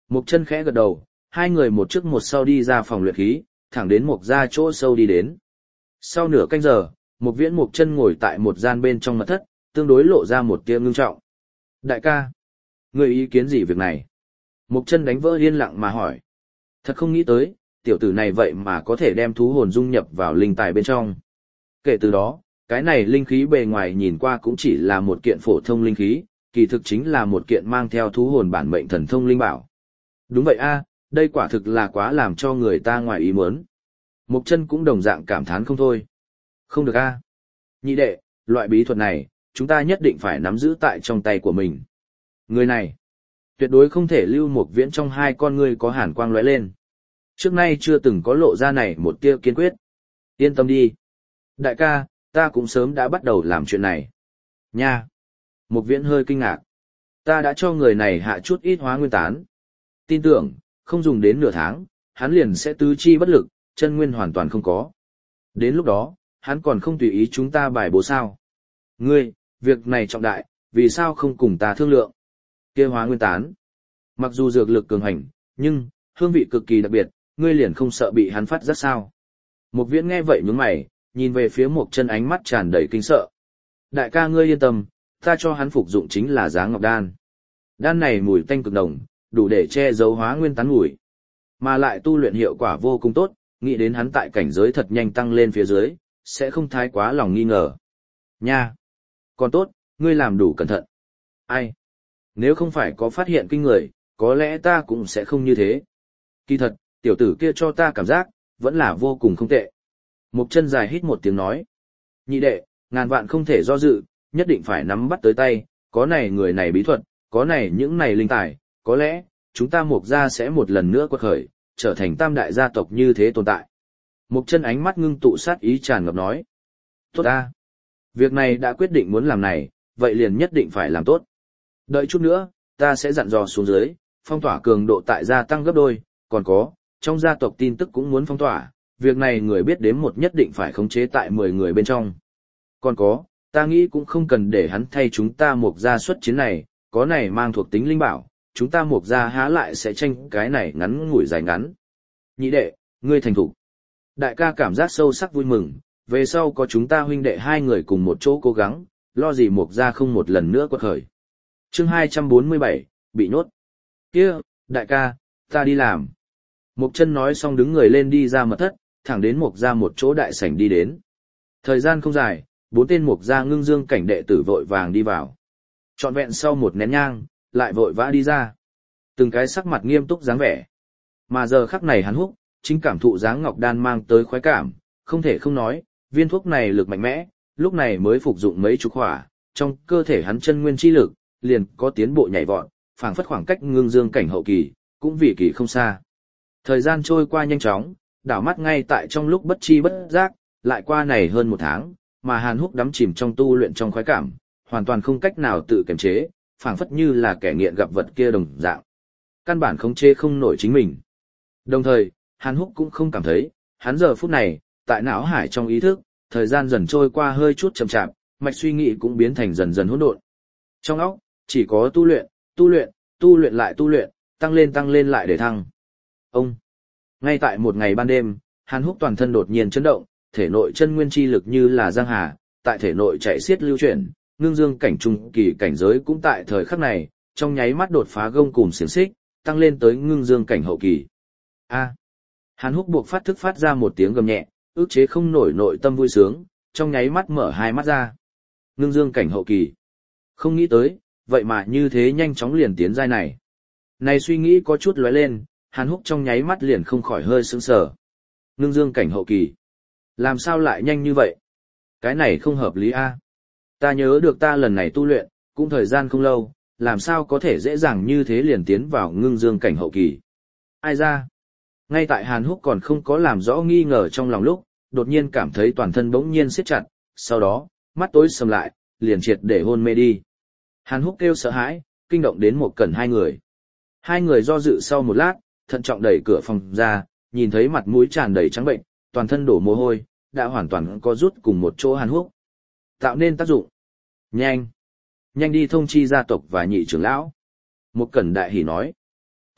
Mục chân khẽ gật đầu, hai người một trước một sau đi ra phòng luyện khí, thẳng đến Mục gia chỗ sâu đi đến. Sau nửa canh giờ, Mục Viễn Mục chân ngồi tại một gian bên trong mật thất, tương đối lộ ra một tia ngưng trọng. Đại ca, ngươi ý kiến gì việc này? Mục chân đánh vỡ yên lặng mà hỏi. Thật không nghĩ tới, tiểu tử này vậy mà có thể đem thú hồn dung nhập vào linh tài bên trong. Kể từ đó, cái này linh khí bề ngoài nhìn qua cũng chỉ là một kiện phổ thông linh khí, kỳ thực chính là một kiện mang theo thú hồn bản mệnh thần thông linh bảo. Đúng vậy a, đây quả thực là quá làm cho người ta ngoài ý muốn. Mục chân cũng đồng dạng cảm thán không thôi. Không được a. Nhị đệ, loại bí thuật này, chúng ta nhất định phải nắm giữ tại trong tay của mình. Người này, tuyệt đối không thể lưu Mục Viễn trong hai con ngươi có hàn quang lóe lên. Trước nay chưa từng có lộ ra này một tia kiên quyết. Yên tâm đi. Đại ca, ta cũng sớm đã bắt đầu làm chuyện này. Nha. Mục Viễn hơi kinh ngạc. Ta đã cho người này hạ chút ít hóa nguyên tán. Tin tưởng, không dùng đến nửa tháng, hắn liền sẽ tứ chi bất lực, chân nguyên hoàn toàn không có. Đến lúc đó, hắn còn không tùy ý chúng ta bài bố sao. Ngươi, việc này trọng đại, vì sao không cùng ta thương lượng? Kia hóa nguyên tán. Mặc dù dược lực cường hành, nhưng, hương vị cực kỳ đặc biệt, ngươi liền không sợ bị hắn phát giác sao. Mục Viễn nghe vậy nhướng mày, nhìn về phía Mục chân ánh mắt tràn đầy kinh sợ. Đại ca ngươi yên tâm, ta cho hắn phục dụng chính là Giá Ngọc Đan. Đan này mùi tanh cực nồng, đủ để che giấu hóa nguyên tán mùi. Mà lại tu luyện hiệu quả vô cùng tốt, nghĩ đến hắn tại cảnh giới thật nhanh tăng lên phía dưới, sẽ không thái quá lòng nghi ngờ. Nha! Còn tốt, ngươi làm đủ cẩn thận. Ai? Nếu không phải có phát hiện kinh người, có lẽ ta cũng sẽ không như thế. Kỳ thật, tiểu tử kia cho ta cảm giác, vẫn là vô cùng không tệ. Mục chân dài hít một tiếng nói. Nhị đệ, ngàn vạn không thể do dự, nhất định phải nắm bắt tới tay, có này người này bí thuật, có này những này linh tài, có lẽ, chúng ta Mục gia sẽ một lần nữa quật khởi, trở thành tam đại gia tộc như thế tồn tại. Mục chân ánh mắt ngưng tụ sát ý tràn ngập nói. Tốt ta. Việc này đã quyết định muốn làm này, vậy liền nhất định phải làm tốt. Đợi chút nữa, ta sẽ dặn dò xuống dưới, phong tỏa cường độ tại gia tăng gấp đôi, còn có, trong gia tộc tin tức cũng muốn phong tỏa, việc này người biết đếm một nhất định phải khống chế tại 10 người bên trong. Còn có, ta nghĩ cũng không cần để hắn thay chúng ta Mục gia xuất chiến này, có này mang thuộc tính linh bảo, chúng ta Mục gia há lại sẽ tranh cái này ngắn ngủi dài ngắn. Nhị đệ, ngươi thành thủ. Đại ca cảm giác sâu sắc vui mừng, về sau có chúng ta huynh đệ hai người cùng một chỗ cố gắng, lo gì Mục gia không một lần nữa quật khởi. Chương 247, bị nhốt. Kia, đại ca, ta đi làm. Mục chân nói xong đứng người lên đi ra mật thất, thẳng đến Mục gia một chỗ đại sảnh đi đến. Thời gian không dài, 4 tên Mục gia ngưng dương cảnh đệ tử vội vàng đi vào. Trọn vẹn sau một nén nhang, lại vội vã đi ra. Từng cái sắc mặt nghiêm túc dáng vẻ. Mà giờ khắc này hắn húc, chính cảm thụ dáng ngọc đan mang tới khoái cảm, không thể không nói, viên thuốc này lực mạnh mẽ, lúc này mới phục dụng mấy chục khỏa, trong cơ thể hắn chân nguyên chi lực, liền có tiến bộ nhảy vọt, phảng phất khoảng cách ngưng dương cảnh hậu kỳ, cũng vì kỳ không xa. Thời gian trôi qua nhanh chóng, đảo mắt ngay tại trong lúc bất chi bất giác, lại qua này hơn một tháng, mà Hàn Húc đắm chìm trong tu luyện trong khoái cảm, hoàn toàn không cách nào tự kiềm chế, phảng phất như là kẻ nghiện gặp vật kia đồng dạng. Căn bản khống chế không nổi chính mình. Đồng thời, Hàn Húc cũng không cảm thấy, hắn giờ phút này, tại não hải trong ý thức, thời gian dần trôi qua hơi chút chậm chạp, mạch suy nghĩ cũng biến thành dần dần hỗn độn. Trong óc, chỉ có tu luyện, tu luyện, tu luyện lại tu luyện, tăng lên lại để thăng. Ông. Ngay tại một ngày ban đêm, Hàn Húc toàn thân đột nhiên chấn động, thể nội chân nguyên chi lực như là giang hà, tại thể nội chạy xiết lưu chuyển, ngưng dương cảnh trung kỳ cảnh giới cũng tại thời khắc này, trong nháy mắt đột phá gông cùm xiển xích, tăng lên tới ngưng dương cảnh hậu kỳ. A. Hàn Húc buộc phát thức phát ra một tiếng gầm nhẹ, ức chế không nổi nội tâm vui sướng, trong nháy mắt mở hai mắt ra. Ngưng dương cảnh hậu kỳ. Không nghĩ tới, vậy mà như thế nhanh chóng liền tiến giai này. Này suy nghĩ có chút lóe lên, Hàn Húc trong nháy mắt liền không khỏi hơi sững sờ. Ngưng dương cảnh hậu kỳ. Làm sao lại nhanh như vậy? Cái này không hợp lý a. Ta nhớ được ta lần này tu luyện, cũng thời gian không lâu, làm sao có thể dễ dàng như thế liền tiến vào ngưng dương cảnh hậu kỳ. Ai ra? Ngay tại Hàn Húc còn không có làm rõ nghi ngờ trong lòng lúc, đột nhiên cảm thấy toàn thân bỗng nhiên siết chặt, sau đó, mắt tối sầm lại, liền triệt để hôn mê đi. Hàn Húc kêu sợ hãi, kinh động đến Mộc Cẩn hai người. Hai người do dự sau một lát, thận trọng đẩy cửa phòng ra, nhìn thấy mặt mũi tràn đầy trắng bệnh, toàn thân đổ mồ hôi, đã hoàn toàn co rút cùng một chỗ Hàn Húc. Tạo nên tác dụng. Nhanh! Nhanh đi thông chi gia tộc và nhị trưởng lão. Mộc Cẩn đại hỉ nói.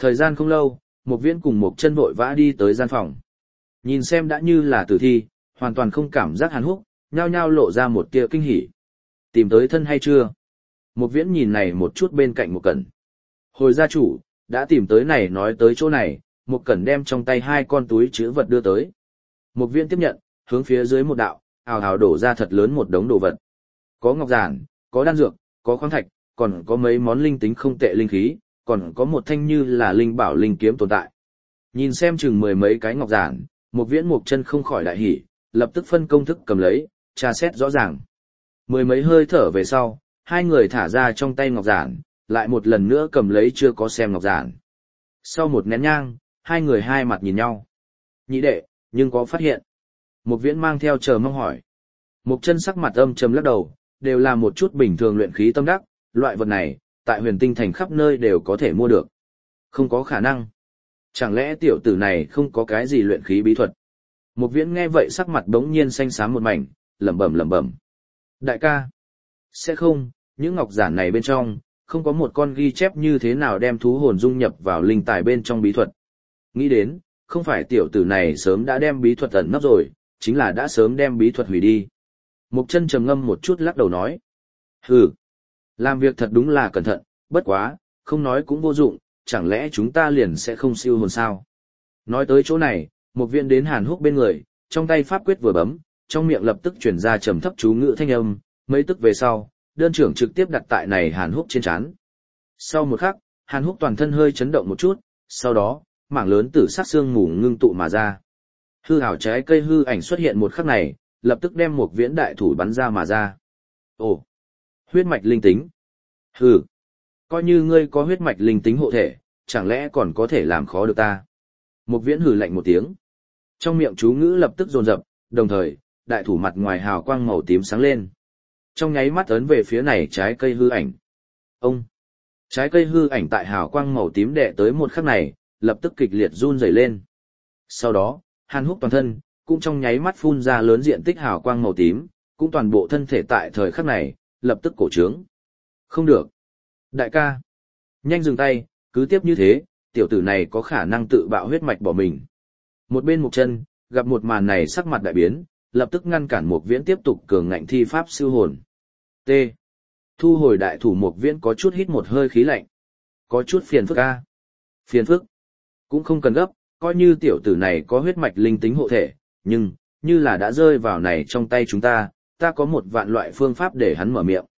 Thời gian không lâu, Mục Viễn cùng Mục Chân vội vã đi tới gian phòng. Nhìn xem đã như là tử thi, hoàn toàn không cảm giác Hàn Húc, nhao nhao lộ ra một tia kinh hỉ. Tìm tới thân hay chưa? Mục Viễn nhìn này một chút bên cạnh Mục Cẩn. Hồi gia chủ, đã tìm tới này nói tới chỗ này, Mục Cẩn đem trong tay 2 con túi chứa vật đưa tới. Mục Viễn tiếp nhận, hướng phía dưới một đạo, ào ào đổ ra thật lớn một đống đồ vật. Có ngọc giản, có đan dược, có khoáng thạch, còn có mấy món linh tính không tệ linh khí, còn có một thanh như là linh bảo linh kiếm tồn tại. Nhìn xem chừng 10 mấy cái ngọc giản, Mục Viễn Mục Chân không khỏi đại hỉ, lập tức phân công thức cầm lấy, tra xét rõ ràng. 10 mấy hơi thở về sau, 2 người thả ra trong tay ngọc giản, lại một lần nữa cầm lấy chưa có xem ngọc giản. Sau một nén nhang, 2 người hai mặt nhìn nhau. Nhị đệ, nhưng có phát hiện? Mục Viễn mang theo chờ mong hỏi. Mục Chân sắc mặt âm trầm lắc đầu, đều là một chút bình thường luyện khí tâm đắc, loại vật này, tại Huyền Tinh Thành khắp nơi đều có thể mua được. Không có khả năng. Chẳng lẽ tiểu tử này không có cái gì luyện khí bí thuật? Mục Viễn nghe vậy sắc mặt bỗng nhiên xanh xám một mảnh, lẩm bẩm. Đại ca, sẽ không, những ngọc giản này bên trong, không có một con ghi chép như thế nào đem thú hồn dung nhập vào linh tài bên trong bí thuật. Nghĩ đến, không phải tiểu tử này sớm đã đem bí thuật ẩn nấp rồi, chính là đã sớm đem bí thuật hủy đi. Mục Chân trầm ngâm một chút lắc đầu nói. Hừ, làm việc thật đúng là cẩn thận, bất quá, không nói cũng vô dụng, chẳng lẽ chúng ta liền sẽ không siêu hồn sao? Nói tới chỗ này, Mục Viễn đến Hàn Húc bên người, trong tay pháp quyết vừa bấm, trong miệng lập tức truyền ra trầm thấp chú ngữ thanh âm, mấy tức về sau, đơn trưởng trực tiếp đặt tại này Hàn Húc trên trán. Sau một khắc, Hàn Húc toàn thân hơi chấn động một chút, sau đó, mảng lớn tử sắc xương mù ngưng tụ mà ra. Hư ảo trái cây hư ảnh xuất hiện một khắc này, lập tức đem Mục Viễn đại thủ bắn ra mà ra. Ồ, huyết mạch linh tính. Hừ, coi như ngươi có huyết mạch linh tính hộ thể, chẳng lẽ còn có thể làm khó được ta? Mục Viễn hừ lạnh một tiếng. Trong miệng chú ngữ lập tức dồn dập, đồng thời, đại thủ mặt ngoài hào quang màu tím sáng lên. Trong nháy mắt ấn về phía này trái cây hư ảnh. Ông! Trái cây hư ảnh tại hào quang màu tím đè tới một khắc này, lập tức kịch liệt run rẩy lên. Sau đó, Hàn Húc toàn thân, cũng trong nháy mắt phun ra lớn diện tích hào quang màu tím, cũng toàn bộ thân thể tại thời khắc này, lập tức cổ trướng. Không được! Đại ca! Nhanh dừng tay, cứ tiếp như thế, tiểu tử này có khả năng tự bạo huyết mạch bỏ mình. Một bên Mục Chân, gặp một màn này sắc mặt đại biến, lập tức ngăn cản Mục Viễn tiếp tục cường ngạnh thi pháp siêu hồn. T. Thu hồi đại thủ Mục Viễn có chút hít một hơi khí lạnh. Có chút phiền phức a. Phiền phức. Cũng không cần gấp, coi như tiểu tử này có huyết mạch linh tính hộ thể, nhưng, như là đã rơi vào này trong tay chúng ta có một vạn loại phương pháp để hắn mở miệng.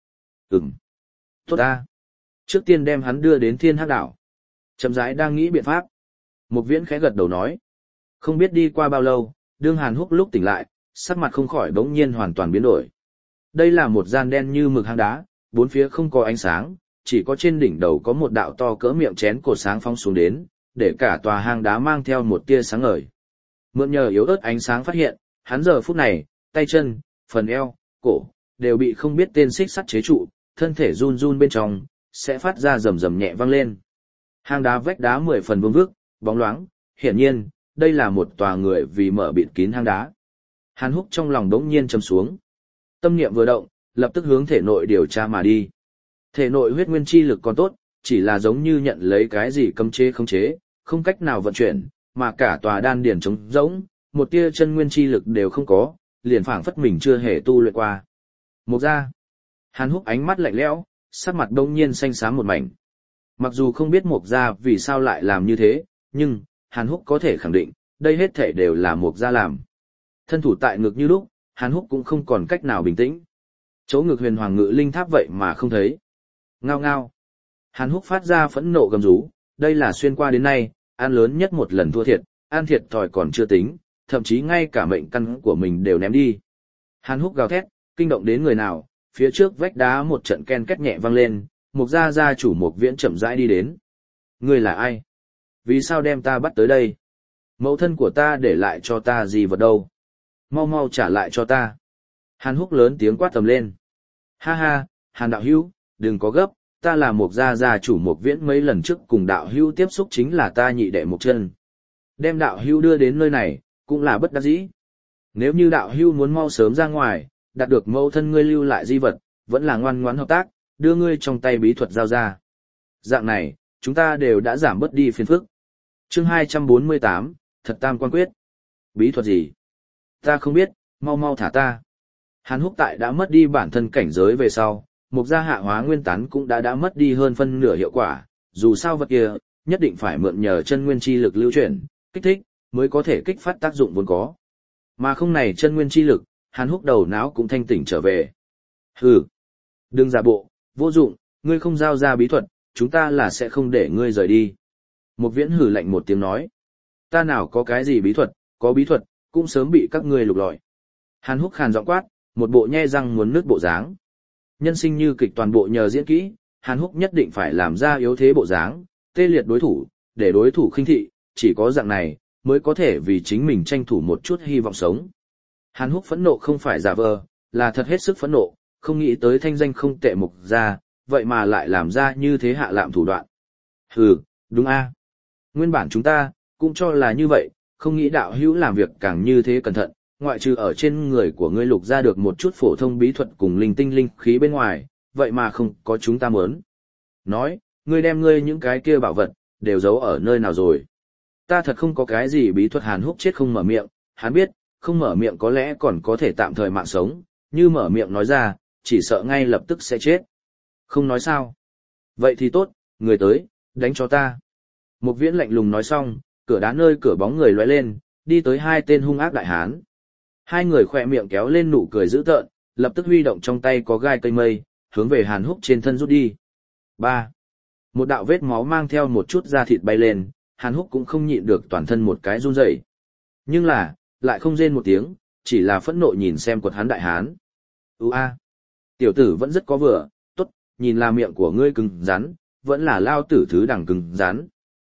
Tốt a. Trước tiên đem hắn đưa đến Thiên Hắc Đảo. Chậm rãi đang nghĩ biện pháp. Mục Viễn khẽ gật đầu nói. Không biết đi qua bao lâu, đương Hàn Húc lúc tỉnh lại, sắc mặt không khỏi bỗng nhiên hoàn toàn biến đổi. Đây là một gian đen như mực hang đá, bốn phía không có ánh sáng, chỉ có trên đỉnh đầu có một đạo to cỡ miệng chén cột sáng phóng xuống đến, để cả tòa hang đá mang theo một tia sáng ngời. Mượn nhờ yếu ớt ánh sáng phát hiện, hắn giờ phút này, tay chân, phần eo, cổ, đều bị không biết tên xích sắt chế trụ, thân thể run run bên trong, sẽ phát ra rầm rầm nhẹ vang lên. Hang đá vách đá 10 phần vuông vức, bóng loáng, hiển nhiên, đây là một tòa người vì mở bịt kín hang đá. Hàn Húc trong lòng đống nhiên trầm xuống. Tâm niệm vừa động, lập tức hướng thể nội điều tra mà đi. Thể nội huyết nguyên chi lực còn tốt, chỉ là giống như nhận lấy cái gì cấm chế không chế, không cách nào vận chuyển, mà cả tòa đan điển trống rỗng, một tia chân nguyên chi lực đều không có, liền phảng phất mình chưa hề tu luyện qua. Mục gia. Hàn Húc ánh mắt lạnh lẽo, sắc mặt đống nhiên xanh xám một mảnh. Mặc dù không biết Mục gia vì sao lại làm như thế, nhưng Hàn Húc có thể khẳng định, đây hết thể đều là Mục gia làm. Thân thủ tại ngực như lúc, Hàn Húc cũng không còn cách nào bình tĩnh. Chỗ ngực huyền hoàng ngự linh tháp vậy mà không thấy. Ngao ngao. Hàn Húc phát ra phẫn nộ gầm rú, đây là xuyên qua đến nay, ăn lớn nhất một lần thua thiệt, ăn thiệt thòi còn chưa tính, thậm chí ngay cả mệnh căn của mình đều ném đi. Hàn Húc gào thét, kinh động đến người nào, phía trước vách đá một trận ken két nhẹ vang lên, Mục gia gia chủ Mục Viễn chậm rãi đi đến. Ngươi là ai? Vì sao đem ta bắt tới đây? Mẫu thân của ta để lại cho ta gì vật đâu? Mau mau trả lại cho ta. Hàn Húc lớn tiếng quát tầm lên. Ha ha, Hàn đạo hữu, đừng có gấp, ta là Mục gia gia chủ Mục Viễn, mấy lần trước cùng đạo hữu tiếp xúc chính là ta nhị đệ Mục Chân. Đem đạo hữu đưa đến nơi này, cũng là bất đắc dĩ. Nếu như đạo hữu muốn mau sớm ra ngoài, đạt được mẫu thân ngươi lưu lại di vật, vẫn là ngoan ngoãn hợp tác, đưa ngươi trong tay bí thuật giao ra. Dạng này, chúng ta đều đã giảm bớt đi phiền phức. Chương 248, thật tam quan quyết. Bí thuật gì? Ta không biết, mau mau thả ta. Hàn Húc tại đã mất đi bản thân cảnh giới về sau, Mộc gia hạ hóa nguyên tán cũng đã mất đi hơn phân nửa hiệu quả, dù sao vật kia, nhất định phải mượn nhờ chân nguyên chi lực lưu chuyển, kích thích, mới có thể kích phát tác dụng vốn có. Mà không này chân nguyên chi lực, Hàn Húc đầu não cũng thanh tỉnh trở về. Hừ, đừng giả bộ, vô dụng, ngươi không giao ra bí thuật, chúng ta là sẽ không để ngươi rời đi. Mục Viễn hừ lạnh một tiếng nói, ta nào có cái gì bí thuật, có bí thuật, cũng sớm bị các ngươi lục lọi. Hàn Húc khàn giọng quát, một bộ nhe răng muốn nứt bộ dáng. Nhân sinh như kịch toàn bộ nhờ diễn kỹ, Hàn Húc nhất định phải làm ra yếu thế bộ dáng, tê liệt đối thủ, để đối thủ khinh thị, chỉ có dạng này, mới có thể vì chính mình tranh thủ một chút hy vọng sống. Hàn Húc phẫn nộ không phải giả vờ, là thật hết sức phẫn nộ, không nghĩ tới thanh danh không tệ Mục gia, vậy mà lại làm ra như thế hạ lạm thủ đoạn. Hừ, đúng a. Nguyên bản chúng ta, cũng cho là như vậy, không nghĩ đạo hữu làm việc càng như thế cẩn thận, ngoại trừ ở trên người của ngươi lục ra được một chút phổ thông bí thuật cùng linh tinh linh khí bên ngoài, vậy mà không có chúng ta muốn. Nói, ngươi đem ngươi những cái kia bảo vật, đều giấu ở nơi nào rồi. Ta thật không có cái gì bí thuật. Hàn Húc chết không mở miệng, hắn biết, không mở miệng có lẽ còn có thể tạm thời mạng sống, như mở miệng nói ra, chỉ sợ ngay lập tức sẽ chết. Không nói sao. Vậy thì tốt, người tới, đánh cho ta. Mục Viễn lạnh lùng nói xong, cửa đá nơi cửa bóng người lóe lên, đi tới hai tên hung ác đại hán. Hai người khỏe miệng kéo lên nụ cười dữ tợn, lập tức huy động trong tay có gai cây mây, hướng về Hàn Húc trên thân rút đi. 3. Một đạo vết máu mang theo một chút da thịt bay lên, Hàn Húc cũng không nhịn được toàn thân một cái run rẩy. Nhưng là, lại không rên một tiếng, chỉ là phẫn nộ nhìn xem quật hắn đại hán. Tiểu tử vẫn rất có vừa, tốt, nhìn là miệng của ngươi cứng rắn, vẫn là lao tử thứ đằng cứng rắn.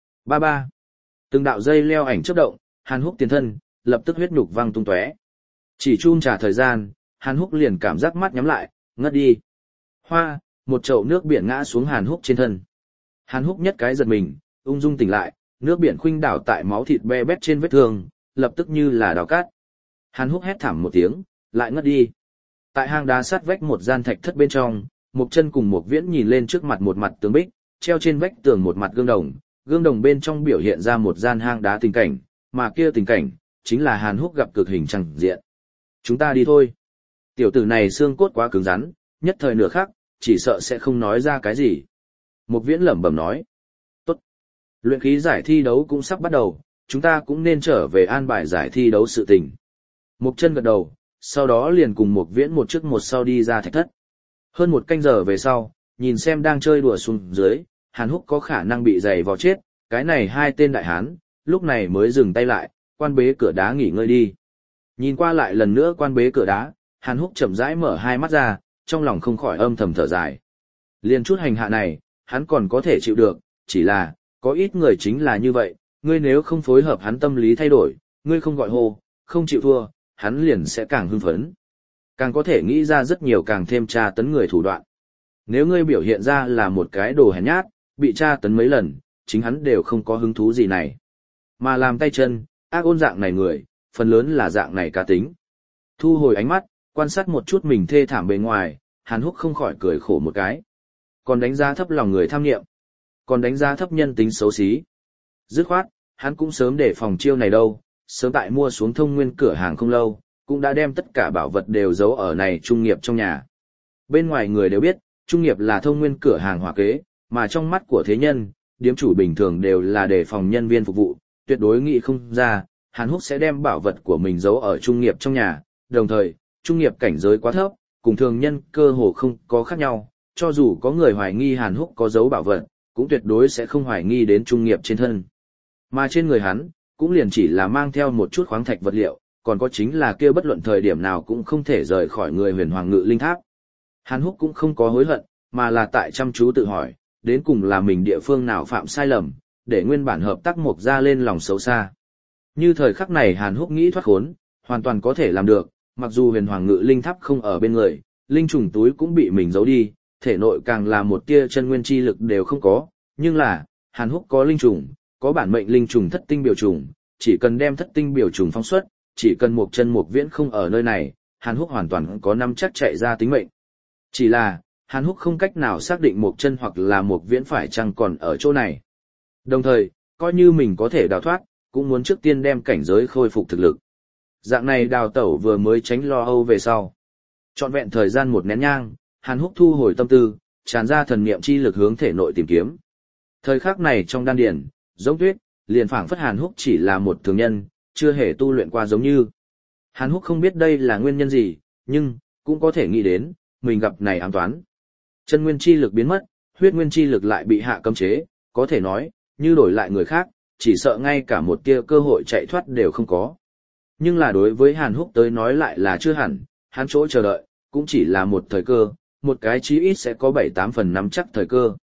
Ba. Từng đạo dây leo ảnh chớp động, Hàn Húc tiền thân, lập tức huyết nhục văng tung tóe. Chỉ chun trả thời gian, Hàn Húc liền cảm giác mắt nhắm lại, ngất đi. Hoa, một chậu nước biển ngã xuống Hàn Húc trên thân. Hàn Húc nhất cái giật mình, ung dung tỉnh lại, nước biển khuynh đảo tại máu thịt be bét trên vết thương, lập tức như là đào cát. Hàn Húc hét thảm một tiếng, lại ngất đi. Tại hang đá sát vách một gian thạch thất bên trong, Mục Chân cùng Mục Viễn nhìn lên trước mặt một mặt tường bích, treo trên vách tường một mặt gương đồng bên trong biểu hiện ra một gian hang đá tình cảnh, mà kia tình cảnh chính là Hàn Húc gặp cực hình chẳng diện. Chúng ta đi thôi. Tiểu tử này xương cốt quá cứng rắn, nhất thời nửa khắc, chỉ sợ sẽ không nói ra cái gì. Mục Viễn lẩm bẩm nói. Tốt. Luyện khí giải thi đấu cũng sắp bắt đầu, chúng ta cũng nên trở về an bài giải thi đấu sự tình. Mục Chân gật đầu, sau đó liền cùng Mục Viễn một trước một sau đi ra thạch thất. Hơn một canh giờ về sau, nhìn xem đang chơi đùa xuống dưới, Hàn Húc có khả năng bị giày vò chết, cái này hai tên đại hán, lúc này mới dừng tay lại, quan bế cửa đá nghỉ ngơi đi. Nhìn qua lại lần nữa quan bế cửa đá, Hàn Húc chậm rãi mở hai mắt ra, trong lòng không khỏi âm thầm thở dài. Liên chút hành hạ này, hắn còn có thể chịu được, chỉ là, có ít người chính là như vậy, ngươi nếu không phối hợp hắn tâm lý thay đổi, ngươi không gọi hô, không chịu thua, hắn liền sẽ càng hưng phấn. Càng có thể nghĩ ra rất nhiều càng thêm tra tấn người thủ đoạn. Nếu ngươi biểu hiện ra là một cái đồ hèn nhát, bị tra tấn mấy lần, chính hắn đều không có hứng thú gì này. Mà làm tay chân, ác ôn dạng này người, phần lớn là dạng này cá tính. Thu hồi ánh mắt, quan sát một chút mình thê thảm bề ngoài, Hàn Húc không khỏi cười khổ một cái. Còn đánh giá thấp lòng người tham nghiệm, còn đánh giá thấp nhân tính xấu xí. Dứt khoát, hắn cũng sớm để phòng chiêu này đâu, sớm tại mua xuống thông nguyên cửa hàng không lâu, cũng đã đem tất cả bảo vật đều giấu ở này trung nghiệp trong nhà. Bên ngoài người đều biết, trung nghiệp là thông nguyên cửa hàng hỏa kế, mà trong mắt của thế nhân, điếm chủ bình thường đều là để phòng nhân viên phục vụ, tuyệt đối nghĩ không ra, Hàn Húc sẽ đem bảo vật của mình giấu ở trung nghiệp trong nhà, đồng thời, trung nghiệp cảnh giới quá thấp, cùng thường nhân cơ hồ không có khác nhau, cho dù có người hoài nghi Hàn Húc có giấu bảo vật, cũng tuyệt đối sẽ không hoài nghi đến trung nghiệp trên thân. Mà trên người hắn, cũng liền chỉ là mang theo một chút khoáng thạch vật liệu, còn có chính là kia bất luận thời điểm nào cũng không thể rời khỏi người huyền hoàng ngự linh tháp. Hàn Húc cũng không có hối hận, mà là tại chăm chú tự hỏi, đến cùng là mình địa phương nào phạm sai lầm, để nguyên bản hợp tác Mộc gia lên lòng xấu xa. Như thời khắc này Hàn Húc nghĩ thoát khốn, hoàn toàn có thể làm được, mặc dù huyền hoàng ngự linh tháp không ở bên người, linh trùng túi cũng bị mình giấu đi, thể nội càng là một tia chân nguyên chi lực đều không có, nhưng là, Hàn Húc có linh trùng, có bản mệnh linh trùng thất tinh biểu trùng, chỉ cần đem thất tinh biểu trùng phóng xuất, chỉ cần Mộc Chân Mộc Viễn không ở nơi này, Hàn Húc hoàn toàn có nắm chắc chạy ra tính mệnh. Chỉ là, Hàn Húc không cách nào xác định Mộc Chân hoặc là Mộc Viễn phải chăng còn ở chỗ này. Đồng thời, coi như mình có thể đào thoát, cũng muốn trước tiên đem cảnh giới khôi phục thực lực. Dạng này đào tẩu vừa mới tránh lo âu về sau. Trọn vẹn thời gian một nén nhang, Hàn Húc thu hồi tâm tư, tràn ra thần niệm chi lực hướng thể nội tìm kiếm. Thời khắc này trong đan điển, giống tuyết, liền phảng phất Hàn Húc chỉ là một thường nhân, chưa hề tu luyện qua giống như. Hàn Húc không biết đây là nguyên nhân gì, nhưng cũng có thể nghĩ đến, mình gặp này ám toán. Chân nguyên chi lực biến mất, huyết nguyên chi lực lại bị hạ cấm chế, có thể nói, như đổi lại người khác, chỉ sợ ngay cả một tia cơ hội chạy thoát đều không có. Nhưng là đối với Hàn Húc tới nói lại là chưa hẳn, hắn chỗ chờ đợi, cũng chỉ là một thời cơ, một cái chí ít sẽ có 7-8 phần nắm chắc thời cơ.